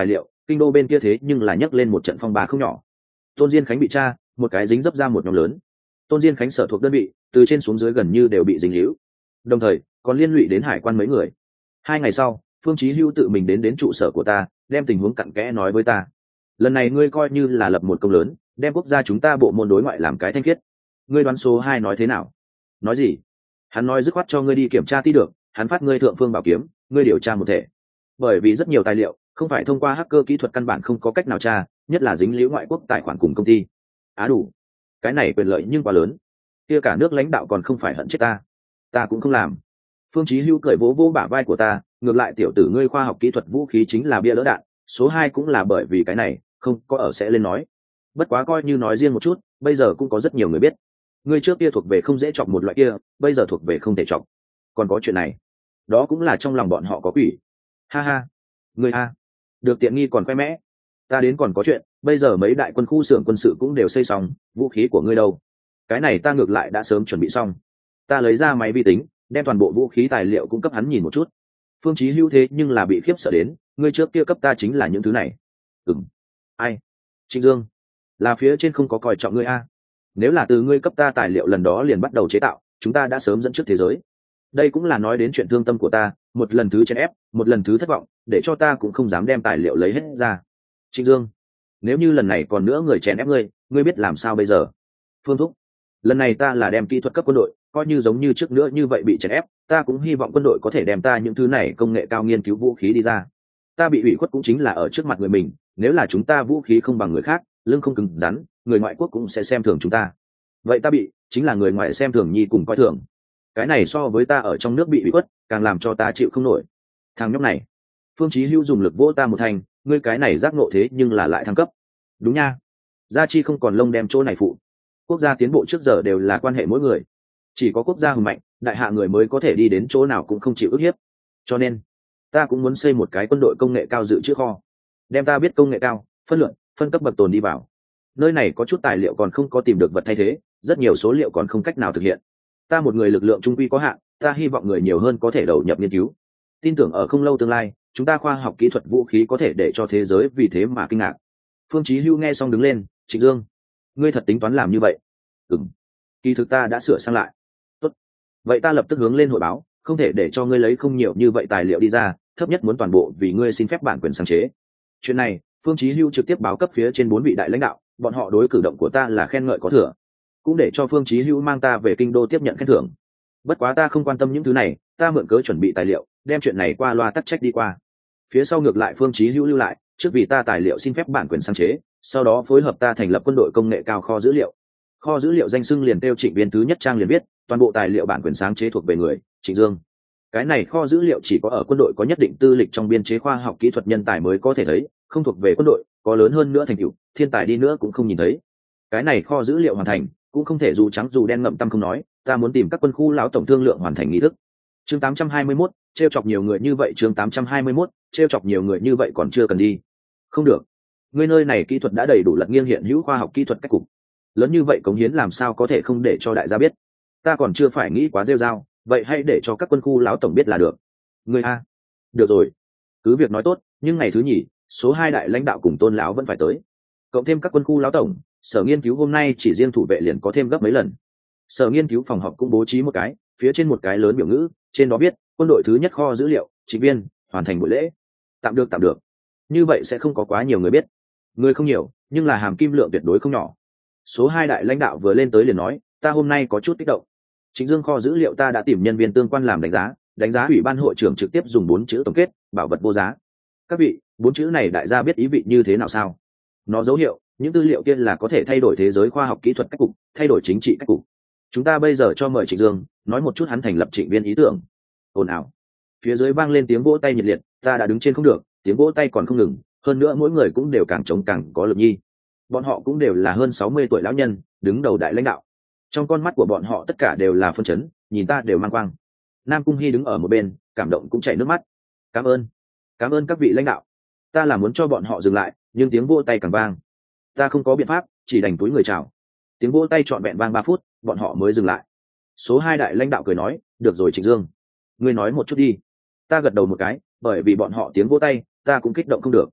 kinh đô bên kia thế nhưng là nhấc lên một trận phong ba không nhỏ. Tôn Diên Khánh bị tra, một cái dính dấp ra một nhóm lớn. Tôn Diên Khánh sở thuộc đơn vị từ trên xuống dưới gần như đều bị dính hữu, đồng thời còn liên lụy đến hải quan mấy người. Hai ngày sau, Phương Chí Hưu tự mình đến đến trụ sở của ta, đem tình huống cặn kẽ nói với ta. Lần này ngươi coi như là lập một công lớn, đem quốc gia chúng ta bộ môn đối ngoại làm cái thanh khiết. Ngươi đoán số hai nói thế nào? Nói gì? Hắn nói dứt khoát cho ngươi đi kiểm tra tí được, hắn phát ngươi thượng phương bảo kiếm, ngươi điều tra một thể. Bởi vì rất nhiều tài liệu không phải thông qua hacker kỹ thuật căn bản không có cách nào tra, nhất là dính líu ngoại quốc tài khoản cùng công ty. Á đủ, cái này quyền lợi nhưng quá lớn. Kia cả nước lãnh đạo còn không phải hận chết ta, ta cũng không làm. Phương Chí Hưu cười vỗ vỗ bả vai của ta, ngược lại tiểu tử ngươi khoa học kỹ thuật vũ khí chính là bia lỡ đạn, số hai cũng là bởi vì cái này, không có ở sẽ lên nói. Bất quá coi như nói riêng một chút, bây giờ cũng có rất nhiều người biết. Ngươi trước kia thuộc về không dễ chọc một loại kia, bây giờ thuộc về không thể chọc. Còn có chuyện này, đó cũng là trong lòng bọn họ có quỷ. Ha ha, ngươi a, được tiện nghi còn khoe mẽ. Ta đến còn có chuyện, bây giờ mấy đại quân khu xưởng quân sự cũng đều xây xong, vũ khí của ngươi đâu? Cái này ta ngược lại đã sớm chuẩn bị xong. Ta lấy ra máy vi tính, đem toàn bộ vũ khí tài liệu cung cấp hắn nhìn một chút. Phương Chí Hưu thế nhưng là bị khiếp sợ đến, ngươi trước kia cấp ta chính là những thứ này. Ừm. Ai? Trịnh Dương, là phía trên không có coi trọng ngươi a. Nếu là từ ngươi cấp ta tài liệu lần đó liền bắt đầu chế tạo, chúng ta đã sớm dẫn trước thế giới. Đây cũng là nói đến chuyện thương tâm của ta, một lần thứ chèn ép, một lần thứ thất vọng, để cho ta cũng không dám đem tài liệu lấy hết ra. Trịnh Dương, nếu như lần này còn nữa người chèn ép ngươi, ngươi biết làm sao bây giờ? Phương Thúc, lần này ta là đem kỹ thuật cấp quân đội, coi như giống như trước nữa như vậy bị chèn ép, ta cũng hy vọng quân đội có thể đem ta những thứ này công nghệ cao nghiên cứu vũ khí đi ra. Ta bị ủy khuất cũng chính là ở trước mặt người mình, nếu là chúng ta vũ khí không bằng người khác, lưng không cứng rắn, người ngoại quốc cũng sẽ xem thường chúng ta. Vậy ta bị chính là người ngoại xem thường nhi cùng coi thường. Cái này so với ta ở trong nước bị ủy khuất, càng làm cho ta chịu không nổi. Thằng nhóc này, Phương Chí Hưu dùng lực vỗ ta một thành, ngươi cái này giác ngộ thế nhưng là lại thăng cấp. Đúng nha, gia chi không còn lông đem chỗ này phụ. Quốc gia tiến bộ trước giờ đều là quan hệ mỗi người, chỉ có quốc gia hùng mạnh, đại hạ người mới có thể đi đến chỗ nào cũng không chịu ức hiếp. Cho nên ta cũng muốn xây một cái quân đội công nghệ cao dự trữ kho, đem ta biết công nghệ cao phân lượng phân cấp bậc tồn đi vào. Nơi này có chút tài liệu còn không có tìm được vật thay thế, rất nhiều số liệu còn không cách nào thực hiện. Ta một người lực lượng trung quy có hạn, ta hy vọng người nhiều hơn có thể đầu nhập nghiên cứu. Tin tưởng ở không lâu tương lai, chúng ta khoa học kỹ thuật vũ khí có thể để cho thế giới vì thế mà kinh ngạc. Phương Chí Hưu nghe xong đứng lên, Trịnh Dương, ngươi thật tính toán làm như vậy? Ừm, kỳ thực ta đã sửa sang lại. Tốt, vậy ta lập tức hướng lên hội báo, không thể để cho ngươi lấy không nhiều như vậy tài liệu đi ra, thấp nhất muốn toàn bộ vì ngươi xin phép bản quyền sáng chế. Chuyện này, Phương Chí Hưu trực tiếp báo cấp phía trên bốn vị đại lãnh đạo, bọn họ đối cử động của ta là khen ngợi có thừa, cũng để cho Phương Chí Hưu mang ta về kinh đô tiếp nhận khen thưởng. Bất quá ta không quan tâm những thứ này, ta mượn cớ chuẩn bị tài liệu, đem chuyện này qua loa tắc trách đi qua. Phía sau ngược lại Phương Chí Hưu lưu lại, trước vì ta tài liệu xin phép bản quyền sáng chế, sau đó phối hợp ta thành lập quân đội công nghệ cao kho dữ liệu. Kho dữ liệu danh xưng liền tiêu Trịnh Viên thứ nhất trang liền viết, toàn bộ tài liệu bản quyền sáng chế thuộc về người Trịnh Dương. Cái này kho dữ liệu chỉ có ở quân đội có nhất định tư lịch trong biên chế khoa học kỹ thuật nhân tài mới có thể thấy, không thuộc về quân đội, có lớn hơn nữa thành tựu, thiên tài đi nữa cũng không nhìn thấy. Cái này kho dữ liệu hoàn thành, cũng không thể dù trắng dù đen ngậm tâm không nói, ta muốn tìm các quân khu lão tổng thương lượng hoàn thành nghi thức. Chương tám trăm hai mươi mốt, trêu chọc nhiều người như vậy, chương tám trăm hai mươi mốt, trêu chọc nhiều người như vậy còn chưa cần đi. Không được. Ngươi nơi này kỹ thuật đã đầy đủ lật nghiêng hiện hữu khoa học kỹ thuật cách cục. Lớn như vậy cống hiến làm sao có thể không để cho đại gia biết. Ta còn chưa phải nghĩ quá rêu rao, vậy hãy để cho các quân khu lão tổng biết là được. Ngươi a. Được rồi. Cứ việc nói tốt, nhưng ngày thứ nhì, số hai đại lãnh đạo cùng Tôn lão vẫn phải tới. Cộng thêm các quân khu lão tổng, sở nghiên cứu hôm nay chỉ riêng thủ vệ liền có thêm gấp mấy lần. Sở nghiên cứu phòng họp cũng bố trí một cái, phía trên một cái lớn biểu ngữ, trên đó viết quân đội thứ nhất kho dữ liệu Trịnh Viên hoàn thành buổi lễ. Tạm được tạm được. Như vậy sẽ không có quá nhiều người biết. Người không nhiều, nhưng là hàm kim lượng tuyệt đối không nhỏ. Số hai đại lãnh đạo vừa lên tới liền nói, ta hôm nay có chút kích động. Trịnh Dương kho dữ liệu ta đã tìm nhân viên tương quan làm đánh giá, đánh giá ủy ban hội trưởng trực tiếp dùng bốn chữ tổng kết, bảo vật vô giá. Các vị, bốn chữ này đại gia biết ý vị như thế nào sao? Nó dấu hiệu, những tư liệu kia là có thể thay đổi thế giới khoa học kỹ thuật cách cục, thay đổi chính trị cách cục. Chúng ta bây giờ cho mời Trịnh Dương nói một chút hắn thành lập Trịnh Viên ý tưởng. Ồn ào. Phía dưới vang lên tiếng vỗ tay nhiệt liệt, ta đã đứng trên không được, tiếng vỗ tay còn không ngừng, hơn nữa mỗi người cũng đều càng trống càng có lực nhi. Bọn họ cũng đều là hơn sáu mươi tuổi lão nhân, đứng đầu đại lãnh đạo. Trong con mắt của bọn họ tất cả đều là phân chấn, nhìn ta đều mang quang. Nam Cung Hi đứng ở một bên, cảm động cũng chảy nước mắt. Cảm ơn, cảm ơn các vị lãnh đạo. Ta là muốn cho bọn họ dừng lại, nhưng tiếng vỗ tay càng vang. Ta không có biện pháp, chỉ đành túi người chào. Tiếng vỗ tay trọn vẹn vang ba phút, bọn họ mới dừng lại. Số hai đại lãnh đạo cười nói, được rồi Trịnh Dương, ngươi nói một chút đi. Ta gật đầu một cái, bởi vì bọn họ tiếng vỗ tay, ta cũng kích động không được.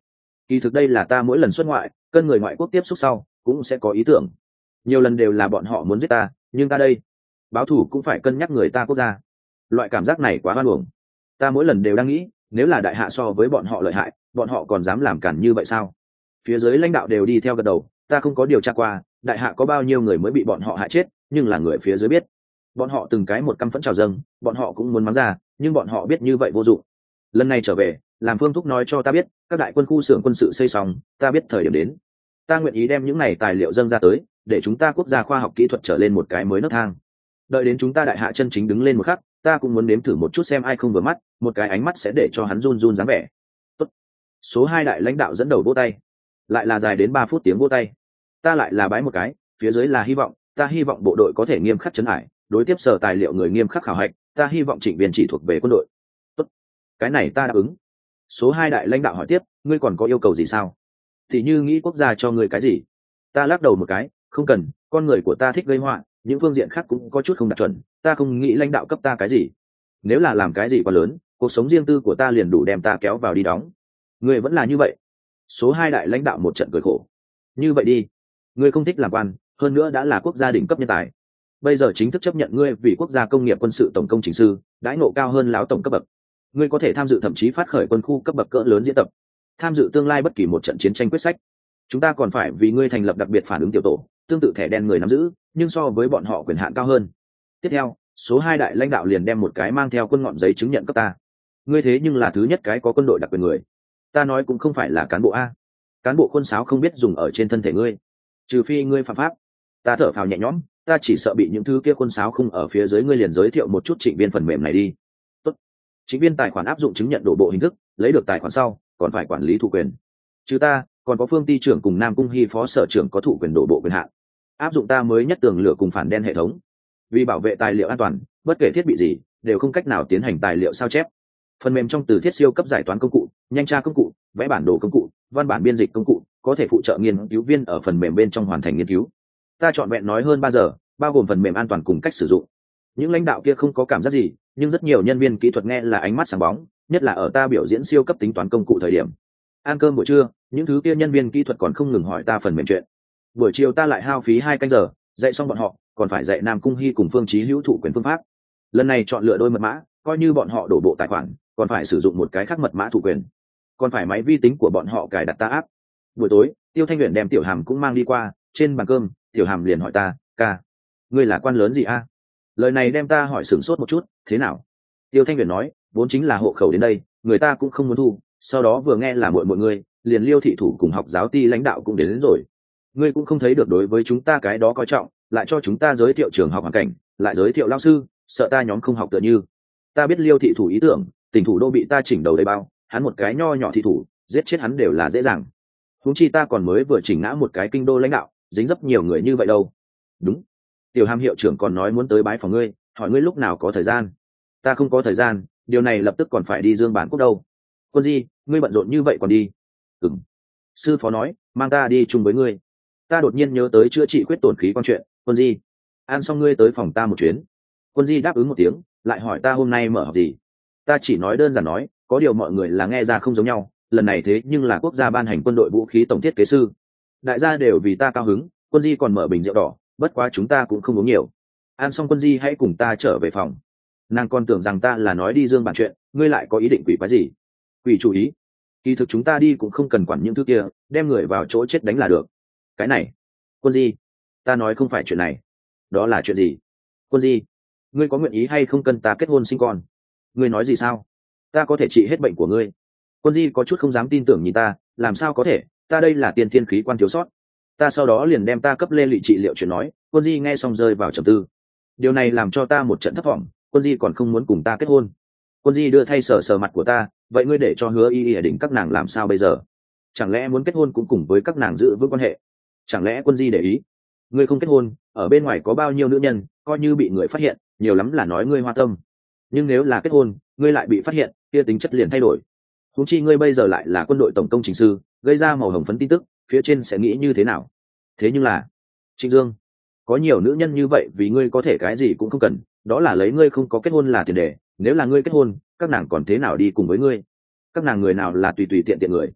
Kỳ thực đây là ta mỗi lần xuất ngoại cân người ngoại quốc tiếp xúc sau cũng sẽ có ý tưởng. Nhiều lần đều là bọn họ muốn giết ta, nhưng ta đây báo thù cũng phải cân nhắc người ta quốc gia. Loại cảm giác này quá hoan uổng. Ta mỗi lần đều đang nghĩ, nếu là đại hạ so với bọn họ lợi hại, bọn họ còn dám làm cản như vậy sao? Phía dưới lãnh đạo đều đi theo gật đầu. Ta không có điều tra qua đại hạ có bao nhiêu người mới bị bọn họ hại chết, nhưng là người phía dưới biết. Bọn họ từng cái một căm phẫn trào dâng, bọn họ cũng muốn mắng ra, nhưng bọn họ biết như vậy vô dụng. Lần này trở về, làm Phương Thúc nói cho ta biết, các đại quân khu xưởng quân sự xây xong, ta biết thời điểm đến. Ta nguyện ý đem những này tài liệu dâng ra tới, để chúng ta quốc gia khoa học kỹ thuật trở lên một cái mới nấc thang. Đợi đến chúng ta đại hạ chân chính đứng lên một khắc, ta cũng muốn nếm thử một chút xem ai không vừa mắt, một cái ánh mắt sẽ để cho hắn run run dáng vẻ. Tốt. Số hai đại lãnh đạo dẫn đầu vỗ tay, lại là dài đến ba phút tiếng vỗ tay. Ta lại là bái một cái, phía dưới là hy vọng, ta hy vọng bộ đội có thể nghiêm khắc trấn ải, đối tiếp sở tài liệu người nghiêm khắc khảo hạch, ta hy vọng Trịnh Viên chỉ thuộc về quân đội. Tốt. Cái này ta đáp ứng. Số hai đại lãnh đạo hỏi tiếp, ngươi còn có yêu cầu gì sao? Thì như nghĩ quốc gia cho ngươi cái gì? Ta lắc đầu một cái, không cần, con người của ta thích gây họa, những phương diện khác cũng có chút không đạt chuẩn, ta không nghĩ lãnh đạo cấp ta cái gì. Nếu là làm cái gì quá lớn, cuộc sống riêng tư của ta liền đủ đem ta kéo vào đi đóng. Ngươi vẫn là như vậy. Số hai đại lãnh đạo một trận cười khổ. Như vậy đi, ngươi không thích làm quan, hơn nữa đã là quốc gia đỉnh cấp nhân tài. Bây giờ chính thức chấp nhận ngươi vì quốc gia công nghiệp quân sự tổng công trình sư, đãi ngộ cao hơn lão tổng cấp bậc. Ngươi có thể tham dự thậm chí phát khởi quân khu cấp bậc cỡ lớn diễn tập, tham dự tương lai bất kỳ một trận chiến tranh quyết sách. Chúng ta còn phải vì ngươi thành lập đặc biệt phản ứng tiểu tổ, tương tự thẻ đen người nắm giữ, nhưng so với bọn họ quyền hạn cao hơn. Tiếp theo, số hai đại lãnh đạo liền đem một cái mang theo quân ngọn giấy chứng nhận cấp ta. Ngươi thế nhưng là thứ nhất cái có quân đội đặc quyền người. Ta nói cũng không phải là cán bộ a. Cán bộ quân sáo không biết dùng ở trên thân thể ngươi, trừ phi ngươi phạm pháp. Ta thở phào nhẹ nhõm, ta chỉ sợ bị những thứ kia quân sáo không ở phía dưới ngươi liền giới thiệu một chút Trịnh Viên phần mềm này đi. Tốt. Trịnh Viên tài khoản áp dụng chứng nhận đổ bộ hình thức, lấy được tài khoản sau, còn phải quản lý thủ quyền. Chứ ta, còn có Phương Ty trưởng cùng Nam Cung Hy phó sở trưởng có thụ quyền đổ bộ quyền hạn. Áp dụng ta mới nhất tường lửa cùng phản đen hệ thống. Vì bảo vệ tài liệu an toàn, bất kể thiết bị gì đều không cách nào tiến hành tài liệu sao chép. Phần mềm trong từ thiết siêu cấp giải toán công cụ, nhanh tra công cụ, vẽ bản đồ công cụ, văn bản biên dịch công cụ, có thể phụ trợ nghiên cứu viên ở phần mềm bên trong hoàn thành nghiên cứu. Ta chọn vẹn nói hơn ba giờ, bao gồm phần mềm an toàn cùng cách sử dụng. Những lãnh đạo kia không có cảm giác gì, nhưng rất nhiều nhân viên kỹ thuật nghe là ánh mắt sáng bóng, nhất là ở ta biểu diễn siêu cấp tính toán công cụ thời điểm. Ăn cơm buổi trưa, những thứ kia nhân viên kỹ thuật còn không ngừng hỏi ta phần mềm chuyện. Buổi chiều ta lại hao phí hai canh giờ, dạy xong bọn họ, còn phải dạy Nam Cung Hy cùng Phương Chí Hữu thụ quyền phương pháp. Lần này chọn lựa đôi mật mã, coi như bọn họ đổ bộ tài khoản, còn phải sử dụng một cái khác mật mã thụ quyền, còn phải máy vi tính của bọn họ cài đặt ta áp. Buổi tối, Tiêu Thanh Uyển đem Tiểu Hàm cũng mang đi qua, trên bàn cơm, Tiểu Hàm liền hỏi ta, ca, ngươi là quan lớn gì a? Lời này đem ta hỏi sửng sốt một chút, thế nào? Tiêu Thanh Uyển nói, vốn chính là hộ khẩu đến đây, người ta cũng không muốn thu, sau đó vừa nghe là muội muội ngươi, liền Liêu thị thủ cùng học giáo ty lãnh đạo cũng đến, đến rồi. Ngươi cũng không thấy được đối với chúng ta cái đó coi trọng, lại cho chúng ta giới thiệu trường học hoàn cảnh, lại giới thiệu lao sư, sợ ta nhóm không học tựa như. Ta biết Liêu thị thủ ý tưởng, tỉnh thủ đô bị ta chỉnh đầu đầy bao, hắn một cái nho nhỏ thị thủ, giết chết hắn đều là dễ dàng. Huống chi ta còn mới vừa chỉnh ngã một cái kinh đô lãnh đạo, dính dấp nhiều người như vậy đâu. Đúng. Tiểu Hàm hiệu trưởng còn nói muốn tới bái phòng ngươi, hỏi ngươi lúc nào có thời gian. Ta không có thời gian, điều này lập tức còn phải đi Dương Bản Quốc đâu. Quân Di, ngươi bận rộn như vậy còn đi? Ừm. Sư phó nói, mang ta đi chung với ngươi. Ta đột nhiên nhớ tới chữa trị quyết tổn khí quan chuyện, Quân Di, ăn xong ngươi tới phòng ta một chuyến. Quân Di đáp ứng một tiếng, lại hỏi ta hôm nay mở họp gì. Ta chỉ nói đơn giản nói, có điều mọi người là nghe ra không giống nhau, lần này thế nhưng là quốc gia ban hành quân đội vũ khí tổng thiết kế sư. Đại gia đều vì ta cao hứng, Quân Di còn mở bình rượu đỏ, bất quá chúng ta cũng không uống nhiều. Ăn xong Quân Di hãy cùng ta trở về phòng. Nàng còn tưởng rằng ta là nói đi Dương Bản chuyện, ngươi lại có ý định quỷ quái gì? Quỷ chủ ý? Kỳ thực chúng ta đi cũng không cần quản những thứ kia, đem người vào chỗ chết đánh là được. Cái này, Quân Di, ta nói không phải chuyện này. Đó là chuyện gì? Quân Di, ngươi có nguyện ý hay không cần ta kết hôn sinh con? Ngươi nói gì sao? Ta có thể trị hết bệnh của ngươi. Quân Di có chút không dám tin tưởng nhìn ta, làm sao có thể, ta đây là tiên thiên khí quan thiếu sót. Ta sau đó liền đem ta cấp lên lị trị liệu chuyện nói, Quân Di nghe xong rơi vào trầm tư. Điều này làm cho ta một trận thất vọng, Quân Di còn không muốn cùng ta kết hôn. Quân Di đưa thay sờ sờ mặt của ta, vậy ngươi để cho Hứa Y Y ở đỉnh các nàng làm sao bây giờ? Chẳng lẽ muốn kết hôn cũng cùng với các nàng giữ vững quan hệ? Chẳng lẽ Quân Di để ý? Ngươi không kết hôn, ở bên ngoài có bao nhiêu nữ nhân, coi như bị người phát hiện, nhiều lắm là nói ngươi hoa tâm. Nhưng nếu là kết hôn, ngươi lại bị phát hiện, kia tính chất liền thay đổi. Huống chi ngươi bây giờ lại là quân đội tổng công trình sư, gây ra màu hồng phấn tin tức, phía trên sẽ nghĩ như thế nào? Thế nhưng là, Trịnh Dương, có nhiều nữ nhân như vậy vì ngươi có thể cái gì cũng không cần, đó là lấy ngươi không có kết hôn là tiền đề, nếu là ngươi kết hôn, các nàng còn thế nào đi cùng với ngươi? Các nàng người nào là tùy tùy tiện tiện người?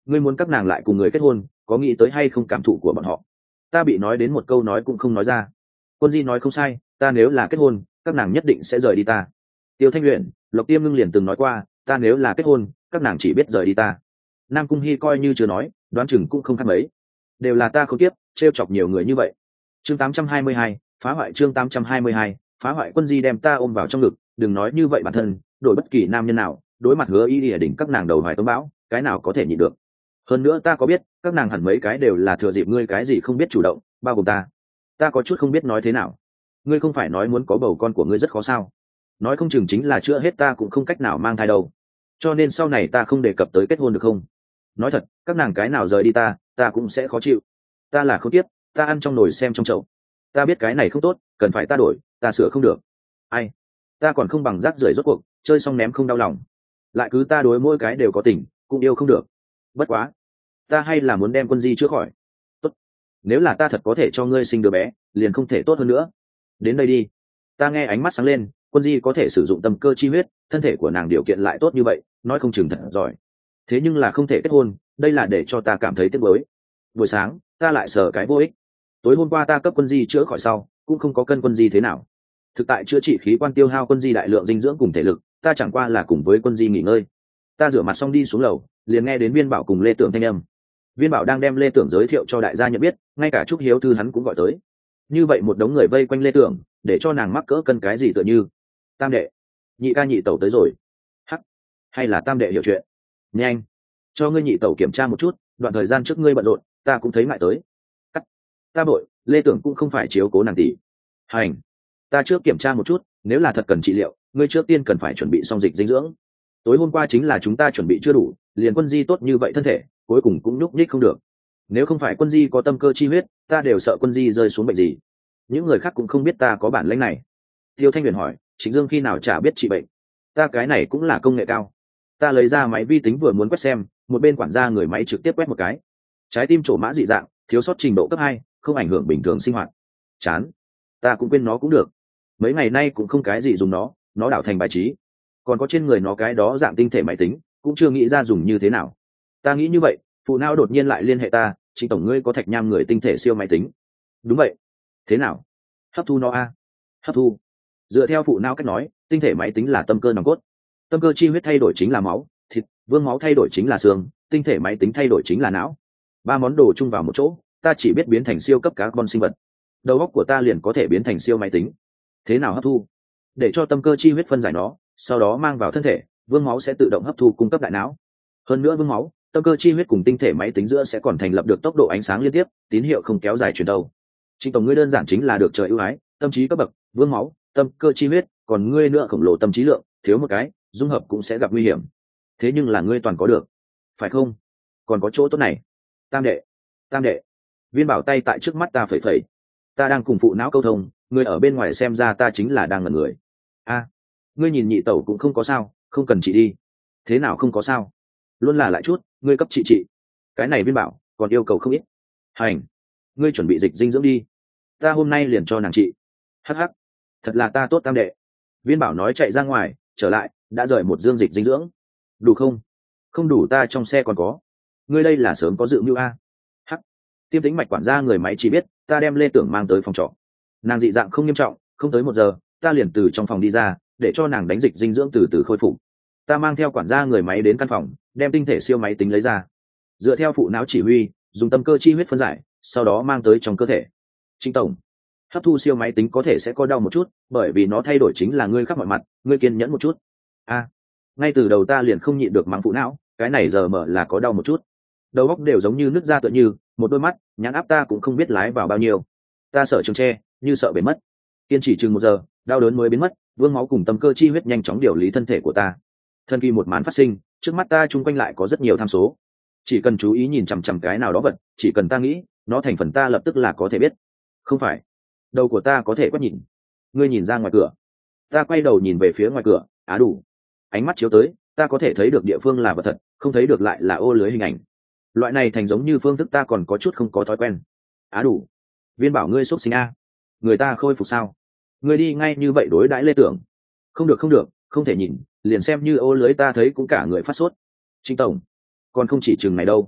ngươi muốn các nàng lại cùng người kết hôn, có nghĩ tới hay không cảm thụ của bọn họ? Ta bị nói đến một câu nói cũng không nói ra. Quân Di nói không sai, ta nếu là kết hôn, các nàng nhất định sẽ rời đi ta. Tiêu Thanh Luyện, Lộc Tiêm Ngưng liền từng nói qua, ta nếu là kết hôn, các nàng chỉ biết rời đi ta. Nam Cung Hi coi như chưa nói, đoán chừng cũng không khác mấy. Đều là ta không tiếp, trêu chọc nhiều người như vậy. Chương tám trăm hai mươi hai, phá hoại chương tám trăm hai mươi hai, phá hoại. Quân Di đem ta ôm vào trong ngực, đừng nói như vậy bản thân, đổi bất kỳ nam nhân nào, đối mặt Hứa Y Lìa đỉnh các nàng đầu hoài tống bão, cái nào có thể nhịn được. Hơn nữa ta có biết, các nàng hẳn mấy cái đều là thừa dịp ngươi cái gì không biết chủ động, bao gồm ta. Ta có chút không biết nói thế nào. Ngươi không phải nói muốn có bầu con của ngươi rất khó sao? Nói không chừng chính là chữa hết ta cũng không cách nào mang thai đâu. Cho nên sau này ta không đề cập tới kết hôn được không? Nói thật, các nàng cái nào rời đi ta, ta cũng sẽ khó chịu. Ta là không tiếp, ta ăn trong nồi xem trong chậu. Ta biết cái này không tốt, cần phải ta đổi, ta sửa không được. Ai? Ta còn không bằng rác rưởi rốt cuộc, chơi xong ném không đau lòng. Lại cứ ta đối mỗi cái đều có tình, cũng yêu không được. Bất quá, ta hay là muốn đem Quân Di chữa khỏi. Tốt. Nếu là ta thật có thể cho ngươi sinh đứa bé, liền không thể tốt hơn nữa. Đến đây đi. Ta nghe ánh mắt sáng lên, Quân Di có thể sử dụng tâm cơ chi huyết, thân thể của nàng điều kiện lại tốt như vậy, nói không chừng thật giỏi. Thế nhưng là không thể kết hôn, đây là để cho ta cảm thấy tiếc nuối. Buổi sáng, ta lại sờ cái vô ích. Tối hôm qua ta cấp Quân Di chữa khỏi sau, cũng không có cân Quân Di thế nào. Thực tại chữa trị khí quan tiêu hao Quân Di đại lượng dinh dưỡng cùng thể lực, ta chẳng qua là cùng với Quân Di nghỉ ngơi. Ta rửa mặt xong đi xuống lầu, liền nghe đến Viên Bảo cùng Lê Tưởng thanh âm. Viên Bảo đang đem Lê Tưởng giới thiệu cho đại gia nhận biết, ngay cả Trúc Hiếu Thư hắn cũng gọi tới. Như vậy một đống người vây quanh Lê Tưởng, để cho nàng mắc cỡ cân cái gì tựa như tam đệ, nhị ca nhị tẩu tới rồi. Hắc, hay là tam đệ hiểu chuyện. Nhanh, cho ngươi nhị tẩu kiểm tra một chút, đoạn thời gian trước ngươi bận rộn, ta cũng thấy ngại tới. Cắt, ta bội, Lê Tưởng cũng không phải chiếu cố nàng tỷ. Hành, ta trước kiểm tra một chút, nếu là thật cần trị liệu, ngươi trước tiên cần phải chuẩn bị xong dịch dinh dưỡng. Tối hôm qua chính là chúng ta chuẩn bị chưa đủ, liền Quân Di tốt như vậy thân thể, cuối cùng cũng nhúc nhích không được. Nếu không phải Quân Di có tâm cơ chi huyết, ta đều sợ Quân Di rơi xuống bệnh gì. Những người khác cũng không biết ta có bản lĩnh này. Tiêu Thanh Huyền hỏi, Trịnh Dương khi nào chả biết trị bệnh? Ta cái này cũng là công nghệ cao. Ta lấy ra máy vi tính vừa muốn quét xem, một bên quản gia người máy trực tiếp quét một cái. Trái tim trổ mã dị dạng, thiếu sót trình độ cấp hai, không ảnh hưởng bình thường sinh hoạt. Chán. Ta cũng quên nó cũng được. Mấy ngày nay cũng không cái gì dùng nó, nó đảo thành bài trí. Còn có trên người nó cái đó dạng tinh thể máy tính, cũng chưa nghĩ ra dùng như thế nào. Ta nghĩ như vậy, phụ não đột nhiên lại liên hệ ta, Trịnh tổng ngươi có Thạch Nham người tinh thể siêu máy tính. Đúng vậy. Thế nào? Hấp thu nó a? Hấp thu. Dựa theo phụ não cách nói, tinh thể máy tính là tâm cơ nòng cốt. Tâm cơ chi huyết thay đổi chính là máu, thịt, vương máu thay đổi chính là xương, tinh thể máy tính thay đổi chính là não. Ba món đồ chung vào một chỗ, ta chỉ biết biến thành siêu cấp carbon sinh vật. Đầu óc của ta liền có thể biến thành siêu máy tính. Thế nào hấp thu? Để cho tâm cơ chi huyết phân giải nó, sau đó mang vào thân thể, vương máu sẽ tự động hấp thu cung cấp đại não. Hơn nữa vương máu, tâm cơ chi huyết cùng tinh thể máy tính giữa sẽ còn thành lập được tốc độ ánh sáng liên tiếp, tín hiệu không kéo dài truyền đâu. Trịnh tổng ngươi đơn giản chính là được trời ưu ái, tâm trí cấp bậc, vương máu, tâm cơ chi huyết, còn ngươi nữa khổng lồ tâm trí lượng, thiếu một cái, dung hợp cũng sẽ gặp nguy hiểm. Thế nhưng là ngươi toàn có được, phải không? Còn có chỗ tốt này. Tam đệ, tam đệ. Viên Bảo tay tại trước mắt ta phẩy phẩy. Ta đang cùng phụ não câu thông, người ở bên ngoài xem ra ta chính là đang ngẩn người. A, ngươi nhìn nhị tẩu cũng không có sao, không cần chị đi. Thế nào không có sao? Luôn là lại chút, ngươi cấp chị chị. Cái này Viên Bảo còn yêu cầu không ít. Hành, ngươi chuẩn bị dịch dinh dưỡng đi, ta hôm nay liền cho nàng chị. Hắc hắc, thật là ta tốt tam đệ. Viên Bảo nói chạy ra ngoài, trở lại, đã rời một dương dịch dinh dưỡng. Đủ không? Không đủ, ta trong xe còn có. Ngươi đây là sớm có dự mưu a? Hắc, Tiêm Tĩnh Mạch quản gia người máy chỉ biết ta đem Lê Tưởng mang tới phòng trọ. Nàng dị dạng không nghiêm trọng, không tới một giờ, ta liền từ trong phòng đi ra, để cho nàng đánh dịch dinh dưỡng từ từ khôi phục. Ta mang theo quản gia người máy đến căn phòng, đem tinh thể siêu máy tính lấy ra, dựa theo phụ não chỉ huy, dùng tâm cơ chi huyết phân giải, sau đó mang tới trong cơ thể. Trịnh tổng, hấp thu siêu máy tính có thể sẽ có đau một chút, bởi vì nó thay đổi chính là ngươi khắp mọi mặt, ngươi kiên nhẫn một chút. A, ngay từ đầu ta liền không nhịn được mắng phụ não, cái này giờ mở là có đau một chút. Đầu óc đều giống như nứt ra tựa như, một đôi mắt, nhãn áp ta cũng không biết lái vào bao nhiêu. Ta sợ trường tre, như sợ bể mất. Kiên trì chừng một giờ, đau đớn mới biến mất, vương máu cùng tâm cơ chi huyết nhanh chóng điều lý thân thể của ta. Thân kỳ một màn phát sinh, trước mắt ta chung quanh lại có rất nhiều tham số. Chỉ cần chú ý nhìn chằm chằm cái nào đó vật, chỉ cần ta nghĩ, nó thành phần ta lập tức là có thể biết. Không phải, đầu của ta có thể quét nhìn. Ngươi nhìn ra ngoài cửa. Ta quay đầu nhìn về phía ngoài cửa, á đủ. Ánh mắt chiếu tới, ta có thể thấy được địa phương là vật thật, không thấy được lại là ô lưới hình ảnh. Loại này thành giống như phương thức ta còn có chút không có thói quen. Á đủ. Viên Bảo ngươi xúc sinh a. Người ta khôi phục sao? Ngươi đi ngay như vậy đối đãi Lê Tưởng. Không được không được, không thể nhìn, liền xem như ô lưới ta thấy cũng cả người phát sốt. Trịnh tổng, còn không chỉ chừng này đâu.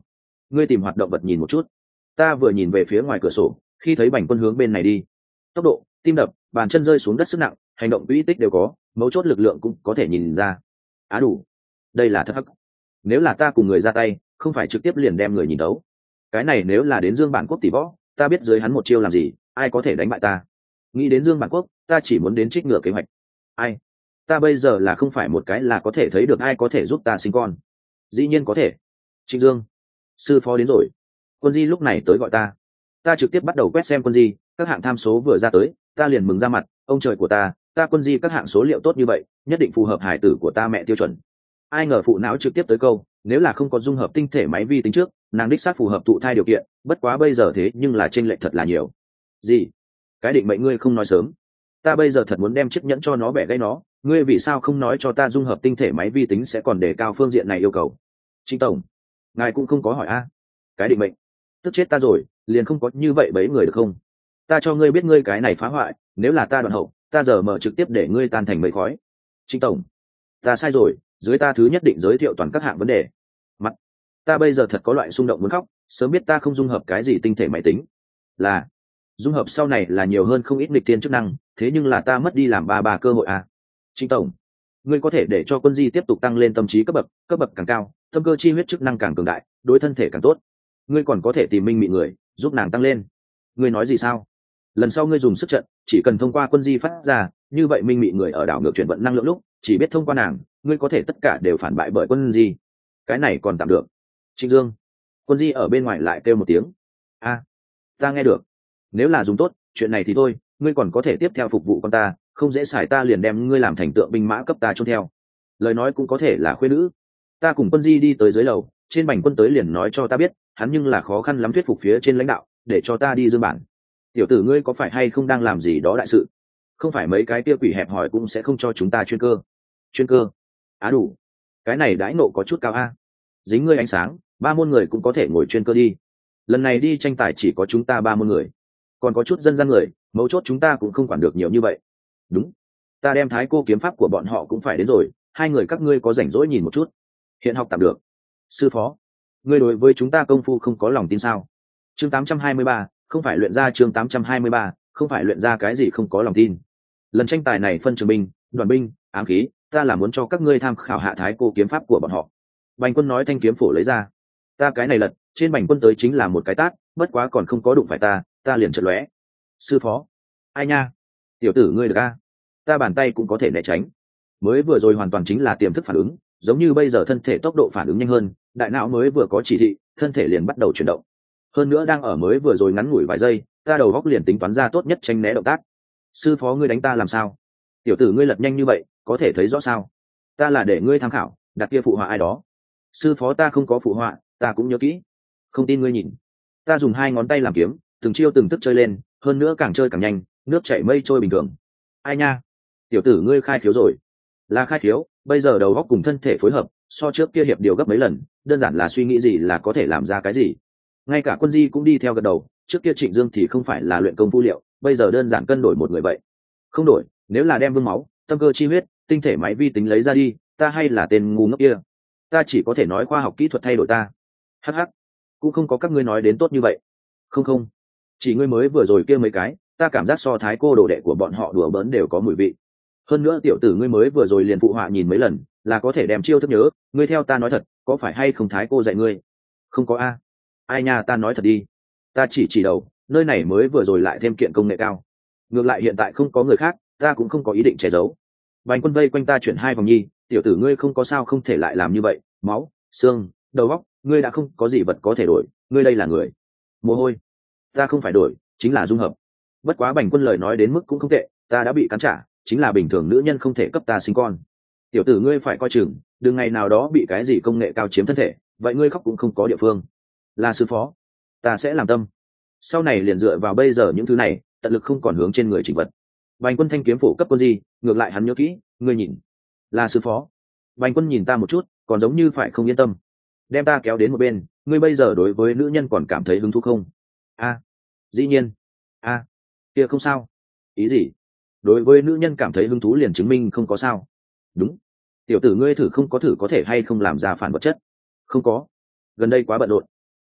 ngươi tìm hoạt động vật nhìn một chút. Ta vừa nhìn về phía ngoài cửa sổ, khi thấy Bành Quân hướng bên này đi, tốc độ, tim đập, bàn chân rơi xuống đất sức nặng, hành động quỹ tích đều có, mấu chốt lực lượng cũng có thể nhìn ra. Á đủ, đây là thật hắc. Nếu là ta cùng người ra tay, không phải trực tiếp liền đem người nhìn đấu. Cái này nếu là đến Dương Bản Quốc tỷ võ, ta biết dưới hắn một chiêu làm gì, ai có thể đánh bại ta. Nghĩ đến Dương Bản Quốc, ta chỉ muốn đến trích ngựa kế hoạch. Ai? Ta bây giờ là không phải một cái là có thể thấy được ai có thể giúp ta sinh con. Dĩ nhiên có thể. Trịnh Dương, sư phó đến rồi. Quân Di lúc này tới gọi ta. Ta trực tiếp bắt đầu quét xem Quân Di, các hạng tham số vừa ra tới, ta liền mừng ra mặt, ông trời của ta, ta Quân Di các hạng số liệu tốt như vậy, nhất định phù hợp hài tử của ta mẹ tiêu chuẩn. Ai ngờ phụ não trực tiếp tới câu, nếu là không có dung hợp tinh thể máy vi tính trước, nàng đích xác phù hợp thụ thai điều kiện, bất quá bây giờ thế nhưng là chênh lệch thật là nhiều. Gì? Cái định mệnh ngươi không nói sớm. Ta bây giờ thật muốn đem chiếc nhẫn cho nó bẻ gãy nó, ngươi vì sao không nói cho ta dung hợp tinh thể máy vi tính sẽ còn đề cao phương diện này yêu cầu? Trịnh tổng, ngài cũng không có hỏi a. Cái định mệnh, tức chết ta rồi, liền không có như vậy bấy người được không? Ta cho ngươi biết ngươi cái này phá hoại, nếu là ta đoạn hậu, ta giờ mở trực tiếp để ngươi tan thành mây khói. Trịnh tổng, ta sai rồi, dưới ta thứ nhất định giới thiệu toàn các hạng vấn đề. Mặt, ta bây giờ thật có loại xung động muốn khóc, sớm biết ta không dung hợp cái gì tinh thể máy tính. Là, dung hợp sau này là nhiều hơn không ít nghịch tiên chức năng, thế nhưng là ta mất đi làm ba ba cơ hội à. Trịnh tổng, ngươi có thể để cho Quân Di tiếp tục tăng lên tâm trí cấp bậc, cấp bậc càng cao, tâm cơ chi huyết chức năng càng cường đại, đối thân thể càng tốt. Ngươi còn có thể tìm Minh Mị người, giúp nàng tăng lên. Ngươi nói gì sao? Lần sau ngươi dùng sức trận, chỉ cần thông qua Quân Di phát ra, như vậy Minh Mị người ở đảo ngược chuyển vận năng lượng lúc, chỉ biết thông qua nàng, ngươi có thể tất cả đều phản bại bởi Quân Di. Cái này còn tạm được. Trịnh Dương, Quân Di ở bên ngoài lại kêu một tiếng. A, ta nghe được. Nếu là dùng tốt, chuyện này thì thôi, ngươi còn có thể tiếp theo phục vụ con ta, không dễ xài ta liền đem ngươi làm thành tượng binh mã cấp ta chôn theo. Lời nói cũng có thể là khuê nữ. Ta cùng Quân Di đi tới dưới lầu, trên Bành Quân tới liền nói cho ta biết, hắn nhưng là khó khăn lắm thuyết phục phía trên lãnh đạo, để cho ta đi Dương Bản. Tiểu tử ngươi có phải hay không đang làm gì đó đại sự? Không phải mấy cái kia quỷ hẹp hỏi cũng sẽ không cho chúng ta chuyên cơ. Chuyên cơ? Á đủ. Cái này đãi nộ có chút cao a. Dính ngươi ánh sáng, ba môn người cũng có thể ngồi chuyên cơ đi. Lần này đi tranh tài chỉ có chúng ta ba môn người, còn có chút dân gian người, mấu chốt chúng ta cũng không quản được nhiều như vậy. Đúng, ta đem Thái Cô kiếm pháp của bọn họ cũng phải đến rồi, hai người các ngươi có rảnh rỗi nhìn một chút. Hiện học tạm được. Sư phó, ngươi đối với chúng ta công phu không có lòng tin sao? Chương tám trăm hai mươi ba, không phải luyện ra chương tám trăm hai mươi ba, không phải luyện ra cái gì không có lòng tin. Lần tranh tài này phân trường binh, đoàn binh, ám khí, ta là muốn cho các ngươi tham khảo hạ Thái Cô kiếm pháp của bọn họ. Bành Quân nói thanh kiếm phổ lấy ra. Ta cái này lật, trên Bành Quân tới chính là một cái tát, bất quá còn không có đụng phải ta, ta liền chợt lóe. Sư phó, ai nha, tiểu tử ngươi được a? Ta bàn tay cũng có thể né tránh. Mới vừa rồi hoàn toàn chính là tiềm thức phản ứng, giống như bây giờ thân thể tốc độ phản ứng nhanh hơn, đại não mới vừa có chỉ thị, thân thể liền bắt đầu chuyển động. Hơn nữa đang ở mới vừa rồi ngắn ngủi vài giây, ta đầu góc liền tính toán ra tốt nhất tránh né động tác. Sư phó ngươi đánh ta làm sao? Tiểu tử ngươi lật nhanh như vậy, có thể thấy rõ sao? Ta là để ngươi tham khảo, đặt kia phụ họa ai đó. Sư phó ta không có phụ họa, ta cũng nhớ kỹ. Không tin ngươi nhìn. Ta dùng hai ngón tay làm kiếm, từng chiêu từng thức chơi lên, hơn nữa càng chơi càng nhanh, nước chảy mây trôi bình thường. Ai nha, tiểu tử ngươi khai khiếu rồi. Là khai khiếu, bây giờ đầu óc cùng thân thể phối hợp, so trước kia hiệp điều gấp mấy lần, đơn giản là suy nghĩ gì là có thể làm ra cái gì. Ngay cả Quân Di cũng đi theo gật đầu, trước kia Trịnh Dương thì không phải là luyện công phu liệu, bây giờ đơn giản cân đổi một người vậy. Không đổi, nếu là đem vương máu, tâm cơ chi huyết, tinh thể máy vi tính lấy ra đi, ta hay là tên ngu ngốc kia. Ta chỉ có thể nói khoa học kỹ thuật thay đổi ta. Hắc hắc, cũng không có các ngươi nói đến tốt như vậy. Không không, chỉ ngươi mới vừa rồi kia mấy cái, ta cảm giác so Thái Cô đồ đệ của bọn họ đùa bỡn đều có mùi vị. Hơn nữa tiểu tử ngươi mới vừa rồi liền phụ họa nhìn mấy lần, là có thể đem chiêu thức nhớ, ngươi theo ta nói thật, có phải hay không Thái Cô dạy ngươi? Không có a. Ai nha, ta nói thật đi. Ta chỉ chỉ đầu, nơi này mới vừa rồi lại thêm kiện công nghệ cao. Ngược lại hiện tại không có người khác, ta cũng không có ý định che giấu. Bành Quân vây quanh ta chuyển hai vòng nhi, tiểu tử ngươi không có sao không thể lại làm như vậy, máu, xương, đầu óc, ngươi đã không có gì vật có thể đổi, ngươi đây là người. Mồ hôi. Ta không phải đổi, chính là dung hợp. Bất quá Bành Quân lời nói đến mức cũng không tệ, ta đã bị cắn trả, chính là bình thường nữ nhân không thể cấp ta sinh con. Tiểu tử ngươi phải coi chừng, đừng ngày nào đó bị cái gì công nghệ cao chiếm thân thể, vậy ngươi khóc cũng không có địa phương. Là sư phó, ta sẽ làm tâm. Sau này liền dựa vào bây giờ những thứ này, tận lực không còn hướng trên người chỉnh vật. Bành Quân thanh kiếm phổ cấp Quân Di, ngược lại hắn nhớ kỹ, ngươi nhìn. Là sư phó. Bành Quân nhìn ta một chút, còn giống như phải không yên tâm. Đem ta kéo đến một bên, ngươi bây giờ đối với nữ nhân còn cảm thấy hứng thú không? A, dĩ nhiên. A, kia không sao. Ý gì? Đối với nữ nhân cảm thấy hứng thú liền chứng minh không có sao. Đúng. Tiểu tử ngươi thử không có thử có thể hay không làm ra phản vật chất? Không có. Gần đây quá bận rộn.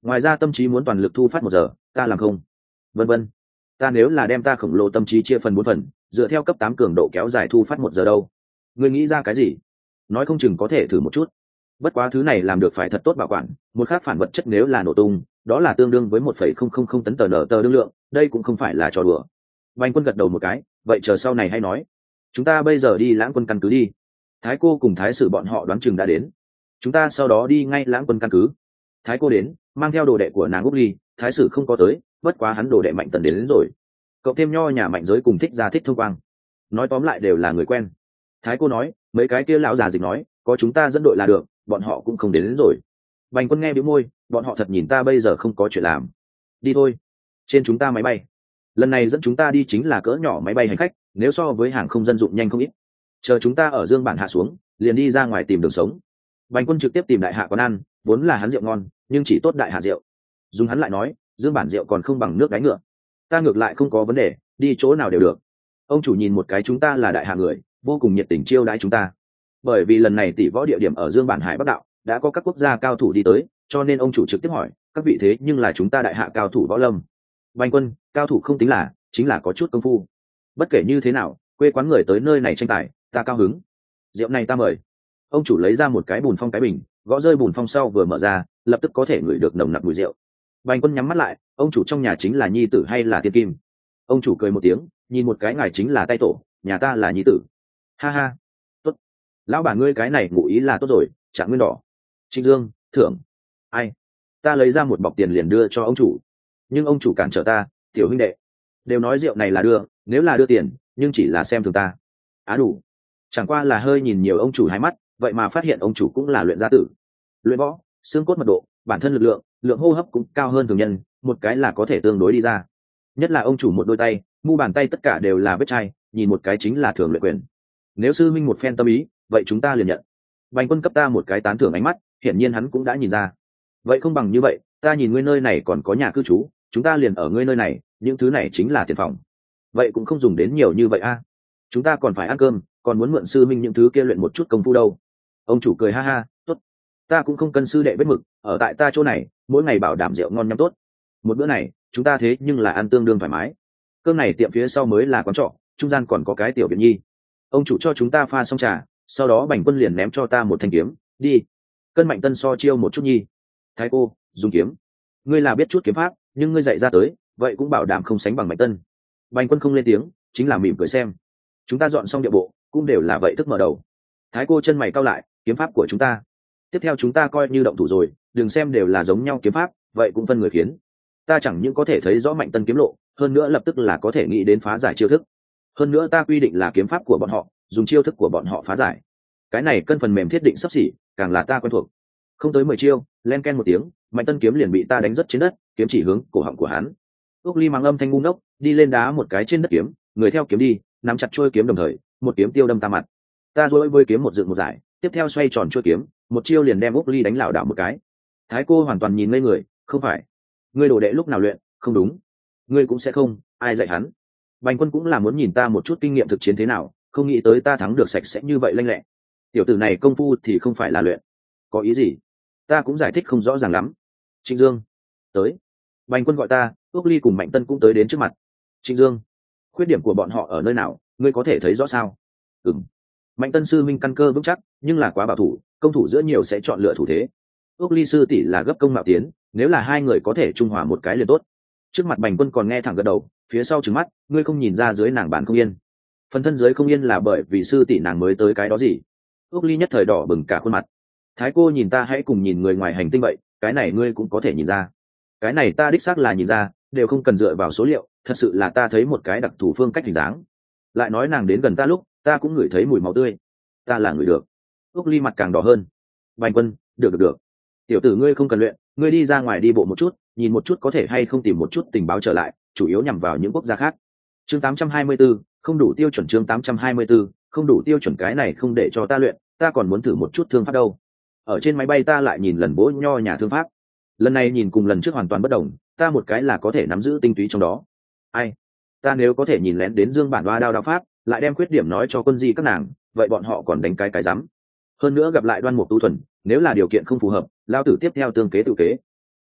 ngoài ra tâm trí muốn toàn lực thu phát một giờ ta làm không, vân vân. Ta nếu là đem ta khổng lồ tâm trí chia phần bốn phần, dựa theo cấp tám cường độ kéo dài thu phát một giờ đâu, ngươi nghĩ ra cái gì? Nói không chừng có thể thử một chút. Bất quá thứ này làm được phải thật tốt bảo quản, một khác phản vật chất nếu là nổ tung, đó là tương đương với một phẩy không không không tấn tờ nở tờ đương lượng, đây cũng không phải là trò đùa. Bành Quân gật đầu một cái, vậy chờ sau này hay nói. Chúng ta bây giờ đi Lãng Quân căn cứ đi. Thái cô cùng Thái sử bọn họ đoán chừng đã đến. Chúng ta sau đó đi ngay Lãng Quân căn cứ. Thái cô đến, mang theo đồ đệ của nàng Úc Ly, Thái sử không có tới, bất quá hắn đồ đệ Mạnh Tần đến, đến rồi. Cậu thêm nho nhà Mạnh Giới cùng Thích Gia Thích Thông Quang. Nói tóm lại đều là người quen. Thái cô nói, mấy cái kia lão già dịch nói, có chúng ta dẫn đội là được, bọn họ cũng không đến, đến rồi. Bành Quân nghe bĩu môi, bọn họ thật nhìn ta bây giờ không có chuyện làm. Đi thôi. Trên chúng ta máy bay. Lần này dẫn chúng ta đi chính là cỡ nhỏ máy bay hành khách, nếu so với hàng không dân dụng nhanh không ít. Chờ chúng ta ở Dương Bản hạ xuống, liền đi ra ngoài tìm đường sống. Bành Quân trực tiếp tìm đại hạ quán ăn, vốn là hắn rượu ngon, nhưng chỉ tốt đại hạ rượu. Dùng hắn lại nói, Dương Bản rượu còn không bằng nước đáy ngựa. Ta ngược lại không có vấn đề, đi chỗ nào đều được. Ông chủ nhìn một cái chúng ta là đại hạ người, vô cùng nhiệt tình chiêu đãi chúng ta. Bởi vì lần này tỷ võ địa điểm ở Dương Bản Hải Bắc Đạo, đã có các quốc gia cao thủ đi tới, cho nên ông chủ trực tiếp hỏi, các vị thế nhưng là chúng ta đại hạ cao thủ võ lâm. Bành Quân, cao thủ không tính là, chính là có chút công phu. Bất kể như thế nào, quê quán người tới nơi này tranh tài, ta cao hứng. Rượu này ta mời. Ông chủ lấy ra một cái bùn phong cái bình, gõ rơi bùn phong sau vừa mở ra, lập tức có thể ngửi được nồng nặc mùi rượu. Bành Quân nhắm mắt lại, ông chủ trong nhà chính là nhi tử hay là tiên kim? Ông chủ cười một tiếng, nhìn một cái ngài chính là tay tổ, nhà ta là nhi tử. Ha ha, tốt. Lão bà ngươi cái này ngụ ý là tốt rồi, Trạng Nguyên đỏ. Trịnh Dương, thưởng. Ai? Ta lấy ra một bọc tiền liền đưa cho ông chủ, nhưng ông chủ cản trở ta, tiểu huynh đệ, đều nói rượu này là đưa, nếu là đưa tiền, nhưng chỉ là xem thường ta. Á đủ. Chẳng qua là hơi nhìn nhiều ông chủ hai mắt, vậy mà phát hiện ông chủ cũng là luyện gia tử. Luyện võ, xương cốt mật độ, bản thân lực lượng, lượng hô hấp cũng cao hơn thường nhân, một cái là có thể tương đối đi ra. Nhất là ông chủ một đôi tay, mu bàn tay tất cả đều là vết chai, nhìn một cái chính là thường luyện quyền. Nếu sư minh một phen tâm ý, vậy chúng ta liền nhận. Bành Quân cấp ta một cái tán thưởng ánh mắt, hiển nhiên hắn cũng đã nhìn ra. Vậy không bằng như vậy, ta nhìn ngươi nơi này còn có nhà cư trú, chúng ta liền ở ngươi nơi này, những thứ này chính là tiền phòng. Vậy cũng không dùng đến nhiều như vậy a. Chúng ta còn phải ăn cơm, còn muốn mượn sư minh những thứ kia luyện một chút công phu đâu. Ông chủ cười ha ha, tốt. Ta cũng không cần sư đệ vết mực, ở tại ta chỗ này, mỗi ngày bảo đảm rượu ngon nhắm tốt. Một bữa này, chúng ta thế nhưng là ăn tương đương thoải mái. Cơm này tiệm phía sau mới là quán trọ, trung gian còn có cái tiểu viện nhi. Ông chủ cho chúng ta pha xong trà, sau đó Bành Quân liền ném cho ta một thanh kiếm, đi. Cân Mạnh Tân so chiêu một chút nhi. Thái cô, dùng kiếm. Ngươi là biết chút kiếm pháp, nhưng ngươi dạy ra tới, vậy cũng bảo đảm không sánh bằng Mạnh Tân. Bành Quân không lên tiếng, chính là mỉm cười xem. Chúng ta dọn xong địa bộ, cũng đều là vậy thức mở đầu. Thái cô chân mày cau lại, kiếm pháp của chúng ta. Tiếp theo chúng ta coi như động thủ rồi, đừng xem đều là giống nhau kiếm pháp, vậy cũng phân người khiến. Ta chẳng những có thể thấy rõ Mạnh Tân kiếm lộ, hơn nữa lập tức là có thể nghĩ đến phá giải chiêu thức. Hơn nữa ta quy định là kiếm pháp của bọn họ, dùng chiêu thức của bọn họ phá giải. Cái này cân phần mềm thiết định sắp xỉ, càng là ta quen thuộc. Không tới mười chiêu, len ken một tiếng, Mạnh Tân kiếm liền bị ta đánh rất trên đất, kiếm chỉ hướng cổ họng của hắn. Úc Ly mang âm thanh ngu ngốc, đi lên đá một cái trên đất kiếm, người theo kiếm đi, nắm chặt chuôi kiếm đồng thời, một kiếm tiêu đâm ta mặt. Ta duỗi với kiếm một dựng một giải, tiếp theo xoay tròn chuôi kiếm, một chiêu liền đem Úc Ly đánh lảo đảo một cái. Thái cô hoàn toàn nhìn ngây người, không phải, ngươi đồ đệ lúc nào luyện, không đúng, ngươi cũng sẽ không, ai dạy hắn. Bành Quân cũng là muốn nhìn ta một chút kinh nghiệm thực chiến thế nào, không nghĩ tới ta thắng được sạch sẽ như vậy lanh lẹ. Tiểu tử này công phu thì không phải là luyện, có ý gì? Ta cũng giải thích không rõ ràng lắm. Trịnh Dương, tới. Bành Quân gọi ta, Úc Ly cùng Mạnh Tân cũng tới đến trước mặt. Trịnh Dương, khuyết điểm của bọn họ ở nơi nào, ngươi có thể thấy rõ sao? Ừm. Mạnh Tân sư minh căn cơ vững chắc, nhưng là quá bảo thủ, công thủ giữa nhiều sẽ chọn lựa thủ thế. Úc Ly sư tỷ là gấp công mạo tiến, nếu là hai người có thể trung hòa một cái liền tốt. Trước mặt Bành Quân còn nghe thẳng gật đầu, phía sau trừng mắt, ngươi không nhìn ra dưới nàng bản không yên. Phần thân dưới không yên là bởi vì sư tỷ nàng mới tới cái đó gì? Úc Ly nhất thời đỏ bừng cả khuôn mặt. Thái cô nhìn ta hãy cùng nhìn người ngoài hành tinh vậy, cái này ngươi cũng có thể nhìn ra. Cái này ta đích xác là nhìn ra, đều không cần dựa vào số liệu, thật sự là ta thấy một cái đặc thù phương cách hình dáng. Lại nói nàng đến gần ta lúc, ta cũng ngửi thấy mùi máu tươi. Ta là người được. Úc Ly mặt càng đỏ hơn. Bành Quân, được được được. Tiểu tử ngươi không cần luyện, ngươi đi ra ngoài đi bộ một chút, nhìn một chút có thể hay không tìm một chút tình báo trở lại, chủ yếu nhằm vào những quốc gia khác. Chương tám trăm hai mươi tư, không đủ tiêu chuẩn. Chương tám trăm hai mươi tư, không đủ tiêu chuẩn. Cái này không để cho ta luyện, ta còn muốn thử một chút thương pháp đâu. Ở trên máy bay ta lại nhìn lần bố nho nhà thương pháp, lần này nhìn cùng lần trước hoàn toàn bất đồng, ta một cái là có thể nắm giữ tinh túy trong đó. Ai, ta nếu có thể nhìn lén đến Dương Bản Đoa đao đao pháp, lại đem khuyết điểm nói cho quân di các nàng, vậy bọn họ còn đánh cái cái rắm. Hơn nữa gặp lại Đoan Mục Tu Thuần, nếu là điều kiện không phù hợp, lao tử tiếp theo tương kế tự kế.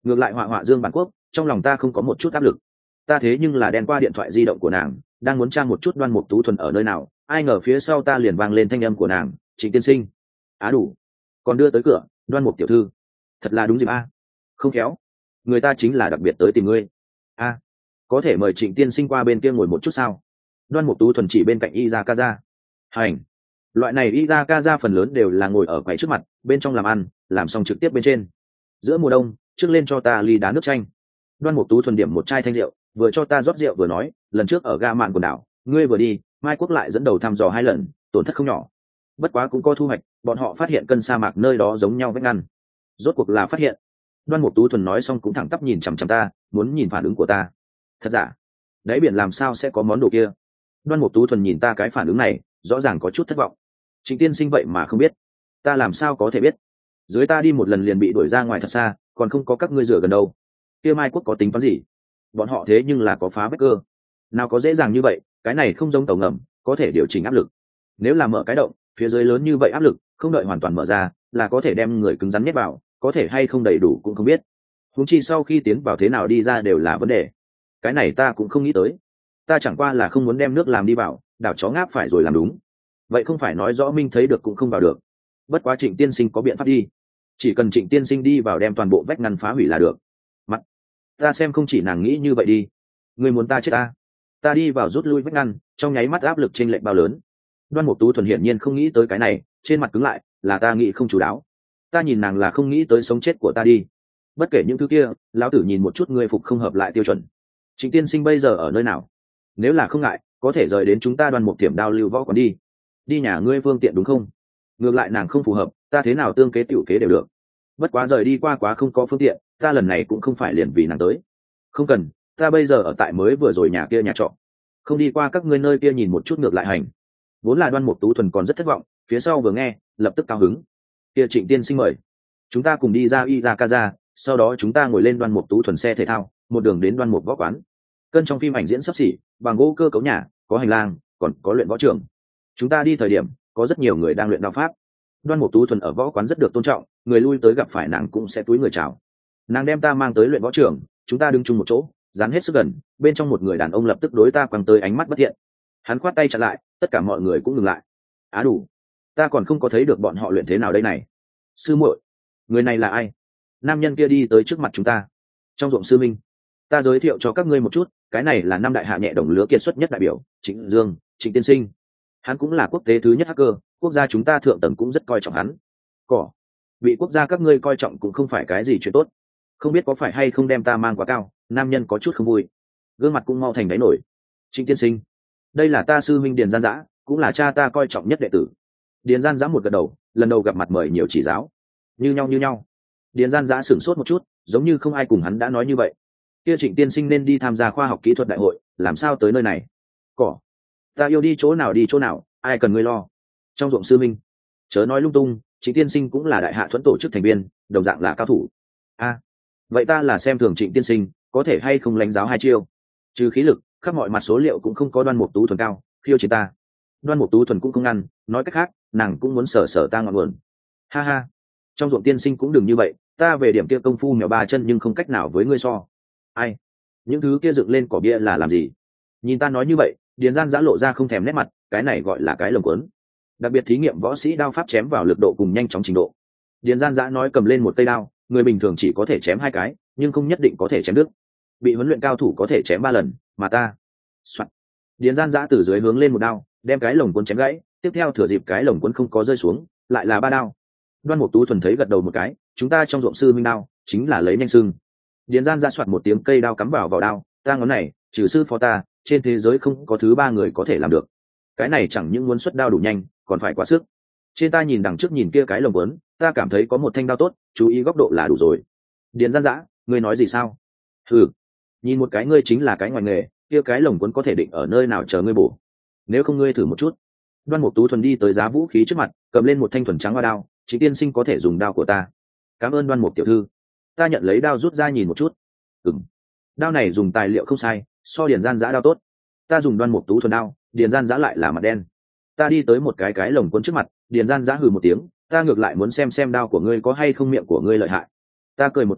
ngược lại họa họa dương bản quốc trong lòng ta không có một chút áp lực. Ta thế nhưng là đen qua điện thoại di động của nàng, đang muốn tra một chút Đoan Mục Tú Thuần ở nơi nào, ai ngờ phía sau ta liền vang lên thanh âm của nàng, Trịnh tiên sinh. Á đủ, còn đưa tới cửa, Đoan Mục tiểu thư, thật là đúng dịp a. Không khéo, người ta chính là đặc biệt tới tìm ngươi. A, có thể mời Trịnh tiên sinh qua bên kia ngồi một chút sao? Đoan Mục Tú Thuần chỉ bên cạnh Izakaza. Hành, loại này Izakaza phần lớn đều là ngồi ở quầy trước mặt, bên trong làm ăn, làm xong trực tiếp bên trên. Giữa mùa đông, trước lên cho ta ly đá nước chanh. Đoan Mục Tú Thuần điểm một chai thanh rượu, vừa cho ta rót rượu vừa nói, lần trước ở ga mạn quần đảo, ngươi vừa đi, Mai Quốc lại dẫn đầu thăm dò hai lần, tổn thất không nhỏ. Bất quá cũng có thu hoạch, bọn họ phát hiện cân sa mạc nơi đó giống nhau vách ngăn. Rốt cuộc là phát hiện. Đoan Mục Tú Thuần nói xong cũng thẳng tắp nhìn chằm chằm ta, muốn nhìn phản ứng của ta. Thật giả? Đáy biển làm sao sẽ có món đồ kia? Đoan Mục Tú Thuần nhìn ta cái phản ứng này, rõ ràng có chút thất vọng. Trịnh tiên sinh vậy mà không biết, ta làm sao có thể biết? Dưới ta đi một lần liền bị đuổi ra ngoài thật xa, còn không có các ngươi rửa gần đâu. Kia Mai Quốc có tính toán gì? Bọn họ thế nhưng là có phá vách cơ, nào có dễ dàng như vậy, cái này không giống tàu ngầm, có thể điều chỉnh áp lực. Nếu là mở cái động, phía dưới lớn như vậy áp lực, không đợi hoàn toàn mở ra, là có thể đem người cứng rắn nhét vào, có thể hay không đầy đủ cũng không biết. Huống chi sau khi tiến vào thế nào đi ra đều là vấn đề. Cái này ta cũng không nghĩ tới. Ta chẳng qua là không muốn đem nước làm đi vào, đảo chó ngáp phải rồi làm đúng. Vậy không phải nói rõ minh thấy được cũng không vào được. Bất quá Trịnh tiên sinh có biện pháp đi. Chỉ cần Trịnh tiên sinh đi vào đem toàn bộ vách ngăn phá hủy là được. Mặt, ta xem không chỉ nàng nghĩ như vậy đi. Người muốn ta chết ta? Ta đi vào rút lui vách ngăn, trong nháy mắt áp lực chênh lệch bao lớn. Đoan Mục Tú Thuần hiển nhiên không nghĩ tới cái này, trên mặt cứng lại, là ta nghĩ không chủ đáo. Ta nhìn nàng là không nghĩ tới sống chết của ta đi. Bất kể những thứ kia, lão tử nhìn một chút ngươi phục không hợp lại tiêu chuẩn. Trịnh tiên sinh bây giờ ở nơi nào? Nếu là không ngại, có thể rời đến chúng ta Đoan Mục Tiềm Đao lưu võ còn đi. Đi nhà ngươi phương tiện đúng không? Ngược lại nàng không phù hợp, ta thế nào tương kế tiểu kế đều được. Bất quá rời đi qua quá không có phương tiện, ta lần này cũng không phải liền vì nàng tới. Không cần, ta bây giờ ở tại mới vừa rồi nhà kia nhà trọ, không đi qua các ngươi nơi kia nhìn một chút ngược lại hành. Vốn là Đoan Mục Tú Thuần còn rất thất vọng, phía sau vừa nghe, lập tức cao hứng. Kia Trịnh tiên sinh mời, chúng ta cùng đi ra Izakaza, sau đó chúng ta ngồi lên Đoan Mục Tú Thuần xe thể thao, một đường đến Đoan Mục võ quán. Cân trong phim ảnh diễn sắp xỉ, bằng gỗ cơ cấu nhà, có hành lang, còn có luyện võ trường. Chúng ta đi thời điểm, có rất nhiều người đang luyện đao pháp. Đoan Mục Tú Thuần ở võ quán rất được tôn trọng, người lui tới gặp phải nàng cũng sẽ túi người chào. Nàng đem ta mang tới luyện võ trường, chúng ta đứng chung một chỗ, dán hết sức gần, bên trong một người đàn ông lập tức đối ta quăng tới ánh mắt bất thiện. Hắn khoát tay chặn lại, tất cả mọi người cũng ngừng lại. Á đủ, ta còn không có thấy được bọn họ luyện thế nào đây này. Sư muội, người này là ai? Nam nhân kia đi tới trước mặt chúng ta. Trong ruộng sư minh, ta giới thiệu cho các ngươi một chút, cái này là năm đại hạ nhẹ đồng lứa kiệt xuất nhất đại biểu, Trịnh Dương, Trịnh tiên sinh. Hắn cũng là quốc tế thứ nhất hacker, quốc gia chúng ta thượng tầng cũng rất coi trọng hắn. Cỏ, vị quốc gia các ngươi coi trọng cũng không phải cái gì chuyện tốt. Không biết có phải hay không đem ta mang quá cao, nam nhân có chút không vui, gương mặt cũng mau thành đáy nổi. Trịnh tiên sinh, đây là ta sư minh Điền Gian Dã, cũng là cha ta coi trọng nhất đệ tử. Điền Gian Dã một gật đầu, lần đầu gặp mặt mời nhiều chỉ giáo. Như nhau như nhau. Điền Gian Dã sửng sốt một chút, giống như không ai cùng hắn đã nói như vậy. Kia Trịnh tiên sinh nên đi tham gia khoa học kỹ thuật đại hội, làm sao tới nơi này? Cỏ, ta yêu đi chỗ nào đi chỗ nào, ai cần ngươi lo. Trong ruộng sư minh, chớ nói lung tung, Trịnh tiên sinh cũng là đại hạ thuẫn tổ chức thành viên, đồng dạng là cao thủ. A, vậy ta là xem thường Trịnh tiên sinh, có thể hay không lãnh giáo hai chiêu? Trừ khí lực, khắp mọi mặt số liệu cũng không có Đoan Mục Tú Thuần cao, khiêu chiến ta. Đoan Mục Tú Thuần cũng không ngăn, nói cách khác, nàng cũng muốn sở sở ta ngọn nguồn. Ha ha, trong ruộng tiên sinh cũng đừng như vậy, ta về điểm kia công phu mèo ba chân nhưng không cách nào với ngươi so. Ai, những thứ kia dựng lên cỏ bia là làm gì? Nhìn ta nói như vậy, Điền Gian Dã lộ ra không thèm nét mặt, cái này gọi là cái lồng cuốn. Đặc biệt thí nghiệm võ sĩ đao pháp chém vào lực độ cùng nhanh chóng trình độ. Điền Gian Dã nói cầm lên một cây đao, người bình thường chỉ có thể chém hai cái, nhưng không nhất định có thể chém đứt. Bị huấn luyện cao thủ có thể chém ba lần, mà ta, Soạn. Điền Gian Dã từ dưới hướng lên một đao, đem cái lồng cuốn chém gãy, tiếp theo thừa dịp cái lồng cuốn không có rơi xuống, lại là ba đao. Đoan Mục Tú Thuần thấy gật đầu một cái, chúng ta trong ruộng sư minh đao, chính là lấy nhanh sưng. Điền Gian Dã soạt một tiếng cây đao cắm vào vào đao, ta ngón này, trừ sư phó ta, trên thế giới không có thứ ba người có thể làm được. Cái này chẳng những muốn xuất đao đủ nhanh, còn phải quá sức. Trên ta nhìn đằng trước nhìn kia cái lồng cuốn, ta cảm thấy có một thanh đao tốt, chú ý góc độ là đủ rồi. Điền Gian Dã, ngươi nói gì sao? Ừ, nhìn một cái ngươi chính là cái ngoài nghề, kia cái lồng cuốn có thể định ở nơi nào chờ ngươi bổ. Nếu không ngươi thử một chút. Đoan Mục Tú Thuần đi tới giá vũ khí trước mặt, cầm lên một thanh thuần trắng hoa đao, Trịnh tiên sinh có thể dùng đao của ta. Cảm ơn Đoan Mục tiểu thư. Ta nhận lấy đao rút ra nhìn một chút. Ừm, đao này dùng tài liệu không sai, so Điền Gian Dã đao tốt. Ta dùng Đoan Mục Tú Thuần đao, Điền Gian Dã lại là mặt đen. Ta đi tới một cái cái lồng cuốn trước mặt, Điền Gian Dã hừ một tiếng, ta ngược lại muốn xem xem đao của ngươi có hay không miệng của ngươi lợi hại. Ta cười một tiếng,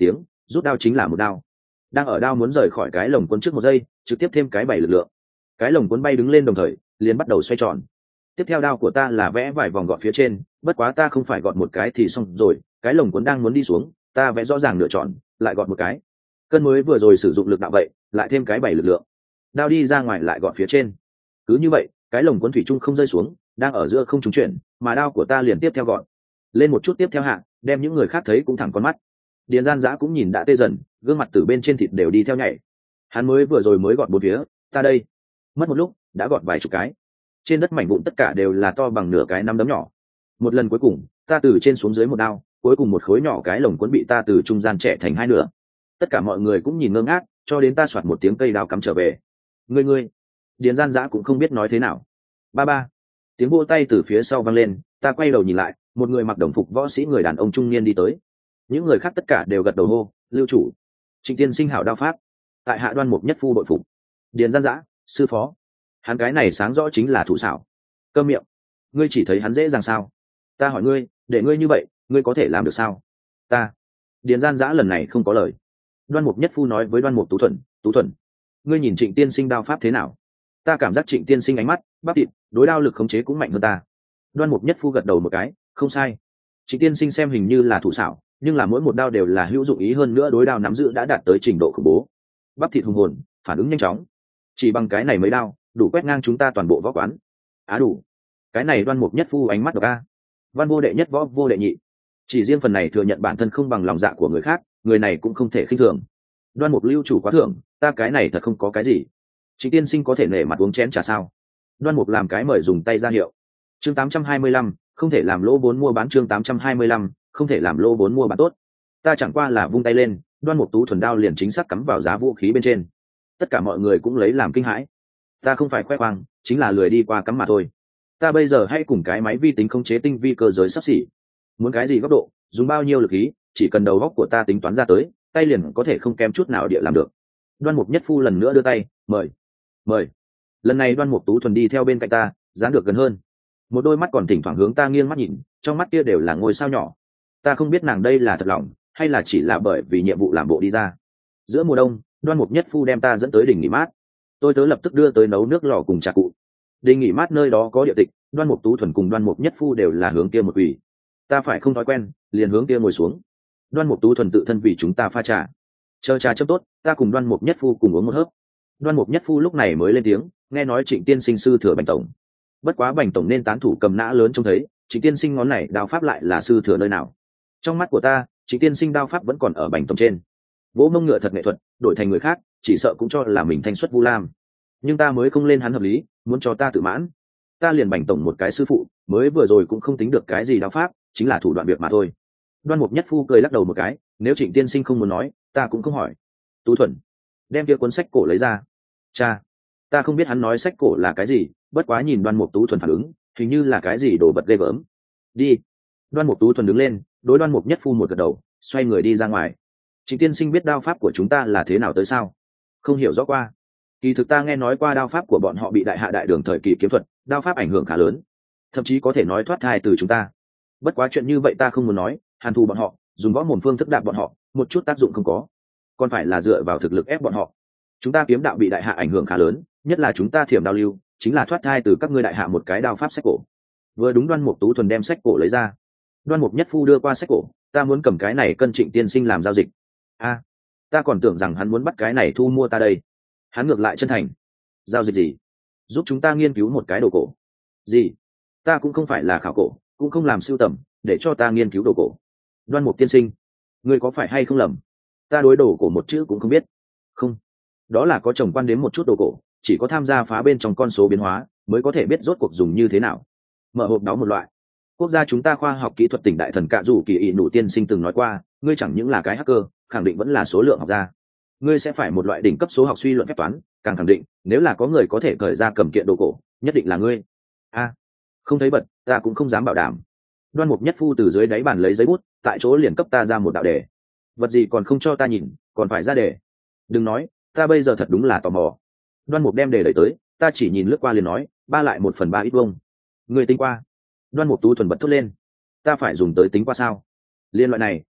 rút đao chính là một đao. Đang ở đao muốn rời khỏi cái lồng cuốn trước một giây, trực tiếp thêm cái bảy lực lượng, cái lồng cuốn bay đứng lên đồng thời liền bắt đầu xoay tròn. Tiếp theo đao của ta là vẽ vài vòng gọn phía trên, bất quá ta không phải gọn một cái thì xong rồi, cái lồng cuốn đang muốn đi xuống, ta vẽ rõ ràng lựa chọn, lại gọn một cái. Cân mới vừa rồi sử dụng lực đạo vậy, lại thêm cái bảy lực lượng, đao đi ra ngoài lại gọn phía trên. Cứ như vậy, cái lồng cuốn thủy chung không rơi xuống, đang ở giữa không trúng chuyển, mà đao của ta liền tiếp theo gọn lên một chút, tiếp theo hạ, đem những người khác thấy cũng thẳng con mắt. Điền Gian Dã cũng nhìn đã tê dần, gương mặt từ bên trên thịt đều đi theo nhảy. Hắn mới vừa rồi mới gọn bốn phía, ta đây mất một lúc đã gọn vài chục cái. Trên đất mảnh vụn tất cả đều là to bằng nửa cái nắm đấm nhỏ. Một lần cuối cùng, ta từ trên xuống dưới một đao, cuối cùng một khối nhỏ cái lồng cuốn bị ta từ trung gian chẻ thành hai nửa. Tất cả mọi người cũng nhìn ngơ ngác, cho đến ta soạt một tiếng cây đao cắm trở về. Ngươi ngươi, Điền Gian Dã cũng không biết nói thế nào. Ba ba, tiếng vỗ tay từ phía sau vang lên, ta quay đầu nhìn lại, một người mặc đồng phục võ sĩ người đàn ông trung niên đi tới. Những người khác tất cả đều gật đầu hô, lưu chủ, Trịnh tiên sinh hảo đao pháp, tại hạ Đoan Mục Nhất Phu bội phục. Điền Gian Dã, sư phó, hắn cái này sáng rõ chính là thủ xảo. Câm miệng, ngươi chỉ thấy hắn dễ dàng sao? Ta hỏi ngươi, để ngươi như vậy, ngươi có thể làm được sao? Ta, Điền Gian Dã lần này không có lời. Đoan Mục Nhất Phu nói với Đoan Mục Tú Thuần, Tú Thuần, ngươi nhìn Trịnh tiên sinh đao pháp thế nào? Ta cảm giác Trịnh tiên sinh ánh mắt, bắp thịt, đối đao lực khống chế cũng mạnh hơn ta. Đoan Mục Nhất Phu gật đầu một cái, không sai. Trịnh tiên sinh xem hình như là thủ xảo, nhưng là mỗi một đao đều là hữu dụng ý, hơn nữa đối đao nắm giữ đã đạt tới trình độ khủng bố. Bắp thịt hùng hồn, phản ứng nhanh chóng. Chỉ bằng cái này mấy đao, đủ quét ngang chúng ta toàn bộ võ quán. Á đủ. Cái này Đoan Mục Nhất Phu ánh mắt độc a. Văn vô đệ nhất, võ vô đệ nhị. Chỉ riêng phần này thừa nhận bản thân không bằng lòng dạ của người khác, người này cũng không thể khinh thường. Đoan Mục lưu chủ quá thưởng, ta cái này thật không có cái gì. Trịnh tiên sinh có thể nể mặt uống chén trà sao? Đoan Mục làm cái mời dùng tay ra hiệu. Chương tám trăm hai mươi lăm, không thể làm lỗ vốn mua bán. Chương tám trăm hai mươi lăm, không thể làm lỗ vốn mua bán. Tốt. Ta chẳng qua là vung tay lên, Đoan Mục Tú Thuần đao liền chính xác cắm vào giá vũ khí bên trên. Tất cả mọi người cũng lấy làm kinh hãi. Ta không phải khoe khoang, chính là lười đi qua cắm mà thôi. Ta bây giờ hay cùng cái máy vi tính khống chế tinh vi cơ giới sắp xỉ. Muốn cái gì góc độ, dùng bao nhiêu lực khí, chỉ cần đầu góc của ta tính toán ra tới, tay liền có thể không kém chút nào địa làm được. Đoan Mục Nhất Phu lần nữa đưa tay, mời, mời. Lần này Đoan Mục Tú Thuần đi theo bên cạnh ta, dán được gần hơn. Một đôi mắt còn thỉnh thoảng hướng ta nghiêng mắt nhìn, trong mắt kia đều là ngôi sao nhỏ. Ta không biết nàng đây là thật lòng, hay là chỉ là bởi vì nhiệm vụ làm bộ đi ra. Giữa mùa đông, Đoan Mục Nhất Phu đem ta dẫn tới đỉnh nghỉ mát. Tôi tớ lập tức đưa tới nấu nước lò cùng trà cụ. Đỉnh nghỉ mát nơi đó có địa tịch, Đoan Mục Tú Thuần cùng Đoan Mục Nhất Phu đều là hướng kia một quỷ. Ta phải không thói quen, liền hướng kia ngồi xuống. Đoan Mục Tú Thuần tự thân vì chúng ta pha trà. Chờ trà chấm tốt, ta cùng Đoan Mục Nhất Phu cùng uống một hớp. Đoan Mục Nhất Phu lúc này mới lên tiếng, nghe nói Trịnh tiên sinh sư thừa Bành tổng. Bất quá Bành tổng nên tán thủ cầm nã lớn trông thấy, Trịnh tiên sinh ngón này đao pháp lại là sư thừa nơi nào? Trong mắt của ta, Trịnh tiên sinh đao pháp vẫn còn ở Bành tổng trên. Vỗ mông ngựa thật nghệ thuật, đổi thành người khác, chỉ sợ cũng cho là mình thanh xuất vu lam. Nhưng ta mới không lên hắn hợp lý, muốn cho ta tự mãn. Ta liền Bành tổng một cái sư phụ, mới vừa rồi cũng không tính được cái gì đao pháp, chính là thủ đoạn việc mà thôi. Đoan Mục Nhất Phu cười lắc đầu một cái, nếu Trịnh tiên sinh không muốn nói, ta cũng không hỏi. Tú Thuần, đem kia cuốn sách cổ lấy ra. Cha, ta không biết hắn nói sách cổ là cái gì, bất quá nhìn Đoan Mục Tú Thuần phản ứng, hình như là cái gì đồ vật ghê gớm. Đi. Đoan Mục Tú Thuần đứng lên, đối Đoan Mục Nhất Phu một gật đầu, xoay người đi ra ngoài. Trịnh tiên sinh biết đao pháp của chúng ta là thế nào tới sao? Không hiểu rõ qua. Kỳ thực ta nghe nói qua đao pháp của bọn họ bị đại hạ đại đường thời kỳ kiếm thuật, đao pháp ảnh hưởng khá lớn, thậm chí có thể nói thoát thai từ chúng ta. Bất quá chuyện như vậy ta không muốn nói, hàn thù bọn họ, dùng võ mồm phương thức đạp bọn họ, một chút tác dụng không có, còn phải là dựa vào thực lực ép bọn họ. Chúng ta kiếm đạo bị đại hạ ảnh hưởng khá lớn, nhất là chúng ta thiểm đao lưu, chính là thoát thai từ các ngươi đại hạ một cái đao pháp sách cổ. Vừa đúng Đoan Mục Tú Thuần đem sách cổ lấy ra. Đoan Mục Nhất Phu đưa qua sách cổ, ta muốn cầm cái này cân Trịnh tiên sinh làm giao dịch. A, ta còn tưởng rằng hắn muốn bắt cái này thu mua ta đây. Hắn ngược lại chân thành. Giao dịch gì? Giúp chúng ta nghiên cứu một cái đồ cổ. Gì? Ta cũng không phải là khảo cổ, cũng không làm sưu tầm, để cho ta nghiên cứu đồ cổ. Đoan Mục tiên sinh, ngươi có phải hay không lầm? Ta đối đồ cổ một chữ cũng không biết. Không, đó là có chồng quan đến một chút đồ cổ, chỉ có tham gia phá bên trong con số biến hóa mới có thể biết rốt cuộc dùng như thế nào. Mở hộp đáo một loại. Quốc gia chúng ta khoa học kỹ thuật tỉnh đại thần cạ rủ kỳ ỷ nụ tiên sinh từng nói qua, ngươi chẳng những là cái hacker, khẳng định vẫn là số lượng học gia. Ngươi sẽ phải một loại đỉnh cấp số học suy luận phép toán, càng khẳng định nếu là có người có thể khởi ra cầm kiện đồ cổ, nhất định là ngươi. A, không thấy bật, ta cũng không dám bảo đảm. Đoan Mục Nhất Phu từ dưới đáy bàn lấy giấy bút, tại chỗ liền cấp ta ra một đạo đề. Vật gì còn không cho ta nhìn, còn phải ra đề. Đừng nói, ta bây giờ thật đúng là tò mò. Đoan Mục đem đề đẩy tới, ta chỉ nhìn lướt qua liền nói, ba lại một phần ba ít vuông. Người tính qua. Đoan Mục Tú Thuần bật thốt lên. Ta phải dùng tới tính qua sao? Liên loại này,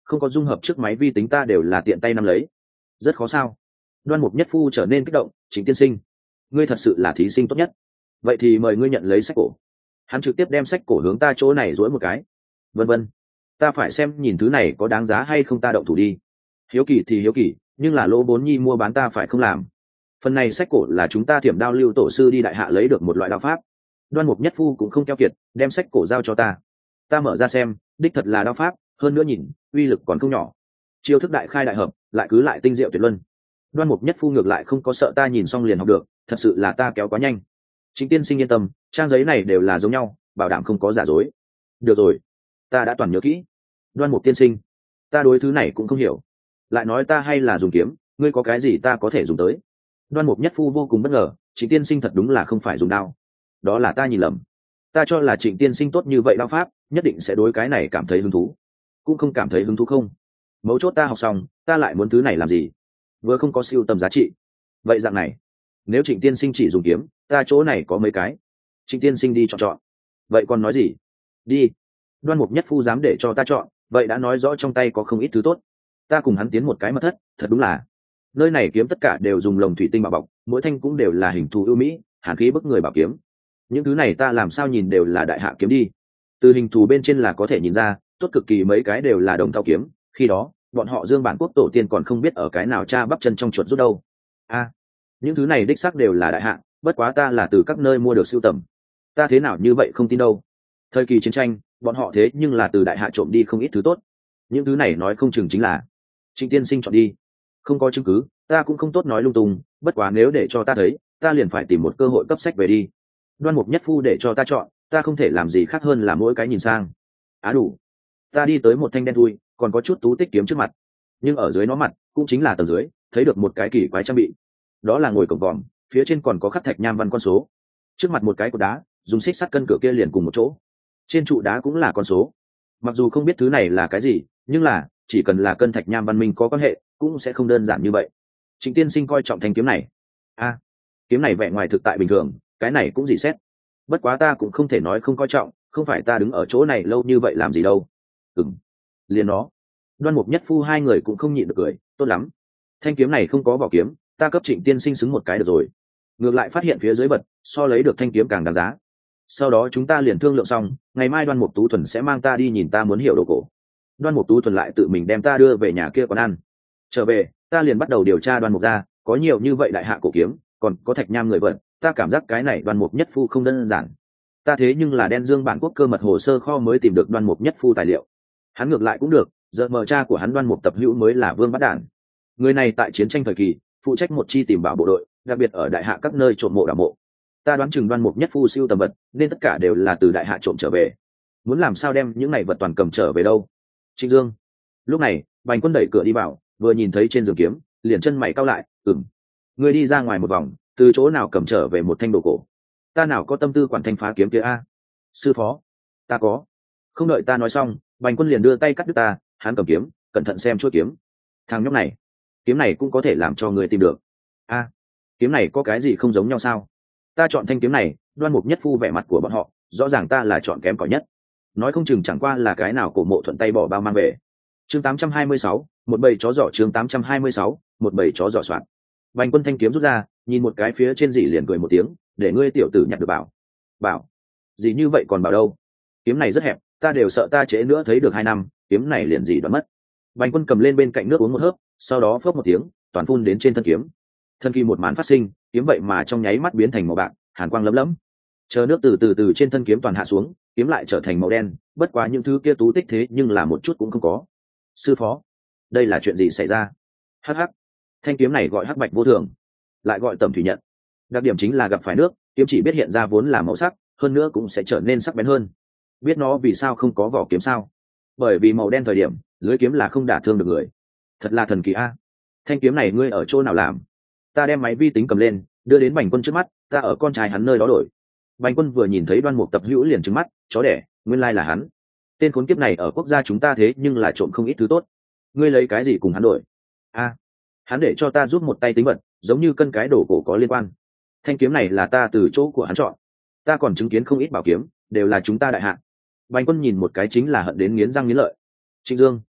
không có dung hợp trước máy vi tính ta đều là tiện tay nắm lấy. Rất khó sao? Đoan Mục Nhất Phu trở nên kích động. Trịnh tiên sinh, ngươi thật sự là thí sinh tốt nhất, vậy thì mời ngươi nhận lấy sách cổ. Hắn trực tiếp đem sách cổ hướng ta chỗ này duỗi một cái. Vân vân, ta phải xem nhìn thứ này có đáng giá hay không ta động thủ đi. Hiếu kỳ thì hiếu kỳ, nhưng là lỗ bốn nhi mua bán ta phải không làm. Phần này sách cổ là chúng ta Thiểm Đao Lưu tổ sư đi đại hạ lấy được một loại đao pháp. Đoan Mục Nhất Phu cũng không keo kiệt, đem sách cổ giao cho ta. Ta mở ra xem, đích thật là đao pháp, hơn nữa nhìn uy lực còn không nhỏ. Chiêu thức đại khai đại hợp, lại cứ lại tinh diệu tuyệt luân. Đoan Mục Nhất Phu ngược lại không có sợ ta nhìn xong liền học được, thật sự là ta kéo quá nhanh. Chính tiên sinh yên tâm, trang giấy này đều là giống nhau, bảo đảm không có giả dối. Được rồi, ta đã toàn nhớ kỹ. Đoan Mục tiên sinh, ta đối thứ này cũng không hiểu, lại nói ta hay là dùng kiếm, ngươi có cái gì ta có thể dùng tới. Đoan Mục Nhất Phu vô cùng bất ngờ, Trịnh tiên sinh thật đúng là không phải dùng đao. Đó là ta nhìn lầm, ta cho là Trịnh tiên sinh tốt như vậy đao pháp nhất định sẽ đối cái này cảm thấy hứng thú, cũng không cảm thấy hứng thú không. Mấu chốt ta học xong, ta lại muốn thứ này làm gì? Vừa không có siêu tầm giá trị. Vậy dạng này, nếu Trịnh tiên sinh chỉ dùng kiếm, ta chỗ này có mấy cái. Trịnh tiên sinh đi chọn chọn. Vậy còn nói gì? Đi. Đoan Mục Nhất Phu dám để cho ta chọn, vậy đã nói rõ trong tay có không ít thứ tốt. Ta cùng hắn tiến một cái mật thất, thật đúng là nơi này kiếm tất cả đều dùng lồng thủy tinh bảo bọc, mỗi thanh cũng đều là hình thù ưu mỹ, hàn khí bức người bảo kiếm. Những thứ này ta làm sao nhìn đều là đại hạ kiếm đi. Từ hình thù bên trên là có thể nhìn ra, tốt cực kỳ mấy cái đều là đồng thau kiếm, khi đó bọn họ Dương Bản quốc tổ tiên còn không biết ở cái nào cha bắp chân trong chuột rút đâu. A, à, những thứ này đích xác đều là đại hạ, bất quá ta là từ các nơi mua được sưu tầm, ta thế nào như vậy không tin đâu. Thời kỳ chiến tranh bọn họ thế nhưng là từ đại hạ trộm đi không ít thứ tốt, những thứ này nói không chừng chính là Trịnh tiên sinh chọn đi. Không có chứng cứ, ta cũng không tốt nói lung tung, bất quá nếu để cho ta thấy, ta liền phải tìm một cơ hội cấp sách về đi. Đoan Mục Nhất Phu để cho ta chọn, ta không thể làm gì khác hơn là mỗi cái nhìn sang. Á đủ. Ta đi tới một thanh đen thui, còn có chút tú tích kiếm trước mặt, nhưng ở dưới nó mặt cũng chính là tầng dưới, thấy được một cái kỳ quái trang bị. Đó là ngồi cổng vòm, phía trên còn có khắc thạch nham văn con số. Trước mặt một cái cột đá, dùng xích sắt cân cửa kia liền cùng một chỗ. Trên trụ đá cũng là con số. Mặc dù không biết thứ này là cái gì, nhưng là chỉ cần là cân thạch nham văn minh có quan hệ, cũng sẽ không đơn giản như vậy. Trịnh tiên sinh coi trọng thanh kiếm này. A, à, kiếm này vẻ ngoài thực tại bình thường, cái này cũng dị xét. Bất quá ta cũng không thể nói không coi trọng, không phải ta đứng ở chỗ này lâu như vậy làm gì đâu. Ừm, liền nó. Đoan Mục Nhất Phu hai người cũng không nhịn được cười, tốt lắm. Thanh kiếm này không có vỏ kiếm, ta cấp Trịnh tiên sinh xứng một cái được rồi. Ngược lại phát hiện phía dưới bật, so lấy được thanh kiếm càng đáng giá. Sau đó chúng ta liền thương lượng xong, ngày mai Đoan Mục Tú Thuần sẽ mang ta đi nhìn ta muốn hiểu đồ cổ. Đoan Mục Tú Thuần lại tự mình đem ta đưa về nhà kia quán ăn. Trở về, ta liền bắt đầu điều tra Đoan Mục gia, có nhiều như vậy đại hạ cổ kiếm, còn có thạch nham người vận, ta cảm giác cái này Đoan Mục Nhất Phu không đơn giản. Ta thế nhưng là đen Dương Bản quốc cơ mật hồ sơ kho mới tìm được Đoan Mục Nhất Phu tài liệu. Hắn ngược lại cũng được, giờ mờ cha của hắn Đoan Mục Tập Hữu mới là Vương Bát Đản. Người này tại chiến tranh thời kỳ, phụ trách một chi tìm bảo bộ đội, đặc biệt ở đại hạ các nơi trộm mộ đào mộ. Ta đoán chừng Đoan Mục Nhất Phu siêu tầm vật, nên tất cả đều là từ đại hạ trộm trở về. Muốn làm sao đem những này vật toàn cầm trở về đâu? Trịnh Dương. Lúc này, Bành Quân đẩy cửa đi vào, vừa nhìn thấy trên giường kiếm, liền chân mày cau lại, "Ừm, ngươi đi ra ngoài một vòng, từ chỗ nào cầm trở về một thanh đồ cổ? Ta nào có tâm tư quản thanh phá kiếm kia a?" "Sư phó, ta có." Không đợi ta nói xong, Bành Quân liền đưa tay cắt đứt ta, hắn cầm kiếm, cẩn thận xem chuôi kiếm. "Thằng nhóc này, kiếm này cũng có thể làm cho ngươi tìm được." "A, kiếm này có cái gì không giống nhau sao?" Ta chọn thanh kiếm này, Đoan Mục Nhất Phu vẻ mặt của bọn họ, rõ ràng ta là chọn kém cỏi nhất. Nói không chừng chẳng qua là cái nào cổ mộ thuận tay bỏ bao mang về. Chương tám trăm hai mươi sáu, một bầy chó giỏ chương tám trăm hai mươi sáu, một bầy chó giỏ soạn. Bành Quân thanh kiếm rút ra, nhìn một cái phía trên dì liền cười một tiếng, "Để ngươi tiểu tử nhặt được bảo." "Bảo? Gì như vậy còn bảo đâu? Kiếm này rất hẹp, ta đều sợ ta trễ nữa thấy được hai năm, kiếm này liền gì đoán mất." Bành Quân cầm lên bên cạnh nước uống một hớp, sau đó phốc một tiếng, toàn phun đến trên thân kiếm. Thân kỳ một màn phát sinh, kiếm vậy mà trong nháy mắt biến thành màu bạc, hàn quang lấm lấm. Chờ nước từ từ từ trên thân kiếm toàn hạ xuống, kiếm lại trở thành màu đen, bất quá những thứ kia tú tích thế nhưng là một chút cũng không có. "Sư phó, đây là chuyện gì xảy ra?" Hắc hắc, thanh kiếm này gọi hắc bạch vô thường, lại gọi tẩm thủy nhận. Đặc điểm chính là gặp phải nước, kiếm chỉ biết hiện ra vốn là màu sắc, hơn nữa cũng sẽ trở nên sắc bén hơn. Biết nó vì sao không có vỏ kiếm sao? Bởi vì màu đen thời điểm, lưới kiếm là không đả thương được người. Thật là thần kỳ a. Thanh kiếm này ngươi ở chỗ nào làm? Ta đem máy vi tính cầm lên, đưa đến Bành Quân trước mắt, ta ở con trai hắn nơi đó đổi. Bành Quân vừa nhìn thấy Đoan Mục Tập Hữu liền trừng mắt, chó đẻ, nguyên lai là hắn. Tên khốn kiếp này ở quốc gia chúng ta thế nhưng là trộm không ít thứ tốt. Ngươi lấy cái gì cùng hắn đổi? A, hắn để cho ta giúp một tay tính vật, giống như cân cái đồ cổ có liên quan. Thanh kiếm này là ta từ chỗ của hắn chọn. Ta còn chứng kiến không ít bảo kiếm, đều là chúng ta đại hạ. Bành Quân nhìn một cái chính là hận đến nghiến răng nghiến lợi. Trịnh Dương,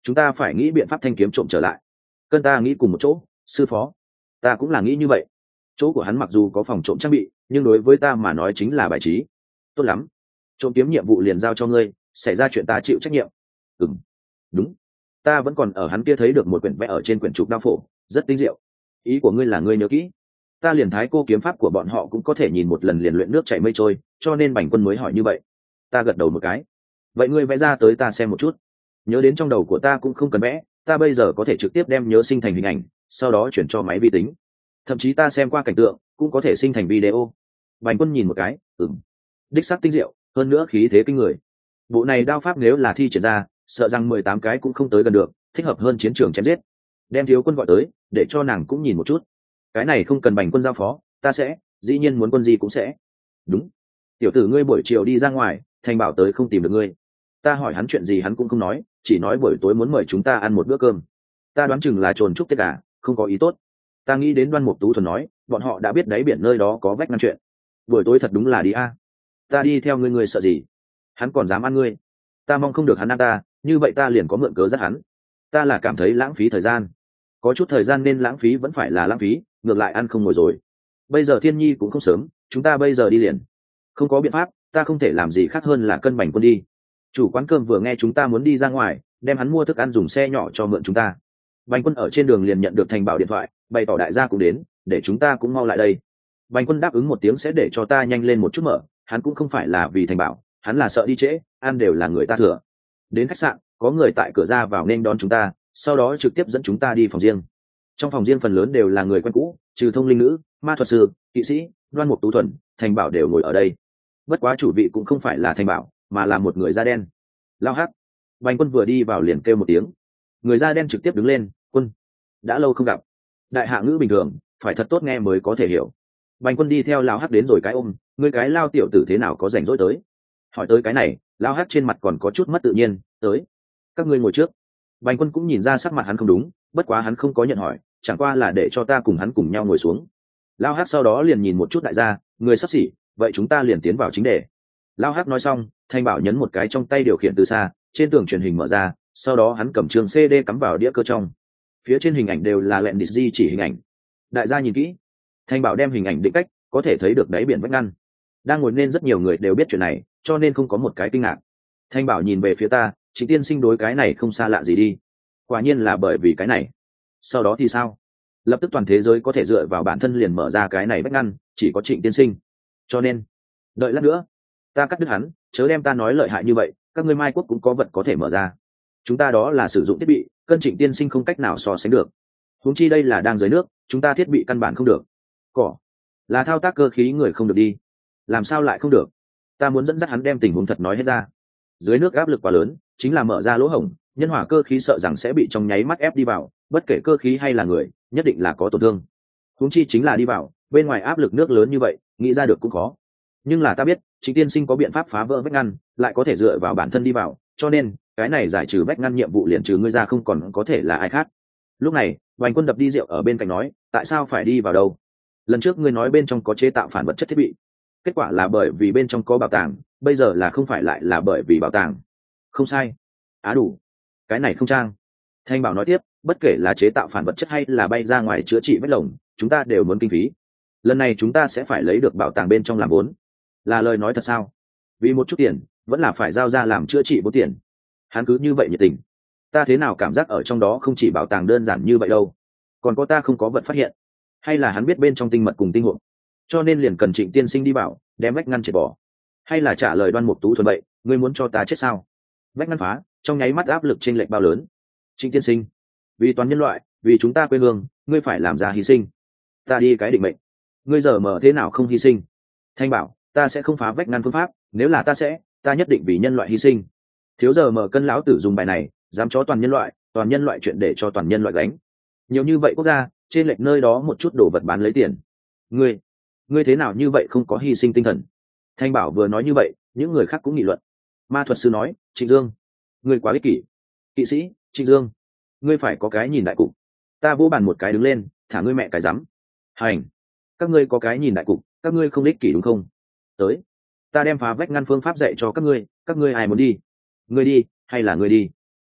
chúng ta phải nghĩ biện pháp thanh kiếm trộm trở lại. Cân ta nghĩ cùng một chỗ, sư phó. Ta cũng là nghĩ như vậy. Chỗ của hắn mặc dù có phòng trộm trang bị, nhưng đối với ta mà nói chính là bài trí. Tốt lắm, trộm kiếm nhiệm vụ liền giao cho ngươi, xảy ra chuyện ta chịu trách nhiệm. Ừm, đúng. Ta vẫn còn ở hắn kia thấy được một quyển vẽ ở trên quyển trục đao phổ, rất tinh diệu. Ý của ngươi là ngươi nhớ kỹ. Ta liền thái cô kiếm pháp của bọn họ cũng có thể nhìn một lần liền luyện nước chảy mây trôi, cho nên Bành Quân mới hỏi như vậy. Ta gật đầu một cái. Vậy ngươi vẽ ra tới ta xem một chút. Nhớ đến trong đầu của ta cũng không cần vẽ, ta bây giờ có thể trực tiếp đem nhớ sinh thành hình ảnh, sau đó chuyển cho máy vi tính. Thậm chí ta xem qua cảnh tượng cũng có thể sinh thành video. Bành Quân nhìn một cái, ừm, đích xác tinh diệu, hơn nữa khí thế kinh người. Bộ này đao pháp nếu là thi triển ra, sợ rằng mười tám cái cũng không tới gần được, thích hợp hơn chiến trường chém giết. Đem Thiếu Quân gọi tới, để cho nàng cũng nhìn một chút. Cái này không cần Bành Quân giao phó, ta sẽ, dĩ nhiên muốn Quân gì cũng sẽ. Đúng. Tiểu tử ngươi buổi chiều đi ra ngoài, Thành Bảo tới không tìm được ngươi. Ta hỏi hắn chuyện gì hắn cũng không nói, chỉ nói buổi tối muốn mời chúng ta ăn một bữa cơm. Ta đoán chừng là trồn chúc tiết cả, không có ý tốt. Ta nghĩ đến Đoan Mục Tú Thuần nói, bọn họ đã biết đáy biển nơi đó có vách ngăn chuyện. Buổi tối thật đúng là đi a. Ta đi theo ngươi, ngươi sợ gì? Hắn còn dám ăn ngươi. Ta mong không được hắn ăn ta, như vậy ta liền có mượn cớ dắt hắn. Ta là cảm thấy lãng phí thời gian. Có chút thời gian nên lãng phí vẫn phải là lãng phí, ngược lại ăn không ngồi rồi. Bây giờ Thiên Nhi cũng không sớm, chúng ta bây giờ đi liền. Không có biện pháp, ta không thể làm gì khác hơn là cân Bành Quân đi. Chủ quán cơm vừa nghe chúng ta muốn đi ra ngoài, đem hắn mua thức ăn dùng xe nhỏ cho mượn chúng ta. Bành Quân ở trên đường liền nhận được Thành Bảo điện thoại, bày tỏ đại gia cũng đến, để chúng ta cũng mau lại đây. Bành Quân đáp ứng một tiếng sẽ để cho ta nhanh lên một chút mở, hắn cũng không phải là vì Thành Bảo, hắn là sợ đi trễ, ăn đều là người ta thừa. Đến khách sạn, có người tại cửa ra vào nên đón chúng ta, sau đó trực tiếp dẫn chúng ta đi phòng riêng. Trong phòng riêng phần lớn đều là người quen cũ, trừ Thông Linh Nữ, Ma Thuật Sư, Kỵ Sĩ, Đoan Mục Tú Thuần, Thành Bảo đều ngồi ở đây. Bất quá chủ vị cũng không phải là Thành Bảo, mà là một người da đen. Lao Hắc. Bành Quân vừa đi vào liền kêu một tiếng. Người da đen trực tiếp đứng lên, Quân, đã lâu không gặp. Đại hạ ngữ bình thường, phải thật tốt nghe mới có thể hiểu. Bành Quân đi theo Lao Hắc đến rồi cái ôm, ngươi cái lao tiểu tử thế nào có rảnh rỗi tới? Hỏi tới cái này, Lao Hắc trên mặt còn có chút mất tự nhiên, tới. Các ngươi ngồi trước. Bành Quân cũng nhìn ra sắc mặt hắn không đúng, bất quá hắn không có nhận hỏi, chẳng qua là để cho ta cùng hắn cùng nhau ngồi xuống. Lao Hắc sau đó liền nhìn một chút đại gia, người sắp xỉ, vậy chúng ta liền tiến vào chính đề. Lao Hắc nói xong, Thanh Bảo nhấn một cái trong tay điều khiển từ xa, trên tường truyền hình mở ra, sau đó hắn cầm trường xê đê cắm vào đĩa cơ trong. Phía trên hình ảnh đều là lẹn địch di chỉ hình ảnh. Đại gia nhìn kỹ. Thanh Bảo đem hình ảnh định cách, có thể thấy được đáy biển vách ngăn. Đang ngồi nên rất nhiều người đều biết chuyện này, cho nên không có một cái kinh ngạc. Thanh Bảo nhìn về phía ta, Trịnh tiên sinh đối cái này không xa lạ gì đi. Quả nhiên là bởi vì cái này. Sau đó thì sao? Lập tức toàn thế giới có thể dựa vào bản thân liền mở ra cái này vách ngăn, chỉ có Trịnh tiên sinh. Cho nên, đợi lát nữa, ta cắt đứt hắn, chớ đem ta nói lợi hại như vậy, các ngươi Mai Quốc cũng có vật có thể mở ra. Chúng ta đó là sử dụng thiết bị, cân Trịnh tiên sinh không cách nào so sánh được. Huống chi đây là đang dưới nước, chúng ta thiết bị căn bản không được. Cỏ, là thao tác cơ khí người không được đi. Làm sao lại không được? Ta muốn dẫn dắt hắn đem tình huống thật nói hết ra. Dưới nước áp lực quá lớn, chính là mở ra lỗ hổng, nhân hỏa cơ khí sợ rằng sẽ bị trong nháy mắt ép đi vào, bất kể cơ khí hay là người, nhất định là có tổn thương. Huống chi chính là đi vào, bên ngoài áp lực nước lớn như vậy, nghĩ ra được cũng khó. Nhưng là ta biết, Trịnh tiên sinh có biện pháp phá vỡ vách ngăn, lại có thể dựa vào bản thân đi vào, cho nên cái này giải trừ vách ngăn nhiệm vụ liền trừ ngươi ra không còn có thể là ai khác. Lúc này, Bành Quân đập đi rượu ở bên cạnh nói, tại sao phải đi vào đâu? Lần trước ngươi nói bên trong có chế tạo phản vật chất thiết bị, kết quả là bởi vì bên trong có bảo tàng, bây giờ là không phải lại là bởi vì bảo tàng. Không sai. Á đủ. Cái này không trang. Thanh Bảo nói tiếp, bất kể là chế tạo phản vật chất hay là bay ra ngoài chữa trị vết lồng, chúng ta đều muốn kinh phí. Lần này chúng ta sẽ phải lấy được bảo tàng bên trong làm vốn. Là lời nói thật sao? Vì một chút tiền, vẫn là phải giao ra làm chữa trị bốn tiền. Hắn cứ như vậy nhiệt tình. Ta thế nào cảm giác ở trong đó không chỉ bảo tàng đơn giản như vậy đâu. Còn có ta không có vật phát hiện. Hay là hắn biết bên trong tinh mật cùng tinh hộp, cho nên liền cần Trịnh tiên sinh đi bảo, đem vách ngăn triệt bỏ. Hay là trả lời Đoan Mục Tú Thuần vậy, ngươi muốn cho ta chết sao? Vách ngăn phá, trong nháy mắt áp lực trên lệch bao lớn. Trịnh tiên sinh, vì toàn nhân loại, vì chúng ta quê hương, ngươi phải làm ra hy sinh. Ta đi cái định mệnh. Ngươi giờ mở thế nào không hy sinh? Thanh Bảo, ta sẽ không phá vách ngăn phương pháp, nếu là ta sẽ, ta nhất định vì nhân loại hy sinh. Thiếu giờ mở cân lão tử dùng bài này, dám chó toàn nhân loại, toàn nhân loại chuyện để cho toàn nhân loại gánh. Nhiều như vậy quốc gia, trên lệch nơi đó một chút đồ vật bán lấy tiền. Ngươi, ngươi thế nào như vậy không có hy sinh tinh thần? Thanh Bảo vừa nói như vậy, những người khác cũng nghị luận. Ma Thuật Sư nói, Trịnh Dương, ngươi quá ích kỷ. Kỵ sĩ, Trịnh Dương, ngươi phải có cái nhìn đại cục. Ta vô bàn một cái đứng lên, thả ngươi mẹ cái rắm. Hành, các ngươi có cái nhìn đại cục, các ngươi không ích kỷ đúng không? Tới, ta đem phá vách ngăn phương pháp dạy cho các ngươi, các ngươi ai muốn đi? Ngươi đi, hay là ngươi đi?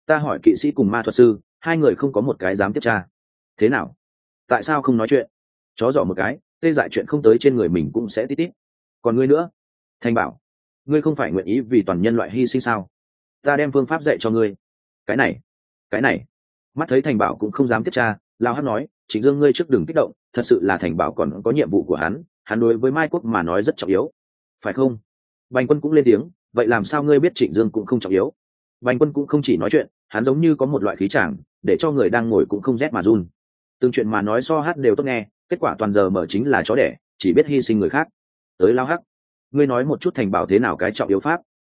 Ta hỏi kỵ sĩ cùng ma thuật sư, hai người không có một cái dám tiếp tra. Thế nào? Tại sao không nói chuyện? Chó dọ một cái, tê dại chuyện không tới trên người mình cũng sẽ tít tít. Còn ngươi nữa? Thành bảo, ngươi không phải nguyện ý vì toàn nhân loại hy sinh sao? Ta đem phương pháp dạy cho ngươi. Cái này, cái này. Mắt thấy Thành bảo cũng không dám tiếp tra, Lao Hắc nói, Trịnh Dương ngươi trước đừng kích động, thật sự là Thành bảo còn có nhiệm vụ của hắn, hắn đối với Mai Quốc mà nói rất trọng yếu. Phải không? Bành Quân cũng lên tiếng, vậy làm sao ngươi biết Trịnh Dương cũng không trọng yếu? Bành Quân cũng không chỉ nói chuyện, hắn giống như có một loại khí tràng, để cho người đang ngồi cũng không rét mà run. Từng chuyện mà nói so hát đều tốt nghe, kết quả toàn giờ mở chính là chó đẻ, chỉ biết hy sinh người khác. Tới Lao Hắc, ngươi nói một chút Thành bảo thế nào cái trọng yếu pháp?